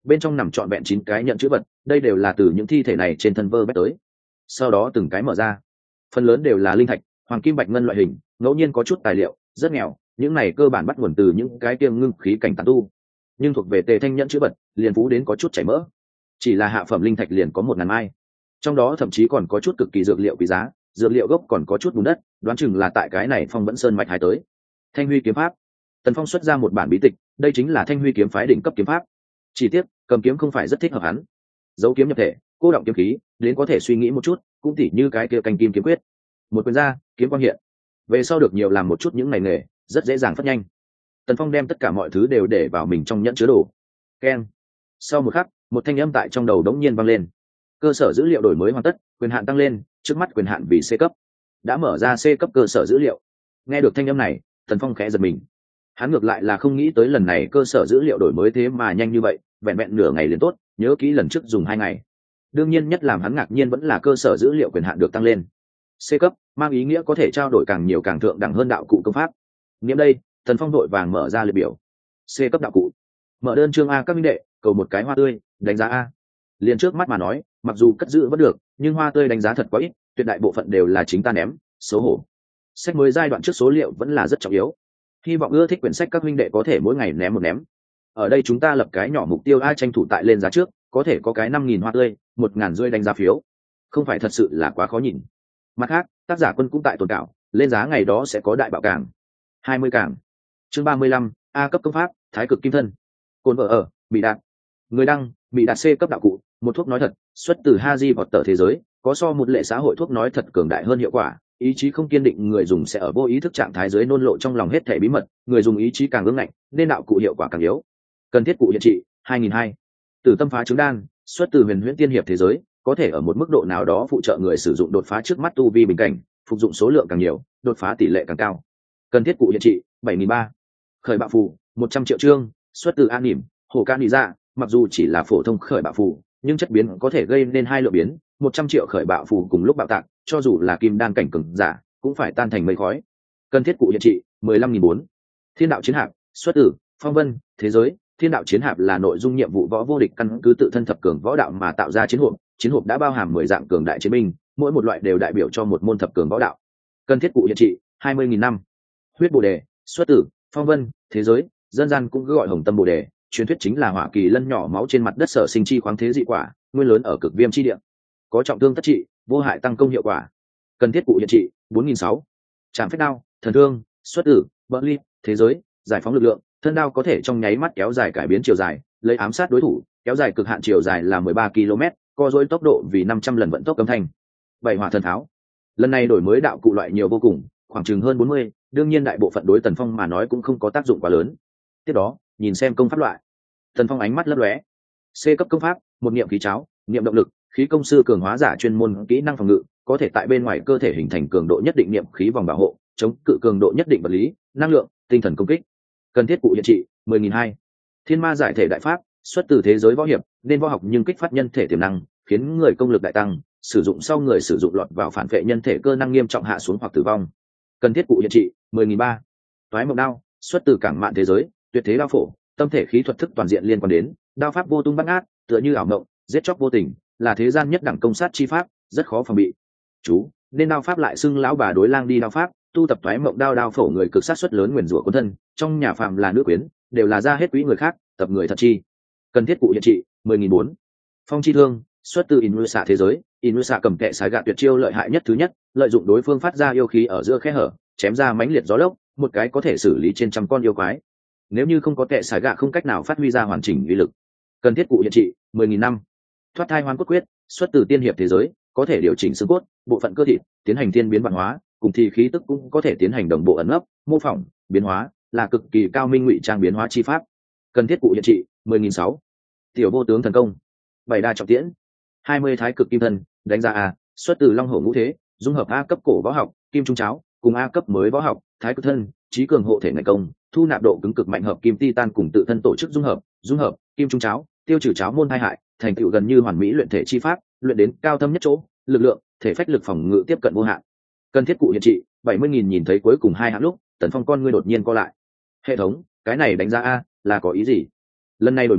bên trong nằm trọn vẹn 9 cái nhận chữ vật, đây đều là từ những thi thể này trên thân vơ vét tới. Sau đó từng cái mở ra, phần lớn đều là linh thạch, hoàng kim bạch ngân loại hình, ngẫu nhiên có chút tài liệu, rất nghèo, những này cơ bản bắt nguồn từ những cái tiêm ngưng khí cảnh tán tu, nhưng thuộc về Tề Thanh nhận chữ vật, liền phú đến có chút chảy mỡ. Chỉ là hạ phẩm linh thạch liền có 1.000 mai, trong đó thậm chí còn có chút cực kỳ dược liệu quý giá, dược liệu gốc còn có chút bùn đất, đoán chừng là tại cái này Phong Vẫn Sơn mạch hái tới. Thanh Huy kiếm pháp. Tần Phong xuất ra một bản bí tịch, đây chính là Thanh Huy kiếm phái đỉnh cấp kiếm pháp. Chỉ tiếc, cầm kiếm không phải rất thích hợp hắn. Giấu kiếm nhập thể, cô động kiếm khí, đến có thể suy nghĩ một chút, cũng tỉ như cái kia canh kim kiếm quyết. Một quyền ra, kiếm quang hiện. Về sau được nhiều làm một chút những này nghề, rất dễ dàng phát nhanh. Tần Phong đem tất cả mọi thứ đều để vào mình trong nhẫn chứa đồ. Keng. Sau một khắc, một thanh âm tại trong đầu đống nhiên vang lên. Cơ sở dữ liệu đổi mới hoàn tất, quyền hạn tăng lên, trước mắt quyền hạn vì C cấp. Đã mở ra C cấp cơ sở dữ liệu. Nghe được thanh âm này, Tần Phong khẽ giật mình. Hắn ngược lại là không nghĩ tới lần này cơ sở dữ liệu đổi mới thế mà nhanh như vậy, vẹn vẹn nửa ngày liền tốt, nhớ kỹ lần trước dùng 2 ngày. Đương nhiên nhất làm hắn ngạc nhiên vẫn là cơ sở dữ liệu quyền hạn được tăng lên. C cấp mang ý nghĩa có thể trao đổi càng nhiều càng thượng đẳng hơn đạo cụ công pháp. Nghiệm đây, Tần Phong đội vàng mở ra liệt biểu. C cấp đạo cụ. Mở đơn chương A các minh đệ, cầu một cái hoa tươi, đánh giá A. Liền trước mắt mà nói, mặc dù cất giữ vẫn được, nhưng hoa tươi đánh giá thật quá ít, tuyệt đại bộ phận đều là chính ta ném, xấu hổ. Sách mới giai đoạn trước số liệu vẫn là rất trọng yếu. Hy vọng ưa thích quyển sách các minh đệ có thể mỗi ngày ném một ném. Ở đây chúng ta lập cái nhỏ mục tiêu ai tranh thủ tại lên giá trước, có thể có cái 5.000 hoa tươi, 1.000 rưỡi đánh giá phiếu. Không phải thật sự là quá khó nhìn. Mặt khác, tác giả Quân cũng tại tồn cảo, lên giá ngày đó sẽ có đại bạo cảng. 20 cảng. Chương 35, A cấp công pháp, Thái cực kim thân. Cồn vợ ở, bị đạt. Người đăng, bị đạt C cấp đạo cụ, một thuốc nói thật, xuất từ Haji vọt tờ thế giới, có so một lệ xã hội thuốc nói thật cường đại hơn hiệu quả. Ý chí không kiên định người dùng sẽ ở vô ý thức trạng thái dưới nôn lộ trong lòng hết thể bí mật, người dùng ý chí càng ương ngạnh, nên đạo cụ hiệu quả càng yếu. Cần thiết cụ hiện trị 2002. Tử tâm phá trứng đan, xuất từ Huyền Huyễn tiên hiệp thế giới, có thể ở một mức độ nào đó phụ trợ người sử dụng đột phá trước mắt tu vi bình cảnh, phục dụng số lượng càng nhiều, đột phá tỷ lệ càng cao. Cần thiết cụ hiện trị 7.300. Khởi bạo phù 100 triệu chương, xuất từ An Nỉm, Hồ Can Nỉ Dạ, mặc dù chỉ là phổ thông khởi bạo phù, nhưng chất biến có thể gây nên 2 lượng biến, 100 triệu khởi bạo phù cùng lúc bạo tạc, cho dù là kim đan cảnh cường giả, cũng phải tan thành mây khói. Cần thiết cụ hiện trị 15.400. Thiên đạo chiến hạp, xuất từ Phong Vân thế giới, Thiên đạo chiến hạp là nội dung nhiệm vụ võ vô địch căn cứ tự thân thập cường võ đạo mà tạo ra chiến hộp đã bao hàm 10 dạng cường đại chiến binh, mỗi một loại đều đại biểu cho một môn thập cường võ đạo. Cần thiết cụ hiện trị 20.000 năm. Huyết bồ đề, xuất từ Phong Vân thế giới, dân gian cũng gọi hồng tâm bồ đề, truyền thuyết chính là hỏa kỳ lân nhỏ máu trên mặt đất sở sinh chi khoáng thế dị quả, nguyên lớn ở cực viêm chi địa, có trọng thương tất trị, vô hại tăng công hiệu quả. Cần thiết cụ hiện trị 4.600. Trảm phách đao, thần thương, xuất tử Berlin thế giới, giải phóng lực lượng, thân đao có thể trong nháy mắt kéo dài cải biến chiều dài, lấy ám sát đối thủ, kéo dài cực hạn chiều dài là 13 km, co duỗi tốc độ vì 500 lần vận tốc âm thanh. 7 hỏa thần tháo. Lần này đổi mới đạo cụ loại nhiều vô cùng, khoảng chừng hơn 40, đương nhiên đại bộ phận đối Tần Phong mà nói cũng không có tác dụng quá lớn. Tiếp đó, nhìn xem công pháp loại. Tần Phong ánh mắt lấp lóe. C cấp công pháp, một niệm khí cháo, niệm động lực, khí công sư cường hóa giả chuyên môn kỹ năng phòng ngự, có thể tại bên ngoài cơ thể hình thành cường độ nhất định niệm khí vòng bảo hộ, chống cự cường độ nhất định vật lý, năng lượng, tinh thần công kích. Cần thiết cụ hiện trị 10.200. Thiên ma giải thể đại pháp, xuất từ thế giới võ hiệp, nên võ học nhưng kích phát nhân thể tiềm năng, khiến người công lực đại tăng, sử dụng sau người sử dụng lọt vào phản vệ nhân thể cơ năng nghiêm trọng hạ xuống hoặc tử vong. Cần thiết cụ hiện trị 10.300. Toái mộng đao, xuất từ cảng mạn thế giới, tuyệt thế đao phổ, tâm thể khí thuật thức toàn diện liên quan đến, đao pháp vô tung bát ngát, tựa như ảo mộng, giết chóc vô tình, là thế gian nhất đẳng công sát chi pháp, rất khó phòng bị. Chú, nên đao pháp lại xưng lão bà đối lang đi đao pháp, tu tập toái mộng đao phổ người cực sát suất lớn nguyền rủa quân thân, trong nhà phàm là nữ quyến, đều là ra hết quý người khác, tập người thật chi. Cần thiết cụ hiện trị 10.400. Phong chi thương, xuất từ Inusa thế giới, Inusa cầm kệ sái gạt tuyệt chiêu lợi hại nhất thứ nhất, lợi dụng đối phương phát ra yêu khí ở giữa khe hở, chém ra mãnh liệt gió lốc, một cái có thể xử lý trên trăm con yêu quái. Nếu như không có kệ sái gạt không cách nào phát huy ra hoàn chỉnh uy lực. Cần thiết cụ hiện trị 10.000 năm. Thoát thai hoán cốt quyết, xuất từ tiên hiệp thế giới, có thể điều chỉnh xương cốt, bộ phận cơ thịt, tiến hành thiên biến vạn hóa, cùng thì khí tức cũng có thể tiến hành đồng bộ ẩn nấp, mô phỏng, biến hóa, là cực kỳ cao minh ngụy trang biến hóa chi pháp. Cần thiết cụ hiện trị 10.600. Tiểu vô tướng thần công, 7 đa trọng tiễn, 20 thái cực kim thân, đánh giá A, xuất từ Long Hổ ngũ thế, dung hợp A cấp cổ võ học, kim trung cháo, cùng A cấp mới võ học, thái cực thân, trí cường hộ thể ngành công, thu nạp độ cứng cực mạnh hợp kim titan cùng tự thân tổ chức dung hợp, kim trung cháo, tiêu trừ cháo môn hai hại, thành tựu gần như hoàn mỹ luyện thể chi pháp, luyện đến cao thâm nhất chỗ, lực lượng, thể phách lực phòng ngự tiếp cận vô hạn. Cần thiết cụ hiện trị 70.000. Nhìn thấy cuối cùng 2 hạng lúc, Tần Phong con ngươi đột nhiên co lại. Hệ thống, cái này đánh giá A là có ý gì? Lần này đổi mới,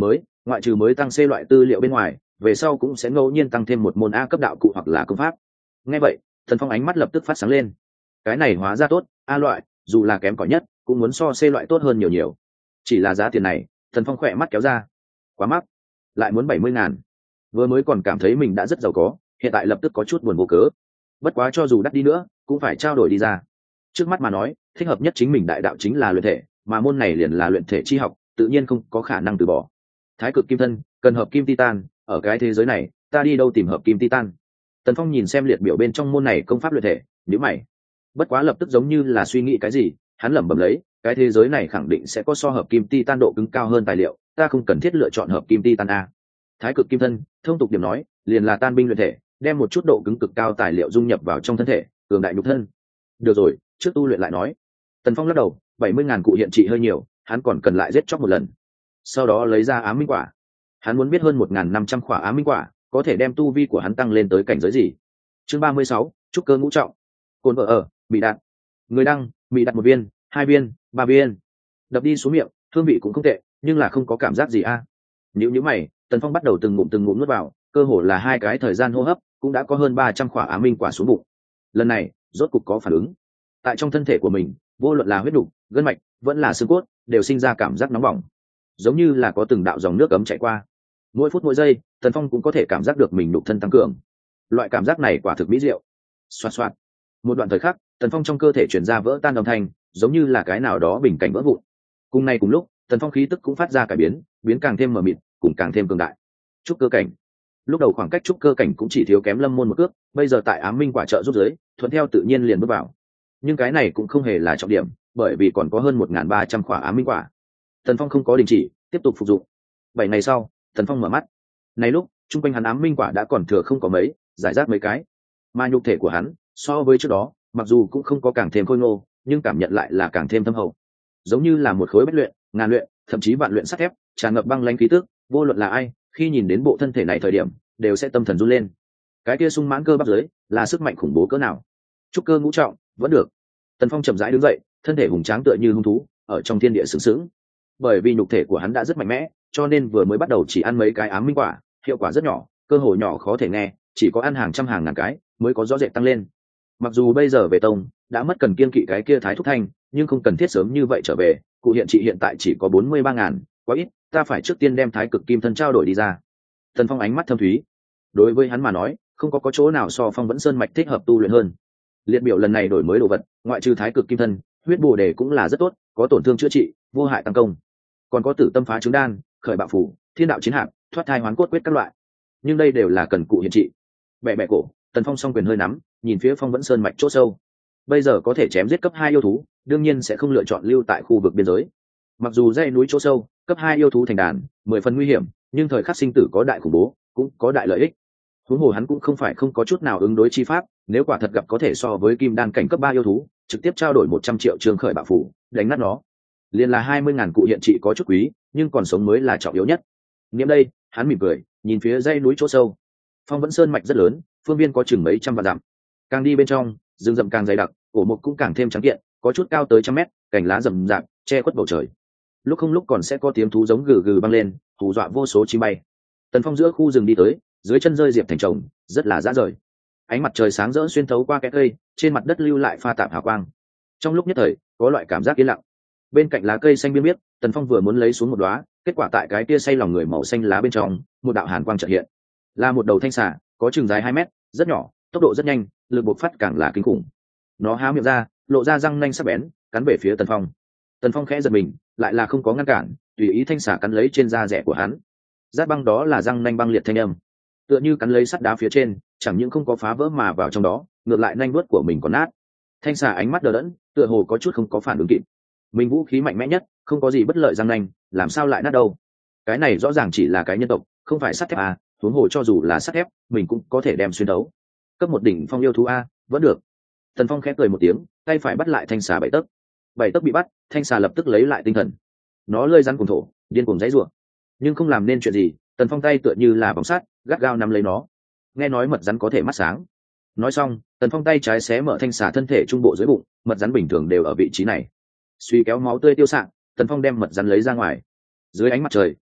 ngoại trừ mới tăng C loại tư liệu bên ngoài, về sau cũng sẽ ngẫu nhiên tăng thêm một môn A cấp đạo cụ hoặc là công pháp. Nghe vậy, Tần Phong ánh mắt lập tức phát sáng lên. Cái này hóa ra tốt, A loại dù là kém cỏi nhất cũng muốn so C loại tốt hơn nhiều nhiều. Chỉ là giá tiền này, Tần Phong khỏe mắt kéo ra. Quá mắc, lại muốn 70.000. Vừa mới còn cảm thấy mình đã rất giàu có, hiện tại lập tức có chút buồn vô cớ. Bất quá cho dù đắt đi nữa cũng phải trao đổi đi ra. Trước mắt mà nói, thích hợp nhất chính mình đại đạo chính là luyện thể, mà môn này liền là luyện thể chi học, tự nhiên không có khả năng từ bỏ. Thái cực kim thân cần hợp kim titan, ở cái thế giới này ta đi đâu tìm hợp kim titan? Tần Phong nhìn xem liệt biểu bên trong môn này công pháp luyện thể, nhíu mày. Bất quá lập tức giống như là suy nghĩ cái gì, hắn lẩm bẩm lấy, cái thế giới này khẳng định sẽ có so hợp kim titan độ cứng cao hơn tài liệu, ta không cần thiết lựa chọn hợp kim titan a. Thái cực kim thân, thông tục điểm nói, liền là tan binh luyện thể, đem một chút độ cứng cực cao tài liệu dung nhập vào trong thân thể, cường đại nhục thân. Được rồi, trước tu luyện lại nói. Tần Phong lắc đầu, 70.000 cụ hiện trị hơi nhiều, hắn còn cần lại giết chóc một lần. Sau đó lấy ra ám minh quả. Hắn muốn biết hơn 1.500 khỏa ám minh quả có thể đem tu vi của hắn tăng lên tới cảnh giới gì. Chương 36, trúc cơ ngũ trọng. Cồn vợ ở, bị đạn. Người đăng, bị đặt 1 viên, 2 viên, 3 viên. Đập đi xuống miệng, hương vị cũng không tệ, nhưng là không có cảm giác gì a. Nhíu mày, Tần Phong bắt đầu từng ngụm nuốt vào, cơ hồ là 2 cái thời gian hô hấp, cũng đã có hơn 300 khỏa ám minh quả xuống bụng. Lần này, rốt cục có phản ứng. Tại trong thân thể của mình, vô luận là huyết đục, gân mạch, vẫn là xương cốt, đều sinh ra cảm giác nóng bỏng, giống như là có từng đạo dòng nước ấm chảy qua. Mỗi phút mỗi giây, Tần Phong cũng có thể cảm giác được mình nhục thân tăng cường. Loại cảm giác này quả thực mỹ diệu. Xoạt xoạt. Một đoạn thời khắc, Tần Phong trong cơ thể truyền ra vỡ tan âm thanh, giống như là cái nào đó bình cảnh vỡ vụn. Cùng lúc, Tần Phong khí tức cũng phát ra cải biến, biến càng thêm mờ mịt, cũng càng thêm cường đại. Trúc cơ cảnh. Lúc đầu khoảng cách trúc cơ cảnh cũng chỉ thiếu kém Lâm Môn một cước, bây giờ tại ám minh quả trợ giúp giới, thuận theo tự nhiên liền bước vào. Nhưng cái này cũng không hề là trọng điểm, bởi vì còn có hơn 1.300 khỏa ám minh quả. Tần Phong không có đình chỉ, tiếp tục phục dụng. 7 ngày sau, Tần Phong mở mắt. Này lúc, trung quanh hắn ám minh quả đã còn thừa không có mấy, giải rác mấy cái. Mà nhục thể của hắn, so với trước đó, mặc dù cũng không có càng thêm khôi ngô, nhưng cảm nhận lại là càng thêm thâm hậu. Giống như là một khối bách luyện, ngàn luyện, thậm chí vạn luyện sắt thép, tràn ngập băng lãnh khí tức, vô luận là ai, khi nhìn đến bộ thân thể này thời điểm, đều sẽ tâm thần run lên. Cái kia sung mãn cơ bắp dưới, là sức mạnh khủng bố cỡ nào? Trúc cơ ngũ trọng, vẫn được. Tần Phong chậm rãi đứng dậy, thân thể hùng tráng tựa như hung thú, ở trong thiên địa sướng sướng. Bởi vì nhục thể của hắn đã rất mạnh mẽ, cho nên vừa mới bắt đầu chỉ ăn mấy cái ám minh quả, hiệu quả rất nhỏ, cơ hội nhỏ khó thể nghe, chỉ có ăn hàng trăm hàng ngàn cái mới có rõ rệt tăng lên. Mặc dù bây giờ về tông đã mất cần kiên kỵ cái kia Thái Thúc Thanh, nhưng không cần thiết sớm như vậy trở về. Cụ hiện trị hiện tại chỉ có 43.000, quá ít, ta phải trước tiên đem Thái Cực Kim Thân trao đổi đi ra. Tần Phong ánh mắt thâm thúy. Đối với hắn mà nói, không có chỗ nào so Phong Vẫn Sơn mạch thích hợp tu luyện hơn. Liệt biểu lần này đổi mới đồ vật, ngoại trừ Thái Cực Kim Thân, huyết bổ đề cũng là rất tốt, có tổn thương chữa trị, vô hại tăng công. Còn có Tử Tâm Phá Trứng Đan, Khởi Bạo Phủ, Thiên Đạo Chiến Hạp, Thoát Thai Hoán Cốt quyết các loại. Nhưng đây đều là cần cụ hiện trị. Bẻ cổ, Tần Phong song quyền hơi nắm, nhìn phía Phong Vẫn Sơn mạch chỗ sâu. Bây giờ có thể chém giết cấp 2 yêu thú, đương nhiên sẽ không lựa chọn lưu tại khu vực biên giới. Mặc dù dãy núi chỗ sâu, cấp 2 yêu thú thành đàn, 10 phần nguy hiểm, nhưng thời khắc sinh tử có đại khủng bố, cũng có đại lợi ích. Huống hồ hắn cũng không phải không có chút nào ứng đối chi pháp, nếu quả thật gặp có thể so với kim đan cảnh cấp 3 yêu thú, trực tiếp trao đổi 100 triệu trường khởi bạo phủ, đánh nát nó. Liên là 20.000 cụ hiện trị có chút quý, nhưng còn sống mới là trọng yếu nhất. Niệm đây, hắn mỉm cười, nhìn phía dãy núi chỗ sâu. Phong Vẫn Sơn mạch rất lớn, phương viên có chừng mấy trăm vạn dặm. Càng đi bên trong, rừng rậm càng dày đặc, cổ mục cũng càng thêm trắng kiện, có chút cao tới trăm mét, cành lá rậm rạp, che khuất bầu trời. Lúc không lúc còn sẽ có tiếng thú giống gừ gừ vang lên, hù dọa vô số chim bay. Tần Phong giữa khu rừng đi tới, dưới chân rơi diệp thành chồng, rất là dã rời. Ánh mặt trời sáng rỡ xuyên thấu qua cái cây, trên mặt đất lưu lại pha tạp hào quang. Trong lúc nhất thời, có loại cảm giác yên lặng. Bên cạnh lá cây xanh biếc biếc, Tần Phong vừa muốn lấy xuống một đóa, kết quả tại cái kia say lòng người màu xanh lá bên trong, một đạo hàn quang chợt hiện. Là một đầu thanh xà, có chừng dài 2 mét, rất nhỏ, tốc độ rất nhanh, lực bộc phát càng là kinh khủng. Nó há miệng ra, lộ ra răng nanh sắc bén, cắn về phía Tần Phong. Tần Phong khẽ giật mình, lại là không có ngăn cản, tùy ý thanh xà cắn lấy trên da rẻ của hắn. Rát băng đó là răng nanh băng liệt thanh âm, tựa như cắn lấy sắt đá phía trên, chẳng những không có phá vỡ mà vào trong đó, ngược lại nanh vuốt của mình còn nát. Thanh xà ánh mắt đờ đẫn, tựa hồ có chút không có phản ứng kịp. Mình vũ khí mạnh mẽ nhất, không có gì bất lợi răng nanh, làm sao lại nát đâu? Cái này rõ ràng chỉ là cái nhân tộc, không phải sắt thép à? Huống hồ cho dù là sắt thép, mình cũng có thể đem xuyên đấu. Cấp 1 đỉnh phong yêu thú a, vẫn được. Tần Phong khẽ cười một tiếng, tay phải bắt lại thanh xà 7 tấc. 7 tấc bị bắt, thanh xà lập tức lấy lại tinh thần. Nó lơi rắn cùng thổ, điên cuồng giãy giụa, nhưng không làm nên chuyện gì. Tần Phong tay tựa như là vòng sắt, gắt gao nắm lấy nó. Nghe nói mật rắn có thể mắt sáng. Nói xong, Tần Phong tay trái xé mở thanh xà thân thể trung bộ dưới bụng, mật rắn bình thường đều ở vị trí này. Suy kéo máu tươi tiêu sạng, Tần Phong đem mật rắn lấy ra ngoài. Dưới ánh mặt trời,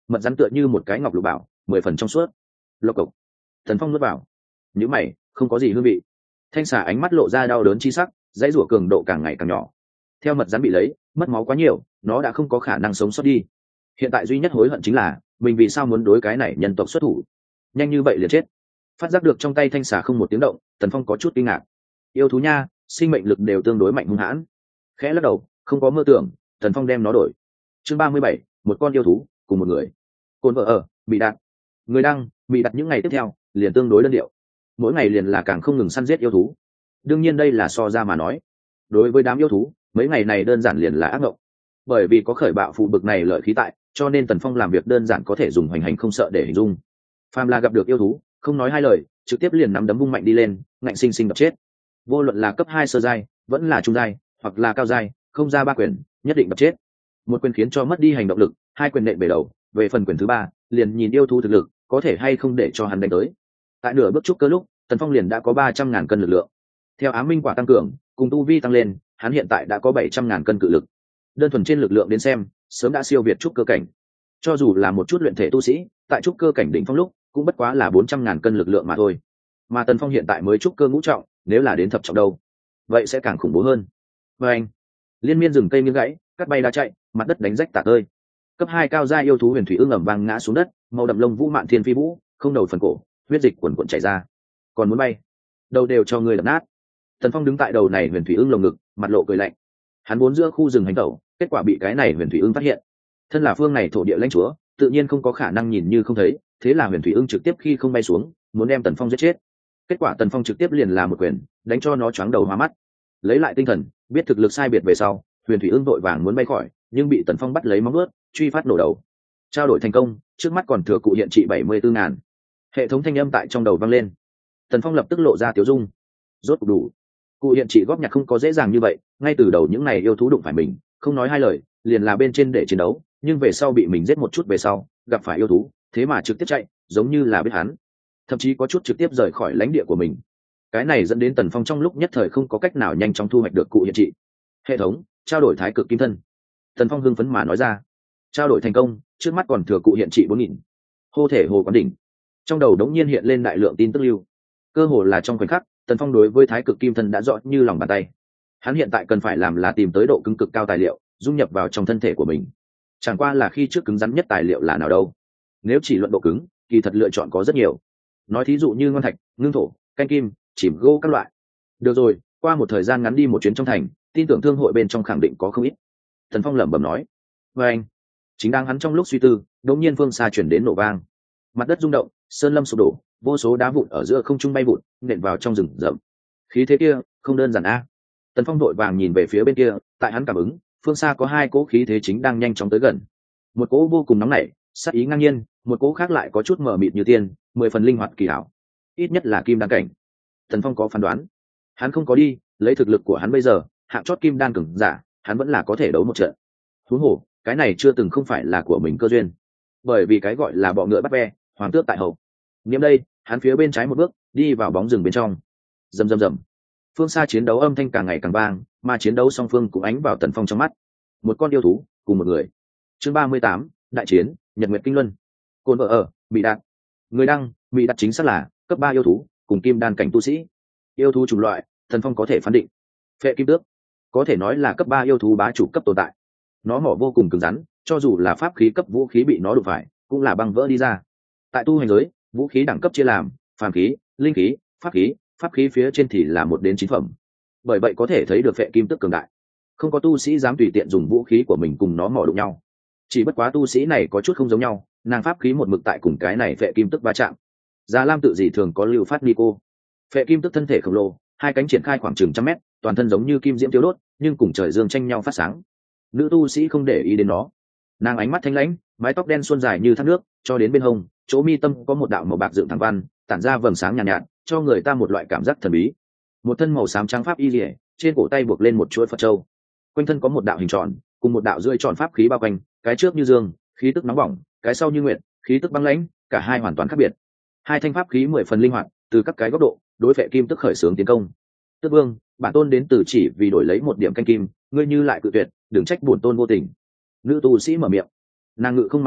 mật rắn tựa như một cái ngọc lục bảo 10 phần trong suốt. Lộc cộc. Tần Phong nuốt vào. Nhíu mày, không có gì hương vị. Thanh xà ánh mắt lộ ra đau đớn chi sắc, dãy rủa cường độ càng ngày càng nhỏ. Theo mật rắn bị lấy, mất máu quá nhiều, nó đã không có khả năng sống sót đi. Hiện tại duy nhất hối hận chính là mình vì sao muốn đối cái này nhân tộc xuất thủ, nhanh như vậy liền chết. Phát giác được trong tay thanh xà không một tiếng động, Tần Phong có chút kinh ngạc. Yêu thú nha, sinh mệnh lực đều tương đối mạnh hung hãn. Khẽ lắc đầu, không có mơ tưởng, Tần Phong đem nó đổi. Chương 37, một con yêu thú cùng một người. Cồn vợ ở, bị đặt. Người đăng, bị đặt những ngày tiếp theo, liền tương đối đơn điệu. Mỗi ngày liền là càng không ngừng săn giết yêu thú. Đương nhiên đây là so ra mà nói. Đối với đám yêu thú, mấy ngày này đơn giản liền là ác mộng. Bởi vì có khởi bạo phụ bực này lợi khí tại, cho nên Tần Phong làm việc đơn giản có thể dùng hoành hành không sợ để hình dung. Phàm là gặp được yêu thú, không nói hai lời, trực tiếp liền nắm đấm vung mạnh đi lên, ngạnh sinh sinh đập chết. Vô luận là cấp 2 sơ giai, vẫn là trung giai, hoặc là cao giai, không ra 3 quyền, nhất định đập chết. Một quyền khiến cho mất đi hành động lực, 2 quyền nện bể đầu, về phần quyền thứ 3, liền nhìn yêu thú thực lực, có thể hay không để cho hắn đánh tới. Tại nửa bước trúc cơ lúc, Tần Phong liền đã có 300.000 cân lực lượng. Theo ám minh quả tăng cường, cùng tu vi tăng lên, hắn hiện tại đã có 700.000 cân cự lực. Đơn thuần trên lực lượng đến xem, sớm đã siêu việt trúc cơ cảnh. Cho dù là một chút luyện thể tu sĩ, tại trúc cơ cảnh đỉnh phong lúc, cũng bất quá là 400.000 cân lực lượng mà thôi. Mà Tần Phong hiện tại mới trúc cơ ngũ trọng, nếu là đến thập trọng đâu, vậy sẽ càng khủng bố hơn. Và anh, liên miên rừng cây nghiêng gãy, cắt bay đá chạy, mặt đất đánh rách tạc ơi. Cấp 2 cao gia yêu thú huyền thủy ưng ầm vang ngã xuống đất, màu đậm lông vũ mạn thiên phi vũ, không đầu phần cổ, huyết dịch cuồn cuộn chảy ra. Còn muốn bay, đầu đều cho người đập nát. Tần Phong đứng tại đầu này huyền thủy ưng lồng ngực, mặt lộ cười lạnh. Hắn vốn giữa khu rừng hành tẩu, kết quả bị cái này huyền thủy ưng phát hiện. Thân là phương này thổ địa lãnh chúa, tự nhiên không có khả năng nhìn như không thấy, thế là huyền thủy ưng trực tiếp khi không bay xuống, muốn đem Tần Phong giết chết. Kết quả Tần Phong trực tiếp liền là một quyền, đánh cho nó choáng đầu hoa mắt. Lấy lại tinh thần, biết thực lực sai biệt về sau, huyền thủy ưng vội vàng muốn bay khỏi, nhưng bị Tần Phong bắt lấy móng vuốt, truy phát nổ đầu. Trao đổi thành công, trước mắt còn thừa cụ hiện trị 74.000. Hệ thống thanh âm tại trong đầu vang lên. Tần Phong lập tức lộ ra tiếu dung. Rốt cục đủ. Cụ hiện trị góp nhặt không có dễ dàng như vậy, ngay từ đầu những này yêu thú đụng phải mình, không nói hai lời, liền là bên trên để chiến đấu, nhưng về sau bị mình giết một chút về sau, gặp phải yêu thú, thế mà trực tiếp chạy, giống như là biết hắn. Thậm chí có chút trực tiếp rời khỏi lãnh địa của mình. Cái này dẫn đến Tần Phong trong lúc nhất thời không có cách nào nhanh chóng thu hoạch được cụ hiện trị. Hệ thống, trao đổi thái cực kim thân. Tần Phong hưng phấn mà nói ra. Trao đổi thành công, trước mắt còn thừa cụ hiện trị 4.000. Hô thể hồ quán đỉnh. Trong đầu đống nhiên hiện lên đại lượng tin tức lưu. Cơ hồ là trong khoảnh khắc, Tần Phong đối với thái cực kim thân đã rõ như lòng bàn tay. Hắn hiện tại cần phải làm là tìm tới độ cứng cực cao tài liệu, dung nhập vào trong thân thể của mình. Chẳng qua là khi trước cứng rắn nhất tài liệu là nào đâu. Nếu chỉ luận độ cứng, kỳ thật lựa chọn có rất nhiều. Nói thí dụ như ngon thạch, ngưng thổ, canh kim, chìm gỗ các loại. Được rồi, qua một thời gian ngắn đi một chuyến trong thành, tin tưởng thương hội bên trong khẳng định có không ít. Tần Phong lẩm bẩm nói. Và anh, chính đang hắn trong lúc suy tư, đột nhiên phương xa chuyển đến nổ vang. Mặt đất rung động, sơn lâm sụp đổ, vô số đá vụn ở giữa không trung bay vụn, nện vào trong rừng rậm. Khí thế kia, không đơn giản a. Tần Phong đội vàng nhìn về phía bên kia, tại hắn cảm ứng, phương xa có 2 cỗ khí thế chính đang nhanh chóng tới gần. Một cỗ vô cùng nóng nảy, sát ý ngang nhiên, một cỗ khác lại có chút mờ mịt như tiên, 10 phần linh hoạt kỳ hảo. Ít nhất là kim đan cảnh. Tần Phong có phán đoán. Hắn không có đi, lấy thực lực của hắn bây giờ, hạng chót kim đan cường giả, hắn vẫn là có thể đấu một trận. Huống hồ, cái này chưa từng không phải là của mình cơ duyên. Bởi vì cái gọi là bọ ngựa bắt ve, hoàng tước tại hậu. Niệm đây, hắn phía bên trái một bước, đi vào bóng rừng bên trong. Rầm rầm rầm. Phương xa chiến đấu âm thanh càng ngày càng vang, mà chiến đấu song phương cũng ánh vào Tần Phong trong mắt. Một con yêu thú, cùng một người. Chương 38, đại chiến, Nhật Nguyệt Kinh Luân. Cồn vợ ở, bị đạt. Người đăng, bị đặt chính xác là cấp 3 yêu thú, cùng kim đan cảnh tu sĩ. Yêu thú chủng loại, Tần Phong có thể phán định. Phệ kim tước, có thể nói là cấp 3 yêu thú bá chủ cấp tồn tại. Nó mỏ vô cùng cứng rắn, cho dù là pháp khí cấp vũ khí bị nó đụng phải, cũng là băng vỡ đi ra. Tại tu hành giới, vũ khí đẳng cấp chia làm phàm khí, linh khí, pháp khí phía trên thì là 1 đến 9 phẩm. Bởi vậy có thể thấy được phệ kim tức cường đại. Không có tu sĩ dám tùy tiện dùng vũ khí của mình cùng nó mỏ đụng nhau. Chỉ bất quá tu sĩ này có chút không giống nhau, nàng pháp khí một mực tại cùng cái này phệ kim tức va chạm. Già Lam tự gì thường có lưu phát Nico. Phệ kim tức thân thể khổng lồ, 2 cánh triển khai khoảng chừng 100 mét, toàn thân giống như kim diễm thiếu đốt, nhưng cùng trời dương tranh nhau phát sáng. Nữ tu sĩ không để ý đến nó. Nàng ánh mắt thanh lãnh, mái tóc đen suôn dài như thác nước, cho đến bên hông, chỗ mi tâm có một đạo màu bạc dựng thẳng văn, tản ra vầng sáng nhàn nhạt, cho người ta một loại cảm giác thần bí. Một thân màu xám trắng pháp y liễu, trên cổ tay buộc lên một chuỗi Phật châu. Quanh thân có một đạo hình tròn, cùng một đạo rưỡi tròn pháp khí bao quanh, cái trước như dương, khí tức nóng bỏng, cái sau như nguyệt, khí tức băng lãnh, cả hai hoàn toàn khác biệt. 2 thanh pháp khí 10 phần linh hoạt, từ các cái góc độ, đối phệ kim tức khởi xướng tiến công. Tước Vương, bản tôn đến từ chỉ vì đổi lấy 1 điểm canh kim, ngươi như lại cự tuyệt, đừng trách bổn tôn vô tình. Nữ tu sĩ mở miệng. Nàng ngự không mà lập,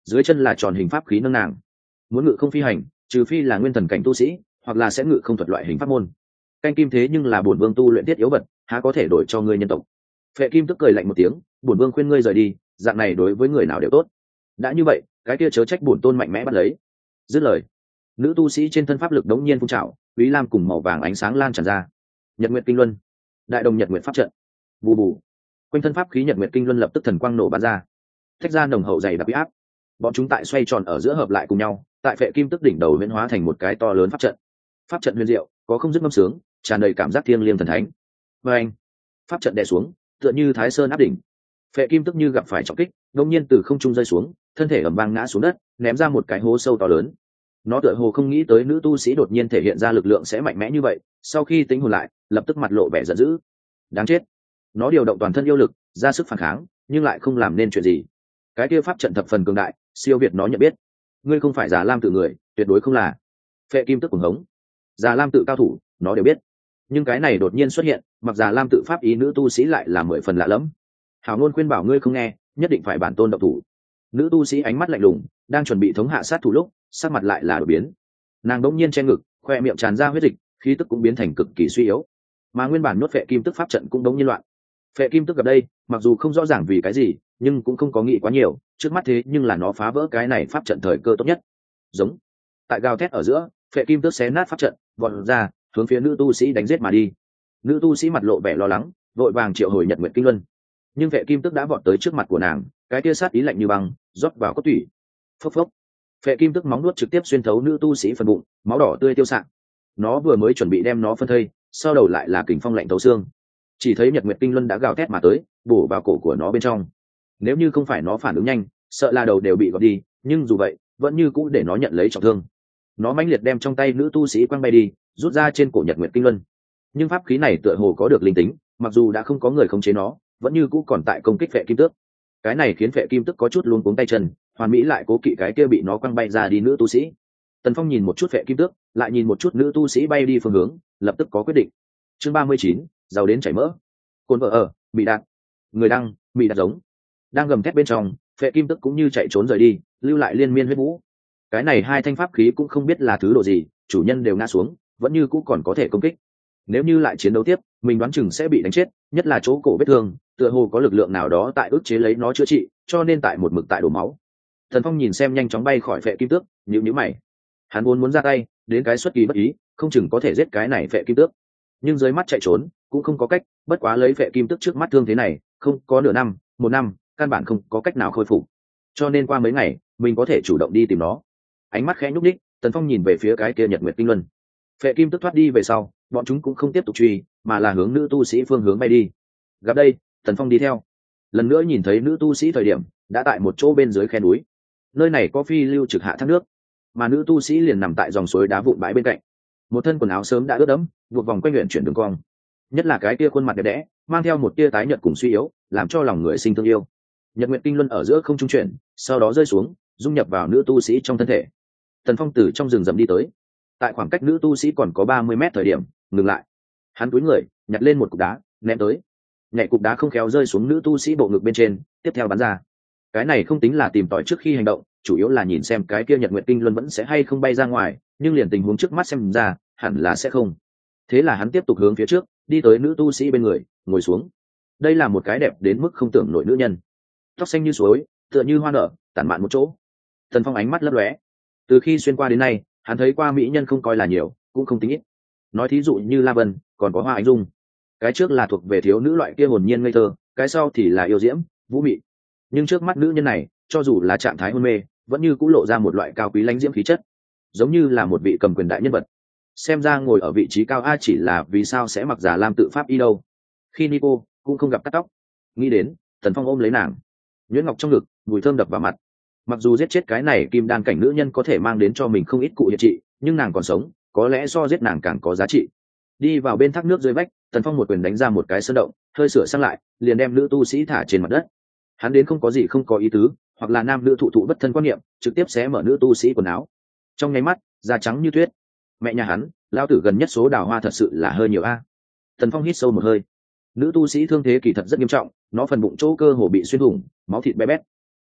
dưới chân là tròn hình pháp khí nâng nàng. Muốn ngự không phi hành, trừ phi là nguyên thần cảnh tu sĩ, hoặc là sẽ ngự không thuật loại hình pháp môn. Canh kim thế nhưng là bổn vương tu luyện thiết yếu vật, há có thể đổi cho ngươi nhân tộc. Phệ Kim tức cười lạnh một tiếng, bổn vương khuyên ngươi rời đi, dạng này đối với người nào đều tốt. Đã như vậy, cái kia chớ trách bổn tôn mạnh mẽ bắt lấy. Dứt lời, nữ tu sĩ trên thân pháp lực đống nhiên phun trào, úy lam cùng màu vàng ánh sáng lan tràn ra. Nhật Nguyệt Kinh Luân, đại đồng Nhật Nguyệt pháp trận. Bù bù. Quanh thân pháp khí Nhật Nguyệt Kinh Luân lập tức thần quang nổ bắn ra, tách ra nồng hậu dày đặc uy áp. Bọn chúng tại xoay tròn ở giữa hợp lại cùng nhau, tại Phệ Kim tức đỉnh đầu huyễn hóa thành một cái to lớn pháp trận. Pháp trận huyền diệu, có không dứt ngâm sướng, tràn đầy cảm giác thiêng liêng thần thánh. Và anh, pháp trận đè xuống, tựa như Thái Sơn áp đỉnh. Phệ Kim tức như gặp phải trọng kích, đột nhiên từ không trung rơi xuống, thân thể ầm vang ngã xuống đất, ném ra một cái hố sâu to lớn. Nó tựa hồ không nghĩ tới nữ tu sĩ đột nhiên thể hiện ra lực lượng sẽ mạnh mẽ như vậy, sau khi tính hồn lại, lập tức mặt lộ vẻ giận dữ. Đáng chết. Nó điều động toàn thân yêu lực, ra sức phản kháng, nhưng lại không làm nên chuyện gì. Cái kia pháp trận thập phần cường đại, siêu việt nó nhận biết. Ngươi không phải Già Lam tự người, tuyệt đối không là. Phệ Kim tức cuồng hống. Già Lam tự cao thủ, nó đều biết. Nhưng cái này đột nhiên xuất hiện, mặc Già Lam tự pháp ý nữ tu sĩ lại là 10 phần lạ lẫm. Hảo ngôn khuyên bảo ngươi không nghe, nhất định phải bản tôn động thủ. Nữ tu sĩ ánh mắt lạnh lùng, đang chuẩn bị thống hạ sát thủ lúc, sắc mặt lại là đổi biến. Nàng đống nhiên che ngực, khoe miệng tràn ra huyết dịch, khí tức cũng biến thành cực kỳ suy yếu. Mà nguyên bản nuốt Phệ Kim tức pháp trận cũng đống nhiên loạn. Phệ Kim tức gặp đây, mặc dù không rõ ràng vì cái gì, nhưng cũng không có nghĩ quá nhiều, trước mắt thế nhưng là nó phá vỡ cái này pháp trận thời cơ tốt nhất. Giống. Tại gào thét ở giữa, Phệ Kim tức xé nát pháp trận, vọt ra, hướng phía nữ tu sĩ đánh giết mà đi. Nữ tu sĩ mặt lộ vẻ lo lắng, vội vàng triệu hồi Nhật Nguyệt Kinh Luân. Nhưng Phệ Kim tức đã vọt tới trước mặt của nàng, cái tia sát ý lạnh như băng, rót vào cốt tủy. Phốc phốc. Phệ Kim tức móng nuốt trực tiếp xuyên thấu nữ tu sĩ phần bụng, máu đỏ tươi tiêu sạng. Nó vừa mới chuẩn bị đem nó phân thây, sau đầu lại là kình phong lạnh thấu xương. Chỉ thấy Nhật Nguyệt Kinh Luân đã gào thét mà tới, bổ vào cổ của nó bên trong. Nếu như không phải nó phản ứng nhanh, sợ là đầu đều bị gọt đi, nhưng dù vậy, vẫn như cũ để nó nhận lấy trọng thương. Nó mãnh liệt đem trong tay nữ tu sĩ quăng bay đi, rút ra trên cổ Nhật Nguyệt Kinh Luân. Nhưng pháp khí này tựa hồ có được linh tính, mặc dù đã không có người khống chế nó, vẫn như cũ còn tại công kích Phệ Kim tước. Cái này khiến Phệ Kim tức có chút luống cuống tay chân, hoàn mỹ lại cố kỵ cái kia bị nó quăng bay ra đi nữ tu sĩ. Tần Phong nhìn một chút Phệ Kim tước, lại nhìn một chút nữ tu sĩ bay đi phương hướng, lập tức có quyết định. Chương 39, giàu đến chảy mỡ. Cồn vợ ở, bị đạn. Người đăng, bị đạn giống. Đang gầm thét bên trong, Phệ Kim tức cũng như chạy trốn rời đi, lưu lại liên miên huyết vũ. Cái này hai thanh pháp khí cũng không biết là thứ độ gì, chủ nhân đều ngã xuống, vẫn như cũ còn có thể công kích. Nếu như lại chiến đấu tiếp, mình đoán chừng sẽ bị đánh chết, nhất là chỗ cổ vết thương, tựa hồ có lực lượng nào đó tại ức chế lấy nó chữa trị, cho nên tại một mực tại đổ máu. Thần Phong nhìn xem nhanh chóng bay khỏi Phệ Kim tước, nhíu mày. Hắn muốn ra tay, đến cái xuất kỳ bất ý, không chừng có thể giết cái này Phệ Kim tước. Nhưng dưới mắt chạy trốn, cũng không có cách, bất quá lấy Phệ Kim tước trước mắt thương thế này, không có nửa năm, một năm, căn bản không có cách nào khôi phục. Cho nên qua mấy ngày, mình có thể chủ động đi tìm nó. Ánh mắt khẽ nhúc nhích, Tần Phong nhìn về phía cái kia Nhật Nguyệt Kinh Luân. Phệ Kim tức thoát đi về sau, bọn chúng cũng không tiếp tục truy, mà là hướng nữ tu sĩ phương hướng bay đi. Gặp đây, Tần Phong đi theo. Lần nữa nhìn thấy nữ tu sĩ thời điểm, đã tại một chỗ bên dưới khe núi. Nơi này có phi lưu trực hạ thác nước, mà nữ tu sĩ liền nằm tại dòng suối đá vụn bãi bên cạnh. Một thân quần áo sớm đã ướt đẫm, buộc vòng quanh luyện chuyển đường cong. Nhất là cái kia khuôn mặt đẹp đẽ, mang theo một tia tái nhợt cùng suy yếu, làm cho lòng người sinh thương yêu. Nhật Nguyệt Kinh Luân ở giữa không trung chuyển, sau đó rơi xuống, dung nhập vào nữ tu sĩ trong thân thể. Tần Phong từ trong rừng rậm đi tới, tại khoảng cách nữ tu sĩ còn có 30 mét thời điểm, ngừng lại. Hắn cúi người, nhặt lên một cục đá, ném tới. Nhảy cục đá không khéo rơi xuống nữ tu sĩ bộ ngực bên trên, tiếp theo bắn ra. Cái này không tính là tìm tòi trước khi hành động, chủ yếu là nhìn xem cái kia Nhật Nguyệt Kinh Luân vẫn sẽ hay không bay ra ngoài, nhưng liền tình huống trước mắt xem ra, hẳn là sẽ không. Thế là hắn tiếp tục hướng phía trước, đi tới nữ tu sĩ bên người, ngồi xuống. Đây là một cái đẹp đến mức không tưởng nổi nữ nhân, tóc xanh như suối, tựa như hoa nở, tản mạn một chỗ. Tần Phong ánh mắt lấp lóe. Từ khi xuyên qua đến nay, hắn thấy qua mỹ nhân không coi là nhiều, cũng không tính ít. Nói thí dụ như La Vân, còn có Hoa Ánh Dung. Cái trước là thuộc về thiếu nữ loại kia hồn nhiên ngây thơ, cái sau thì là yêu diễm, vũ mị. Nhưng trước mắt nữ nhân này, cho dù là trạng thái hôn mê, vẫn như cũng lộ ra một loại cao quý lãnh diễm khí chất, giống như là một vị cầm quyền đại nhân vật. Xem ra ngồi ở vị trí cao a chỉ là vì sao sẽ mặc Già Lam tự pháp y đâu. Khi Nico cũng không gặp cắt tóc. Nghĩ đến, Tần Phong ôm lấy nàng, nhuyễn ngọc trong ngực, mùi thơm đập vào mặt. Mặc dù giết chết cái này kim đan cảnh nữ nhân có thể mang đến cho mình không ít cụ hiện trị, nhưng nàng còn sống, có lẽ so giết nàng càng có giá trị. Đi vào bên thác nước dưới vách, Tần Phong một quyền đánh ra một cái sơn động, hơi sửa sang lại, liền đem nữ tu sĩ thả trên mặt đất. Hắn đến không có gì không có ý tứ, hoặc là nam nữ thụ thụ bất thân quan niệm, trực tiếp xé mở nữ tu sĩ quần áo. Trong nháy mắt, da trắng như tuyết. Mẹ nhà hắn, lao tử gần nhất số đào hoa thật sự là hơi nhiều a. Tần Phong hít sâu một hơi. Nữ tu sĩ thương thế kỳ thật rất nghiêm trọng, nó phần bụng chỗ cơ hồ bị xuyên thủng, máu thịt bé bét.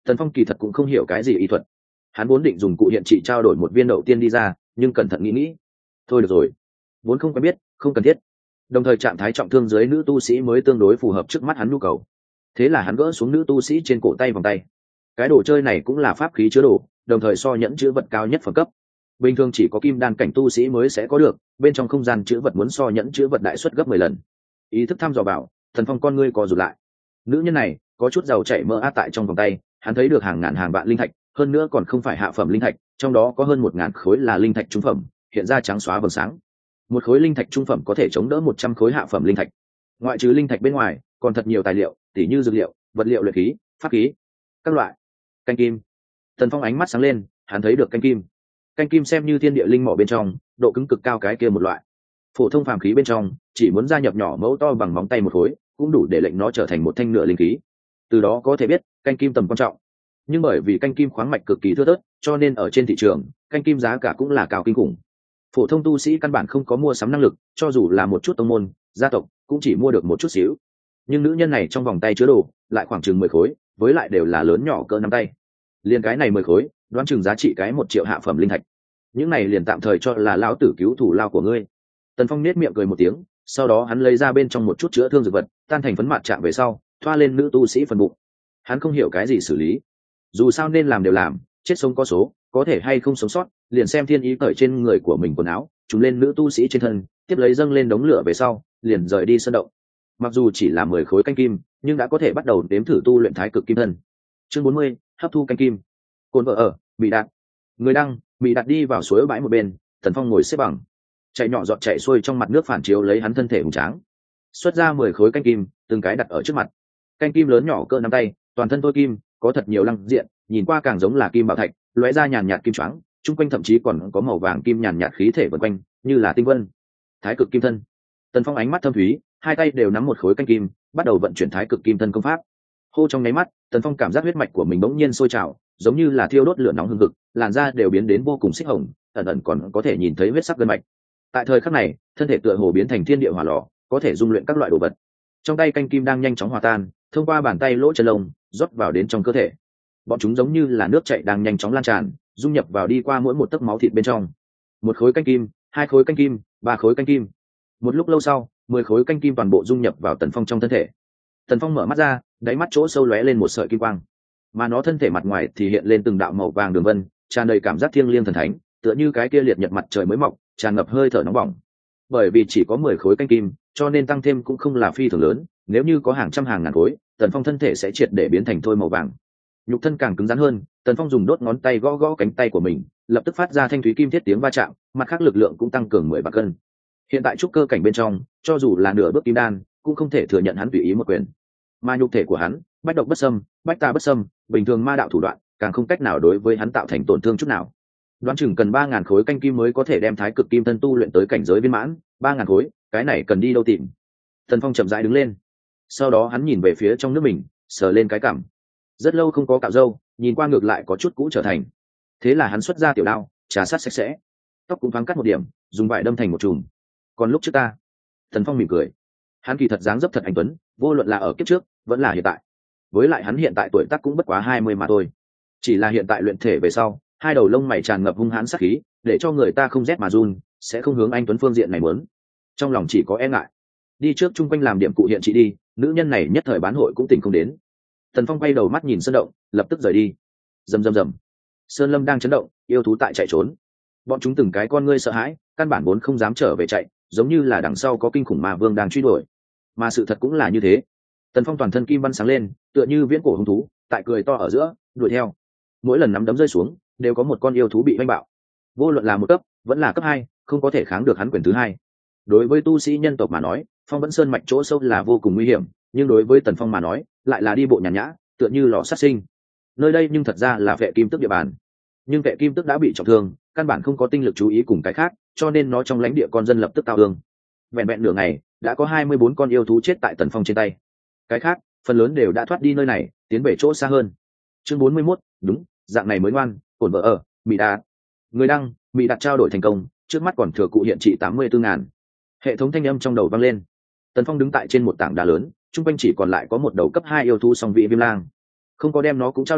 Tần Phong kỳ thật cũng không hiểu cái gì y thuật, hắn vốn định dùng cụ hiện trị trao đổi một viên đậu tiên đi ra, nhưng cẩn thận nghĩ, thôi được rồi, vốn không quen biết, không cần thiết. Đồng thời trạng thái trọng thương dưới nữ tu sĩ mới tương đối phù hợp trước mắt hắn nhu cầu. Thế là hắn gỡ xuống nữ tu sĩ trên cổ tay vòng tay. Cái đồ chơi này cũng là pháp khí chứa đồ, đồng thời so nhẫn chứa vật cao nhất phẩm cấp. Bình thường chỉ có kim đan cảnh tu sĩ mới sẽ có được, bên trong không gian chứa vật muốn so nhẫn chứa vật đại suất gấp 10 lần. Ý thức thăm dò bảo, Thần Phong con ngươi co rụt lại. Nữ nhân này có chút giàu chảy mỡ át tại trong vòng tay, hắn thấy được hàng ngàn hàng vạn linh thạch, hơn nữa còn không phải hạ phẩm linh thạch, trong đó có hơn 1000 khối là linh thạch trung phẩm, hiện ra trắng xóa vầng sáng. Một khối linh thạch trung phẩm có thể chống đỡ 100 khối hạ phẩm linh thạch. Ngoại trừ linh thạch bên ngoài, còn thật nhiều tài liệu, tỉ như dược liệu, vật liệu luyện khí, pháp khí, các loại. Canh kim. Tần Phong ánh mắt sáng lên, hắn thấy được canh kim. Canh kim xem như thiên địa linh mỏ bên trong, độ cứng cực cao cái kia một loại. Phổ thông phàm khí bên trong, chỉ muốn gia nhập nhỏ mẫu to bằng móng tay một khối, cũng đủ để lệnh nó trở thành một thanh nửa linh khí. Từ đó có thể biết, canh kim tầm quan trọng. Nhưng bởi vì canh kim khoáng mạch cực kỳ thưa thớt, cho nên ở trên thị trường, canh kim giá cả cũng là cao kinh khủng. Phổ thông tu sĩ căn bản không có mua sắm năng lực, cho dù là một chút tông môn, gia tộc, cũng chỉ mua được một chút xíu. Nhưng nữ nhân này trong vòng tay chứa đồ, lại khoảng chừng 10 khối, với lại đều là lớn nhỏ cỡ nắm tay. Liền cái này 10 khối, đoán chừng giá trị cái 1 triệu hạ phẩm linh thạch. Những này liền tạm thời cho là lão tử cứu thủ lao của ngươi. Tần Phong nét miệng cười một tiếng, sau đó hắn lấy ra bên trong một chút chữa thương dược vật, tan thành phấn mạt chạm về sau, thoa lên nữ tu sĩ phần bụng. Hắn không hiểu cái gì xử lý, dù sao nên làm đều làm, chết sống có số, có thể hay không sống sót, liền xem thiên ý cởi trên người của mình quần áo, trùm lên nữ tu sĩ trên thân, tiếp lấy dâng lên đống lửa về sau, liền rời đi sơn động. Mặc dù chỉ là 10 khối canh kim, nhưng đã có thể bắt đầu đếm thử tu luyện thái cực kim thân. Chương 40, hấp thu canh kim. Cồn vợ ở, bị đạt. Người đăng, bị đặt đi vào suối bãi một bên, Tần Phong ngồi xếp bằng, chạy nhỏ giọt chạy xuôi trong mặt nước phản chiếu lấy hắn thân thể hùng tráng. Xuất ra 10 khối canh kim, từng cái đặt ở trước mặt. Canh kim lớn nhỏ cỡ nắm tay, toàn thân tôi kim, có thật nhiều lăng diện, nhìn qua càng giống là kim bảo thạch, lóe ra nhàn nhạt kim choáng, chung quanh thậm chí còn có màu vàng kim nhàn nhạt khí thể vần quanh, như là tinh vân. Thái cực kim thân. Tần Phong ánh mắt thâm thúy, hai tay đều nắm một khối canh kim, bắt đầu vận chuyển thái cực kim thân công pháp. Hô trong nháy mắt, Tần Phong cảm giác huyết mạch của mình bỗng nhiên sôi trào, giống như là thiêu đốt lửa nóng hừng hực, làn da đều biến đến vô cùng xích hồng, ẩn ẩn còn có thể nhìn thấy huyết sắc gân mạch. Tại thời khắc này, thân thể tựa hồ biến thành thiên địa hỏa lò, có thể dung luyện các loại đồ vật. Trong tay canh kim đang nhanh chóng hòa tan, thông qua bàn tay lỗ chân lông, rót vào đến trong cơ thể. Bọn chúng giống như là nước chảy đang nhanh chóng lan tràn, dung nhập vào đi qua mỗi một tấc máu thịt bên trong. Một khối canh kim, 2 khối canh kim, 3 khối canh kim. Một lúc lâu sau, 10 khối canh kim toàn bộ dung nhập vào Tần Phong trong thân thể. Tần Phong mở mắt ra, đáy mắt chỗ sâu lóe lên một sợi kim quang, mà nó thân thể mặt ngoài thì hiện lên từng đạo màu vàng đường vân, tràn đầy cảm giác thiêng liêng thần thánh, tựa như cái kia liệt nhật mặt trời mới mọc, tràn ngập hơi thở nóng bỏng. Bởi vì chỉ có 10 khối canh kim, cho nên tăng thêm cũng không là phi thường lớn, nếu như có hàng trăm hàng ngàn khối, Tần Phong thân thể sẽ triệt để biến thành thôi màu vàng. Nhục thân càng cứng rắn hơn, Tần Phong dùng đốt ngón tay gõ gõ cánh tay của mình, lập tức phát ra thanh thúy kim thiết tiếng va chạm, mặt khác lực lượng cũng tăng cường 10 bạc cân. Hiện tại trúc cơ cảnh bên trong, cho dù là nửa bước kim đan, cũng không thể thừa nhận hắn tùy ý một quyền. Mà nhục thể của hắn, bách độc bất xâm, bách tà bất xâm, bình thường ma đạo thủ đoạn, càng không cách nào đối với hắn tạo thành tổn thương chút nào. Đoán chừng cần 3000 khối canh kim mới có thể đem thái cực kim thân tu luyện tới cảnh giới viên mãn, 3000 khối, cái này cần đi đâu tìm. Tần Phong chậm rãi đứng lên, sau đó hắn nhìn về phía trong nước mình, sờ lên cái cằm. Rất lâu không có cạo râu, nhìn qua ngược lại có chút cũ trở thành. Thế là hắn xuất ra tiểu đao, trà sát sạch sẽ, tóc cũng thoáng cắt một điểm, dùng vải đâm thành một chùm. Còn lúc trước ta, Tần Phong mỉm cười, hắn kỳ thật dáng dấp thật anh tuấn, vô luận là ở kiếp trước vẫn là hiện tại. Với lại hắn hiện tại tuổi tác cũng bất quá 20 mà thôi, chỉ là hiện tại luyện thể về sau, hai đầu lông mày tràn ngập hung hãn sát khí, để cho người ta không rét mà run, sẽ không hướng anh tuấn phương diện này muốn. Trong lòng chỉ có e ngại. Đi trước chung quanh làm điểm cụ hiện trị đi, nữ nhân này nhất thời bán hội cũng tỉnh không đến. Tần Phong quay đầu mắt nhìn sơn động, lập tức rời đi. Rầm rầm rầm, sơn lâm đang chấn động, yêu thú tại chạy trốn. Bọn chúng từng cái con ngươi sợ hãi, căn bản vốn không dám trở về chạy, giống như là đằng sau có kinh khủng ma vương đang truy đuổi. Mà sự thật cũng là như thế. Tần Phong toàn thân kim văn sáng lên, tựa như viễn cổ hung thú, tại cười to ở giữa, đuổi theo. Mỗi lần nắm đấm rơi xuống, đều có một con yêu thú bị vênh bạo. Vô luận là một cấp, vẫn là cấp 2, không có thể kháng được hắn quyền thứ hai. Đối với tu sĩ nhân tộc mà nói, phong vẫn sơn mạch chỗ sâu là vô cùng nguy hiểm, nhưng đối với Tần Phong mà nói, lại là đi bộ nhàn nhã, tựa như lò sát sinh. Nơi đây nhưng thật ra là vệ kim tức địa bàn, nhưng vệ kim tức đã bị trọng thương, căn bản không có tinh lực chú ý cùng cái khác, cho nên nó trong lãnh địa con dân lập tức tao thương. Vẹn vẹn nửa ngày, đã có 24 con yêu thú chết tại Tần Phong trên tay. Cái khác, phần lớn đều đã thoát đi nơi này, tiến về chỗ xa hơn. Chương 41, đúng, dạng này mới ngoan. Cổn vợ ở, bị đạt. Người đăng, bị đạt trao đổi thành công, trước mắt còn thừa cụ hiện trị 84.000. Hệ thống thanh âm trong đầu vang lên. Tần Phong đứng tại trên một tảng đá lớn, trung quanh chỉ còn lại có một đầu cấp 2 yêu thú song vị viêm lang. Không có đem nó cũng trao đổi,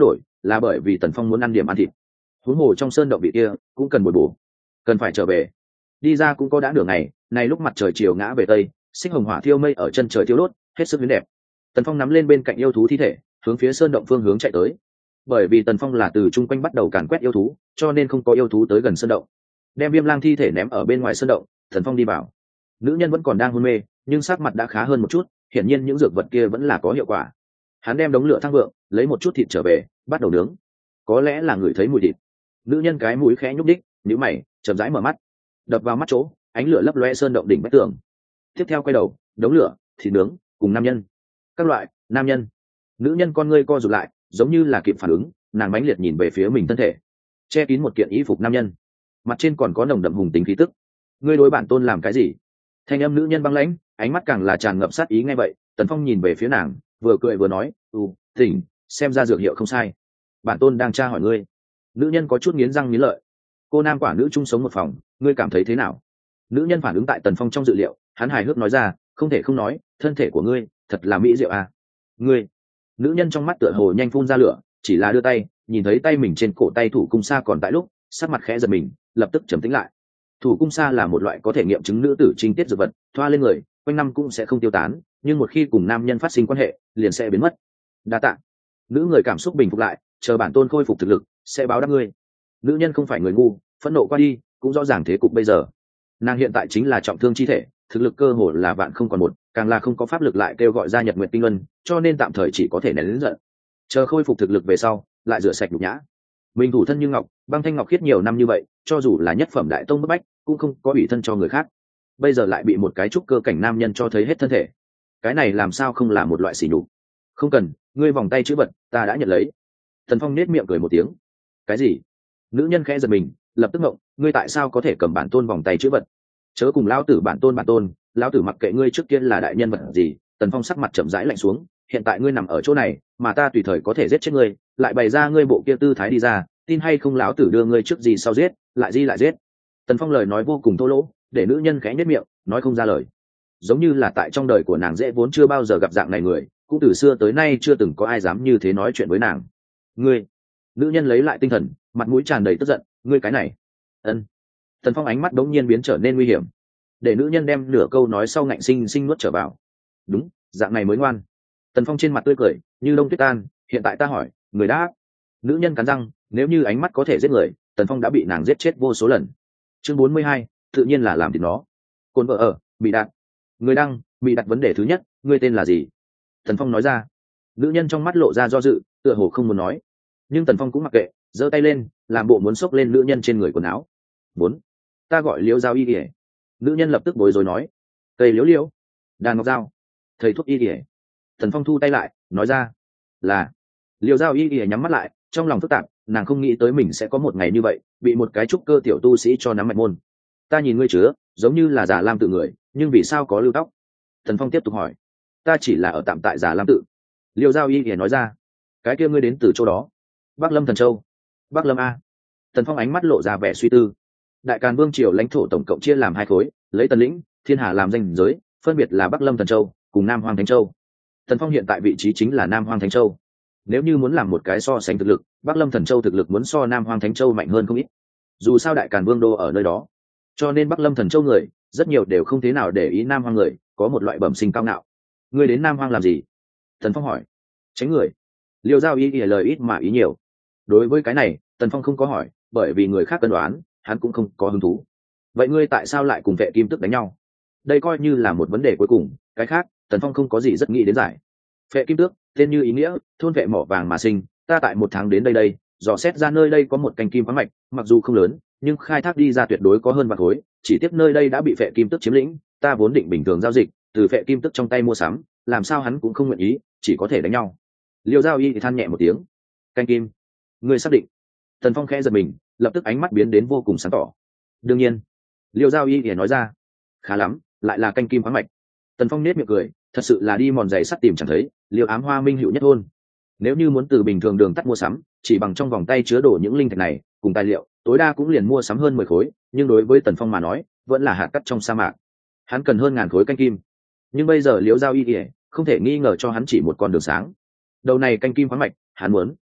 là bởi vì Tần Phong muốn ăn điểm ăn thịt. Huống hồ trong sơn động vị kia cũng cần bồi bổ, cần phải trở về. Đi ra cũng có đã nửa ngày, này lúc mặt trời chiều ngã về tây, xích hồng hỏa thiêu mây ở chân trời thiêu đốt, hết sức huyễn đẹp. Tần Phong nắm lên bên cạnh yêu thú thi thể, hướng phía sơn động phương hướng chạy tới. Bởi vì Tần Phong là từ chung quanh bắt đầu càn quét yêu thú, cho nên không có yêu thú tới gần sơn động. Đem Viêm Lang thi thể ném ở bên ngoài sơn động, Tần Phong đi vào. Nữ nhân vẫn còn đang hôn mê, nhưng sắc mặt đã khá hơn một chút, hiển nhiên những dược vật kia vẫn là có hiệu quả. Hắn đem đống lửa thăng vượng, lấy một chút thịt trở về, bắt đầu nướng. Có lẽ là người thấy mùi thịt. Nữ nhân cái mũi khẽ nhúc đích, nhíu mày, chậm rãi mở mắt. Đập vào mắt chỗ, ánh lửa lấp loe sơn động đỉnh vách tường. Tiếp theo quay đầu, đống lửa, thịt nướng, cùng nam nhân. Các loại, nam nhân. Nữ nhân con ngươi co rụt lại, giống như là kịp phản ứng, nàng mãnh liệt nhìn về phía mình thân thể, che kín một kiện y phục nam nhân, mặt trên còn có nồng đậm hùng tính khí tức. Ngươi đối bản tôn làm cái gì? Thanh âm nữ nhân băng lãnh, ánh mắt càng là tràn ngập sát ý. Nghe vậy, Tần Phong nhìn về phía nàng, vừa cười vừa nói, tỉnh, xem ra dược hiệu không sai. Bản tôn đang tra hỏi ngươi. Nữ nhân có chút nghiến răng nghiến lợi. Cô nam quả nữ chung sống một phòng, ngươi cảm thấy thế nào? Nữ nhân phản ứng tại Tần Phong trong dự liệu, hắn hài hước nói ra, không thể không nói, thân thể của ngươi thật là mỹ diệu à. Ngươi. Nữ nhân trong mắt tựa hồ nhanh phun ra lửa, chỉ là đưa tay, nhìn thấy tay mình trên cổ tay thủ cung sa còn tại lúc, sắc mặt khẽ giật mình, lập tức trầm tĩnh lại. Thủ cung sa là một loại có thể nghiệm chứng nữ tử trinh tiết dược vật, thoa lên người quanh năm cũng sẽ không tiêu tán, nhưng một khi cùng nam nhân phát sinh quan hệ liền sẽ biến mất. Đa tạ. Nữ người cảm xúc bình phục lại, chờ bản tôn khôi phục thực lực sẽ báo đáp ngươi. Nữ nhân không phải người ngu, phẫn nộ qua đi cũng rõ ràng thế cục bây giờ. Nàng hiện tại chính là trọng thương chi thể, thực lực cơ hồ là vạn không còn một, càng là không có pháp lực lại kêu gọi ra Nhật Nguyệt Tinh Luân, cho nên tạm thời chỉ có thể nén lớn giận, chờ khôi phục thực lực về sau lại rửa sạch nhục nhã. Mình thủ thân như ngọc, băng thanh ngọc khiết nhiều năm như vậy, cho dù là nhất phẩm đại tông bức bách cũng không có ủy thân cho người khác, bây giờ lại bị một cái trúc cơ cảnh nam nhân cho thấy hết thân thể, cái này làm sao không là một loại sỉ nhục? Không cần, ngươi vòng tay chữ vật ta đã nhận lấy. Thần Phong nết miệng cười một tiếng. Cái gì? Nữ nhân khẽ giật mình, lập tức ngộng, ngươi tại sao có thể cầm bản tôn vòng tay chữ vật? Chớ cùng lão tử bản tôn, lão tử mặc kệ ngươi trước kia là đại nhân vật gì. Tần Phong sắc mặt chậm rãi lạnh xuống, hiện tại ngươi nằm ở chỗ này mà ta tùy thời có thể giết chết ngươi, lại bày ra ngươi bộ kia tư thái đi ra, tin hay không lão tử đưa ngươi trước gì sau giết, lại giết. Tần Phong lời nói vô cùng thô lỗ, để nữ nhân khẽ nhếch miệng, nói không ra lời. Giống như là tại trong đời của nàng dễ vốn chưa bao giờ gặp dạng này người, cũng từ xưa tới nay chưa từng có ai dám như thế nói chuyện với nàng. Ngươi. Nữ nhân lấy lại tinh thần, mặt mũi tràn đầy tức giận, ngươi cái này. Ân. Tần Phong ánh mắt đống nhiên biến trở nên nguy hiểm, để nữ nhân đem nửa câu nói sau ngạnh sinh nuốt trở vào. Đúng, dạng này mới ngoan. Tần Phong trên mặt tươi cười như đông tuyết tan, hiện tại ta hỏi, người đã. Nữ nhân cắn răng, nếu như ánh mắt có thể giết người, Tần Phong đã bị nàng giết chết vô số lần. Chương 42, tự nhiên là làm thịt nó. Cồn vợ ở, bị đạt. Người đăng, bị đặt vấn đề thứ nhất, ngươi tên là gì? Tần Phong nói ra. Nữ nhân trong mắt lộ ra do dự, tựa hồ không muốn nói, nhưng Tần Phong cũng mặc kệ, giơ tay lên, làm bộ muốn xốc lên nữ nhân trên người quần áo. Bốn, ta gọi Liễu Giao Y ỉa. Nữ nhân lập tức bối rối nói, cây liễu, đàn ngọc dao, thầy thuốc y ỉa. Tần Phong thu tay lại, nói ra, là. Liễu Giao Y ỉa nhắm mắt lại, trong lòng phức tạp, nàng không nghĩ tới mình sẽ có một ngày như vậy, bị một cái trúc cơ tiểu tu sĩ cho nắm mạch môn. Ta nhìn ngươi chứa, giống như là Già Lam tự người, nhưng vì sao có lưu tóc? Tần Phong tiếp tục hỏi. Ta chỉ là ở tạm tại Già Lam tự. Liễu Giao Y ỉa nói ra. Cái kia ngươi đến từ chỗ đó? Bắc Lâm Thần Châu. Bắc Lâm a. Tần Phong ánh mắt lộ ra vẻ suy tư. Đại Càn Vương triều lãnh thổ tổng cộng chia làm hai khối, lấy Tần lĩnh, Thiên Hà làm danh giới, phân biệt là Bắc Lâm Thần Châu cùng Nam Hoang Thánh Châu. Tần Phong hiện tại vị trí chính là Nam Hoang Thánh Châu. Nếu như muốn làm một cái so sánh thực lực, Bắc Lâm Thần Châu thực lực muốn so Nam Hoang Thánh Châu mạnh hơn không ít. Dù sao Đại Càn Vương đô ở nơi đó, cho nên Bắc Lâm Thần Châu người rất nhiều đều không thế nào để ý Nam Hoang người, có một loại bẩm sinh cao ngạo. Ngươi đến Nam Hoang làm gì? Tần Phong hỏi. Tránh người. Liêu Giao Y lời ít mà ý nhiều. Đối với cái này, Tần Phong không có hỏi, bởi vì người khác cân đoán, hắn cũng không có hứng thú. Vậy ngươi tại sao lại cùng Vệ Kim Tức đánh nhau? Đây coi như là một vấn đề cuối cùng, cái khác Tần Phong không có gì rất nghĩ đến giải. Vệ Kim Tước, tên như ý nghĩa, thôn vệ mỏ vàng mà sinh, ta tại một tháng đến đây, dò xét ra nơi đây có một canh kim khoáng mạch, mặc dù không lớn, nhưng khai thác đi ra tuyệt đối có hơn vạn khối, chỉ tiếc nơi đây đã bị Vệ Kim Tức chiếm lĩnh, ta vốn định bình thường giao dịch, từ Vệ Kim Tức trong tay mua sắm, làm sao hắn cũng không nguyện ý, chỉ có thể đánh nhau. Liêu Giao Y thì than nhẹ một tiếng. Canh kim, ngươi xác định? Tần Phong khẽ giật mình, lập tức ánh mắt biến đến vô cùng sáng tỏ. Đương nhiên. Liêu Giao Y thì nói ra. Khá lắm, lại là canh kim khoáng mạch. Tần Phong nết miệng cười, thật sự là đi mòn giày sắt tìm chẳng thấy, Liêu Ám Hoa minh hữu nhất hôn. Nếu như muốn từ bình thường đường tắt mua sắm, chỉ bằng trong vòng tay chứa đổ những linh thạch này cùng tài liệu, tối đa cũng liền mua sắm hơn 10 khối, nhưng đối với Tần Phong mà nói, vẫn là hạt cát trong sa mạc. Hắn cần hơn ngàn khối canh kim. Nhưng bây giờ Liêu Giao Y không thể nghi ngờ cho hắn chỉ một con đường sáng. Đầu này canh kim khoáng mạch, hắn muốn.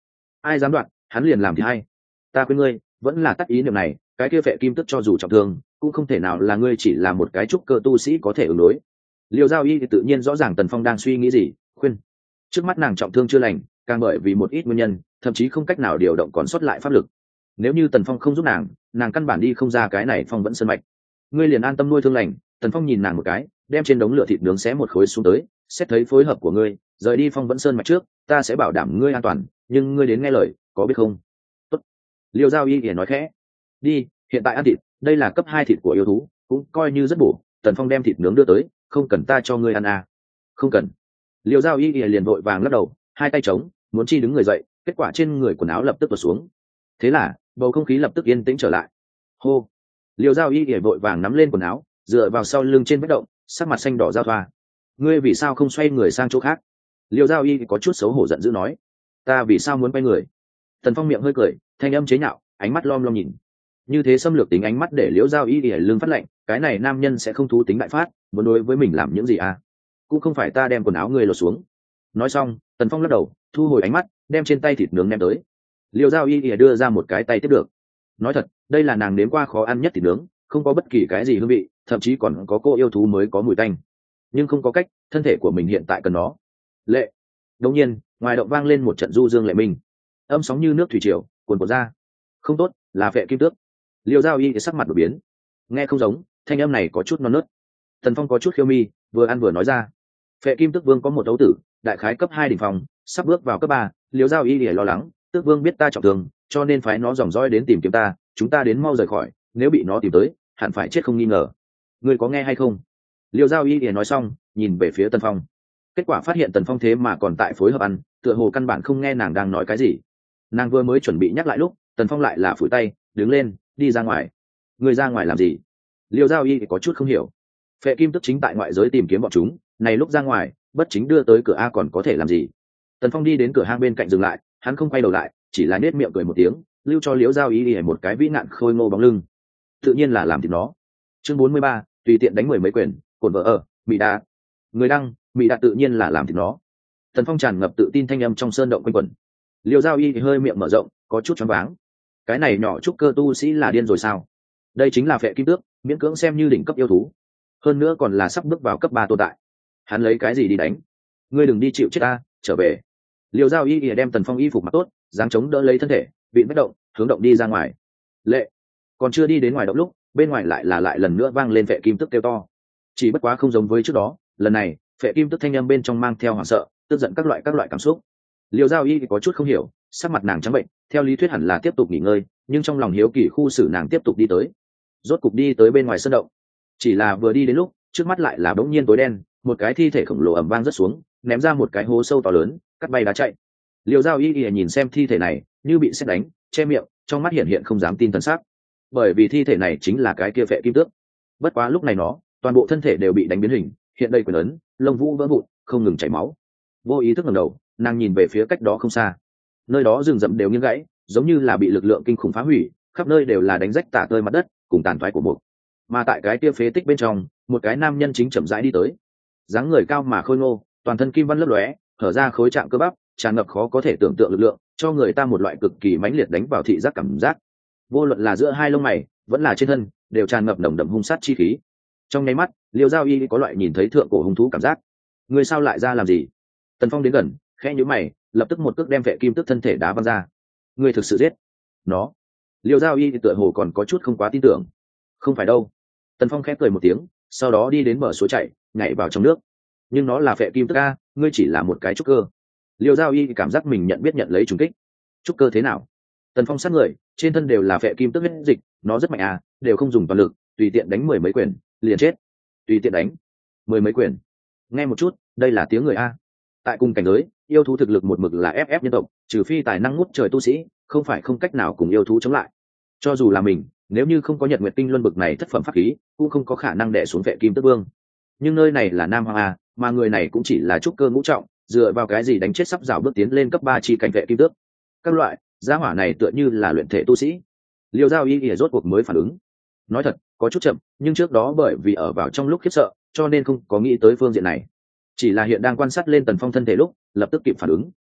ai dám đoạt hắn liền làm thì hay. Ta khuyên ngươi vẫn là tắt ý niệm này, cái kia phệ kim tức cho dù trọng thương cũng không thể nào là ngươi chỉ là một cái trúc cơ tu sĩ có thể ứng đối. Liêu Giao Y thì tự nhiên rõ ràng Tần Phong đang suy nghĩ gì, khuyên. Trước mắt nàng trọng thương chưa lành, càng bởi vì một ít nguyên nhân thậm chí không cách nào điều động còn sót lại pháp lực. Nếu như Tần Phong không giúp nàng căn bản đi không ra cái này phong vẫn sơn mạch. Ngươi liền an tâm nuôi thương lành. Tần Phong nhìn nàng một cái, đem trên đống lửa thịt nướng xé một khối xuống tới, xét thấy phối hợp của ngươi, rời đi phong vẫn sơn mạch trước, ta sẽ bảo đảm ngươi an toàn, nhưng ngươi đến nghe lời, có biết không? Tốt. Liêu Giao Y thì nói khẽ. Đi, hiện tại ăn thịt, đây là cấp 2 thịt của yêu thú, cũng coi như rất bổ. Tần Phong đem thịt nướng đưa tới, không cần ta cho ngươi ăn à? Không cần. Liêu Giao Y liền vội vàng lắc đầu, hai tay trống, muốn chi đứng người dậy, kết quả trên người quần áo lập tức tuột xuống. Thế là bầu không khí lập tức yên tĩnh trở lại. Hô. Liêu Giao Y vội vàng nắm lên quần áo, dựa vào sau lưng trên bất động, sắc mặt xanh đỏ giao thoa. Ngươi vì sao không xoay người sang chỗ khác? Liêu Giao Y có chút xấu hổ giận dữ nói. Ta vì sao muốn quay người? Tần Phong miệng hơi cười, thanh âm chế nhạo, ánh mắt lom lom nhìn. Như thế xâm lược tính ánh mắt để Liêu Giao Y lưng phát lạnh, cái này nam nhân sẽ không thú tính đại phát, muốn đối với mình làm những gì à? Cũng không phải ta đem quần áo ngươi lột xuống. Nói xong, Tần Phong lắc đầu, thu hồi ánh mắt, đem trên tay thịt nướng đem tới. Liêu Giao Y đưa ra một cái tay tiếp được. Nói thật, đây là nàng nếm qua khó ăn nhất thịt nướng, không có bất kỳ cái gì hương vị, thậm chí còn có cô yêu thú mới có mùi tanh. Nhưng không có cách, thân thể của mình hiện tại cần nó. Lệ. Đột nhiên, ngoài động vang lên một trận du dương lệ minh. Âm sóng như nước thủy triều, cuồn cuộn ra. Không tốt, là Phệ Kim Tước. Liêu Giao Y sắc mặt đổi biến. Nghe không giống, thanh âm này có chút non nớt. Tần Phong có chút khiêu mi, vừa ăn vừa nói ra. Phệ Kim Tước Vương có một đấu tử, đại khái cấp 2 đỉnh phong, sắp bước vào cấp 3, Liêu Giao Y lo lắng, Tước Vương biết ta trọng thương, cho nên phái nó dòng dõi đến tìm kiếm ta, chúng ta đến mau rời khỏi, nếu bị nó tìm tới, hẳn phải chết không nghi ngờ. Ngươi có nghe hay không? Liêu Giao Y nói xong, nhìn về phía Tần Phong. Kết quả phát hiện Tần Phong thế mà còn tại phối hợp ăn, tựa hồ căn bản không nghe nàng đang nói cái gì. Nàng vừa mới chuẩn bị nhắc lại lúc, Tần Phong lại là phủi tay, đứng lên, đi ra ngoài. Ngươi ra ngoài làm gì? Liêu Giao Y có chút không hiểu. Phệ Kim Tức chính tại ngoại giới tìm kiếm bọn chúng, này lúc ra ngoài, bất chính đưa tới cửa a còn có thể làm gì? Tần Phong đi đến cửa hang bên cạnh dừng lại, hắn không quay đầu lại, chỉ là nết miệng cười một tiếng, lưu cho Liễu Giao Y một cái vĩ nạn khôi ngô bóng lưng. Tự nhiên là làm thịt nó. Chương 43, tùy tiện đánh 10 mấy quyền, cồn vợ ở, Mỹ Đạt. Người đăng, Mỹ Đạt tự nhiên là làm thịt nó. Tần Phong tràn ngập tự tin thanh âm trong sơn động quanh quẩn. Liễu Giao Y hơi miệng mở rộng, có chút choáng váng. Cái này nhỏ trúc cơ tu sĩ là điên rồi sao? Đây chính là Phệ Kim Tước, miễn cưỡng xem như đỉnh cấp yêu thú. Hơn nữa còn là sắp bước vào cấp 3 tồn tại. Hắn lấy cái gì đi đánh? Ngươi đừng đi chịu chết ta, trở về. Liêu Giao Y đem Tần Phong y phục mặc tốt, dáng chống đỡ lấy thân thể, vịn bất động, hướng động đi ra ngoài. Lệ. Còn chưa đi đến ngoài động lúc, bên ngoài lại lần nữa vang lên Phệ Kim Tức kêu to. Chỉ bất quá không giống với trước đó, lần này, Phệ Kim Tức thanh âm bên trong mang theo hoảng sợ, tức giận các loại cảm xúc. Liêu Giao Y có chút không hiểu, sắc mặt nàng trắng bệnh, theo lý thuyết hẳn là tiếp tục nghỉ ngơi, nhưng trong lòng hiếu kỳ khu xử nàng tiếp tục đi tới. Rốt cục đi tới bên ngoài sân động. Chỉ là vừa đi đến lúc, trước mắt lại là bỗng nhiên tối đen, một cái thi thể khổng lồ ầm vang rớt xuống, ném ra một cái hố sâu to lớn, cắt bay đá chạy. Liêu Giao Y nhìn xem thi thể này, như bị sét đánh, che miệng, trong mắt hiện không dám tin thần sắc. Bởi vì thi thể này chính là cái kia Phệ Kim Tước. Bất quá lúc này nó, toàn bộ thân thể đều bị đánh biến hình, hiện đầy quyền ấn, lông vũ vỡ vụn, không ngừng chảy máu. Vô ý thức ngẩng đầu, nàng nhìn về phía cách đó không xa. Nơi đó rừng rậm đều nghiêng gãy, giống như là bị lực lượng kinh khủng phá hủy, khắp nơi đều là đánh rách tả tơi mặt đất, cùng tàn phái của mục. Mà tại cái kia phế tích bên trong, một cái nam nhân chính chậm rãi đi tới. Dáng người cao mà khôi ngô, toàn thân kim văn lấp lóe, thở ra khối trạng cơ bắp, tràn ngập khó có thể tưởng tượng lực lượng, cho người ta một loại cực kỳ mãnh liệt đánh vào thị giác cảm giác. Vô luận là giữa hai lông mày, vẫn là trên thân, đều tràn ngập nồng đậm hung sát chi khí. Trong nháy mắt, Liêu Giao Y có loại nhìn thấy thượng cổ hung thú cảm giác. Người sao lại ra làm gì? Tần Phong đến gần, khẽ nhíu mày, lập tức một cước đem Phệ Kim Tức thân thể đá văng ra. Người thực sự giết nó? Liêu Giao Y tựa hồ còn có chút không quá tin tưởng. Không phải đâu. Tần Phong khẽ cười một tiếng, sau đó đi đến bờ suối chảy, nhảy vào trong nước. Nhưng nó là Phệ Kim Tức a, ngươi chỉ là một cái trúc cơ. Liêu Giao Y cảm giác mình nhận lấy trùng kích. Trúc cơ thế nào? Tần Phong sát người, trên thân đều là Phệ Kim Tức huyết dịch, nó rất mạnh à, đều không dùng toàn lực, tùy tiện đánh 10 mấy quyền, liền chết. Tùy tiện đánh 10 mấy quyền. Nghe một chút, đây là tiếng người a. Tại cùng cảnh giới, yêu thú thực lực một mực là ép nhân tộc, trừ phi tài năng ngút trời tu sĩ, không phải không cách nào cùng yêu thú chống lại. Cho dù là mình, nếu như không có Nhật Nguyệt Tinh Luân bực này thất phẩm pháp khí, cũng không có khả năng đè xuống Phệ Kim Tức Vương. Nhưng nơi này là Nam Hoàng a, mà người này cũng chỉ là trúc cơ ngũ trọng, dựa vào cái gì đánh chết sắp rào bước tiến lên cấp 3 chi cảnh Phệ Kim Tước? Các loại, gia hỏa này tựa như là luyện thể tu sĩ. Liêu Giao Y rốt cuộc mới phản ứng. Nói thật, có chút chậm, nhưng trước đó bởi vì ở vào trong lúc khiếp sợ, cho nên không có nghĩ tới phương diện này. Chỉ là hiện đang quan sát lên Tần Phong thân thể lúc, lập tức kịp phản ứng.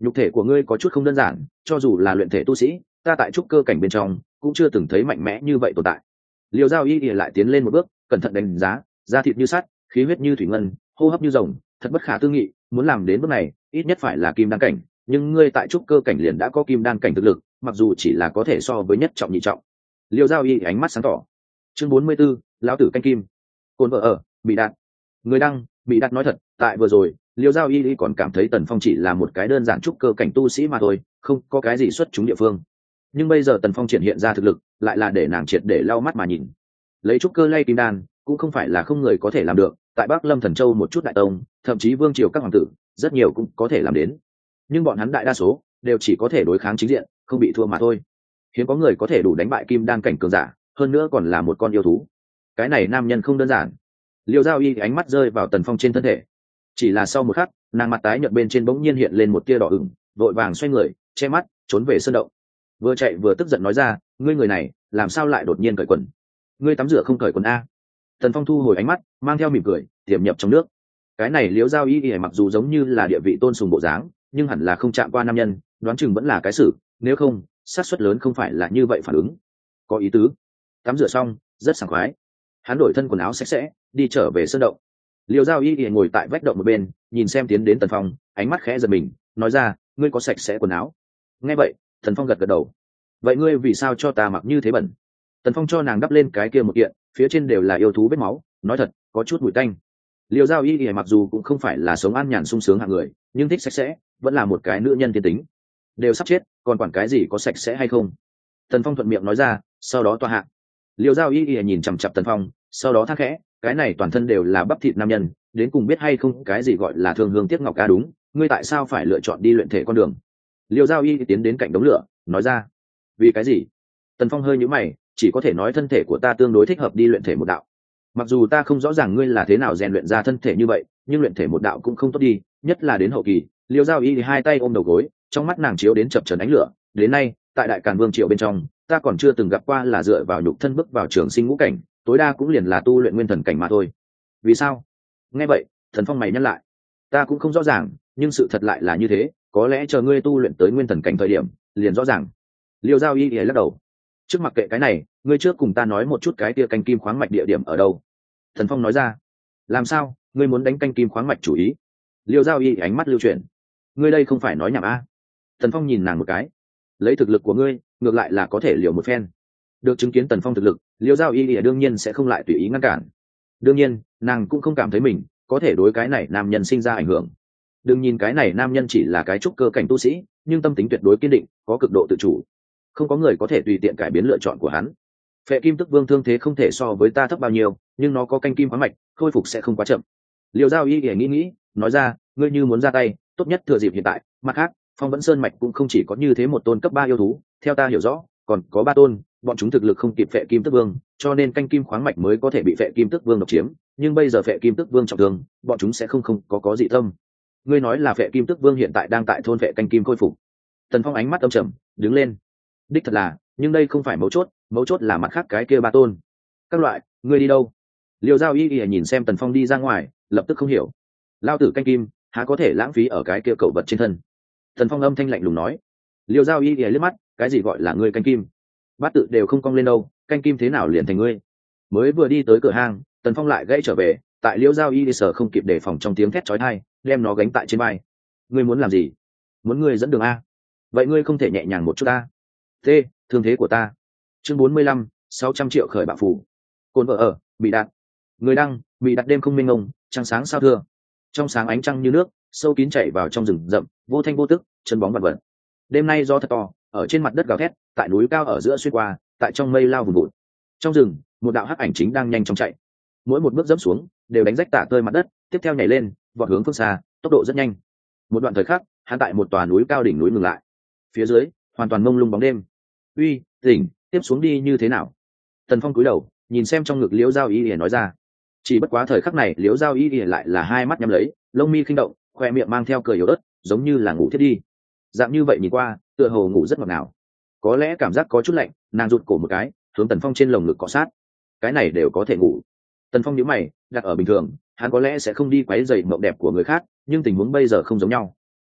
nhục thể của ngươi có chút không đơn giản, cho dù là luyện thể tu sĩ, ta tại trúc cơ cảnh bên trong cũng chưa từng thấy mạnh mẽ như vậy tồn tại. Liêu Giao Y lại tiến lên một bước, cẩn thận đánh giá, da thịt như sắt, khí huyết như thủy ngân, hô hấp như rồng, thật bất khả tư nghị. Muốn làm đến bước này, ít nhất phải là kim đan cảnh, nhưng ngươi tại trúc cơ cảnh liền đã có kim đan cảnh thực lực, mặc dù chỉ là có thể so với nhất trọng nhị trọng. Liêu Giao Y ánh mắt sáng tỏ. Chương 44, lão tử canh kim. Côn vợ ở, bị đạt. Người đăng, bị đạt nói thật, tại vừa rồi, Liêu Giao Y còn cảm thấy Tần Phong chỉ là một cái đơn giản trúc cơ cảnh tu sĩ mà thôi, không có cái gì xuất chúng địa phương. Nhưng bây giờ Tần Phong triển hiện ra thực lực, lại là để nàng triệt để lau mắt mà nhìn. Lấy trúc cơ lay kim đan, cũng không phải là không người có thể làm được, tại Bắc Lâm Thần Châu một chút đại tông, thậm chí vương triều các hoàng tử, rất nhiều cũng có thể làm đến. Nhưng bọn hắn đại đa số đều chỉ có thể đối kháng chính diện, không bị thua mà thôi. Hiếm có người có thể đủ đánh bại kim đan cảnh cường giả, hơn nữa còn là một con yêu thú. Cái này nam nhân không đơn giản. Liêu Giao Y ánh mắt rơi vào Tần Phong trên thân thể, chỉ là sau một khắc, nàng mặt tái nhợt bên trên bỗng nhiên hiện lên một tia đỏ ửng, vội vàng xoay người, che mắt, trốn về sơn động. Vừa chạy vừa tức giận nói ra, ngươi người này, làm sao lại đột nhiên cởi quần? Ngươi tắm rửa không cởi quần a? Tần Phong thu hồi ánh mắt, mang theo mỉm cười, tiềm nhập trong nước. Cái này Liễu Giao Y mặc dù giống như là địa vị tôn sùng bộ dáng, nhưng hẳn là không chạm qua nam nhân, đoán chừng vẫn là cái xử, nếu không, xác suất lớn không phải là như vậy phản ứng. Có ý tứ. Tắm rửa xong, rất sảng khoái. Hắn đổi thân quần áo sạch sẽ, đi trở về sơn động. Liêu Giao Y ngồi tại vách động một bên, nhìn xem tiến đến Tần Phong, ánh mắt khẽ giật mình, nói ra, ngươi có sạch sẽ quần áo? Nghe vậy, Tần Phong gật gật đầu. Vậy ngươi vì sao cho ta mặc như thế bẩn? Tần Phong cho nàng đắp lên cái kia một kiện, phía trên đều là yêu thú vết máu, nói thật, có chút mùi tanh. Liêu Giao Y mặc dù cũng không phải là sống an nhàn sung sướng hạng người, nhưng thích sạch sẽ, vẫn là một cái nữ nhân thiên tính. Đều sắp chết, còn quản cái gì có sạch sẽ hay không? Tần Phong thuận miệng nói ra, sau đó tọa hạ. Liêu Giao Y nhìn chằm chằm Tần Phong, sau đó thắc khẽ, cái này toàn thân đều là bắp thịt nam nhân, đến cùng biết hay không cái gì gọi là thương hương tiếc ngọc ca đúng, ngươi tại sao phải lựa chọn đi luyện thể con đường? Liêu Giao Y tiến đến cạnh đống lửa, nói ra, vì cái gì? Tần Phong hơi nhíu mày, chỉ có thể nói thân thể của ta tương đối thích hợp đi luyện thể một đạo. Mặc dù ta không rõ ràng ngươi là thế nào rèn luyện ra thân thể như vậy, nhưng luyện thể một đạo cũng không tốt đi, nhất là đến hậu kỳ. Liêu Giao Y thì hai tay ôm đầu gối, trong mắt nàng chiếu đến chập chờn ánh lửa. Đến nay, tại Đại Càn Vương triều bên trong, ta còn chưa từng gặp qua là dựa vào nhục thân bước vào trường sinh ngũ cảnh, tối đa cũng liền là tu luyện nguyên thần cảnh mà thôi. Vì sao? Nghe vậy, Thần Phong mày nhăn lại. Ta cũng không rõ ràng, nhưng sự thật lại là như thế, có lẽ chờ ngươi tu luyện tới nguyên thần cảnh thời điểm, liền rõ ràng. Liêu Giao Y lắc đầu. Trước mặc kệ cái này, ngươi trước cùng ta nói một chút cái tia canh kim khoáng mạch địa điểm ở đâu? Thần Phong nói ra. Làm sao, ngươi muốn đánh canh kim khoáng mạch chủ ý? Liêu Giao Y ánh mắt lưu chuyển. Ngươi đây không phải nói nhảm a? Thần Phong nhìn nàng một cái. Lấy thực lực của ngươi, ngược lại là có thể liều một phen. Được chứng kiến Tần Phong thực lực, Liêu Giao Y đương nhiên sẽ không lại tùy ý ngăn cản. Đương nhiên, nàng cũng không cảm thấy mình có thể đối cái này nam nhân sinh ra ảnh hưởng. Đừng nhìn cái này nam nhân chỉ là cái trúc cơ cảnh tu sĩ, nhưng tâm tính tuyệt đối kiên định, có cực độ tự chủ. Không có người có thể tùy tiện cải biến lựa chọn của hắn. Phệ Kim Tức Vương thương thế không thể so với ta thấp bao nhiêu, nhưng nó có canh kim khoáng mạch, khôi phục sẽ không quá chậm. Liêu Giao Y nghĩ, nói ra, ngươi như muốn ra tay, tốt nhất thừa dịp hiện tại. Mặt khác, Phong Vẫn Sơn mạch cũng không chỉ có như thế một tôn cấp 3 yêu thú, theo ta hiểu rõ, còn có 3 tôn, bọn chúng thực lực không kịp Phệ Kim Tức Vương, cho nên canh kim khoáng mạch mới có thể bị Phệ Kim Tức Vương độc chiếm, nhưng bây giờ Phệ Kim Tức Vương trọng thương, bọn chúng sẽ không có dị tâm. Ngươi nói là Phệ Kim Tức Vương hiện tại đang tại thôn Phệ canh kim khôi phục. Tần Phong ánh mắt âm trầm, đứng lên. Đích thật là, nhưng đây không phải mấu chốt là mặt khác cái kia 3 tôn. Các loại, ngươi đi đâu? Liêu Giao Y nhìn xem Tần Phong đi ra ngoài, lập tức không hiểu. Lao tử canh kim, há có thể lãng phí ở cái kia cẩu vật trên thân? Tần Phong âm thanh lạnh lùng nói. Liêu Giao Y liếc mắt, cái gì gọi là ngươi canh kim? Bát tự đều không cong lên đâu, canh kim thế nào liền thành ngươi? Mới vừa đi tới cửa hang, Tần Phong lại gãy trở về, tại Liêu Giao Y sở không kịp đề phòng trong tiếng thét chói tai, đem nó gánh tại trên vai. Ngươi muốn làm gì? Muốn ngươi dẫn đường a? Vậy ngươi không thể nhẹ nhàng một chút ta? Thế, thương thế của ta. Chương 45, 600 triệu khởi bạo phủ. Côn vợ ở, bị đạn. Người đăng, bị đặt đêm không minh ngông, trăng sáng sao thưa. Trong sáng ánh trăng như nước, sâu kín chảy vào trong rừng rậm, vô thanh vô tức, chân bóng vẩn vẩn. Đêm nay gió thật to, ở trên mặt đất gào thét, tại núi cao ở giữa xuyên qua, tại trong mây lao vùn vụt. Trong rừng, một đạo hắc ảnh chính đang nhanh chóng chạy. Mỗi một bước dẫm xuống, đều đánh rách tả tơi mặt đất, tiếp theo nhảy lên, vọt hướng phương xa, tốc độ rất nhanh. Một đoạn thời khắc, hắn tại một tòa núi cao đỉnh núi ngừng lại. Phía dưới, hoàn toàn mông lung bóng đêm. Uy, tỉnh, tiếp xuống đi như thế nào? Tần Phong cúi đầu, nhìn xem trong ngực Liễu Giao Y nói ra. Chỉ bất quá thời khắc này, Liễu Giao Y lại là hai mắt nhắm lấy, lông mi khinh động, khoe miệng mang theo cười yếu ớt, giống như là ngủ thiết đi. Dạng như vậy nhìn qua, tựa hồ ngủ rất ngọt ngào. Có lẽ cảm giác có chút lạnh, nàng rụt cổ một cái, hướng Tần Phong trên lồng ngực cọ sát. Cái này đều có thể ngủ. Tần Phong nhíu mày, đặt ở bình thường, hắn có lẽ sẽ không đi quấy rầy mộng đẹp của người khác, nhưng tình huống bây giờ không giống nhau.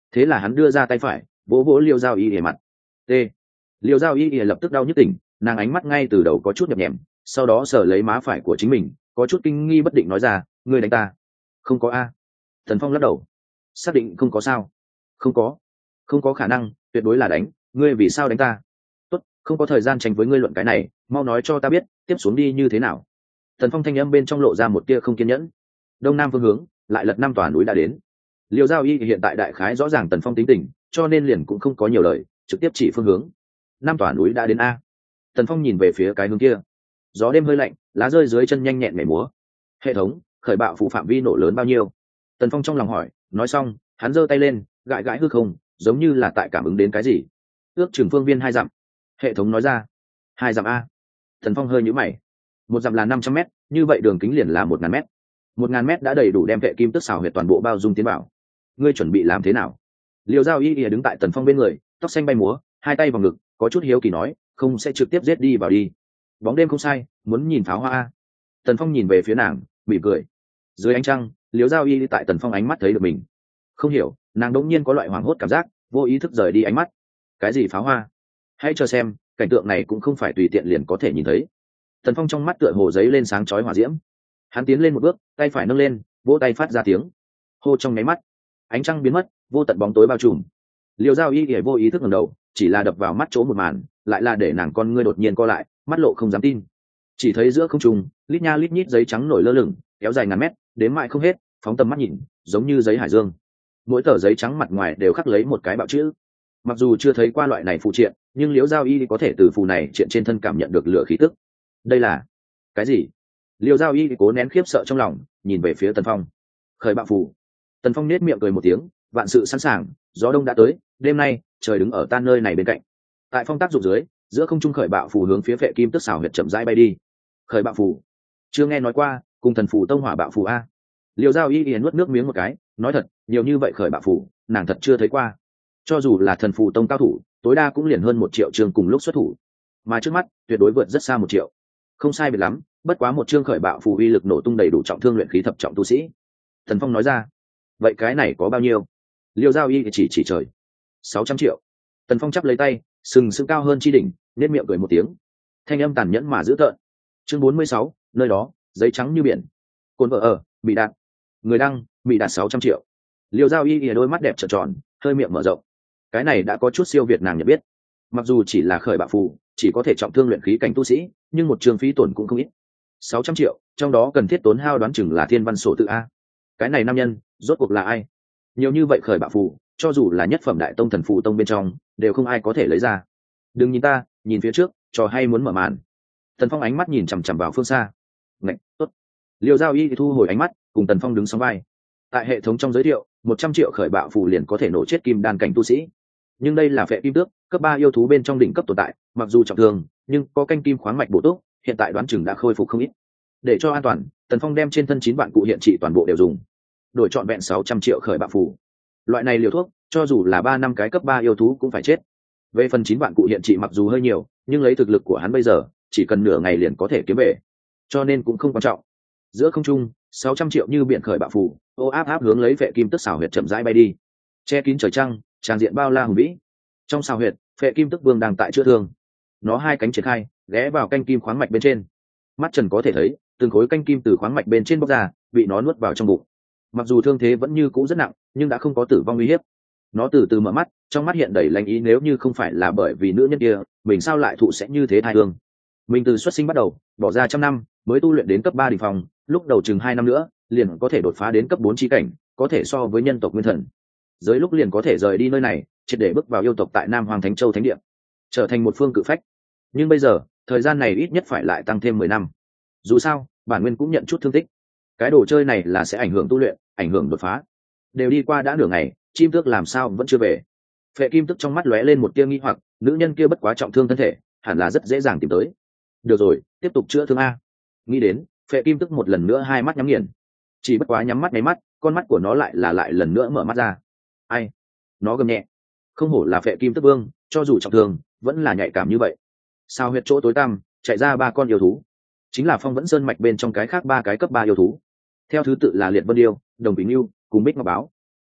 thế là hắn đưa ra tay phải vỗ vỗ liêu giao y ỉa mặt. T. Liêu giao y ỉa lập tức đau nhức tỉnh, nàng ánh mắt ngay từ đầu có chút nhập nhèm, sau đó sờ lấy má phải của chính mình, có chút kinh nghi bất định nói ra, ngươi đánh ta? Không có a. Tần Phong lắc đầu. Xác định không có sao? Không có, không có khả năng, tuyệt đối là đánh. Ngươi vì sao đánh ta? Tốt, không có thời gian tranh với ngươi luận cái này, mau nói cho ta biết tiếp xuống đi như thế nào. Tần Phong thanh âm bên trong lộ ra một tia không kiên nhẫn. Đông nam phương hướng lại lật 5 tòa núi đã đến. Liêu giao y hiện tại đại khái rõ ràng Tần Phong tính tình, cho nên liền cũng không có nhiều lời, trực tiếp chỉ phương hướng. 5 tòa núi đã đến a. Tần Phong nhìn về phía cái hướng kia. Gió đêm hơi lạnh, lá rơi dưới chân nhanh nhẹn nhảy múa. Hệ thống khởi bạo phụ phạm vi nổ lớn bao nhiêu? Tần Phong trong lòng hỏi, nói xong hắn giơ tay lên gãi gãi hư không, giống như là tại cảm ứng đến cái gì. Ước chừng phương viên 2 dặm. Hệ thống nói ra. 2 dặm a. Tần Phong hơi nhíu mày. 1 dặm là 500 mét, như vậy đường kính liền là 1000 mét. 1000 mét đã đầy đủ đem vệ kim tức xào huyệt toàn bộ bao dung tiến vào. Ngươi chuẩn bị làm thế nào? Liêu giao y đứng tại Tần Phong bên người, tóc xanh bay múa, hai tay vào ngực, có chút hiếu kỳ nói, không sẽ trực tiếp giết đi vào đi. Bóng đêm không sai, muốn nhìn pháo hoa a. Tần Phong nhìn về phía nàng, mỉm cười. Dưới ánh trăng, Liêu giao y tại Tần Phong ánh mắt thấy được mình. Không hiểu, nàng đống nhiên có loại hoảng hốt cảm giác, vô ý thức rời đi ánh mắt. Cái gì pháo hoa? Hãy chờ xem, cảnh tượng này cũng không phải tùy tiện liền có thể nhìn thấy. Tần Phong trong mắt tựa hồ giấy lên sáng chói hỏa diễm. Hắn tiến lên một bước, tay phải nâng lên, vỗ tay phát ra tiếng. Hô, trong nháy mắt, ánh trăng biến mất, vô tận bóng tối bao trùm. Liêu giao y vô ý thức ngẩng đầu, chỉ là đập vào mắt chỗ một màn, lại là để nàng con ngươi đột nhiên co lại, mắt lộ không dám tin. Chỉ thấy giữa không trung, lít nha lít nhít giấy trắng nổi lơ lửng, kéo dài ngàn mét, đến mãi không hết, phóng tầm mắt nhìn, giống như giấy hải dương. Mỗi tờ giấy trắng mặt ngoài đều khắc lấy một cái bạo chữ. Mặc dù chưa thấy qua loại này phụ triện, nhưng Liêu giao y có thể từ phù này triện trên thân cảm nhận được lửa khí tức. Đây là cái gì? Liêu giao y cố nén khiếp sợ trong lòng, nhìn về phía Tần Phong. Khởi bạo phù. Tần Phong nết miệng cười một tiếng, vạn sự sẵn sàng, gió đông đã tới, đêm nay trời đứng ở tan nơi này bên cạnh. Tại phong tác dụng dưới, giữa không trung khởi bạo phù hướng phía vệ kim tức xảo huyệt chậm rãi bay đi. Khởi bạo phù, chưa nghe nói qua, cùng thần phù tông hỏa bạo phù a. Liêu giao y nuốt nước miếng một cái, nói thật, nhiều như vậy khởi bạo phù, nàng thật chưa thấy qua. Cho dù là thần phù tông cao thủ, tối đa cũng liền hơn 1 triệu chương cùng lúc xuất thủ, mà trước mắt tuyệt đối vượt rất xa 1 triệu. Không sai biệt lắm, bất quá 1 chương khởi bạo phù uy lực nổ tung đầy đủ trọng thương luyện khí thập trọng tu sĩ. Thần Phong nói ra. Vậy cái này có bao nhiêu? Liêu giao y chỉ trời. 600 triệu. Tần Phong chắp lấy tay, sừng sững cao hơn chi đỉnh, nét miệng cười một tiếng. Thanh âm tàn nhẫn mà dữ tợn. Chương 46, nơi đó, giấy trắng như biển. Cồn vợ ở, bị đạt. Người đăng, bị đạt 600 triệu. Liêu giao y đôi mắt đẹp trợn tròn, hơi miệng mở rộng. Cái này đã có chút siêu việt nàng nhận biết. Mặc dù chỉ là khởi bạo phù, chỉ có thể trọng thương luyện khí cảnh tu sĩ, nhưng một trường phí tổn cũng không ít. 600 triệu, trong đó cần thiết tốn hao đoán chừng là thiên văn sổ tự a. Cái này nam nhân, rốt cuộc là ai? Nhiều như vậy khởi bạo phù, cho dù là nhất phẩm đại tông thần phù tông bên trong, đều không ai có thể lấy ra. Đừng nhìn ta, nhìn phía trước, trò hay muốn mở màn. Tần Phong ánh mắt nhìn chằm chằm vào phương xa. Ngạch, tốt. Liêu giao y thu hồi ánh mắt, cùng Tần Phong đứng song vai. Tại hệ thống trong giới thiệu, 100 triệu khởi bạo phù liền có thể nổ chết kim đan cảnh tu sĩ. Nhưng đây là phệ kim tước, cấp 3 yêu thú bên trong đỉnh cấp tồn tại, mặc dù trọng thương, nhưng có canh kim khoáng mạch bổ túc, hiện tại đoán chừng đã khôi phục không ít. Để cho an toàn, Tần Phong đem trên thân 9 vạn cụ hiện trị toàn bộ đều dùng, đổi trọn vẹn 600 triệu khởi bạo phù. Loại này liều thuốc, cho dù là 3 năm cái cấp 3 yêu thú cũng phải chết. Về phần 9 vạn cụ hiện trị mặc dù hơi nhiều, nhưng lấy thực lực của hắn bây giờ, chỉ cần nửa ngày liền có thể kiếm về, cho nên cũng không quan trọng. Giữa không trung, 600 triệu như biển khởi bạo phù, ô áp áp hướng lấy vệ kim tức xảo huyệt chậm rãi bay đi. Che kín trời trăng, tràn diện bao la hùng vĩ. Trong xảo huyệt, vệ kim tức vương đang tại chữa thương. Nó hai cánh triển khai, ghé vào canh kim khoáng mạch bên trên. Mắt trần có thể thấy, từng khối canh kim từ khoáng mạch bên trên bốc ra, bị nó nuốt vào trong bụng. Mặc dù thương thế vẫn như cũ rất nặng, nhưng đã không có tử vong uy hiếp. Nó từ từ mở mắt, trong mắt hiện đầy lanh ý, nếu như không phải là bởi vì nữ nhân kia, mình sao lại thụ sẽ như thế thai hương. Mình từ xuất sinh bắt đầu, bỏ ra 100 năm, mới tu luyện đến cấp 3 đỉnh phong, lúc đầu chừng 2 năm nữa, liền có thể đột phá đến cấp 4 chi cảnh, có thể so với nhân tộc nguyên thần. Dưới lúc liền có thể rời đi nơi này, triệt để bước vào yêu tộc tại Nam Hoàng Thánh Châu thánh địa, trở thành một phương cự phách. Nhưng bây giờ, thời gian này ít nhất phải lại tăng thêm 10 năm. Dù sao, bản nguyên cũng nhận chút thương tích. Cái đồ chơi này là sẽ ảnh hưởng tu luyện, ảnh hưởng đột phá. Đều đi qua đã nửa ngày, chim tước làm sao vẫn chưa về. Phệ kim tức trong mắt lóe lên một tia nghi hoặc, nữ nhân kia bất quá trọng thương thân thể, hẳn là rất dễ dàng tìm tới. Được rồi, tiếp tục chữa thương a. Nghĩ đến, Phệ kim tức một lần nữa hai mắt nhắm nghiền. Chỉ bất quá nhắm mắt nháy mắt, con mắt của nó lại lần nữa mở mắt ra. Ai? Nó gầm nhẹ. Không hổ là Phệ kim tức vương, cho dù trọng thương, vẫn là nhạy cảm như vậy. Sao huyệt chỗ tối tăm, chạy ra 3 con yêu thú, chính là Phong Vẫn Sơn mạch bên trong cái khác 3 cái cấp 3 yêu thú. Theo thứ tự là Liệt Vân yêu, Đồng Bình yêu, cùng Bích Ngọc báo.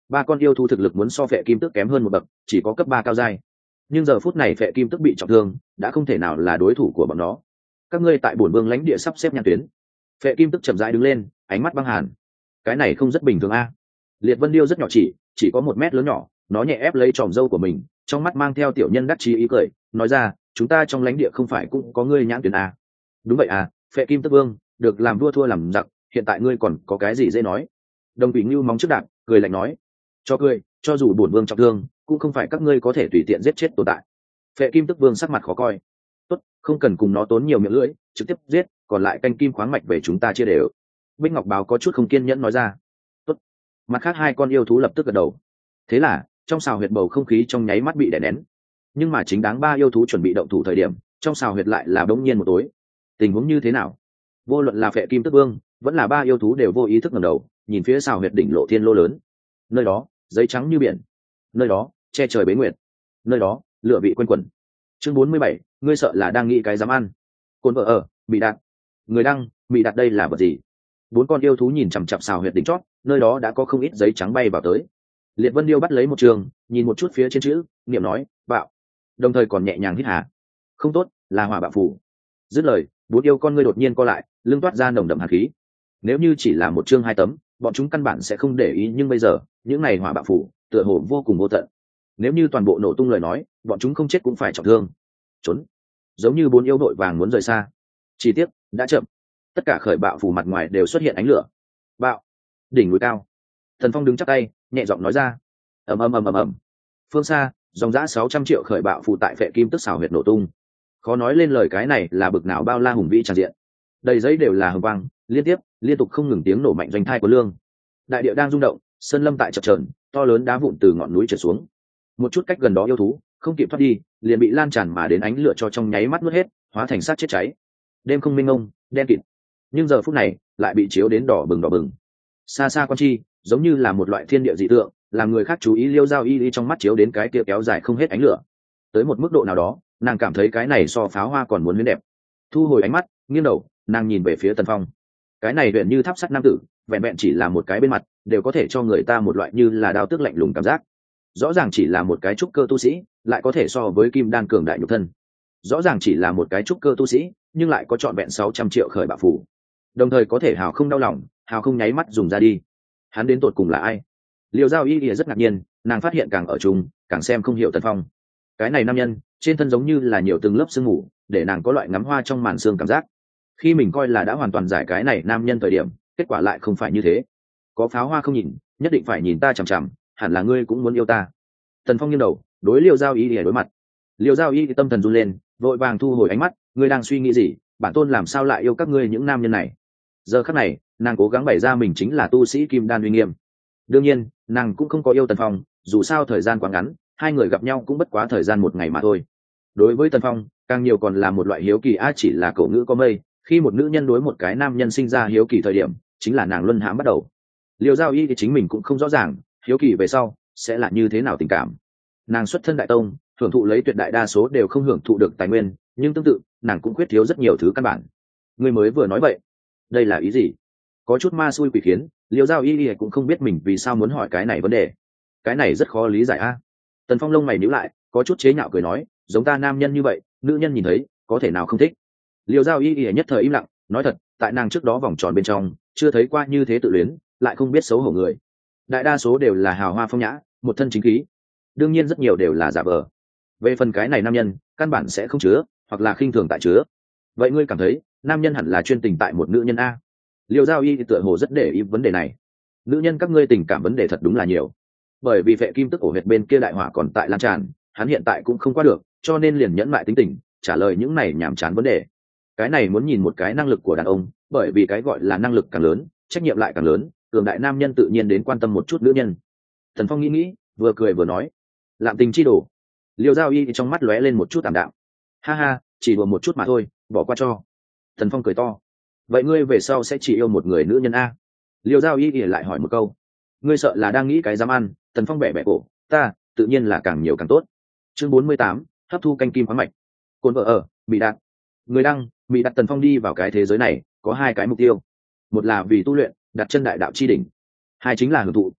Ba con yêu thú thực lực muốn so Phệ Kim Tước kém hơn một bậc, chỉ có cấp 3 cao giai. Nhưng giờ phút này Phệ Kim Tước bị trọng thương, đã không thể nào là đối thủ của bọn nó. Các ngươi tại bổn vương lãnh địa sắp xếp nhãn tuyến. Phệ Kim Tước chậm rãi đứng lên, ánh mắt băng hàn. Cái này không rất bình thường a. Liệt Vân Điêu rất nhỏ chỉ có 1 mét lớn nhỏ, nó nhẹ ép lấy tròm râu của mình, trong mắt mang theo tiểu nhân đắc chí ý cười, nói ra, chúng ta trong lãnh địa không phải cũng có ngươi nhãn tuyến a? Đúng vậy à, Phệ Kim Tước Vương, được làm vua thua làm giặc, hiện tại ngươi còn có cái gì dễ nói? Đồng Quỷ Ngưu móng trước đạn, cười lạnh nói, cho cười, cho dù bổn vương trọng thương, cũng không phải các ngươi có thể tùy tiện giết chết tồn tại. Phệ Kim Tước Vương sắc mặt khó coi. Tốt, không cần cùng nó tốn nhiều miệng lưỡi, trực tiếp giết, còn lại canh kim khoáng mạch về chúng ta chia đều. Bích Ngọc Báo có chút không kiên nhẫn nói ra. Tốt. Mặt khác 2 con yêu thú lập tức gật đầu. Thế là, trong sào huyệt bầu không khí trong nháy mắt bị đè nén. Nhưng mà chính đáng 3 yêu thú chuẩn bị động thủ thời điểm, trong sào huyệt lại là đống nhiên một tối. Tình huống như thế nào? Vô luận là Phệ Kim Tước Vương, vẫn là 3 yêu thú đều vô ý thức ngẩng đầu, nhìn phía sào huyệt đỉnh lộ thiên lô lớn. Nơi đó, giấy trắng như biển. Nơi đó, che trời bế nguyệt. Nơi đó, lửa vị quanh quẩn. Chương 47, ngươi sợ là đang nghĩ cái dám ăn. Côn vợ ở, bị đạn. Người đăng, bị đạn đây là vật gì? 4 con yêu thú nhìn chằm chằm sào huyệt đỉnh chót, nơi đó đã có không ít giấy trắng bay vào tới. Liệt Vân Điêu bắt lấy một trường, nhìn một chút phía trên chữ, niệm nói, bạo. Đồng thời còn nhẹ nhàng hít hà. Không tốt, là hỏa bạo phủ. Dứt lời, 4 yêu con ngươi đột nhiên co lại, lưng toát ra nồng đậm hàn khí. Nếu như chỉ là một chương 2 tấm, bọn chúng căn bản sẽ không để ý, nhưng bây giờ, những này hỏa bạo phủ, tựa hồ vô cùng vô tận. Nếu như toàn bộ nổ tung lời nói, bọn chúng không chết cũng phải trọng thương. Trốn. Giống như 4 yêu đội vàng muốn rời xa. Chi tiết, đã chậm. Tất cả khởi bạo phủ mặt ngoài đều xuất hiện ánh lửa. Bạo. Đỉnh núi cao. Thần Phong đứng chắp tay, nhẹ giọng nói ra. Ầm ầm ầm ầm ầm. Phương xa, dòng dã 600 triệu khởi bạo phủ tại Phệ Kim Tước xảo huyệt nổ tung. Khó nói lên lời, cái này là bực nào bao la hùng vĩ tràn diện. Đầy giấy đều là hồng quang, liên tục không ngừng tiếng nổ mạnh doanh thai của lương. Đại địa đang rung động, sơn lâm tại chập chờn, to lớn đá vụn từ ngọn núi trở xuống. Một chút cách gần đó yêu thú không kịp thoát đi, liền bị lan tràn mà đến ánh lửa cho trong nháy mắt nuốt hết, hóa thành xác chết cháy. Đêm không minh ngông, đen kịt. Nhưng giờ phút này lại bị chiếu đến đỏ bừng. Xa xa quan chi, giống như là một loại thiên địa dị tượng, làm người khác chú ý. Liêu Giao Y trong mắt chiếu đến cái kia kéo dài không hết ánh lửa. Tới một mức độ nào đó, nàng cảm thấy cái này so pháo hoa còn muốn huyễn đẹp. Thu hồi ánh mắt, nghiêng đầu, nàng nhìn về phía Tần Phong. Cái này luyện như tháp sắt nam tử, vẹn vẹn chỉ là một cái bên mặt, đều có thể cho người ta một loại như là đao tước lạnh lùng cảm giác. Rõ ràng chỉ là một cái trúc cơ tu sĩ, lại có thể so với kim đan cường đại nhục thân. Rõ ràng chỉ là một cái trúc cơ tu sĩ, nhưng lại có trọn vẹn 600 triệu khởi bạo phủ. Đồng thời có thể hào không đau lòng, hào không nháy mắt dùng ra đi. Hắn đến tột cùng là ai? Liêu Giao Y rất ngạc nhiên, nàng phát hiện càng ở chung, càng xem không hiểu Tần Phong. Cái này nam nhân, trên thân giống như là nhiều từng lớp sương mù, để nàng có loại ngắm hoa trong màn sương cảm giác. Khi mình coi là đã hoàn toàn giải cái này nam nhân thời điểm, kết quả lại không phải như thế. Có pháo hoa không nhìn, nhất định phải nhìn ta chằm chằm, hẳn là ngươi cũng muốn yêu ta. Tần Phong nghiêng đầu, đối Liêu Giao Y đối mặt. Liêu Giao Y tâm thần run lên, vội vàng thu hồi ánh mắt. Ngươi đang suy nghĩ gì? Bản tôn làm sao lại yêu các ngươi những nam nhân này? Giờ khắc này, nàng cố gắng bày ra mình chính là tu sĩ kim đan uy nghiêm. Đương nhiên, nàng cũng không có yêu Tần Phong, dù sao thời gian quá ngắn, 2 người gặp nhau cũng bất quá thời gian 1 ngày mà thôi. Đối với Tần Phong, càng nhiều còn là một loại hiếu kỳ. Chỉ là cổ ngữ có mây, khi một nữ nhân đối một cái nam nhân sinh ra hiếu kỳ thời điểm, chính là nàng luân hãm bắt đầu. Liêu Giao Y thì chính mình cũng không rõ ràng, hiếu kỳ về sau sẽ là như thế nào tình cảm. Nàng xuất thân đại tông, hưởng thụ lấy tuyệt đại đa số đều không hưởng thụ được tài nguyên, nhưng tương tự, nàng cũng khuyết thiếu rất nhiều thứ căn bản. Ngươi mới vừa nói vậy, đây là ý gì? Có chút ma xui quỷ khiến, Liêu Giao Y cũng không biết mình vì sao muốn hỏi cái này vấn đề. Cái này rất khó lý giải a. Tần Phong lông mày nhíu lại, có chút chế nhạo cười nói, giống ta nam nhân như vậy, nữ nhân nhìn thấy, có thể nào không thích? Liêu Giao Y nhất thời im lặng, nói thật, tại nàng trước đó vòng tròn bên trong, chưa thấy qua như thế tự luyến, lại không biết xấu hổ người. Đại đa số đều là hào hoa phong nhã, một thân chính khí. Đương nhiên rất nhiều đều là giả vờ. Về phần cái này nam nhân, căn bản sẽ không chứa, hoặc là khinh thường tại chứa. Vậy ngươi cảm thấy, nam nhân hẳn là chuyên tình tại một nữ nhân a? Liêu Giao Y tựa hồ rất để ý vấn đề này. Nữ nhân các ngươi tình cảm vấn đề thật đúng là nhiều. Bởi vì Phệ Kim Tước ổ huyệt bên kia đại hỏa còn tại lan tràn, hắn hiện tại cũng không qua được, cho nên liền nhẫn lại tính tình, trả lời những này nhảm chán vấn đề. Cái này muốn nhìn một cái năng lực của đàn ông, bởi vì cái gọi là năng lực càng lớn, trách nhiệm lại càng lớn, cường đại nam nhân tự nhiên đến quan tâm một chút nữ nhân. Thần Phong nghĩ, vừa cười vừa nói, lạm tình chi đồ. Liêu Giao Y trong mắt lóe lên một chút tạm đạm. Ha ha, chỉ đùa một chút mà thôi, bỏ qua cho. Thần Phong cười to. Vậy ngươi về sau sẽ chỉ yêu một người nữ nhân a? Liêu Giao Y lại hỏi một câu. Ngươi sợ là đang nghĩ cái dám ăn? Thần Phong bẻ bẻ cổ. Ta tự nhiên là càng nhiều càng tốt. Chương 48, hấp thu canh kim khoáng mạch. Côn vợ ở, bị đạn. Người đăng, bị đặt Tần Phong đi vào cái thế giới này, có 2 cái mục tiêu. Một là vì tu luyện, đặt chân đại đạo chi đỉnh. 2 chính là hưởng thụ,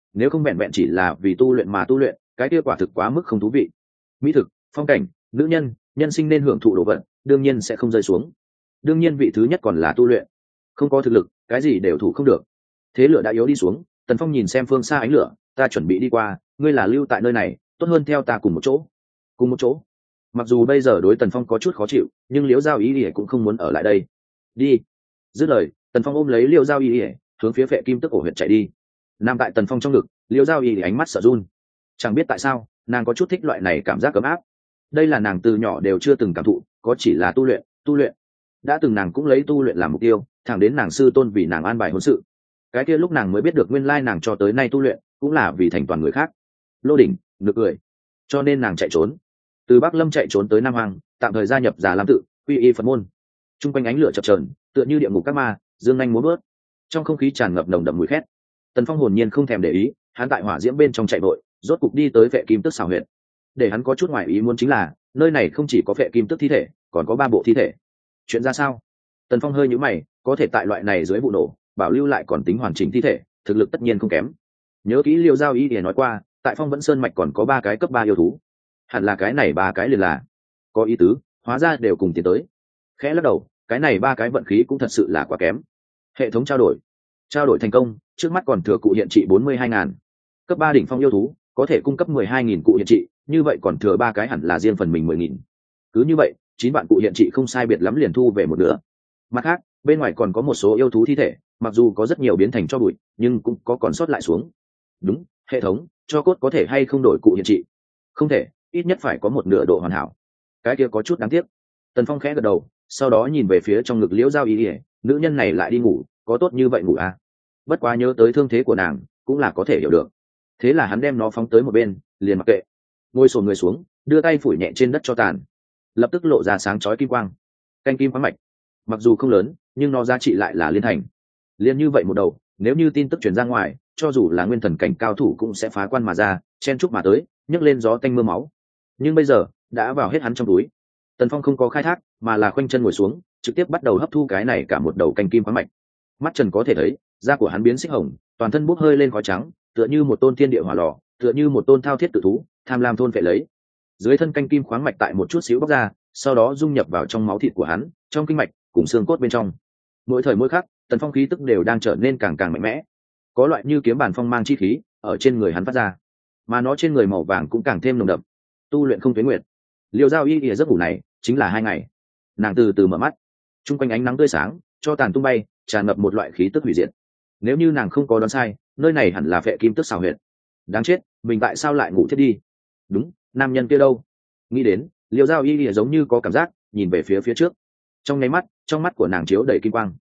nếu không vẹn vẹn chỉ là vì tu luyện mà tu luyện, cái kia quả thực quá mức không thú vị. Mỹ thực, phong cảnh, nữ nhân, nhân sinh nên hưởng thụ đồ vật, đương nhiên sẽ không rơi xuống. Đương nhiên vị thứ nhất còn là tu luyện. Không có thực lực, cái gì đều thủ không được. Thế lửa đã yếu đi xuống, Tần Phong nhìn xem phương xa ánh lửa, ta chuẩn bị đi qua, ngươi là lưu tại nơi này, tốt hơn theo ta cùng một chỗ. Cùng một chỗ? Mặc dù bây giờ đối Tần Phong có chút khó chịu, nhưng Liễu Giao Ý Ý cũng không muốn ở lại đây. Đi. Dứt lời, Tần Phong ôm lấy Liễu Giao Ý Ý, hướng phía Phệ Kim Tức ổ huyệt chạy đi. Nằm tại Tần Phong trong ngực, Liễu Giao Ý Ý ánh mắt sợ run. Chẳng biết tại sao, nàng có chút thích loại này cảm giác ấm áp. Đây là nàng từ nhỏ đều chưa từng cảm thụ, có chỉ là tu luyện, tu luyện. Đã từng nàng cũng lấy tu luyện làm mục tiêu, thẳng đến nàng sư tôn vì nàng an bài hôn sự. Cái kia lúc nàng mới biết được nguyên lai nàng cho tới nay tu luyện cũng là vì thành toàn người khác. Lô Đỉnh nực cười, cho nên nàng chạy trốn, từ Bắc Lâm chạy trốn tới Nam Hoàng, tạm thời gia nhập Già Lam tự, quy y Phật môn. Trung quanh ánh lửa chập chờn, tựa như địa ngục các ma, dương nhanh múa bước, trong không khí tràn ngập nồng đậm mùi khét. Tần Phong hồn nhiên không thèm để ý, hắn tại hỏa diễm bên trong chạy vội, rốt cục đi tới Phệ Kim Tức xào huyệt. Để hắn có chút ngoài ý muốn chính là, nơi này không chỉ có Phệ Kim Tức thi thể, còn có 3 bộ thi thể. Chuyện ra sao? Tần Phong hơi nhíu mày, có thể tại loại này dưới vụ nổ, bảo lưu lại còn tính hoàn chỉnh thi thể, thực lực tất nhiên không kém. Nhớ kỹ Liêu Giao Ý để nói qua, tại Phong Vẫn Sơn mạch còn có 3 cái cấp 3 yêu thú. Hẳn là cái này 3 cái liền là có ý tứ, hóa ra đều cùng tiến tới. Khẽ lắc đầu, cái này 3 cái vận khí cũng thật sự là quá kém. Hệ thống trao đổi thành công, trước mắt còn thừa cụ hiện trị 42.000. Cấp 3 đỉnh phong yêu thú có thể cung cấp 12.000 cụ hiện trị, như vậy còn thừa 3 cái hẳn là riêng phần mình 10.000. cứ như vậy 9 bạn cụ hiện trị không sai biệt lắm liền thu về một nửa. Mặt khác, bên ngoài còn có một số yêu thú thi thể, mặc dù có rất nhiều biến thành cho bụi, nhưng cũng có còn sót lại xuống. Đúng, hệ thống, cho cốt có thể hay không đổi cụ hiện trị? Không thể, ít nhất phải có một nửa độ hoàn hảo. Cái kia có chút đáng tiếc. Tần Phong khẽ gật đầu, sau đó nhìn về phía trong ngực Liễu Giao Ý Ý, nữ nhân này lại đi ngủ, có tốt như vậy ngủ à? Bất quá nhớ tới thương thế của nàng, cũng là có thể hiểu được. Thế là hắn đem nó phóng tới một bên, liền mặc kệ. Ngồi xổm người xuống, đưa tay phủi nhẹ trên đất cho tàn, lập tức lộ ra sáng chói kim quang. Canh kim khoáng mạch, mặc dù không lớn, nhưng nó giá trị lại là liên thành. Liên như vậy một đầu, nếu như tin tức truyền ra ngoài, cho dù là nguyên thần cảnh cao thủ cũng sẽ phá quan mà ra, chen chúc mà tới, nhấc lên gió tanh mưa máu. Nhưng bây giờ đã vào hết hắn trong túi. Tần Phong không có khai thác, mà là khoanh chân ngồi xuống, trực tiếp bắt đầu hấp thu cái này cả một đầu canh kim khoáng mạch. Mắt trần có thể thấy, da của hắn biến xích hồng, toàn thân bốc hơi lên khói trắng, tựa như một tôn thiên địa hỏa lò, tựa như một tôn thao thiết tự thú, tham lam thôn phệ lấy. Dưới thân canh kim khoáng mạch tại một chút xíu bóc ra, sau đó dung nhập vào trong máu thịt của hắn, trong kinh mạch cùng xương cốt bên trong. Mỗi thời mỗi khắc, Tần Phong khí tức đều đang trở nên càng càng mạnh mẽ, có loại như kiếm bản phong mang chi khí ở trên người hắn phát ra, mà nó trên người màu vàng cũng càng thêm nồng đậm. Tu luyện không tuyến nguyệt, Liêu Giao Y ỉa giấc ngủ này chính là 2 ngày. Nàng từ từ mở mắt, chung quanh ánh nắng tươi sáng, cho tàn tung bay, tràn ngập một loại khí tức hủy diệt. Nếu như nàng không có đoán sai, nơi này hẳn là Phệ Kim Tức xào huyệt. Đáng chết, mình tại sao lại ngủ thiết đi? Đúng, nam nhân kia đâu? Nghĩ đến, Liêu Giao Y ỉa giống như có cảm giác, nhìn về phía trước. Trong nháy mắt, trong mắt của nàng chiếu đầy kim quang.